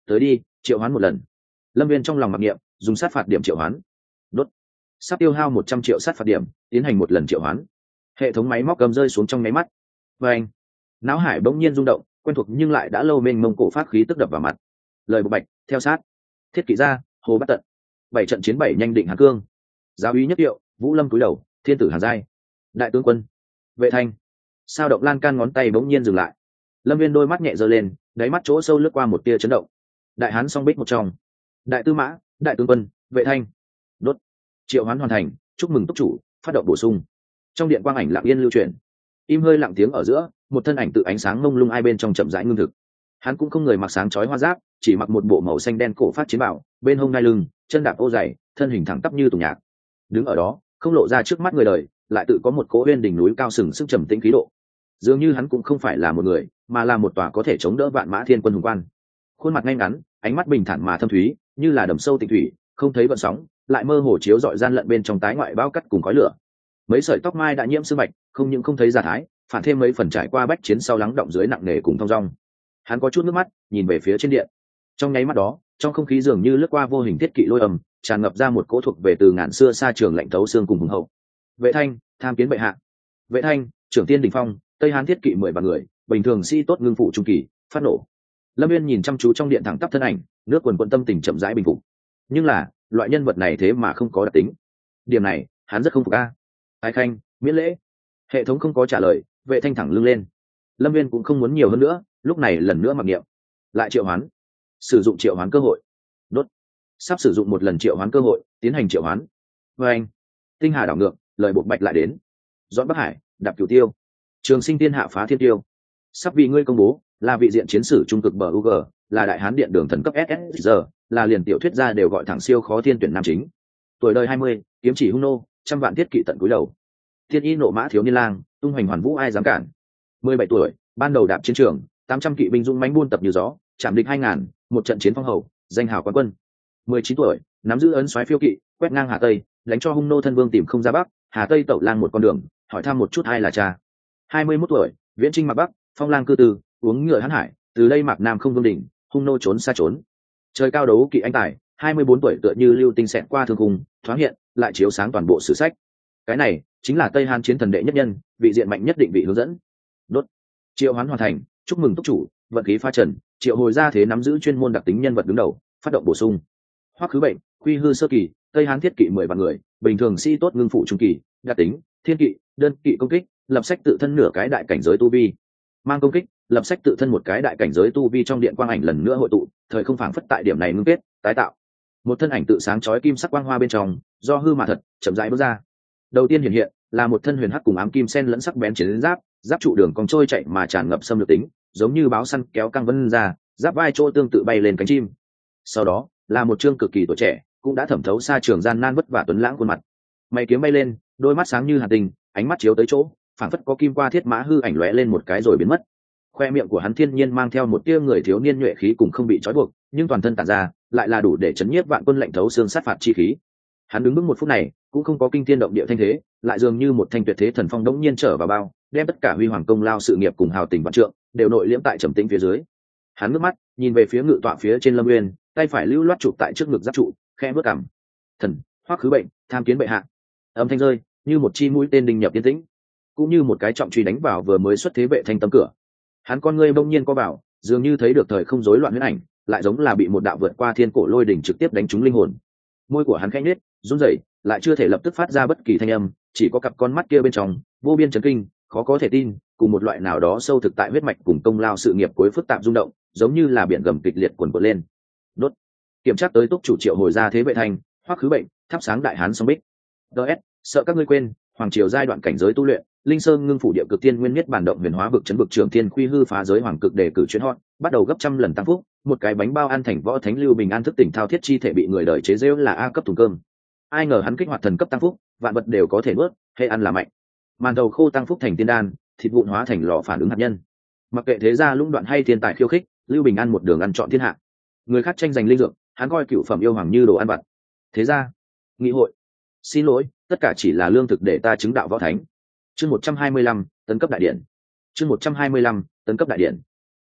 tới đi, triệu hoán một lần. Lâm Viên trong lòng mặc niệm, dùng sát phạt điểm triệu hoán. Đốt. Sắp tiêu hao 100 triệu sát phạt điểm, tiến hành một lần triệu hoán. Hệ thống máy móc cầm rơi xuống trong máy mắt. Và anh, não hải bỗng nhiên rung động, quen thuộc nhưng lại đã lâu mênh mông cổ phát khí tức đập vào mặt. Lời bộ bạch, theo sát. Thiết kỵ ra, hồ bắt tận. 7 trận chiến 7 nhanh định Hàn Cương. Giáo úy nhất hiệu, Vũ Lâm cúi đầu, thiên tử Hàn Giai. Đại tướng quân. Vệ Thanh. Sao động lan can ngón tay bỗng nhiên dừng lại. Lâm Viên đôi mắt nhẹ giơ lên, đáy mắt chỗ sâu lướt qua một tia chấn động. Đại hán song bích một trong. Đại tư mã, đại tướng quân, Vệ Thanh. Đốt. Triệu hoán hoàn thành, chúc mừng túc chủ, phát động bổ sung. Trong điện quang ảnh lặng yên lưu truyền. Im hơi lặng tiếng ở giữa, một thân ảnh tự ánh sáng mông lung ai bên trong chậm rãi ngưng thực. Hắn cũng không người mặc sáng chói hoa giáp, chỉ mặc một bộ màu xanh đen cổ phát chiến bảo, bên hông ngai lưng, chân đạp ô dày, thân hình thẳng tắp như tùng nhạc. Đứng ở đó, không lộ ra trước mắt người đời, lại tự có một cỗ uyên đỉnh núi cao sừng sức trầm tĩnh khí độ. Dường như hắn cũng không phải là một người, mà là một tòa có thể chống đỡ vạn mã thiên quân hùng quan. Khuôn mặt ngay ngắn, ánh mắt bình thản mà thâm thúy, như là đầm sâu tịnh thủy, không thấy vận sóng, lại mơ hồ chiếu rọi gian lận bên trong tái ngoại bao cắt cùng khói lửa. Mấy sợi tóc mai đã nhiễm sương bạch, không những không thấy giả thái, phản thêm mấy phần trải qua bách chiến sau lắng động dưới nặng nề cùng thong dong. Hắn có chút nước mắt, nhìn về phía trên điện. Trong nháy mắt đó, trong không khí dường như lướt qua vô hình thiết kỵ lôi ầm, tràn ngập ra một cỗ thuộc về từ ngàn xưa xa trường lạnh thấu xương cùng hùng hậu. Vệ Thanh, tham kiến bệ hạ. Vệ Thanh, trưởng tiên đỉnh phong, Tây Hán thiết kỵ 10 vạn người, bình thường sĩ tốt ngưng phụ trung kỳ, phát nổ. Lâm Viên nhìn chăm chú trong điện thẳng tắp thân ảnh, nước quần quận tâm tình chậm rãi bình phục. Nhưng là, loại nhân vật này thế mà không có đặc tính. Điểm này, hắn rất không phục a. Ái khanh, miễn lễ. Hệ thống không có trả lời, Vệ Thanh thẳng lưng lên. Lâm Viên cũng không muốn nhiều hơn nữa, lúc này lần nữa mặc niệm. Lại triệu hoán. Sử dụng triệu hoán cơ hội. Đốt. Sắp sử dụng một lần triệu hoán cơ hội, tiến hành triệu hoán. Và anh. Tinh hà đảo ngược, lời bộ bạch lại đến. Dọn Bắc Hải, đạp Cửu Tiêu. Trường Sinh Tiên hạ phá thiên tiêu. Sắp vì ngươi công bố, là vị diện chiến sử trung cực bờ UG, là đại hán điện đường thần cấp SSR, là liền tiểu thuyết gia đều gọi thẳng siêu khó thiên tuyển nam chính. Tuổi đời 20, kiếm chỉ hung nô, trăm vạn thiết kỵ tận cúi đầu. Thiên y nộ mã thiếu niên lang, tung hoành hoàn vũ ai dám cản. 17 tuổi, ban đầu đạp chiến trường, 800 kỵ binh dũng mãnh buôn tập như gió, chạm địch 2000, một trận chiến phong hầu, danh hào quán quân. 19 tuổi, nắm giữ ấn soái phiêu kỵ, quét ngang Hà Tây, đánh cho hung nô thân vương tìm không ra bắc, Hà Tây tẩu lang một con đường, hỏi thăm một chút ai là cha. 21 tuổi, viễn trinh mạc bắc, phong lang cư tư, uống ngựa hán hải, từ đây mạc nam không vương đỉnh, hung nô trốn xa trốn. Trời cao đấu kỵ anh tài, 24 tuổi tựa như lưu tinh xẹt qua thương khung, thoáng hiện, lại chiếu sáng toàn bộ sử sách. Cái này chính là Tây Hán chiến thần đệ nhất nhân, vị diện mạnh nhất định vị hướng dẫn. Đốt. Triệu hoán hoàn thành, chúc mừng túc chủ, vận khí pha trần, triệu hồi ra thế nắm giữ chuyên môn đặc tính nhân vật đứng đầu, phát động bổ sung. Hoắc khứ bệnh, quy hư sơ kỳ, Tây Hán thiết kỵ 10 vạn người, bình thường sĩ tốt ngưng phụ trung kỳ, đặc tính, thiên kỵ, đơn kỵ công kích, lập sách tự thân nửa cái đại cảnh giới tu vi. Mang công kích, lập sách tự thân một cái đại cảnh giới tu vi trong điện quang ảnh lần nữa hội tụ, thời không phảng phất tại điểm này ngưng kết, tái tạo. Một thân ảnh tự sáng chói kim sắc quang hoa bên trong, do hư mà thật, chậm rãi bước ra. Đầu tiên hiện hiện là một thân huyền hắc cùng ám kim sen lẫn sắc bén chiến giáp, giáp trụ đường cong trôi chạy mà tràn ngập xâm lược tính, giống như báo săn kéo căng vân ra, giáp vai chỗ tương tự bay lên cánh chim. Sau đó là một trương cực kỳ tuổi trẻ, cũng đã thẩm thấu xa trường gian nan vất vả tuấn lãng khuôn mặt. Mày kiếm bay lên, đôi mắt sáng như hàn tinh, ánh mắt chiếu tới chỗ, phảng phất có kim qua thiết mã hư ảnh lóe lên một cái rồi biến mất. Khoe miệng của hắn thiên nhiên mang theo một tia người thiếu niên nhuệ khí cùng không bị trói buộc, nhưng toàn thân tản ra lại là đủ để chấn nhiếp vạn quân lạnh thấu xương sát phạt chi khí. Hắn đứng vững một phút này, cũng không có kinh thiên động địa thanh thế, lại dường như một thanh tuyệt thế thần phong đống nhiên trở vào bao, đem tất cả huy hoàng công lao sự nghiệp cùng hào tình vạn trượng đều nội liễm tại trầm tĩnh phía dưới. Hắn ngước mắt nhìn về phía ngự tọa phía trên Lâm Uyên, tay phải lưu loát chụp tại trước ngực giáp trụ, khẽ bước cằm. Thần, Hoắc khứ bệnh, tham kiến bệ hạ. Âm thanh rơi như một chi mũi tên đinh nhập yên tĩnh, cũng như một cái trọng truy đánh vào vừa mới xuất thế Vệ Thanh tấm cửa. Hắn con ngươi bỗng nhiên co vào, dường như thấy được thời không rối loạn huyễn ảnh, lại giống là bị một đạo vượt qua thiên cổ lôi đỉnh trực tiếp đánh trúng linh hồn. Môi của hắn khẽ nhếch, run rẩy, lại chưa thể lập tức phát ra bất kỳ thanh âm, chỉ có cặp con mắt kia bên trong vô biên chấn kinh, khó có thể tin, cùng một loại nào đó sâu thực tại huyết mạch cùng công lao sự nghiệp cuối phức tạp rung động, giống như là biển gầm kịch liệt cuồn cuộn lên. Đốt. Kiểm tra tới túc chủ triệu hồi ra thế Vệ Thanh, Hoắc khứ bệnh, thắp sáng đại hán song bích. DS, sợ các ngươi quên, hoàng triều giai đoạn cảnh giới tu luyện, linh sơn ngưng phủ địa cực tiên nguyên miết bản động huyền hóa vực chấn vực trường thiên khuy hư phá giới hoàng cực đề cử chuyến hot, bắt đầu gấp trăm lần tăng phúc, một cái bánh bao ăn thành võ thánh lưu bình an thức tỉnh thao thiết chi thể bị người đời chế giễu là a cấp thùng cơm. Ai ngờ hắn kích hoạt thần cấp tăng phúc, vạn vật đều có thể nuốt, hay ăn là mạnh. Màn đầu khô tăng phúc thành tiên đan, thịt vụn hóa thành lò phản ứng hạt nhân. Mặc kệ thế gia lũng đoạn hay thiên tài khiêu khích, lưu bình an một đường ăn trọn thiên hạ. Người khác tranh giành linh dược, hắn coi cựu phẩm yêu hoàng như đồ ăn vặt. Thế gia, nghị hội, xin lỗi, tất cả chỉ là lương thực để ta chứng đạo võ thánh. Chương 125, tấn cấp đại điện. Chương 125, tấn cấp đại điện.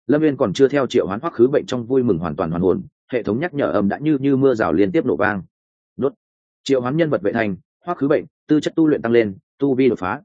Lâm viên còn chưa theo triệu hoán Hoắc Khứ Bệnh trong vui mừng hoàn toàn hoàn hồn, hệ thống nhắc nhở âm đã như mưa rào liên tiếp nổ vang. Đốt. Triệu hoán nhân vật Vệ Thanh, Hoắc Khứ Bệnh, tư chất tu luyện tăng lên, tu vi đột phá.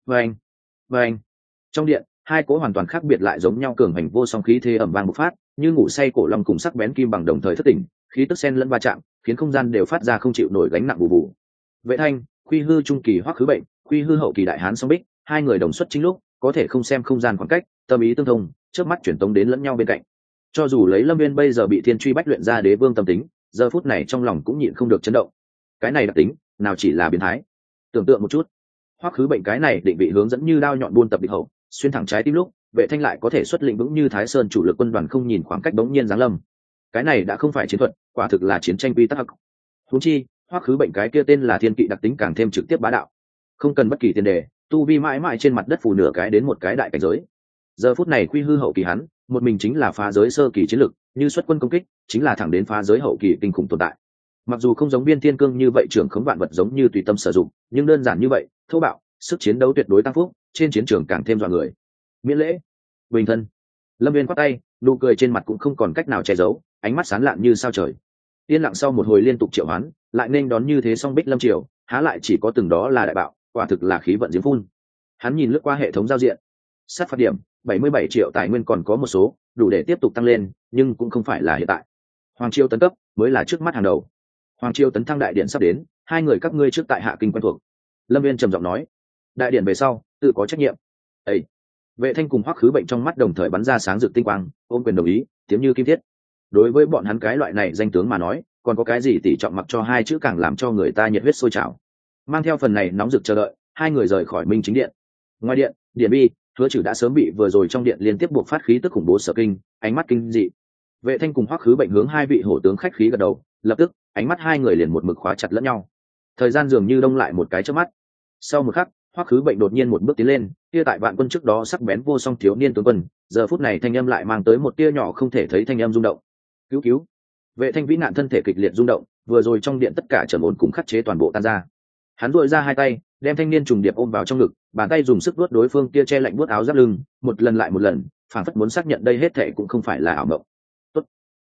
Vâng. Trong điện, hai cỗ hoàn toàn khác biệt lại giống nhau cường hành vô song khí thế ầm vang bộc phát, như ngủ say cổ long cùng sắc bén kim bằng đồng thời thất tỉnh, khí tức xen lẫn va chạm, khiến không gian đều phát ra không chịu nổi gánh nặng bù bù. Vệ Thanh, Khuy Hư trung kỳ Hoắc Khứ Bệnh, Khuy Hư hậu kỳ đại hán song bích, hai người đồng xuất chính lúc, có thể không xem không gian khoảng cách, tâm ý tương thông, trước mắt chuyển tống đến lẫn nhau bên cạnh. Cho dù lấy Lâm Viên bây giờ bị thiên truy bách luyện ra đế vương tâm tính, giờ phút này trong lòng cũng nhịn không được chấn động. Cái này đặc tính, nào chỉ là biến thái. Tưởng tượng một chút, Hoắc Khứ Bệnh cái này định vị hướng dẫn như đao nhọn buôn tập địch hậu, xuyên thẳng trái tim lúc, Vệ Thanh lại có thể xuất lĩnh vững như Thái Sơn chủ lực quân đoàn không nhìn khoảng cách bỗng nhiên giáng lâm. Cái này đã không phải chiến thuật, quả thực là chiến tranh quy tắc. Huống chi, Hoắc Khứ Bệnh cái kia tên là thiên kỵ đặc tính càng thêm trực tiếp bá đạo, không cần bất kỳ tiền đề, tu vi mãi mãi trên mặt đất phủ nửa cái đến một cái đại cảnh giới. Giờ phút này Khuy Hư hậu kỳ hắn, một mình chính là phá giới sơ kỳ chiến lực, như xuất quân công kích, chính là thẳng đến phá giới hậu kỳ kinh khủng tồn tại. Mặc dù không giống Viên Thiên Cương như vậy trưởng khống vạn vật giống như tùy tâm sử dụng, nhưng đơn giản như vậy, thô bạo, sức chiến đấu tuyệt đối tăng phúc, trên chiến trường càng thêm dọa người. Miễn lễ, bình thân. Lâm Viên quát tay, nụ cười trên mặt cũng không còn cách nào che giấu, ánh mắt sáng lạn như sao trời. Yên lặng sau một hồi liên tục triệu hoán, lại nên đón như thế song bích lâm triều, há lại chỉ có từng đó là đại bạo, quả thực là khí vận diễm phun. Hắn nhìn lướt qua hệ thống giao diện, sát phạt điểm 77 triệu tài nguyên còn có một số, đủ để tiếp tục tăng lên, nhưng cũng không phải là hiện tại. Hoàng triều tấn cấp mới là trước mắt hàng đầu. Hoàng triều tấn thăng đại điện sắp đến, hai người các ngươi trước tại hạ kinh quen thuộc. Lâm Viên trầm giọng nói, đại điện về sau tự có trách nhiệm. Ê! Vệ Thanh cùng Hoắc Khứ Bệnh trong mắt đồng thời bắn ra sáng rực tinh quang, ôm quyền đồng ý, tiếng như kim thiết. Đối với bọn hắn cái loại này danh tướng mà nói, còn có cái gì tỷ trọng mặc cho hai chữ càng làm cho người ta nhiệt huyết sôi trào. Mang theo phần này nóng rực chờ đợi, hai người rời khỏi Minh Chính điện. Ngoài điện, Điện Bi, Hứa Trừ đã sớm bị vừa rồi trong điện liên tiếp buộc phát khí tức khủng bố sợ kinh, ánh mắt kinh dị. Vệ Thanh cùng Hoắc Khứ Bệnh hướng hai vị hổ tướng khách khí gật đầu, lập tức, ánh mắt hai người liền một mực khóa chặt lẫn nhau. Thời gian dường như đông lại một cái chớp mắt. Sau một khắc, Hoắc Khứ Bệnh đột nhiên một bước tiến lên, kia tại vạn quân trước đó sắc bén vô song thiếu niên tướng quân, giờ phút này thanh âm lại mang tới một tia nhỏ không thể thấy thanh âm rung động. Cứu! Vệ Thanh vĩ nạn thân thể kịch liệt rung động, vừa rồi trong điện tất cả trầm ổn cùng khắc chế toàn bộ tan ra. Hắn duỗi ra hai tay, đem thanh niên trùng điệp ôm vào trong ngực, bàn tay dùng sức vuốt đối phương kia che lạnh vuốt áo giáp lưng, một lần lại một lần, phảng phất muốn xác nhận đây hết thảy cũng không phải là ảo mộng. Tốt.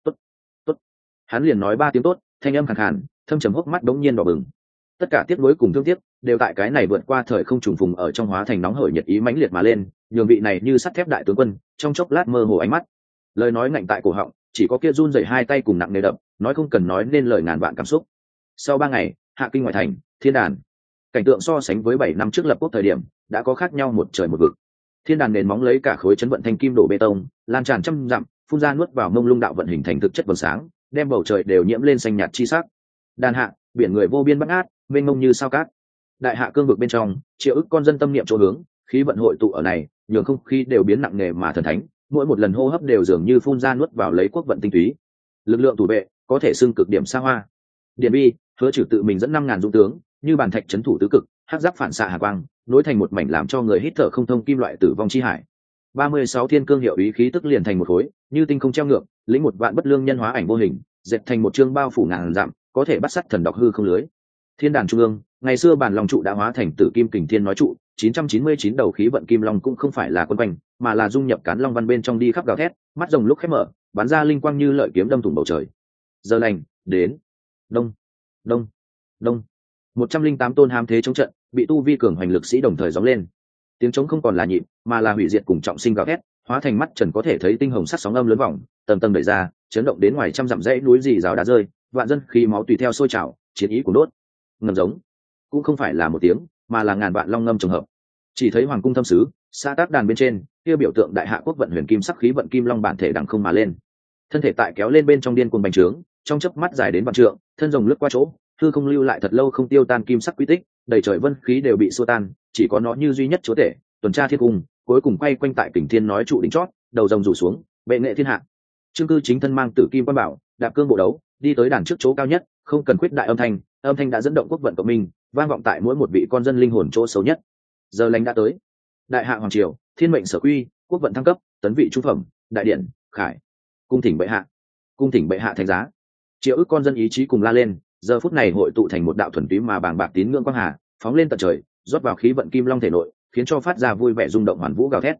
Hắn liền nói ba tiếng tốt, thanh âm khàn khàn, thâm trầm hốc mắt đống nhiên đỏ bừng. Tất cả tiếc nuối cùng thương tiếc đều tại cái này vượt qua thời không trùng phùng ở trong hóa thành nóng hởi nhiệt ý mãnh liệt mà lên, nhường vị này như sắt thép đại tướng quân, trong chốc lát mơ hồ ánh mắt. Lời nói ngạnh tại cổ họng, chỉ có kia run rẩy hai tay cùng nặng nề đập, nói không cần nói nên lời ngàn vạn cảm xúc. Sau 3 ngày, hạ kinh ngoại thành, thiên đàn. Cảnh tượng so sánh với 7 năm trước lập quốc thời điểm, đã có khác nhau một trời một vực. Thiên đàn nền móng lấy cả khối chấn vận thanh kim đổ bê tông, lan tràn trăm dặm, phun ra nuốt vào mông lung đạo vận hình thành thực chất vầng sáng, đem bầu trời đều nhiễm lên xanh nhạt chi sắc. Đàn hạ, biển người vô biên bát ngát, mênh mông như sao cát. Đại hạ cương vực bên trong, triệu ức con dân tâm niệm chỗ hướng, khí vận hội tụ ở này, nhường không khí đều biến nặng nề mà thần thánh, mỗi một lần hô hấp đều dường như phun ra nuốt vào lấy quốc vận tinh túy. Lực lượng thủ vệ có thể xưng cực điểm xa hoa. Điện Bi, Hứa Trừ tự mình dẫn 5.000 dũng tướng, như bàn thạch trấn thủ tứ cực, hắc giáp phản xạ hà quang, nối thành một mảnh làm cho người hít thở không thông kim loại tử vong chi hải. 36 thiên cương hiệu ý khí tức liền thành một khối, như tinh không treo ngược, lĩnh một vạn bất lương nhân hóa ảnh vô hình, dệt thành một chương bao phủ ngàn dặm, có thể bắt sắt thần độc hư không lưới. Thiên đàn trung ương, ngày xưa bản long trụ đã hóa thành tử kim kình thiên nói trụ, 999 đầu khí vận kim long cũng không phải là quân quanh, mà là dung nhập cán long văn bên trong đi khắp gào thét, mắt rồng lúc khép mở, bắn ra linh quang như lợi kiếm đâm thủng bầu trời. Giờ lành đến. Đông, đông, đông. 108 tôn hám thế chống trận, bị tu vi cường hoành lực sĩ đồng thời gióng lên. Tiếng trống không còn là nhịp, mà là hủy diệt cùng trọng sinh gào thét, hóa thành mắt trần có thể thấy tinh hồng sắc sóng âm lớn vòng, tầng tầng đẩy ra, chấn động đến ngoài trăm dặm dãy núi rì rào đá rơi, vạn dân khí máu tùy theo sôi trào, chiến ý của đốt. Ngầm giống, cũng không phải là một tiếng, mà là ngàn vạn long ngâm trùng hợp. Chỉ thấy hoàng cung thâm sứ, xa tác đàn bên trên, kia biểu tượng đại hạ quốc vận huyền kim sắc khí vận kim long bản thể đằng không mà lên. Thân thể tại kéo lên bên trong điên cuồng bành trướng, trong chớp mắt dài đến vạn trượng, thân rồng lướt qua chỗ, hư không lưu lại thật lâu không tiêu tan kim sắc quy tích, đầy trời vân khí đều bị xua tan, chỉ có nó như duy nhất chúa tể, tuần tra thiên cung, cuối cùng quay quanh tại kình thiên nói trụ đỉnh chót, đầu rồng rủ xuống, bệ nghệ thiên hạ. Trương cư chính thân mang tử kim quan bảo, đạp cương bộ đấu, đi tới đàn trước chỗ cao nhất, không cần quyết đại âm thanh đã dẫn động quốc vận cộng minh, vang vọng tại mỗi một vị con dân linh hồn chỗ xấu nhất. Giờ lành đã tới. Đại hạ hoàng triều, thiên mệnh sở quy, quốc vận thăng cấp, tấn vị trung phẩm, đại điện, khải. Cung thỉnh bệ hạ thành giá. Triệu ức con dân ý chí cùng la lên, giờ phút này hội tụ thành một đạo thuần túy mà bàng bạc tín ngưỡng quang hà, phóng lên tận trời, rót vào khí vận kim long thể nội, khiến cho phát ra vui vẻ rung động hoàn vũ gào thét.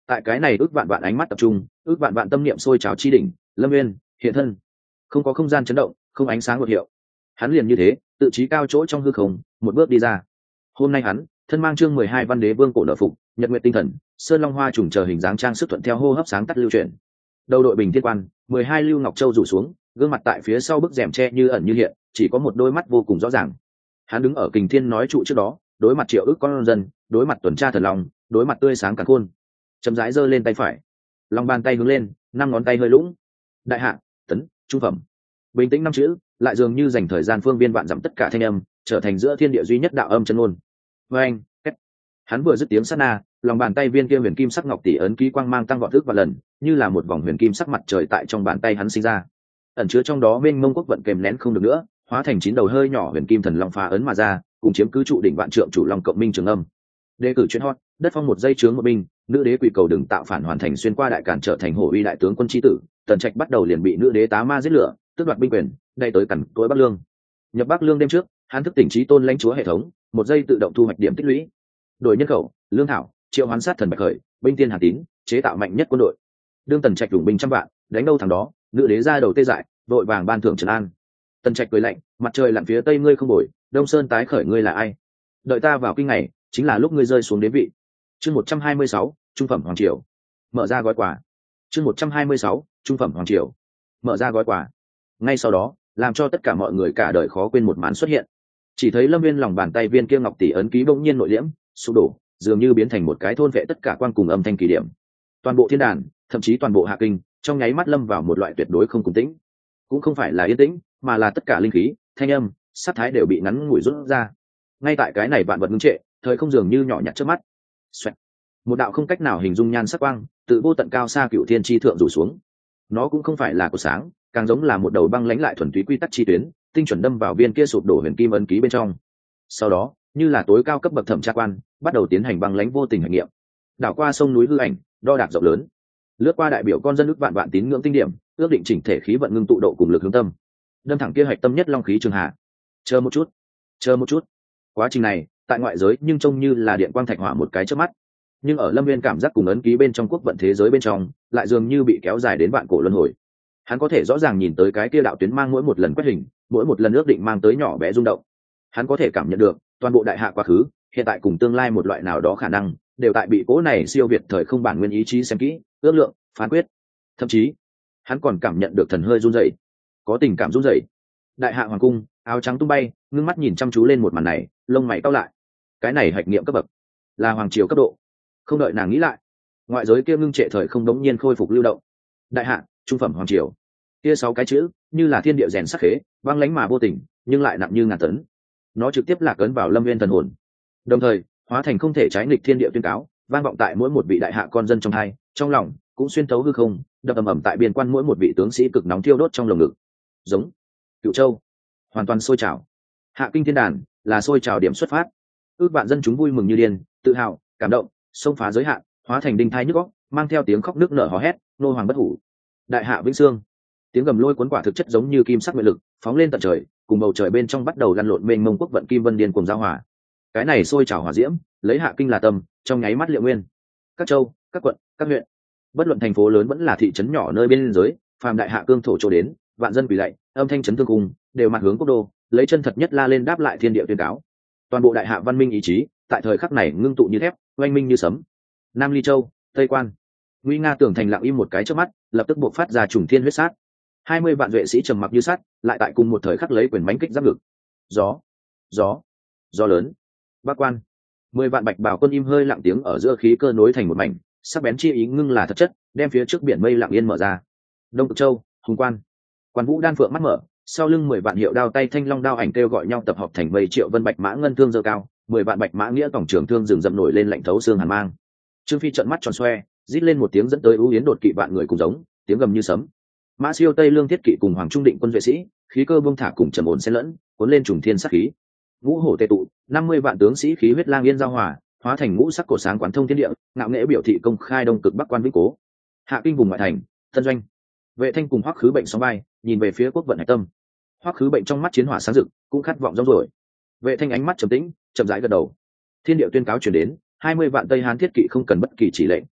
Tại cái này ước vạn vạn ánh mắt tập trung, ước vạn vạn tâm niệm sôi trào chi đỉnh, Lâm Nguyên hiện thân. Không có không gian chấn động, không ánh sáng ngột hiệu, hắn liền như thế tự trí cao chỗ trong hư không, một bước đi ra. Hôm nay hắn thân mang chương 12 văn đế vương cổ nở phục, nhật nguyện tinh thần, sơn long hoa trùng chờ hình dáng trang sức thuận theo hô hấp sáng tắt lưu chuyển. Đầu đội bình thiên quan, 12 lưu ngọc châu rủ xuống, gương mặt tại phía sau bức rèm tre như ẩn như hiện, chỉ có một đôi mắt vô cùng rõ ràng. Hắn đứng ở kình thiên nói trụ trước đó, đối mặt triệu ước con dân, đối mặt tuần tra thần long, đối mặt tươi sáng cả khôn. Chậm rãi giơ lên tay phải, lòng bàn tay hướng lên, 5 ngón tay hơi lũng. Đại hạ, tấn, trung phẩm. Bình tĩnh 5 chữ, lại dường như dành thời gian phương viên vạn dặm tất cả thanh âm, trở thành giữa thiên địa duy nhất đạo âm chân ngôn. Oeng, hắn vừa dứt tiếng sát na, lòng bàn tay viên kia huyền kim sắc ngọc tỷ ấn ký quang mang tăng vọt ước và lần, như là một vòng huyền kim sắc mặt trời tại trong bàn tay hắn sinh ra. Ẩn chứa trong đó mênh mông quốc vận kèm nén không được nữa, hóa thành 9 đầu hơi nhỏ huyền kim thần long phá ấn mà ra, cùng chiếm cứ trụ đỉnh vạn trượng chủ long cộng minh trường âm. Đề cử chuyên hot, đất phong một giây chướng một binh, nữ đế quỷ cầu đừng tạo phản hoàn thành xuyên qua đại cản trở thành hổ uy đại tướng quân chi tử, Tần Trạch bắt đầu liền bị nữ đế tá ma giết lửa, tước đoạt binh quyền, đây tới cẩn tối Bắc Lương. Nhập Bắc Lương đêm trước, hắn thức tỉnh trí tôn lãnh chúa hệ thống, một giây tự động thu hoạch điểm tích lũy. Đổi nhân khẩu, lương thảo, triệu hoán sát thần bạch khởi, binh tiên hà tín, chế tạo mạnh nhất quân đội. Đương Tần Trạch đủng binh trăm vạn, đánh đâu thằng đó, nữ đế ra đầu tê dại, vội vàng ban thưởng trấn an. Tần Trạch cười lạnh, mặt trời lặn phía tây ngươi không đổi, đông sơn tái khởi ngươi là ai? Đợi ta vào kinh ngày, chính là lúc ngươi rơi xuống đế vị. Chương 126, trung phẩm hoàng triều. Mở ra gói quà. Chương 126, trung phẩm hoàng triều. Mở ra gói quà. Ngay sau đó, làm cho tất cả mọi người cả đời khó quên một màn xuất hiện. Chỉ thấy Lâm Viên lòng bàn tay viên kia ngọc tỷ ấn ký bỗng nhiên nội liễm, sụp đổ, dường như biến thành một cái thôn vệ tất cả quan cùng âm thanh kỳ điểm. Toàn bộ thiên đàn, thậm chí toàn bộ hạ kinh, trong nháy mắt lâm vào một loại tuyệt đối không cùng tĩnh. Cũng không phải là yên tĩnh, mà là tất cả linh khí, thanh âm, sát thái đều bị ngắn ngủi rút ra. Ngay tại cái này vạn vật ngưng trệ, thời không dường như nhỏ nhặt trước mắt. Xoẹt. Một đạo không cách nào hình dung nhan sắc quang, từ vô tận cao xa cựu thiên chi thượng rủ xuống. Nó cũng không phải là của sáng, càng giống là một đầu băng lãnh lại thuần túy quy tắc chi tuyến, tinh chuẩn đâm vào viên kia sụp đổ huyền kim ấn ký bên trong. Sau đó, như là tối cao cấp bậc thẩm tra quan, bắt đầu tiến hành băng lãnh vô tình hành nghiệm. Đảo qua sông núi hư ảnh, đo đạc rộng lớn, lướt qua đại biểu con dân ước vạn vạn tín ngưỡng tinh điểm, ước định chỉnh thể khí vận ngưng tụ độ cùng lực hướng tâm, đâm thẳng kia hạch tâm nhất long khí trường hạ. Chờ một chút, chờ một chút. Quá trình này, tại ngoại giới nhưng trông như là điện quang thạch hỏa một cái chớp mắt, nhưng ở Lâm Viên cảm giác cùng ấn ký bên trong quốc vận thế giới bên trong, lại dường như bị kéo dài đến vạn cổ luân hồi. Hắn có thể rõ ràng nhìn tới cái kia đạo tuyến mang mỗi một lần quét hình, mỗi một lần ước định mang tới nhỏ bé rung động. Hắn có thể cảm nhận được toàn bộ đại hạ quá khứ, hiện tại cùng tương lai một loại nào đó khả năng đều tại bị cố này siêu việt thời không bản nguyên ý chí xem kỹ, ước lượng, phán quyết. Thậm chí, hắn còn cảm nhận được thần hơi run rẩy, có tình cảm run rẩy. Đại hạ hoàng cung, áo trắng tung bay, ngưng mắt nhìn chăm chú lên một màn này, lông mày cau lại. Cái này hạch nghiệm cấp bậc, là hoàng triều cấp độ. Không đợi nàng nghĩ lại, ngoại giới kia ngưng trệ thời không đống nhiên khôi phục lưu động. Đại hạ, trung phẩm hoàng triều. Kia 6 cái chữ, như là thiên địa rèn sắc khế, băng lãnh mà vô tình, nhưng lại nặng như ngàn tấn. Nó trực tiếp lạc ấn vào Lâm Viên thần hồn, đồng thời hóa thành không thể trái nghịch thiên địa tuyên cáo, vang vọng tại mỗi một vị đại hạ con dân trong hai, trong lòng, cũng xuyên thấu hư không, đập ầm ầm tại biên quan mỗi một vị tướng sĩ cực nóng thiêu đốt trong lồng ngực. Giống Cựu Châu, hoàn toàn sôi trào. Hạ kinh thiên đàn là sôi trào điểm xuất phát. Ước vạn dân chúng vui mừng như điên, tự hào, cảm động, xông phá giới hạn, hóa thành đinh thai nhức óc, mang theo tiếng khóc nước nở hò hét, nô hoàng bất hủ. Đại hạ vĩnh sương. Tiếng gầm lôi cuốn quả thực chất giống như kim sắc nguyện lực, phóng lên tận trời, cùng bầu trời bên trong bắt đầu lăn lộn mênh mông quốc vận kim vân điên cùng giao hòa. Cái này sôi trào hỏa diễm, lấy hạ kinh là tâm, trong nháy mắt liệu nguyên. Các châu, các quận, các huyện, bất luận thành phố lớn vẫn là thị trấn nhỏ nơi biên giới, phàm đại hạ cương thổ chỗ đến, vạn dân quỳ lạy, âm thanh chấn thương cùng, đều mặt hướng quốc đô, lấy chân thật nhất la lên đáp lại thiên địa tuyên cáo. Toàn bộ đại hạ văn minh ý chí, tại thời khắc này ngưng tụ như thép, oanh minh như sấm. Nam Ly Châu, Tây Quan, nguy nga tường thành lặng im một cái trước mắt, lập tức buộc phát ra trùng thiên huyết sát. 20 vạn vệ sĩ trầm mặc như sắt, lại tại cùng một thời khắc lấy quyền bánh kích giáp ngực. Gió, gió, gió lớn. Bắc Quan, 10 vạn bạch bào quân im hơi lặng tiếng ở giữa khí cơ nối thành một mảnh, sắc bén chi ý ngưng là thật chất, đem phía trước biển mây lặng yên mở ra. Đông Cực Châu, Hùng Quan, Quan Vũ đan phượng mắt mở, sau lưng 10 vạn hiệu đao tay thanh long đao ảnh kêu gọi nhau tập hợp thành mây triệu vân bạch mã ngân thương dơ cao, 10 vạn bạch mã nghĩa tổng trường thương rừng rậm nổi lên lạnh thấu xương hàn mang. Trương Phi trợn mắt tròn xoe, rít lên một tiếng dẫn tới ưu yến đột kỵ vạn người cùng giống, tiếng gầm như sấm. Mã Siêu Tây Lương Thiết Kỵ cùng Hoàng Trung Định quân vệ sĩ, khí cơ buông thả cùng trầm ổn xen lẫn, cuốn lên trùng thiên sát khí. Ngũ hổ tề tụ, 50 vạn tướng sĩ khí huyết lang yên giao hòa, hóa thành ngũ sắc cổ sáng quán thông thiên địa, ngạo nghễ biểu thị công khai đông cực bắc quan vĩnh cố. Hạ kinh vùng ngoại thành, Tân Doanh. Vệ Thanh cùng Hoắc Khứ Bệnh sóng vai, nhìn về phía quốc vận hải tâm. Hoắc Khứ Bệnh trong mắt chiến hỏa sáng rực, cũng khát vọng rong rồi. Vệ Thanh ánh mắt trầm tĩnh, chậm rãi gật đầu. Thiên địa tuyên cáo truyền đến, 20 vạn Tây Hán thiết kỵ không cần bất kỳ chỉ lệnh,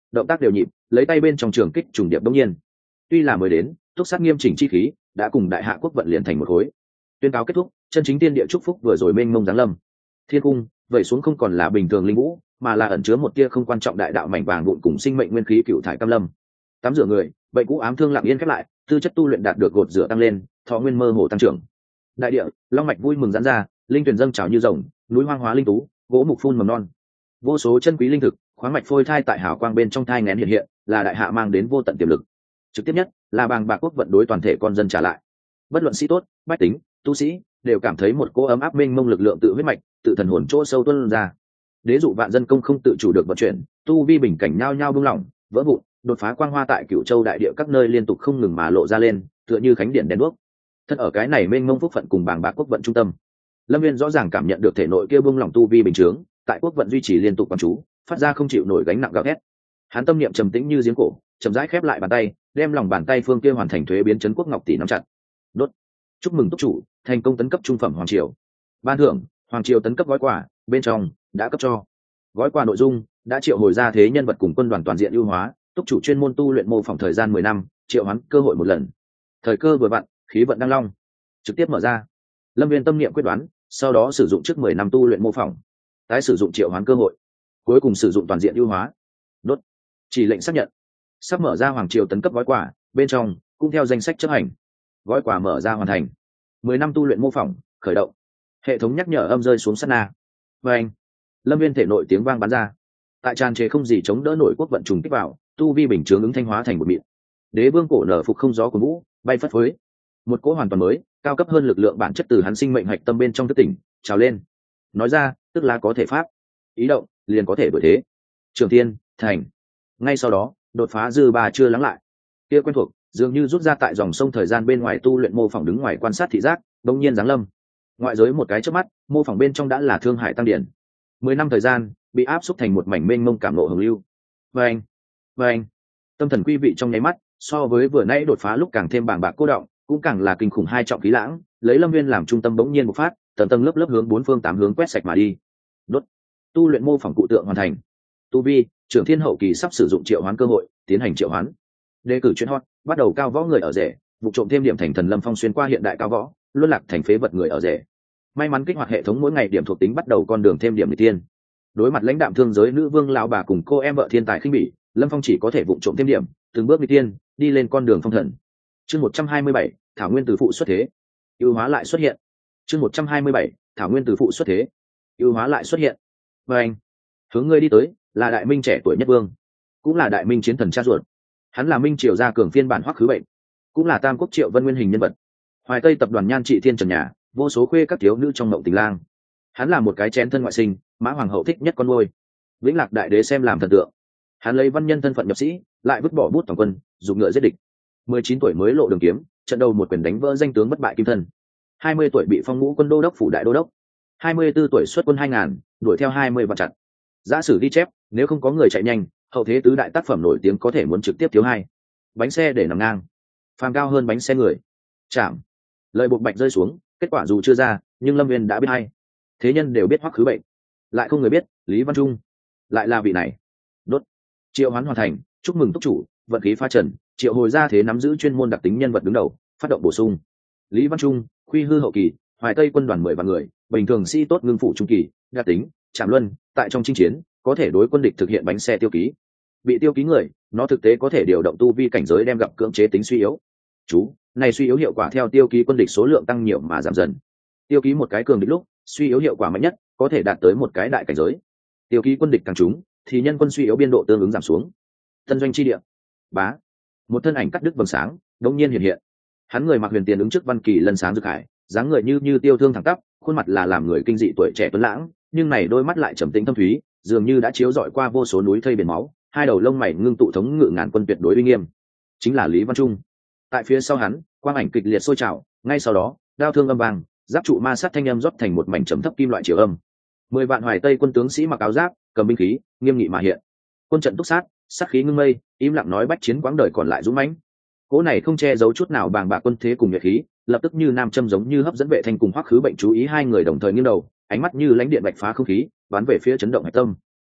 động tác đều nhịp, lấy tay bên trong trường kích trùng điệp đông nhiên. Tuy là mới đến, túc sát nghiêm chỉnh chi khí đã cùng đại hạ quốc vận liền thành một khối. Tuyên cáo kết thúc, chân chính tiên địa chúc phúc vừa rồi mênh mông giáng lâm. Thiên cung vậy xuống không còn là bình thường linh vũ, mà là ẩn chứa một tia không quan trọng đại đạo mảnh vàng vụn cùng sinh mệnh nguyên khí cựu thải cam lâm. Tắm rửa người, bệnh cũ ám thương lặng yên khép lại, tư chất tu luyện đạt được gột rửa tăng lên, thọ nguyên mơ hồ tăng trưởng. Đại địa, long mạch vui mừng giãn ra, linh tuyển dâng trào như rồng, núi hoang hóa linh tú, gỗ mục phun mầm non. Vô số chân quý linh thực, khoáng mạch phôi thai tại hào quang bên trong thai nghén hiện hiện, là đại hạ mang đến vô tận tiềm lực. Trực tiếp nhất là bàng bạc quốc vận đối toàn thể con dân trả lại. Bất luận sĩ tốt, bách tính, tu sĩ đều cảm thấy một cỗ ấm áp mênh mông lực lượng tự huyết mạch, tự thần hồn chỗ sâu tuôn ra. Đế dụ vạn dân công không tự chủ được vận chuyển, tu vi bình cảnh nhao nhao buông lỏng, vỡ vụn, đột phá quang hoa tại Cửu Châu đại địa các nơi liên tục không ngừng mà lộ ra lên, tựa như khánh điện đèn đuốc. Thân ở cái này mênh mông phúc phận cùng bàng bạc quốc vận trung tâm, Lâm Viên rõ ràng cảm nhận được thể nội kia buông lỏng tu vi bình chướng, tại quốc vận duy trì liên tục quan chú, phát ra không chịu nổi gánh nặng gào thét. Hắn tâm niệm trầm tĩnh như giếng cổ, chậm rãi khép lại bàn tay, đem lòng bàn tay phương kia hoàn thành thuế biến trấn quốc ngọc tỷ nắm chặt. Đốt. Chúc mừng túc chủ thành công tấn cấp trung phẩm hoàng triều. Ban thưởng hoàng triều tấn cấp gói quà, bên trong đã cấp cho. Gói quà nội dung đã triệu hồi ra thế nhân vật cùng quân đoàn toàn diện ưu hóa, túc chủ chuyên môn tu luyện mô phỏng thời gian 10 năm, triệu hoán cơ hội một lần. Thời cơ vừa vặn, khí vận đăng long. Trực tiếp mở ra. Lâm Viên tâm niệm quyết đoán, sau đó sử dụng trước 10 năm tu luyện mô phỏng, tái sử dụng triệu hoán cơ hội, cuối cùng sử dụng toàn diện ưu hóa. Đốt. Chỉ lệnh xác nhận. Sắp mở ra hoàng triều tấn cấp gói quà, bên trong cũng theo danh sách chấp hành. Gói quà mở ra hoàn thành. 10 năm tu luyện mô phỏng khởi động. Hệ thống nhắc nhở âm rơi xuống sát na. Và anh, Lâm Viên thể nội tiếng vang bắn ra, tại tràn trề không gì chống đỡ nổi quốc vận trùng kích vào, tu vi bình chướng ứng thanh hóa thành một mịn. Đế vương cổ nở phục không gió của vũ, bay phất phới. Một cỗ hoàn toàn mới, cao cấp hơn lực lượng bản chất từ hắn sinh mệnh hạch tâm bên trong thức tỉnh trào lên. Nói ra, tức là có thể pháp, ý động liền có thể đổi thế. Trường Tiên thành. Ngay sau đó, đột phá dư ba chưa lắng lại, kia quen thuộc dường như rút ra tại dòng sông thời gian bên ngoài tu luyện mô phỏng đứng ngoài quan sát thị giác, đông nhiên giáng lâm. Ngoại giới một cái chớp mắt, mô phỏng bên trong đã là thương hải tăng điển. 10 năm thời gian bị áp xúc thành một mảnh mênh mông cảm nộ hồng lưu. Và anh, tâm thần quý vị trong nháy mắt, so với vừa nãy đột phá lúc càng thêm bàng bạc cô động, cũng càng là kinh khủng hai trọng khí lãng, lấy Lâm Viên làm trung tâm bỗng nhiên một phát, tầng tầng lớp lớp hướng bốn phương tám hướng quét sạch mà đi. Đốt. Tu luyện mô phỏng cụ tượng hoàn thành. Tu vi trưởng thiên hậu kỳ sắp sử dụng triệu hoán cơ hội, tiến hành triệu hoán. Đề cử chuyên hot, bắt đầu cao võ người ở rể, vụ trộm thêm điểm thành thần lâm phong xuyên qua hiện đại cao võ, luân lạc thành phế vật người ở rể. May mắn kích hoạt hệ thống mỗi ngày điểm thuộc tính bắt đầu con đường thêm điểm người tiên. Đối mặt lãnh đạm thương giới nữ vương lão bà cùng cô em vợ thiên tài khinh bỉ, Lâm Phong chỉ có thể vụ trộm thêm điểm, từng bước người tiên, đi lên con đường phong thần. Chương 127, Thảo Nguyên từ phụ xuất thế. Ưu hóa lại xuất hiện. Chương 127, Thảo Nguyên từ phụ xuất thế. Ưu hóa lại xuất hiện. Và anh, hướng ngươi đi tới là đại minh trẻ tuổi nhất vương, cũng là đại minh chiến thần cha ruột. Hắn là minh triều gia cường phiên bản Hoắc Khứ Bệnh, cũng là Tam Quốc Triệu Vân nguyên hình nhân vật. Hoài Tây tập đoàn nhan trị thiên trần nhà, vô số khuê các thiếu nữ trong mộng tình lang. Hắn là một cái chén thân ngoại sinh, Mã Hoàng hậu thích nhất con nuôi. Vĩnh Lạc đại đế xem làm thần tượng. Hắn lấy văn nhân thân phận nhập sĩ, lại vứt bỏ bút toàn quân, dùng ngựa giết địch. 19 tuổi mới lộ đường kiếm, trận đầu một quyền đánh vỡ danh tướng bất bại kim thân. 20 tuổi bị phong ngũ quân đô đốc phủ đại đô đốc. 24 tuổi xuất quân 2000, đuổi theo 20 vạn chặn. Giả sử ghi chép, nếu không có người chạy nhanh, hậu thế tứ đại tác phẩm nổi tiếng có thể muốn trực tiếp thiếu hai. Bánh xe để nằm ngang, phàm cao hơn bánh xe người. Chạm. Lời buộc bạch rơi xuống, kết quả dù chưa ra, nhưng Lâm Viên đã biết hay. Thế nhân đều biết Hoắc Khứ Bệnh, lại không người biết Lý Văn Trung lại là vị này. Đốt. Triệu hoán hoàn thành, chúc mừng túc chủ vận khí pha trần, triệu hồi ra thế nắm giữ chuyên môn đặc tính nhân vật đứng đầu, phát động bổ sung. Lý Văn Trung, khuy hư hậu kỳ, Hoài Tây quân đoàn 10 vạn người, bình thường sĩ tốt ngưng phủ trung kỳ, đặc tính Trảm Luân, tại trong chinh chiến có thể đối quân địch thực hiện bánh xe tiêu ký. Bị tiêu ký người, nó thực tế có thể điều động tu vi cảnh giới đem gặp cưỡng chế tính suy yếu. Chú này suy yếu hiệu quả theo tiêu ký quân địch số lượng tăng nhiều mà giảm dần. Tiêu ký một cái cường địch lúc, suy yếu hiệu quả mạnh nhất có thể đạt tới một cái đại cảnh giới. Tiêu ký quân địch càng trúng thì nhân quân suy yếu biên độ tương ứng giảm xuống. Tân doanh chi địa. Bá. Một thân ảnh cắt đứt vầng sáng đột nhiên hiện hiện. Hắn người mặc huyền tiền ứng trước văn kỳ lân sáng rực hải, dáng người như tiêu thương thẳng tắp, khuôn mặt là làm người kinh dị tuổi trẻ tuấn lãng, nhưng này đôi mắt lại trầm tĩnh thâm thúy, dường như đã chiếu rọi qua vô số núi thây biển máu, hai đầu lông mày ngưng tụ thống ngự ngàn quân tuyệt đối uy nghiêm. Chính là Lý Văn Trung. Tại phía sau hắn, quang ảnh kịch liệt sôi trào, ngay sau đó, đao thương âm vang, giáp trụ ma sát thanh âm rót thành một mảnh trầm thấp kim loại chiều âm. 10 vạn Hoài Tây quân tướng sĩ mặc áo giáp, cầm binh khí, nghiêm nghị mà hiện. Quân trận túc sát, sát khí ngưng mây, im lặng nói bách chiến quãng đời còn lại dũng mãnh. Cố này không che giấu chút nào bàng bạc quân thế cùng nhuệ khí, lập tức như nam châm giống như hấp dẫn Vệ Thanh cùng Hoắc Khứ Bệnh chú ý, hai người đồng thời nghiêng đầu, ánh mắt như lãnh điện bạch phá không khí, bắn về phía chấn động hạch tâm.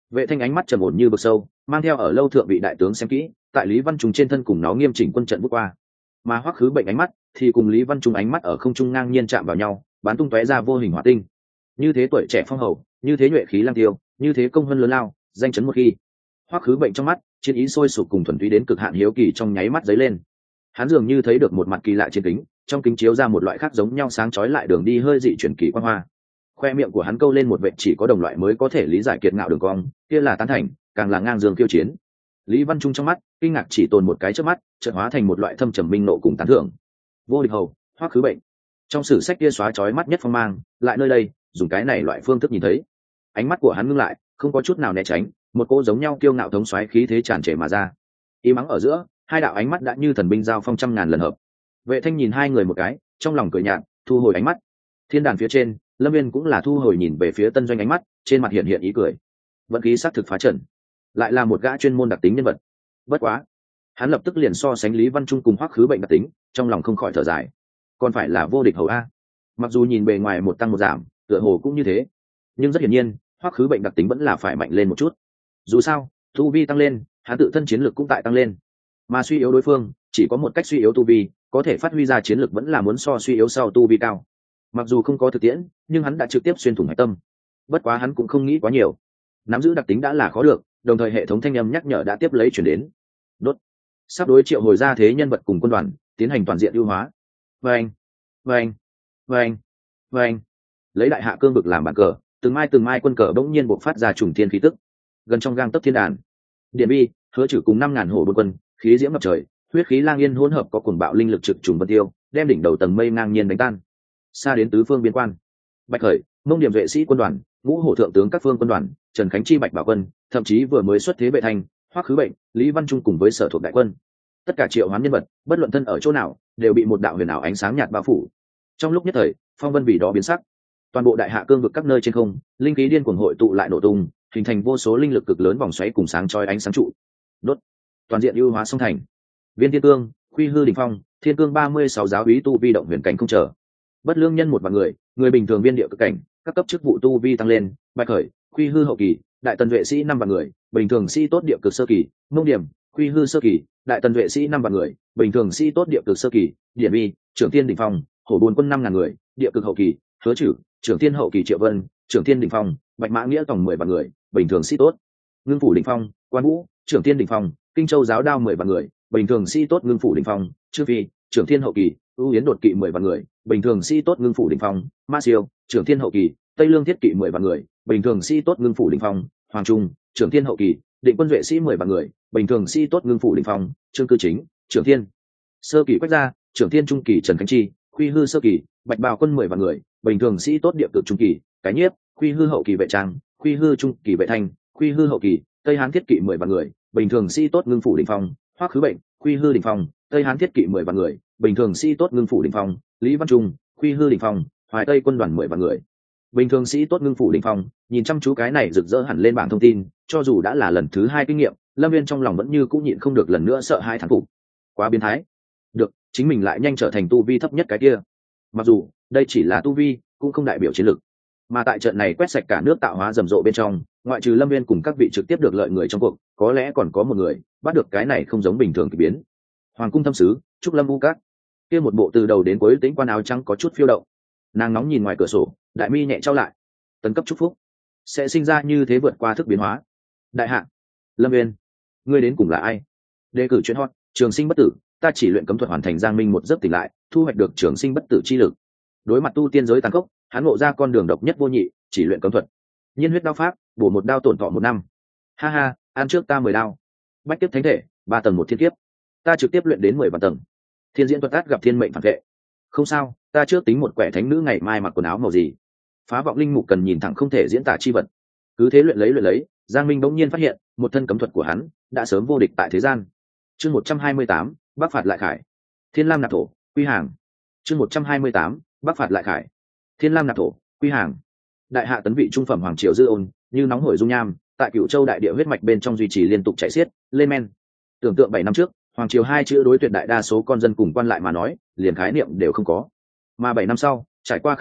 Vệ Thanh ánh mắt trầm ổn như vực sâu, mang theo ở lâu thượng vị đại tướng xem kỹ, tại Lý Văn Trung trên thân cùng nó nghiêm chỉnh quân trận bước qua. Mà Hoắc Khứ Bệnh ánh mắt thì cùng Lý Văn Trung ánh mắt ở không trung ngang nhiên chạm vào nhau, bắn tung tóe ra vô hình hỏa tinh. Như thế tuổi trẻ phong hầu, như thế nhuệ khí lang tiêu, như thế công hơn lớn lao, danh chấn một khi. Hoắc Khứ Bệnh trong mắt, chiến ý sôi sục cùng thuần túy đến cực hạn hiếu kỳ trong nháy mắt dấy lên. Hắn dường như thấy được một mặt kỳ lạ trên kính, trong kính chiếu ra một loại khác giống nhau sáng chói lại đường đi hơi dị chuyển kỳ quang hoa. Khoe miệng của hắn câu lên một vệt chỉ có đồng loại mới có thể lý giải kiệt ngạo đường cong, kia là tán thành, càng là ngang dương kiêu chiến. Lý Văn Trung trong mắt, kinh ngạc chỉ tồn một cái chớp mắt, chợt hóa thành một loại thâm trầm minh nộ cùng tán thưởng. Vô địch hầu, Hoắc Khứ Bệnh. Trong sử sách kia xóa chói mắt nhất phong mang, lại nơi đây, dùng cái này loại phương thức nhìn thấy. Ánh mắt của hắn ngưng lại, không có chút nào né tránh, một cô giống nhau kiêu ngạo thống soái khí thế tràn trề mà ra. Im mắng ở giữa, hai đạo ánh mắt đã như thần binh giao phong trăm ngàn lần hợp. Vệ Thanh nhìn hai người một cái, trong lòng cười nhạt, thu hồi ánh mắt. Thiên đàn phía trên, Lâm Viên cũng là thu hồi nhìn về phía Tân Doanh ánh mắt, trên mặt hiện hiện ý cười. Vận khí xác thực phá trận, lại là một gã chuyên môn đặc tính nhân vật. Bất quá, hắn lập tức liền so sánh Lý Văn Trung cùng Hoắc Khứ Bệnh đặc tính, trong lòng không khỏi thở dài. Còn phải là vô địch hầu a. Mặc dù nhìn bề ngoài một tăng một giảm, tựa hồ cũng như thế, nhưng rất hiển nhiên, Hoắc Khứ Bệnh đặc tính vẫn là phải mạnh lên một chút. Dù sao, tu vi tăng lên, hắn tự thân chiến lược cũng tại tăng lên. Mà suy yếu đối phương, chỉ có một cách suy yếu tu vi, có thể phát huy ra chiến lược vẫn là muốn so suy yếu sau tu vi cao. Mặc dù không có thực tiễn, nhưng hắn đã trực tiếp xuyên thủng hải tâm. Bất quá hắn cũng không nghĩ quá nhiều. Nắm giữ đặc tính đã là khó được, đồng thời hệ thống thanh âm nhắc nhở đã tiếp lấy chuyển đến. Đốt. Sắp đối triệu hồi ra thế nhân vật cùng quân đoàn, tiến hành toàn diện ưu hóa. Vâng, vâng, vâng, vâng. Lấy đại hạ cương vực làm bàn cờ, từng mai quân cờ bỗng nhiên bộc phát ra trùng thiên khí tức. Gần trong gang tấc thiên đàn, Điện Bi, Hứa Trử cùng 5.000 hổ buôn quân, khí diễm ngập trời, huyết khí lang yên hỗn hợp có cuồng bạo linh lực trực trùng vân tiêu, đem đỉnh đầu tầng mây ngang nhiên đánh tan. Xa đến tứ phương biên quan, Bạch Khởi, Mông Điểm vệ sĩ quân đoàn, Ngũ Hổ thượng tướng các phương quân đoàn, Trần Khánh Chi Bạch Bảo quân, thậm chí vừa mới xuất thế Vệ Thanh, Hoắc Khứ Bệnh, Lý Văn Trung cùng với sở thuộc đại quân. Tất cả triệu hoán nhân vật, bất luận thân ở chỗ nào, đều bị một đạo huyền ảo ánh sáng nhạt bao phủ. Trong lúc nhất thời, phong vân vì đó biến sắc. Toàn bộ đại hạ cương vực các nơi trên không, linh khí điên cuồng hội tụ lại nổ tung, hình thành vô số linh lực cực lớn vòng xoáy cùng sáng chói ánh sáng trụ. Đốt. Toàn diện ưu hóa song thành. Viên Thiên Cương, Khuy Hư đỉnh phong, Thiên Cương 36 giáo úy tu vi động huyền cảnh không chờ. Bất lương nhân một vạn người, người bình thường viên địa cực cảnh, các cấp chức vụ tu vi tăng lên, Bạch Khởi, Khuy Hư hậu kỳ, đại tần vệ sĩ 5 vạn người, bình thường sĩ tốt địa cực sơ kỳ, Mông Điểm, Khuy Hư sơ kỳ, đại tần vệ sĩ 5 vạn người, bình thường sĩ tốt địa cực sơ kỳ, Điển Vi, trưởng thiên đỉnh phong, hổ buôn quân 5.000 người, địa cực hậu kỳ, Hứa Trử, trưởng thiên hậu kỳ Triệu Vân, trưởng thiên đỉnh phong, Bạch Mã Nghĩa tổng 10 vạn người, bình thường sĩ tốt. Ngưng phủ đỉnh phong, Quan Vũ, trưởng thiên đỉnh phong, Kinh Châu giáo đao 10 vạn người, bình thường sĩ tốt ngưng phủ đỉnh phong, Trương Phi, trưởng thiên hậu kỳ, ưu yến đột kỵ 10 vạn người, bình thường sĩ tốt ngưng phủ đỉnh phong, Ma Siêu, trưởng thiên hậu kỳ, Tây Lương thiết kỵ 10 vạn người, bình thường sĩ tốt ngưng phủ đỉnh phong, Hoàng Trung, trưởng thiên hậu kỳ, định quân vệ sĩ 10 vạn người, bình thường sĩ tốt ngưng phủ đỉnh phong, Trương Cư Chính, trưởng thiên sơ kỳ Quách Gia, trưởng thiên trung kỳ Trần Khánh Chi, Khuy Hư sơ kỳ, Bạch Bào quân 10 vạn người, bình thường sĩ tốt địa cực trung kỳ, Cái Nhiếp, Khuy Hư hậu kỳ Vệ Trang, Khuy Hư trung kỳ Vệ Thanh, Khuy Hư hậu kỳ, Tây Hán thiết kỵ 10 vạn người, bình thường sĩ tốt ngưng phủ đỉnh phong, Hoắc Khứ Bệnh, Khuy Hư đỉnh phong, Tây Hán thiết kỵ 10 vạn người, bình thường sĩ tốt ngưng phủ đỉnh phong, Lý Văn Trung, Khuy Hư đỉnh phong, Hoài Tây quân đoàn 10 vạn người, bình thường sĩ tốt ngưng phủ đỉnh phong. Nhìn chăm chú cái này rực rỡ hẳn lên bảng thông tin, cho dù đã là lần thứ 2 kinh nghiệm, Lâm Viên trong lòng vẫn như cũng nhịn không được lần nữa sợ hai thán phục. Quá biến thái. Được, chính mình lại nhanh trở thành tu vi thấp nhất cái kia. Mặc dù đây chỉ là tu vi, cũng không đại biểu chiến lực. Mà tại trận này quét sạch cả nước tạo hóa rầm rộ bên trong, ngoại trừ Lâm Viên cùng các vị trực tiếp được lợi người trong cuộc, có lẽ còn có một người bắt được cái này không giống bình thường kỳ biến. Hoàng cung thâm sứ, Trúc Lâm U Các, kia một bộ từ đầu đến cuối tính quan áo trắng có chút phiêu động. Nàng nóng nhìn ngoài cửa sổ, đại mi nhẹ trao lại. Tấn cấp chúc phúc sẽ sinh ra như thế vượt qua thức biến hóa. Đại hạ, Lâm Viên, ngươi đến cùng là ai? Đề cử chuyên hot, trường sinh bất tử, ta chỉ luyện cấm thuật hoàn thành giang minh một giấc tỉnh lại, thu hoạch được trường sinh bất tử chi lực. Đối mặt tu tiên giới tàn khốc, hắn ngộ ra con đường độc nhất vô nhị, chỉ luyện cấm thuật. Nhiên huyết đao pháp, bổ một đao tổn thọ 1 năm. Ha ha, ăn trước ta 10 đao. Bách kiếp thánh thể, 3 tầng một thiên kiếp. Ta trực tiếp luyện đến 10 vạn tầng. Thiên diễn thuật át gặp thiên mệnh phản vệ. Không sao, ta trước tính một quẻ thánh nữ ngày mai mặc quần áo màu gì. Phá vọng linh mục cần nhìn thẳng không thể diễn tả chi vật. Cứ thế luyện lấy, Giang Minh bỗng nhiên phát hiện, một thân cấm thuật của hắn đã sớm vô địch tại thế gian. Chương 128, Bắc phạt lại khải. Thiên Lam nạp thổ, quy hàng. Chương 128, Bắc phạt lại khải. Thiên Lam nạp thổ, quy hàng. Đại hạ tấn vị trung phẩm hoàng triều dư ôn, như nóng hổi dung nham, tại Cửu Châu đại địa huyết mạch bên trong duy trì liên tục chảy xiết, lên men. Tưởng tượng 7 năm trước, hoàng triều 2 chữ đối tuyệt đại đa số con dân cùng quan lại mà nói, liền khái niệm đều không có. Mà 7 năm sau, trải qua khai thác,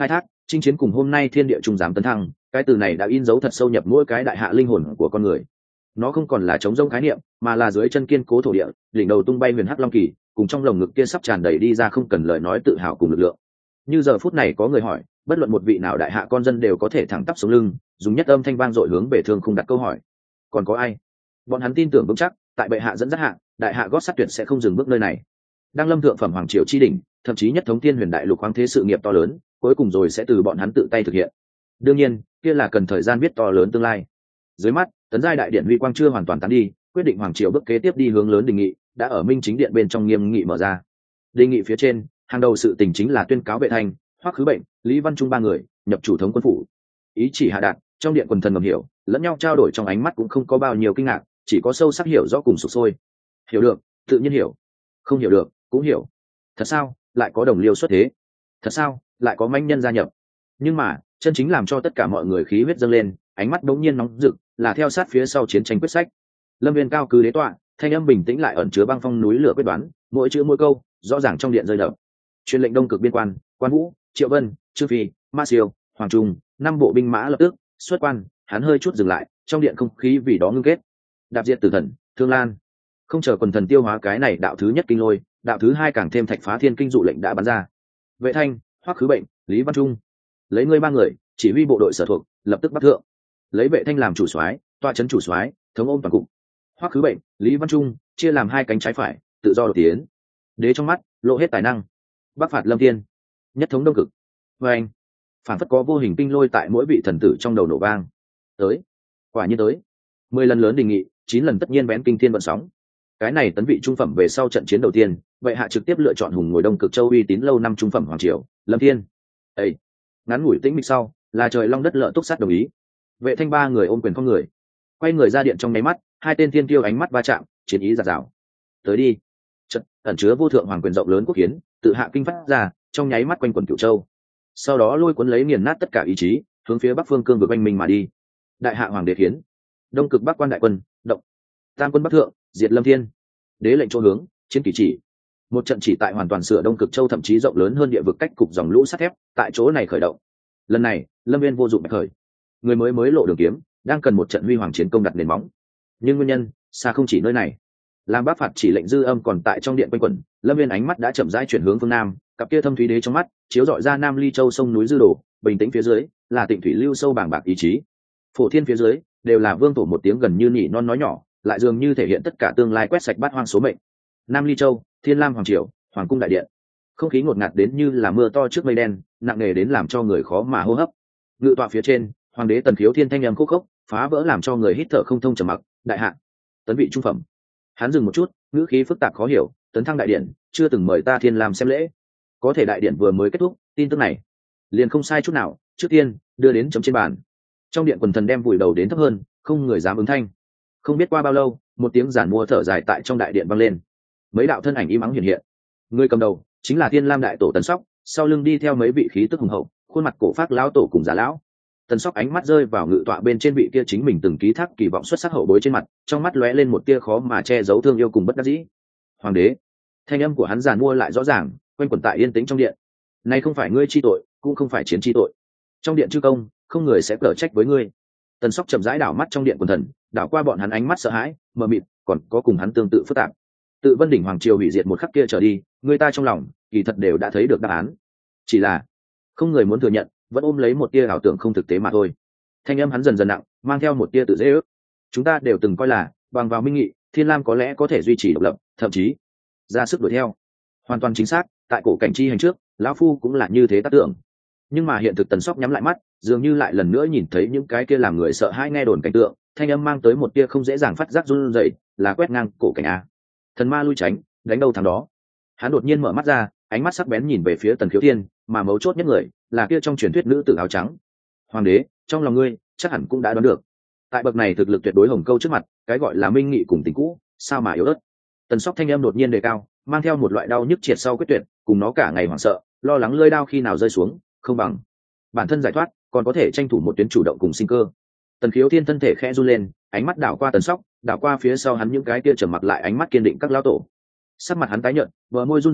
chinh chiến cùng hôm nay thiên địa trung giám tấn thăng, cái từ này đã in dấu thật sâu nhập mỗi cái đại hạ linh hồn của con người. Nó không còn là trống rỗng khái niệm, mà là dưới chân kiên cố thổ địa, đỉnh đầu tung bay huyền hắc long kỳ, cùng trong lồng ngực kia sắp tràn đầy đi ra không cần lời nói tự hào cùng lực lượng. Như giờ phút này có người hỏi, bất luận một vị nào đại hạ con dân đều có thể thẳng tắp sống lưng, dùng nhất âm thanh vang dội hướng về Thương Khung đặt câu hỏi. Còn có ai? Bọn hắn tin tưởng vững chắc, tại bệ hạ dẫn dắt hạ, đại hạ gót sắt tuyệt sẽ không dừng bước nơi này. Đang lâm thượng phẩm hoàng triều chi đỉnh, thậm chí nhất thống tiên huyền đại lục khoáng thế sự nghiệp to lớn, cuối cùng rồi sẽ từ bọn hắn tự tay thực hiện. Đương nhiên, kia là cần thời gian biết to lớn tương lai. Dưới mắt, tấn giai đại điện huy quang chưa hoàn toàn tán đi, quyết định hoàng triều bước kế tiếp đi hướng lớn đình nghị đã ở minh chính điện bên trong nghiêm nghị mở ra. Đình nghị phía trên, hàng đầu sự tình chính là tuyên cáo Vệ Thanh, Hoắc Khứ Bệnh, Lý Văn Trung ba người nhập chủ thống quân phủ. Ý chỉ hạ đạt, trong điện quần thần ngầm hiểu, lẫn nhau trao đổi trong ánh mắt cũng không có bao nhiêu kinh ngạc, chỉ có sâu sắc hiểu rõ cùng sục sôi. Hiểu được, tự nhiên hiểu; không hiểu được, cũng hiểu. Thật sao, lại có đồng liêu xuất thế? Thật sao, lại có manh nhân gia nhập? Nhưng mà, chân chính làm cho tất cả mọi người khí huyết dâng lên, ánh mắt đống nhiên nóng rực, là theo sát phía sau chiến tranh quyết sách. Lâm Viên cao cứ đế tọa, thanh âm bình tĩnh lại ẩn chứa băng phong núi lửa quyết đoán, mỗi chữ mỗi câu rõ ràng trong điện rơi đập. Truyền lệnh Đông Cực biên quan, Quan Vũ, Triệu Vân, Trương Phi, Ma Siêu, Hoàng Trung, 5 bộ binh mã lập tức xuất quan. Hắn hơi chút dừng lại, trong điện không khí vì đó ngưng kết. Đạp diệt tử thần, Thương Lan. Không chờ quần thần tiêu hóa cái này đạo thứ nhất kinh lôi, đạo thứ hai càng thêm thạch phá thiên kinh dụ lệnh đã bắn ra. Vệ Thanh, Hoắc Khứ Bệnh, Lý Văn Trung, lấy ngươi ba người chỉ huy bộ đội sở thuộc, lập tức bắt thượng. Lấy Vệ Thanh làm chủ soái, tọa trấn chủ soái, thống ôm toàn cục. Hoắc Khứ Bệnh, Lý Văn Trung chia làm hai cánh trái phải, tự do đột tiến. Đế trong mắt lộ hết tài năng. Bắc phạt Lâm Thiên, nhất thống Đông Cực. Và anh, phản phất có vô hình kinh lôi tại mỗi vị thần tử trong đầu nổ vang. Tới, quả nhiên tới. 10 lần lớn đình nghị, 9 lần tất nhiên vén kinh thiên vận sóng. Cái này tấn vị trung phẩm về sau trận chiến đầu tiên, vậy hạ trực tiếp lựa chọn hùng ngồi Đông Cực châu uy tín lâu năm trung phẩm hoàng triều, Lâm Thiên. Ê, ngắn ngủi tĩnh mịch sau, là trời long đất lợ túc sát đồng ý. Vệ Thanh ba người ôm quyền phong người, quay người ra điện trong nháy mắt, hai tên thiên tiêu ánh mắt va chạm, chiến ý giạt rào. Tới đi. Trận ẩn chứa vô thượng hoàng quyền rộng lớn quốc hiến, tự hạ kinh phát ra, trong nháy mắt quanh quần Cửu Châu. Sau đó lôi cuốn lấy nghiền nát tất cả ý chí, hướng phía Bắc Phương cương vực quanh mình mà đi. Đại hạ hoàng đế hiến, Đông Cực Bắc quan đại quân, động. Tam quân Bắc thượng, diệt Lâm Thiên. Đế lệnh chỗ hướng, chiến kỳ chỉ. Một trận chỉ tại hoàn toàn sửa Đông Cực Châu thậm chí rộng lớn hơn địa vực cách cục dòng lũ sắt thép, tại chỗ này khởi động. Lần này, Lâm Viên vô dụng bạch khởi. Người mới lộ đường kiếm, đang cần một trận huy hoàng chiến công đặt nền móng. Nhưng nguyên nhân, xa không chỉ nơi này. Làm Bắc phạt chỉ lệnh dư âm còn tại trong điện quanh quẩn, Lâm Viên ánh mắt đã chậm rãi chuyển hướng phương nam, cặp kia thâm thúy đế trong mắt chiếu rọi ra Nam Ly Châu sông núi dư đổ, bình tĩnh phía dưới là Tịnh thủy lưu sâu bàng bạc ý chí. Phổ thiên phía dưới đều là vương tổ một tiếng gần như nhỉ non nói nhỏ, lại dường như thể hiện tất cả tương lai quét sạch bát hoang số mệnh. Nam Ly Châu, Thiên Lam hoàng triều, Hoàng cung đại điện. Không khí ngột ngạt đến như là mưa to trước mây đen, nặng nề đến làm cho người khó mà hô hấp. Ngự tọa phía trên, hoàng đế Tần Khiếu Thiên thanh âm khúc khốc, phá vỡ làm cho người hít thở không thông trầm mặc. Đại hạ, tấn vị trung phẩm. Hắn dừng một chút, ngữ khí phức tạp khó hiểu. Tấn thăng đại điện, chưa từng mời ta Thiên Lam xem lễ. Có thể đại điện vừa mới kết thúc, tin tức này liền không sai chút nào. Trước tiên đưa đến chấm trên bàn. Trong điện quần thần đem vùi đầu đến thấp hơn, không người dám ứng thanh. Không biết qua bao lâu, một tiếng giản mua thở dài tại trong đại điện vang lên. Mấy đạo thân ảnh im ắng hiện hiện. Người cầm đầu chính là Thiên Lam đại tổ Tần Sóc, sau lưng đi theo mấy vị khí tức hùng hậu, khuôn mặt cổ phác lão tổ cùng giả lão. Tần Sóc ánh mắt rơi vào ngự tọa bên trên vị kia chính mình từng ký thác kỳ vọng xuất sắc hậu bối trên mặt, trong mắt lóe lên một tia khó mà che giấu thương yêu cùng bất đắc dĩ. Hoàng đế, thanh âm của hắn giàn mua lại rõ ràng, quanh quẩn tại yên tĩnh trong điện. Nay không phải ngươi chi tội, cũng không phải chiến chi tội. Trong điện chư công, không người sẽ cở trách với ngươi. Tần Sóc chậm rãi đảo mắt trong điện quần thần, đảo qua bọn hắn ánh mắt sợ hãi, mờ mịt, còn có cùng hắn tương tự phức tạp. Tự Vân đỉnh hoàng triều hủy diệt một khắc kia trở đi, người ta trong lòng kỳ thật đều đã thấy được đáp án, chỉ là không người muốn thừa nhận, vẫn ôm lấy một tia ảo tưởng không thực tế mà thôi. Thanh âm hắn dần dần nặng, mang theo một tia tự dễ ước. Chúng ta đều từng coi là bằng vào minh nghị, Thiên Lam có lẽ có thể duy trì độc lập, thậm chí ra sức đuổi theo. Hoàn toàn chính xác, tại cổ cảnh chi hành trước, lão phu cũng là như thế tác tưởng. Nhưng mà hiện thực Tần Sóc nhắm lại mắt, dường như lại lần nữa nhìn thấy những cái kia làm người sợ hãi nghe đồn cảnh tượng. Thanh âm mang tới một tia không dễ dàng phát giác run rẩy, là quét ngang cổ cảnh a. Thần ma lui tránh, đánh đâu thằng đó. Hắn đột nhiên mở mắt ra, ánh mắt sắc bén nhìn về phía Tần Khiếu Thiên, mà mấu chốt nhất người là kia trong truyền thuyết nữ tử áo trắng. Hoàng đế, trong lòng ngươi chắc hẳn cũng đã đoán được, tại bậc này thực lực tuyệt đối hồng câu trước mặt, cái gọi là minh nghị cùng tình cũ, sao mà yếu ớt. Tần Sóc thanh âm đột nhiên đề cao, mang theo một loại đau nhức triệt sau quyết tuyệt, cùng nó cả ngày hoảng sợ, lo lắng lưỡi đao khi nào rơi xuống, không bằng bản thân giải thoát, còn có thể tranh thủ một tuyến chủ động cùng sinh cơ. Tần Khiếu Thiên thân thể khẽ run lên, ánh mắt đảo qua Tần Sóc, đảo qua phía sau hắn những cái kia trầm mặc lại ánh mắt kiên định các lão tổ. Sắc mặt hắn tái nhợt, bờ môi run rẩy,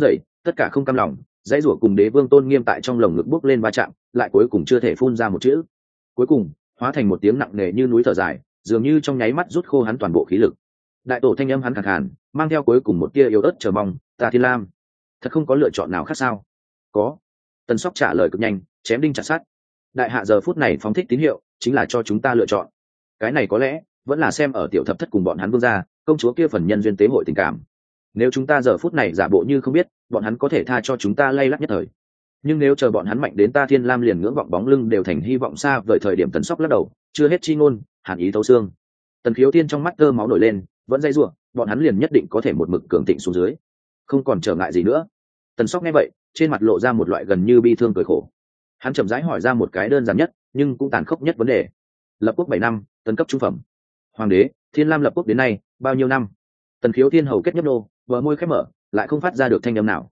tất cả không cam lòng, dãy rủa cùng đế vương tôn nghiêm tại trong lồng ngực bốc lên va chạm, lại cuối cùng chưa thể phun ra một chữ. Cuối cùng hóa thành một tiếng nặng nề như núi thở dài, dường như trong nháy mắt rút khô hắn toàn bộ khí lực. Đại tổ thanh âm hắn khàn khàn, mang theo cuối cùng một tia yếu ớt chờ mong, ta Thiên Lam, thật không có lựa chọn nào khác sao? Có. Tần Sóc trả lời cực nhanh, chém đinh chặt sắt. Đại hạ giờ phút này phóng thích tín hiệu, chính là cho chúng ta lựa chọn. Cái này có lẽ vẫn là xem ở tiểu thập thất cùng bọn hắn vương gia, công chúa kia phần nhân duyên tế hội tình cảm. Nếu chúng ta giờ phút này giả bộ như không biết, bọn hắn có thể tha cho chúng ta lay lắt nhất thời. Nhưng nếu chờ bọn hắn mạnh đến ta Thiên Lam liền ngưỡng vọng bóng lưng đều thành hy vọng xa vời thời điểm. Tần Sóc lắc đầu, chưa hết chi ngôn, hàn ý thấu xương. Tần Khiếu Thiên trong mắt tơ máu nổi lên, vẫn dây rủa, bọn hắn liền nhất định có thể một mực cường thịnh xuống dưới, không còn trở ngại gì nữa. Tần Sóc nghe vậy, trên mặt lộ ra một loại gần như bi thương cười khổ. Hắn chậm rãi hỏi ra một cái đơn giản nhất nhưng cũng tàn khốc nhất vấn đề. Lập quốc 7 năm, tấn cấp trung phẩm. Hoàng đế, Thiên Lam lập quốc đến nay bao nhiêu năm? Tần Khiếu Thiên hầu kết nhấp nô, bờ môi khép mở, lại không phát ra được thanh âm nào.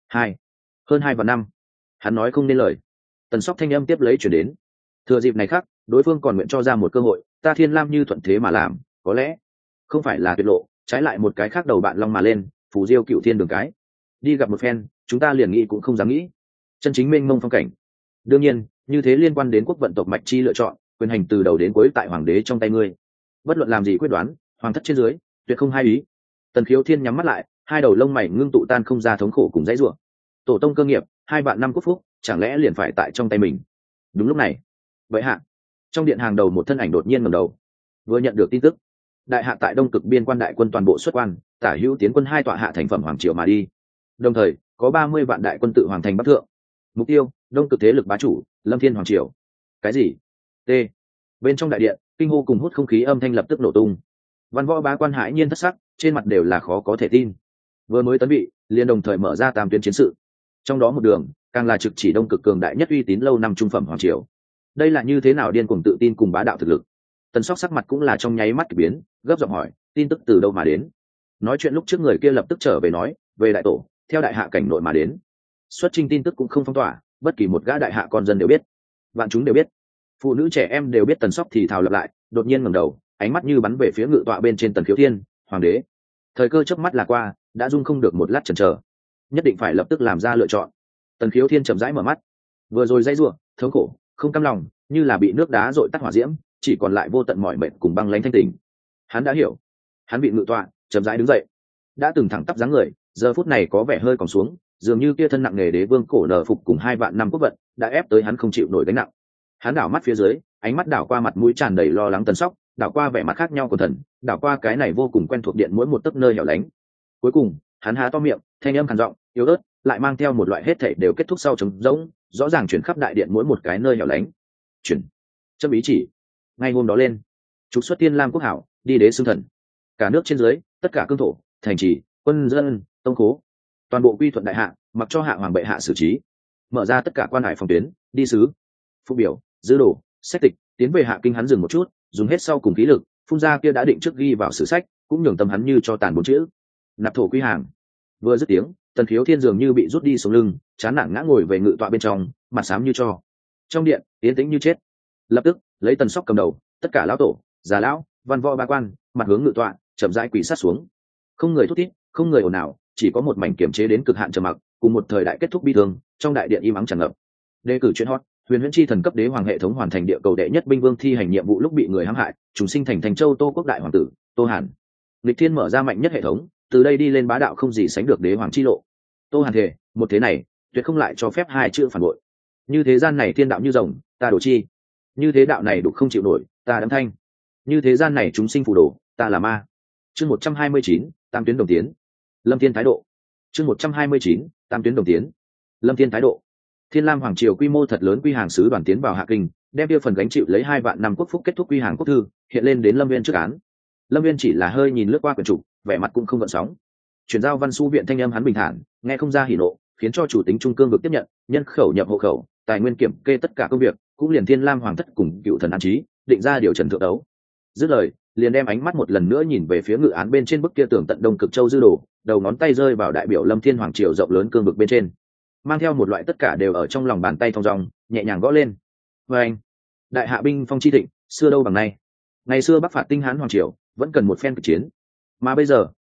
Hơn 2 vạn năm. Hắn nói không nên lời. Tần Sóc thanh âm tiếp lấy chuyển đến. Thừa dịp này khác, đối phương còn nguyện cho ra một cơ hội, ta Thiên Lam như thuận thế mà làm, có lẽ không phải là tuyệt lộ, trái lại một cái khác đầu bạn long mà lên, phù diêu cựu thiên đường cái. Đi gặp một phen, chúng ta liền nghĩ cũng không dám nghĩ. Chân chính mênh mông phong cảnh. Đương nhiên, như thế liên quan đến quốc vận tộc mạch chi lựa chọn, quyền hành từ đầu đến cuối tại hoàng đế trong tay ngươi. Bất luận làm gì quyết đoán, hoàng thất trên dưới, tuyệt không hai ý. Tần Khiếu Thiên nhắm mắt lại, hai đầu lông mày ngưng tụ tan không ra thống khổ cùng dãy rủa. Tổ tông cơ nghiệp, 2 vạn năm quốc phúc, chẳng lẽ liền phải tại trong tay mình? Đúng lúc này, vậy hạ, trong điện hàng đầu một thân ảnh đột nhiên ngẩng đầu. Vừa nhận được tin tức, đại hạ tại đông cực biên quan đại quân toàn bộ xuất quan, tả hữu tiến quân 2 tọa hạ thành phẩm hoàng triều mà đi. Đồng thời, có 30 vạn đại quân tự hoàng thành bắc thượng. Mục tiêu, đông cực thế lực bá chủ, Lâm Thiên hoàng triều. Cái gì? T. Bên trong đại điện, kinh hô cùng hút không khí âm thanh lập tức nổ tung. Văn võ bá quan hãi nhiên thất sắc, trên mặt đều là khó có thể tin. Vừa mới tấn vị, liền đồng thời mở ra 8 tuyến chiến sự. Trong đó một đường, càng là trực chỉ đông cực cường đại nhất uy tín lâu năm trung phẩm hoàng triều. Đây là như thế nào điên cuồng tự tin cùng bá đạo thực lực? Tần Sóc sắc mặt cũng là trong nháy mắt kỳ biến, gấp giọng hỏi, tin tức từ đâu mà đến? Nói chuyện lúc trước người kia lập tức trở về nói, về đại tổ, theo đại hạ cảnh nội mà đến. Xuất trình tin tức cũng không phong tỏa, bất kỳ một gã đại hạ con dân đều biết, vạn chúng đều biết, phụ nữ trẻ em đều biết. Tần Sóc thì thào lặp lại, đột nhiên ngẩng đầu, ánh mắt như bắn về phía ngự tọa bên trên Tần Khiếu Thiên, hoàng đế. Thời cơ chớp mắt là qua, đã dung không được một lát chần chờ, nhất định phải lập tức làm ra lựa chọn. Tần Khiếu Thiên chậm rãi mở mắt, vừa rồi dãy rủa, thống khổ, không cam lòng, như là bị nước đá dội tắt hỏa diễm, chỉ còn lại vô tận mỏi mệt cùng băng lãnh thanh tình. Hắn đã hiểu. Hắn bị ngự tọa, chậm rãi đứng dậy, đã từng thẳng tắp dáng người, giờ phút này có vẻ hơi còng xuống, dường như kia thân nặng nghề đế vương cổ nở phục cùng 2 vạn năm quốc vận đã ép tới hắn không chịu nổi gánh nặng. Hắn đảo mắt phía dưới, ánh mắt đảo qua mặt mũi tràn đầy lo lắng Tần Sóc, đảo qua vẻ mặt khác nhau của thần, đảo qua cái này vô cùng quen thuộc điện mỗi một tấc nơi hẻo lánh. Cuối cùng, hắn há to miệng, thanh âm khàn giọng, yếu ớt, lại mang theo một loại hết thảy đều kết thúc sau trống rỗng, rõ ràng chuyển khắp đại điện mỗi một cái nơi hẻo lánh. Chuyển. Châm ý chỉ. Ngay hôm đó lên, trục xuất Thiên Lam quốc hảo, đi đế xưng thần. Cả nước trên dưới, tất cả cương thổ, thành trì, quân dân, tông khố, toàn bộ quy thuận đại hạ, mặc cho hạ hoàng bệ hạ xử trí. Mở ra tất cả quan hải phòng tuyến, đi sứ, phụ biểu, giữ đồ, sách tịch, tiến về hạ kinh. Hắn dừng một chút, dùng hết sau cùng khí lực, phun ra kia đã định trước ghi vào sử sách, cũng nhường tâm hắn như cho tàn 4 chữ: nạp thổ quy hàng. Vừa dứt tiếng, Tần Khiếu Thiên dường như bị rút đi sống lưng, chán nản ngã ngồi về ngự tọa bên trong, mặt xám như tro. Trong điện yên tĩnh như chết. Lập tức lấy Tần Sóc cầm đầu, tất cả lão tổ, già lão, văn võ ba quan, mặt hướng ngự tọa, chậm rãi quỳ sát xuống. Không người thúc thiết, không người ồn ào, chỉ có một mảnh kiềm chế đến cực hạn trầm mặc, cùng một thời đại kết thúc bi thương. Trong đại điện im ắng tràn ngập. Đề cử chuyện hot: Huyền Huyễn Chi thần cấp đế hoàng hệ thống hoàn thành địa cầu đệ nhất binh vương thi hành nhiệm vụ lúc bị người hãm hại, trùng sinh thành Thành Châu Tô quốc đại hoàng tử Tô Hàn. Lịch Thiên mở ra mạnh nhất hệ thống, từ đây đi lên bá đạo không gì sánh được đế hoàng chi lộ. Tô Hàn thề, một thế này tuyệt không lại cho phép 2 chữ phản bội. Như thế gian này thiên đạo như rồng, ta đổ chi. Như thế đạo này đục không chịu nổi, ta đấm thanh. Như thế gian này chúng sinh phù đồ, ta là ma. Chương 129, tam tuyến đồng tiến. Lâm Thiên thái độ. Chương 129, tam tuyến đồng tiến. Lâm Thiên thái độ. Thiên Lam hoàng triều quy mô thật lớn quy hàng sứ đoàn tiến vào Hạ Kinh, đem tiêu phần gánh chịu lấy 2 vạn năm quốc phúc kết thúc quy hàng quốc thư, hiện lên đến Lâm Viên trước án. Lâm Viên chỉ là hơi nhìn lướt qua quyển trục, vẻ mặt cũng không gợn sóng. Chuyển giao văn su viện thanh âm hắn bình thản, nghe không ra hỉ nộ, khiến cho chủ tính trung cương vực tiếp nhận, nhân khẩu nhập hộ khẩu, tài nguyên kiểm kê tất cả công việc, cũng liền Thiên Lam hoàng thất cùng cựu thần an trí, định ra điều trần thượng đấu. Dứt lời, liền đem ánh mắt một lần nữa nhìn về phía ngự án bên trên bức kia tường tận đông cực châu dư đồ, đầu ngón tay rơi vào đại biểu Lâm Thiên hoàng triều rộng lớn cương vực bên trên, mang theo một loại tất cả đều ở trong lòng bàn tay thong dong, nhẹ nhàng gõ lên. Và anh, đại hạ binh phong chi thịnh, xưa đâu bằng nay. Ngày xưa Bắc phạt Tinh Hán hoàng triều vẫn cần một phen kịch chiến, mà bây giờ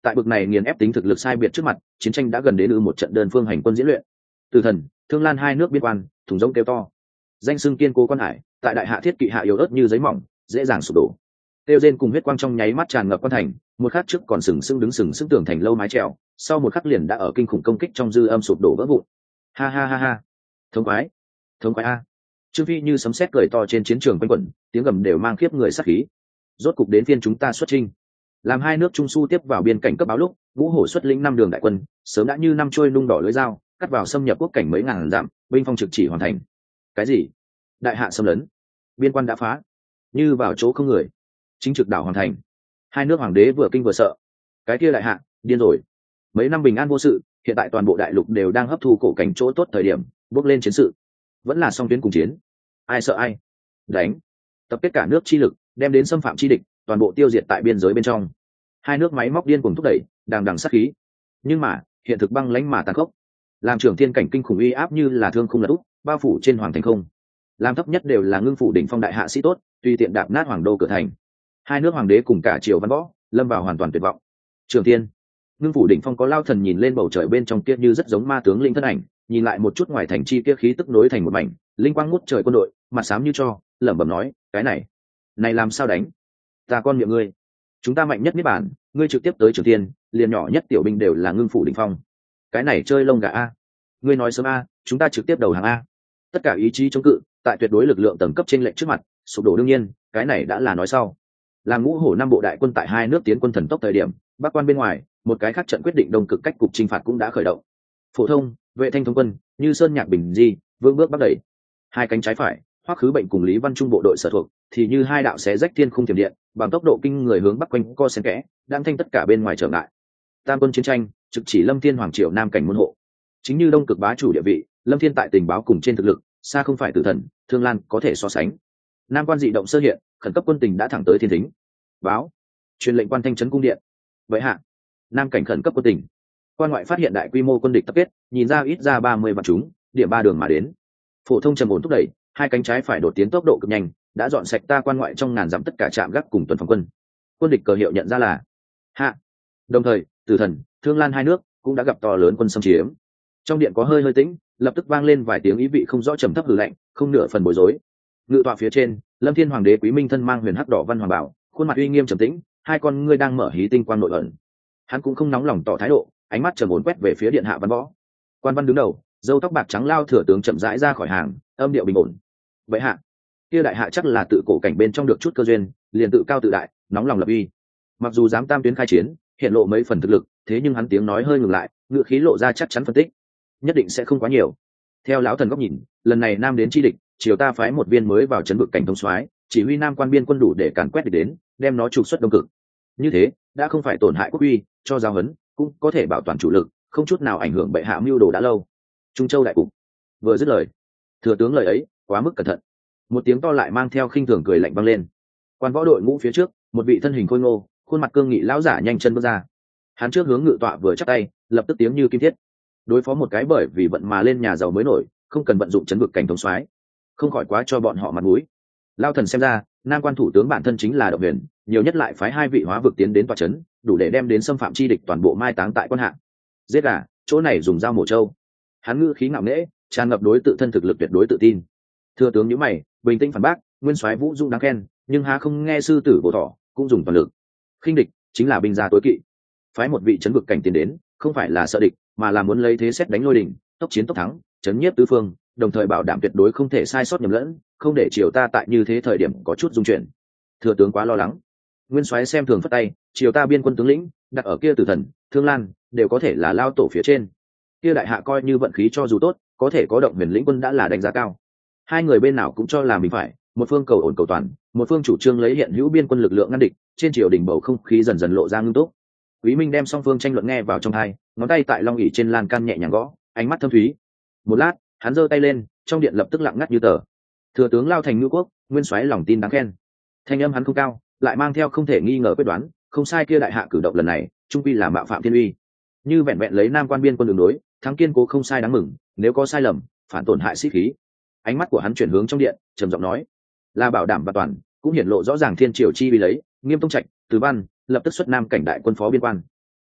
tại bực này nghiền ép tính thực lực sai biệt trước mặt, chiến tranh đã gần đến một trận đơn phương hành quân diễn luyện. Từ Thần, Thương Lan hai nước biên quan, thùng rỗng kêu to. Danh xưng kiên cố quan hải, tại đại hạ thiết kỵ hạ yếu ớt như giấy mỏng, dễ dàng sụp đổ. Tiêu Diên cùng huyết quang trong nháy mắt tràn ngập quan thành, một khắc trước còn sừng sững tường thành lâu mái trèo, sau một khắc liền đã ở kinh khủng công kích trong dư âm sụp đổ vỡ vụn. Ha ha ha ha, thống khoái a. Trương Phi như sấm sét cười to trên chiến trường quanh quẩn, tiếng gầm đều mang khiếp người sát khí. Rốt cục đến phiên chúng ta xuất chinh. Làm hai nước Trung Su tiếp vào biên cảnh cấp báo lúc, Vũ Hổ xuất lĩnh 5 đường đại quân, sớm đã như năm trôi nung đỏ lưỡi dao, cắt vào xâm nhập quốc cảnh mấy ngàn dặm, binh phong trực chỉ hoàn thành. Cái gì? Đại hạ xâm lấn, biên quan đã phá, như vào chỗ không người, chính trực đảo hoàn thành. Hai nước hoàng đế vừa kinh vừa sợ. Cái kia đại hạ, điên rồi. Mấy năm bình an vô sự, hiện tại toàn bộ đại lục đều đang hấp thu cổ cảnh chỗ tốt thời điểm, bước lên chiến sự. Vẫn là song tuyến cùng chiến. Ai sợ ai? Đánh. Tập kết cả nước chi lực, đem đến xâm phạm chi địch, toàn bộ tiêu diệt tại biên giới bên trong. Hai nước máy móc điên cùng thúc đẩy, đằng đằng sát khí. Nhưng mà, hiện thực băng lãnh mà tàn khốc. Làm trưởng thiên cảnh kinh khủng uy áp như là thương không lật úp, bao phủ trên hoàng thành không. Làm thấp nhất đều là ngưng phủ đỉnh phong đại hạ sĩ tốt, tùy tiện đạp nát hoàng đô cửa thành. Hai nước hoàng đế cùng cả triều văn võ, lâm vào hoàn toàn tuyệt vọng. Trường Thiên, ngưng phủ đỉnh phong có lao thần nhìn lên bầu trời bên trong kia như rất giống ma tướng linh thân ảnh, nhìn lại một chút ngoài thành chi kia khí tức nối thành một mảnh, linh quang ngút trời quân đội, mặt xám như cho, lẩm bẩm nói, cái này làm sao đánh? Ta con miệng ngươi, chúng ta mạnh nhất niết bản, ngươi trực tiếp tới Trường Thiên, liền nhỏ nhất tiểu binh đều là ngưng phủ đỉnh phong. Cái này chơi lông gà a. Ngươi nói sớm a, chúng ta trực tiếp đầu hàng a. Tất cả ý chí chống cự, tại tuyệt đối lực lượng tầng cấp trên lệnh trước mặt, sụp đổ đương nhiên, cái này đã là nói sau. Làm Ngũ Hổ năm bộ đại quân tại hai nước tiến quân thần tốc thời điểm, bắc quan bên ngoài, một cái khác trận quyết định đông cực cách cục chinh phạt cũng đã khởi động. Phổ thông, vệ thanh thống quân, như sơn nhạc bình di, vương bước bắc đẩy. Hai cánh trái phải, Hoắc Khứ Bệnh cùng Lý Văn Trung bộ đội sở thuộc, thì như hai đạo xé rách thiên khung tiềm điện, bằng tốc độ kinh người hướng bắc quanh co xen kẽ, đang thanh tất cả bên ngoài trở ngại. Tam quân chiến tranh, trực chỉ Lâm Thiên hoàng triều nam cảnh môn hộ. Chính như đông cực bá chủ địa vị, Lâm Thiên tại tình báo cùng trên thực lực, xa không phải Tử Thần, Thương Lan có thể so sánh. Nam quan dị động sơ hiện, khẩn cấp quân tình đã thẳng tới thiên thính. Báo, truyền lệnh quan thanh trấn cung điện. Vậy hạ, nam cảnh khẩn cấp quân tình. Quan ngoại phát hiện đại quy mô quân địch tập kết, nhìn ra ít ra 30 vạn chúng, điểm 3 đường mà đến. Phổ thông trầm ổn thúc đẩy, hai cánh trái phải đột tiến tốc độ cực nhanh, đã dọn sạch ta quan ngoại trong ngàn dặm tất cả trạm gác cùng tuần phòng quân. Quân địch cờ hiệu nhận ra là hạ. Đồng thời, Tử Thần, Thương Lan hai nước cũng đã gặp to lớn quân xâm chiếm. Trong điện có hơi tĩnh, lập tức vang lên vài tiếng ý vị không rõ trầm thấp hừ lạnh, không nửa phần bối rối. Ngự tọa phía trên, Lâm Thiên hoàng đế quý minh thân mang huyền hắc đỏ văn hoàng bảo, khuôn mặt uy nghiêm trầm tĩnh, hai con ngươi đang mở hí tinh quang nội ẩn. Hắn cũng không nóng lòng tỏ thái độ, ánh mắt trầm ổn quét về phía điện hạ văn võ. Quan văn đứng đầu, râu tóc bạc trắng lao thừa tướng chậm rãi ra khỏi hàng, âm điệu bình ổn. Vậy hạ, kia đại hạ chắc là tự cổ cảnh bên trong được chút cơ duyên, liền tự cao tự đại, nóng lòng lập uy. Mặc dù dám tam tuyến khai chiến, hiện lộ mấy phần thực lực, thế nhưng hắn tiếng nói hơi ngừng lại, ngựa khí lộ ra chắc chắn phân tích, nhất định sẽ không quá nhiều. Theo lão thần góc nhìn, lần này nam đến chi địch, triều ta phái một viên mới vào trấn vực cảnh thông soái, chỉ huy nam quan biên quân đủ để càn quét địch đến, đem nó trục xuất đông cực. Như thế đã không phải tổn hại quốc uy, cho giáo huấn cũng có thể bảo toàn chủ lực, không chút nào ảnh hưởng bệ hạ mưu đồ đã lâu. Trung Châu đại cục. Vừa dứt lời, thừa tướng lời ấy quá mức cẩn thận. Một tiếng to lại mang theo khinh thường cười lạnh vang lên. Quan võ đội ngũ phía trước, một vị thân hình khôi ngô, khuôn mặt cương nghị lão giả nhanh chân bước ra. Hắn trước hướng ngự tọa vừa chắp tay, lập tức tiếng như kim thiết. Đối phó một cái bởi vì vận mà lên nhà giàu mới nổi, không cần vận dụng chấn vực cảnh thống soái, không khỏi quá cho bọn họ mặt mũi. Lao thần xem ra, nam quan thủ tướng bản thân chính là động huyền, nhiều nhất lại phái hai vị hóa vực tiến đến tòa trấn, đủ để đem đến xâm phạm chi địch toàn bộ mai táng tại quan hạ. Giết gà, chỗ này dùng dao mổ trâu. Hắn ngữ khí ngạo nghễ, tràn ngập đối tự thân thực lực tuyệt đối tự tin. Thừa tướng nhíu mày, bình tĩnh phản bác, nguyên soái vũ dung đáng khen, nhưng há không nghe sư tử bổ thọ, cũng dùng toàn lực. Khinh địch chính là binh gia tối kỵ. Phái một vị chấn vực cảnh tiến đến, không phải là sợ địch, mà là muốn lấy thế xét đánh lôi đỉnh, tốc chiến tốc thắng, chấn nhiếp tứ phương, đồng thời bảo đảm tuyệt đối không thể sai sót nhầm lẫn, không để triều ta tại như thế thời điểm có chút dung chuyển. Thừa tướng quá lo lắng. Nguyên soái xem thường phất tay, triều ta biên quân tướng lĩnh đặt ở kia Tử Thần, Thương Lan đều có thể là lao tổ phía trên. Kia đại hạ coi như vận khí cho dù tốt, có thể có động huyền lĩnh quân đã là đánh giá cao. Hai người bên nào cũng cho là mình phải, một phương cầu ổn cầu toàn, một phương chủ trương lấy hiện hữu biên quân lực lượng ngăn địch, trên triều đình bầu không khí dần dần lộ ra ngưng túc. Quý Minh đem song phương tranh luận nghe vào trong tai, ngón tay tại long ỷ trên lan can nhẹ nhàng gõ, ánh mắt thâm thúy. Một lát, hắn giơ tay lên, trong điện lập tức lặng ngắt như tờ. Thừa tướng lao thành ngữ quốc, nguyên soái lòng tin đáng khen. Thanh âm hắn không cao, lại mang theo không thể nghi ngờ quyết đoán, không sai kia đại hạ cử động lần này, trung quy là mạo phạm thiên uy. Như vẹn vẹn lấy nam quan biên quân đường đối, thắng kiên cố không sai đáng mừng, nếu có sai lầm, phản tổn hại sĩ khí. Ánh mắt của hắn chuyển hướng trong điện, trầm giọng nói, là bảo đảm và toàn, cũng hiển lộ rõ ràng thiên triều chi vì lấy, Nghiêm Tông Trạch, Từ Văn lập tức xuất nam cảnh đại quân phó biên quan.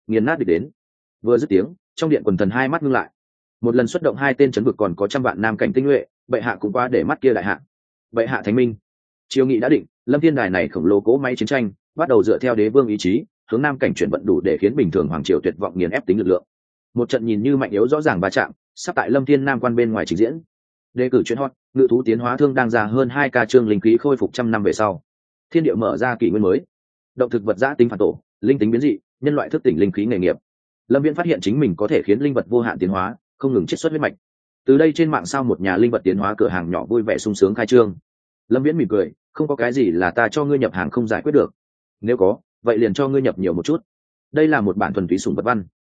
nghiền nát địch đến. Vừa dứt tiếng, trong điện quần thần hai mắt ngưng lại. Một lần xuất động 2 tên trấn vực còn có trăm vạn nam cảnh tinh nhuệ, bệ hạ cũng quá để mắt kia đại hạ. Bệ hạ thánh minh. Triều nghị đã định, Lâm Thiên Đài này khổng lồ cỗ máy chiến tranh, bắt đầu dựa theo đế vương ý chí, hướng nam cảnh chuyển vận đủ để khiến bình thường hoàng triều tuyệt vọng nghiền ép tính lực lượng. Một trận nhìn như mạnh yếu rõ ràng va chạm, sắp tại Lâm Thiên Nam quan bên ngoài trình diễn. Đề cử chuyên hot, ngự thú tiến hóa thương đang ra hơn 2 ca chương linh khí khôi phục trăm năm về sau. Thiên địa mở ra kỷ nguyên mới. Động thực vật giã tính phản tổ, linh tính biến dị, nhân loại thức tỉnh linh khí nghề nghiệp. Lâm Viễn phát hiện chính mình có thể khiến linh vật vô hạn tiến hóa, không ngừng chiết xuất huyết mạch. Từ đây trên mạng sao một nhà linh vật tiến hóa cửa hàng nhỏ vui vẻ sung sướng khai trương. Lâm Viễn mỉm cười, không có cái gì là ta cho ngươi nhập hàng không giải quyết được. Nếu có, vậy liền cho ngươi nhập nhiều một chút. Đây là một bản thuần túy sủng vật văn.